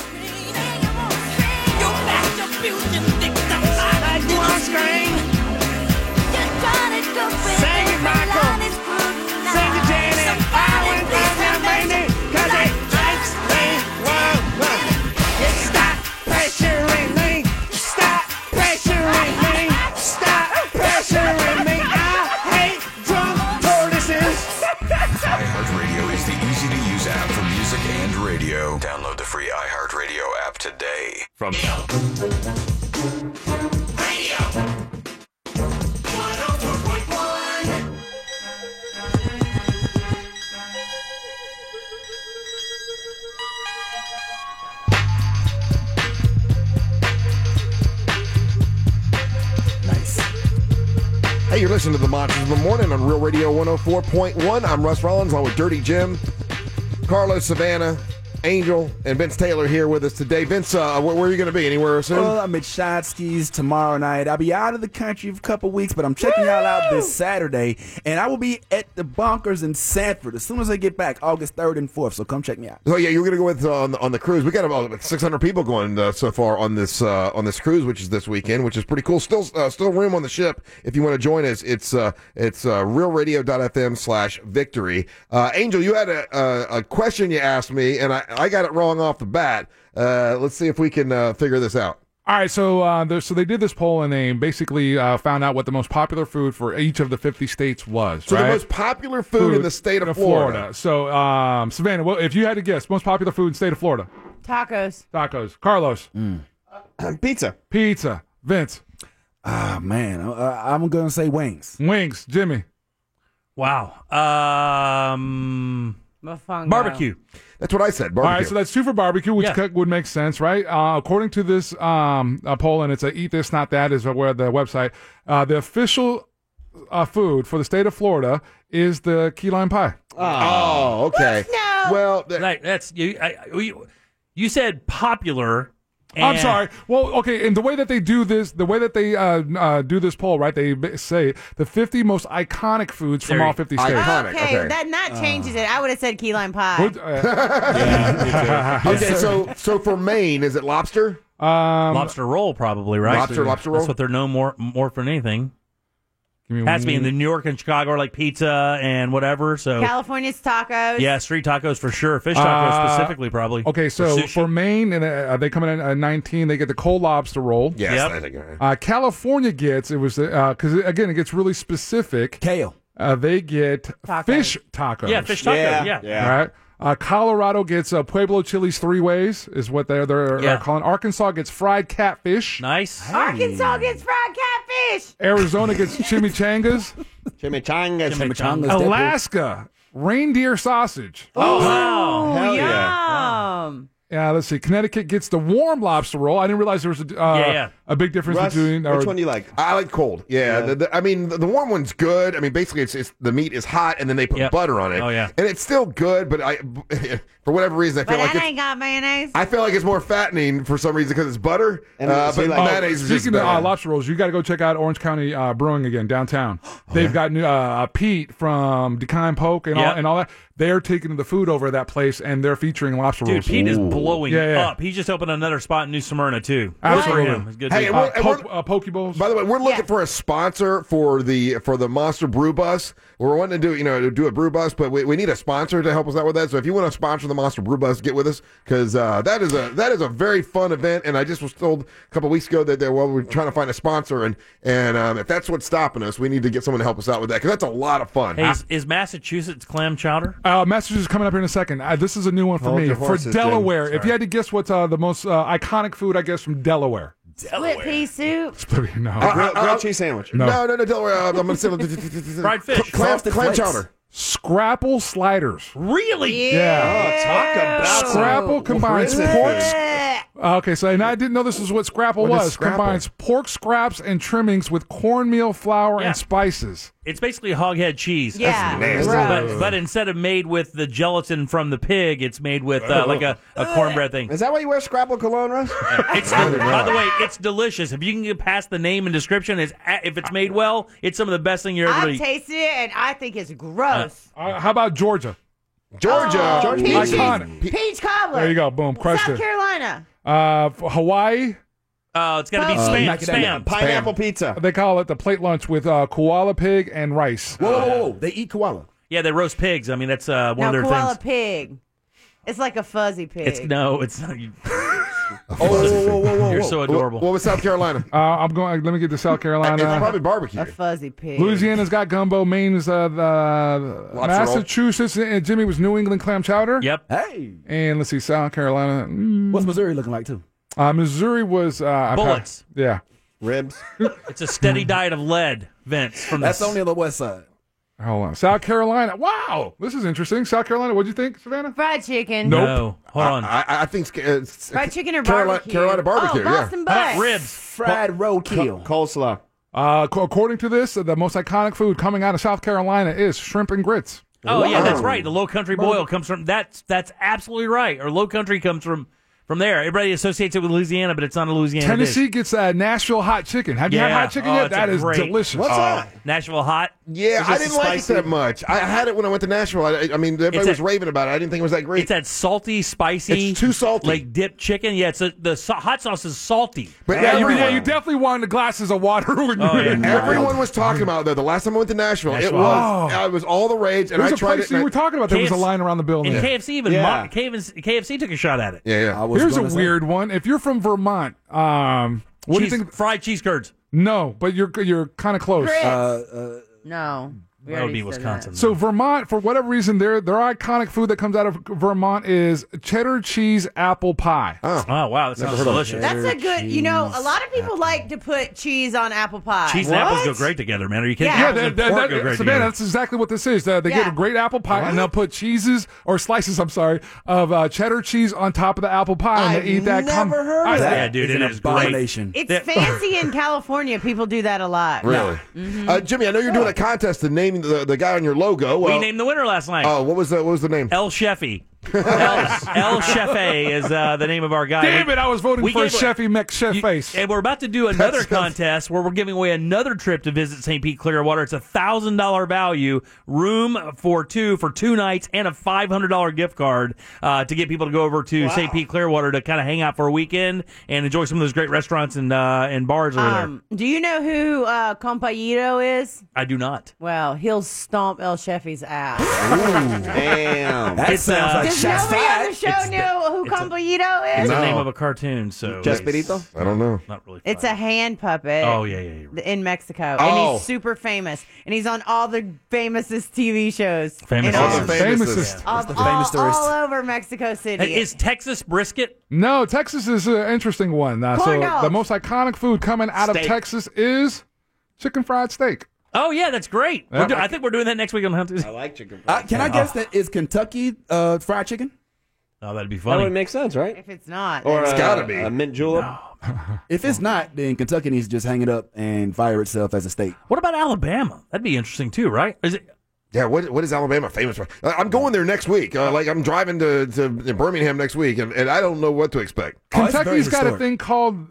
Sing it, Michael. Sing it, Janet. I went down that lady, 'cause it makes me want. You stop pressuring me. Stop pressuring me. Stop pressuring me. I hate drunk tortoises. iHeartRadio is the easy-to-use app for music and radio. Download the free iHeartRadio app today. From Hey, you're listening to the Monsters of the Morning on Real Radio one oh four point one. I'm Russ Rollins, along with Dirty Jim, Carlos Savannah, Angel, and Vince Taylor here with us today. Vince, uh, where, where are you going to be? Anywhere soon? Well, I'm at Shotsky's tomorrow night. I'll be out of the country for a couple weeks, but I'm checking y'all out this Saturday, and I will be at the Bonkers in Sanford as soon as I get back, August third and fourth. So come check me out. Oh yeah, you're going to go with uh, on, the, on the cruise. We got about six hundred people going uh, so far on this uh, on this cruise, which is this weekend, which is pretty cool. Still, uh, still room on the ship if you want to join us. It's uh, it's uh, realradio.fm slash victory. Uh, Angel, you had a, a a question you asked me, and I, I got it wrong off the bat. Uh, let's see if we can uh, figure this out. All right, so uh, there, so they did this poll and they basically uh, found out what the most popular food for each of the fifty states was. So right? the most popular food, in the state of Florida. So, um, Savannah, well, if you had to guess, most popular food in the state of Florida. Tacos. Tacos. Carlos. Pizza. Pizza. Vince. Ah, man. Uh, I'm going to say wings. Wings. Jimmy. Wow. Um, Mofongo. barbecue. That's what I said. All Barbecue. right, so that's two for barbecue, which Yeah. co- would make sense, right? Uh, according to this um, uh, poll, and it's a Eat This, Not That is where the website, uh, the official uh, food for the state of Florida is the key lime pie. Oh, okay. No. Well, th- Right, that's you. I, you, you said popular. I'm and- sorry. Well, okay, and the way that they do this, the way that they uh, uh, do this poll, right? They b- say the fifty most iconic foods from There- all fifty states. Iconic. Okay, okay. that that changes it. I would have said key lime pie. What- uh, Okay, so so for Maine, is it lobster? um, lobster roll, probably right. Lobster, lobster roll? That's what they're known more more for than anything. give me Has to be in the one- New York and Chicago are like pizza and whatever. So California's tacos. yeah, street tacos for sure. Fish tacos Uh, specifically, probably. Okay, so sushi. for Maine, and uh, they come in at uh, nineteen. They get the cold lobster roll. Yes, Yep. I think. uh, Uh, California gets it was because again it gets really specific. Kale. Uh, they get Tacos. fish tacos. yeah, fish tacos. Yeah, Yeah, yeah. Right. Uh, Colorado gets uh, Pueblo Chili's three ways is what they're they're Yeah. uh, calling. Arkansas gets fried catfish. Nice. Arkansas gets fried catfish. Arizona gets chimichangas. Chimichangas. Chimichangas. Alaska reindeer sausage. Oh wow. Hell Yum. yeah. Yeah, let's see. Connecticut gets the warm lobster roll. I didn't realize there was a uh, Yeah, yeah. a big difference Russ, between. which or- one do you like? I like cold. Yeah, Yeah. The, the, I mean the, the warm one's good. I mean basically it's, it's the meat is hot and then they put Yep. butter on it. Oh, yeah. and it's still good, but I for whatever reason I But feel like that it's, ain't got mayonnaise. I feel like it's more fattening for some reason because it's butter. And uh, so but you like- mayonnaise is just Speaking of uh, bad. lobster rolls, you got to go check out Orange County uh, Brewing again downtown. They've got new, uh, Pete from Decline Poke and all Yep. and all that. They're taking the food over at that place and they're featuring lobster Dude, rolls. Pete is blowing Yeah, yeah. up. He's just opened another spot in New Smyrna too. Absolutely. Good for him. It's good Hey, to and Uh, we're- and we're- poke, uh, poke bowls. By the way, we're looking Yeah. for a sponsor for the for the Monster Brew Bus. We're wanting to do you know to do a brew bus, but we, we need a sponsor to help us out with that. So if you want to sponsor the Monster Brew Bus, get with us because uh, that is a that is a very fun event. And I just was told a couple weeks ago that they well we're trying to find a sponsor, and and um, if that's what's stopping us, we need to get someone to help us out with that because that's a lot of fun. Hey, is, is Massachusetts clam chowder? Uh, message is coming up here in a second. Uh, this is a new one for Hold me. your For horses, Delaware, Jim. if you had to guess what's uh, the most uh, iconic food, I guess, from Delaware. Split pea soup. No. Uh, Grilled, uh, grilled cheese sandwich. No. No, no, no, Delaware. Uh, I'm going to say Fried fish. clam, Frosted clam flakes. chowder. Scrapple sliders. Really? Yeah. Oh, talk about Scrapple combines prison pork. food. Okay, so and I didn't know this is what Scrapple What is was. Scrapple? Combines pork scraps and trimmings with cornmeal flour Yeah. and spices. It's basically hoghead cheese. Yeah. nasty. gross. But, but instead of made with the gelatin from the pig, it's made with uh, like a, a cornbread thing. Is that why you wear Scrapple cologne, Russ? It's, by the way, it's delicious. If you can get past the name and description, it's if it's made well, it's some of the best thing you're ever I've eat. tasted it and I think it's gross. Uh, how about Georgia? Georgia. Oh, peach, Iconic. peach cobbler. There you go. Boom. Crushed South it. Carolina. Uh, for Hawaii, Oh, it's got to be Uh, spam. macadamia. Spam. Pineapple pizza. they call it the plate lunch with uh, koala pig and rice. Whoa, whoa, whoa, they eat koala. Yeah, they roast pigs. I mean, that's uh, one No, of their koala things. pig. It's like a fuzzy pig. It's no, it's not. You, Oh, whoa, whoa, whoa, whoa, you're whoa. so adorable. What was South Carolina? Uh, I'm going. Let me get to South It's Carolina. probably barbecue. a fuzzy pig. Louisiana's got gumbo. Maine's uh, the roll. Massachusetts. And Jimmy was New England clam chowder. Yep. Hey, And let's see, South Carolina. Mm, what's Missouri looking like too? uh, Missouri was uh, I've had- Bullets. yeah. Ribs. It's a steady diet of lead, Vince. From That's the only on the west side. Hold on. South Carolina. Wow, this is interesting. South Carolina. What'd you think, Savannah? Fried chicken. Nope. No, hold on. I, I, I think it's, it's Fried chicken or Carolina, barbecue? Carolina barbecue. Oh, yeah. Boston How about butt. ribs? Fried roadkill. Coleslaw. Uh, co- according to this, the most iconic food coming out of South Carolina is shrimp and grits. Oh yeah, Wow. that's right. The Low Country boil comes from that's that's absolutely right. Or Low Country comes from from there. Everybody associates it with Louisiana, but it's not a Louisiana Tennessee dish. gets uh, Nashville hot chicken. Have you had Yeah. hot chicken Oh, yet? it's That a is great- delicious. What's Oh, that? Nashville hot. Yeah, It's I just didn't like it spicy. that much. I had it when I went to Nashville. I, I mean, everybody It's was a- raving about it. I didn't think it was that great. It's that salty, spicy. It's too salty. Like dipped chicken. Yeah, it's a, the so- hot sauce is salty. But Yeah, you, everyone, yeah, you definitely wanted glasses of water when Oh, you yeah. everyone was talking about it, though. The last time I went to Nashville, it Nashville. was Oh. it was all the rage, and There was I a tried place it. you and were I- talking about. There was a K F C line around the building. And K F C even Yeah. mo- K F C, K F C took a shot at it. yeah, yeah. I was Here's a gonna say- weird one. If you're from Vermont, um, what Cheese- do you think? Fried cheese curds. No, but you're you're kind of close. Grits. Uh, no. We That would already be said Wisconsin. So Vermont, for whatever reason, their their iconic food that comes out of Vermont is cheddar cheese apple pie. Oh, Oh wow, that sounds delicious. That's a good, you know, a lot of people like to put cheese on apple pie. Cheese and apples go great together, man. Are you kidding? Yeah. Yeah, Apples that, and that, pork that, go great Savannah, together. that's exactly what this is. Uh, they get Yeah. a great apple pie, and they'll put cheeses or slices, I'm sorry, of uh, cheddar cheese on top of the apple pie, and I've they eat that. never heard of I- that. Yeah, dude, it's it an is great. abomination. It's That- fancy in California. People do that a lot. really? Uh, Jimmy, I know you're doing a contest to name the, the guy on your logo. We Well, named the winner last night. oh, what was the what was the name? El Sheffy. El, El Chefe is uh, the name of our guy. Damn We- it, I was voting we for gave- Chefy McChefface. And we're about to do another That's- contest where we're giving away another trip to visit Saint Pete Clearwater. It's a thousand dollar value, room for two for two nights, and a five hundred dollar gift card uh, to get people to go over to Saint Pete Clearwater to kind of hang out for a weekend and enjoy some of those great restaurants and uh, and bars over Um, do you know who uh, Compañero is? there. I do not. Well, he'll stomp El Sheffy's ass. Damn. that It's, sounds uh, like Does shots nobody on the fired. show know who Compañero It's is? the No. name of a cartoon, so Chespirito? I don't know. not really. It's fun. a hand puppet. Oh yeah, yeah, yeah. In Mexico, and Oh. he's super famous, and he's on all the famousest T V shows. Famous. in All all, the famous. Famousest. of the all, famous tourist. all over Mexico City. Hey, Is Texas brisket? No, Texas is an interesting one. Uh, so Corn dogs. the most iconic food coming out Steak. of Texas is chicken fried steak. Oh yeah, that's great. We're Yep. do- I think we're doing that next week on Hunters. I like chicken Uh, fried. can I guess that is Kentucky uh, fried chicken? Oh, that'd be That funny. would make sense, right? If it's not, Or then- uh, gotta be. a mint julep. If it's not, then Kentucky needs to just hang it up and fire itself as a state. What about Alabama? That'd be interesting too, right? Is it? Yeah, what what is Alabama famous for? Uh, I'm going there next week. Uh, like I'm driving to, to Birmingham next week, and, and I don't know what to expect. Oh, it's very Kentucky's got a historic. thing called.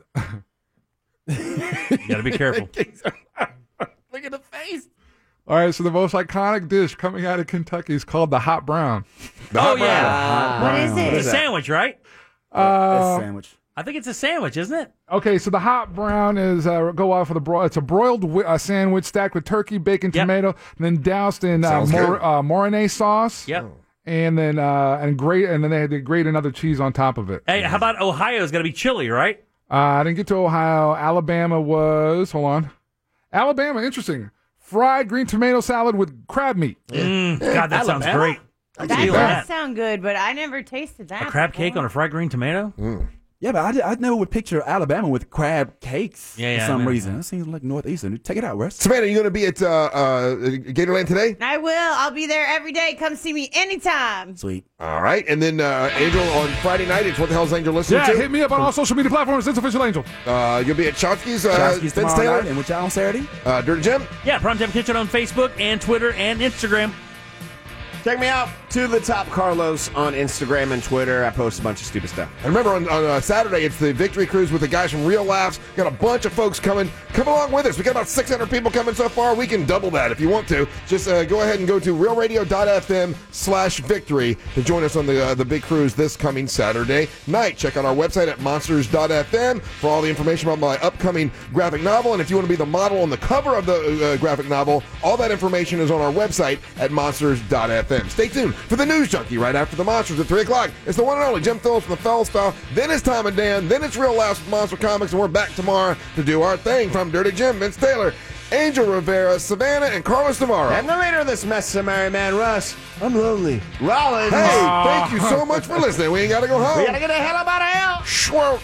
You got to be careful. Look at the face. All right, so the most iconic dish coming out of Kentucky is called the hot brown. The Oh hot yeah, brown. What is it? it's a sandwich, right? Uh, That's a sandwich. I think it's a sandwich, isn't it? Okay, so the hot brown is uh, go off for the broil. It's a broiled wi- uh, sandwich stacked with turkey, bacon, Yep. tomato, and then doused in uh, Sounds mor- good. uh, Mornay sauce. Yep. And then uh, and grate, and then they had to grate another cheese on top of it. Hey, how about Ohio's got to be chili, right? Uh, I didn't get to Ohio. Alabama was hold on. Alabama, interesting. Fried green tomato salad with crab meat. Mm, God, that sounds Alabama? great. That Steal does that. sound good, but I never tasted that. A crab before. cake on a fried green tomato? Yeah, but I, did- I never would picture Alabama with crab cakes Yeah, yeah, for some I know. reason. That seems like Northeastern. Take it out, Wes. Savannah, you going to be at uh, uh, Gatorland today? I will. I'll be there every day. Come see me anytime. Sweet. All right, and then uh, Angel on Friday night. It's What the Hell's Angel listening Yeah, to? hit me up on all social media platforms. It's Official Angel. Uh, you'll be at Chomsky's. Uh, Chomsky's Vince tomorrow Taylor. night, and with y'all on Saturday. Uh, Dirty Jim. Yeah, Primetime Kitchen on Facebook and Twitter and Instagram. Check me out, To the Top Carlos on Instagram and Twitter. I post a bunch of stupid stuff. And remember, on, on uh, Saturday, it's the Victory Cruise with the guys from Real Laughs. Got a bunch of folks coming. Come along with us. We got about six hundred people coming so far. We can double that if you want to. Just uh, go ahead and go to realradio.fm slash victory to join us on the uh, the big cruise this coming Saturday night. Check out our website at monsters dot f m for all the information about my upcoming graphic novel. And if you want to be the model on the cover of the uh, graphic novel, all that information is on our website at monsters dot f m. Stay tuned for the News Junkie right after the Monsters at three o'clock. It's the one and only Jim Phillips from the Fells File. Then it's Tom and Dan. Then it's Real Laughs with Monster Comics. And we're back tomorrow to do our thing. From Dirty Jim, Vince Taylor, Angel Rivera, Savannah, and Carlos Navarro. And the leader of this mess, Mary Man Russ. I'm lonely. Rollins. Hey, thank you so much for listening. We ain't got to go home. We gotta get the hell up out of hell. Schwirl.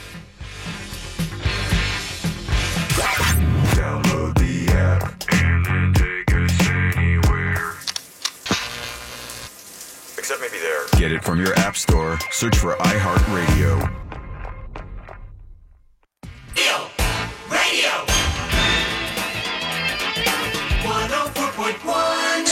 Download the app and then take us anywhere. Except maybe there. Get it from your app store. Search for iHeartRadio. Radio.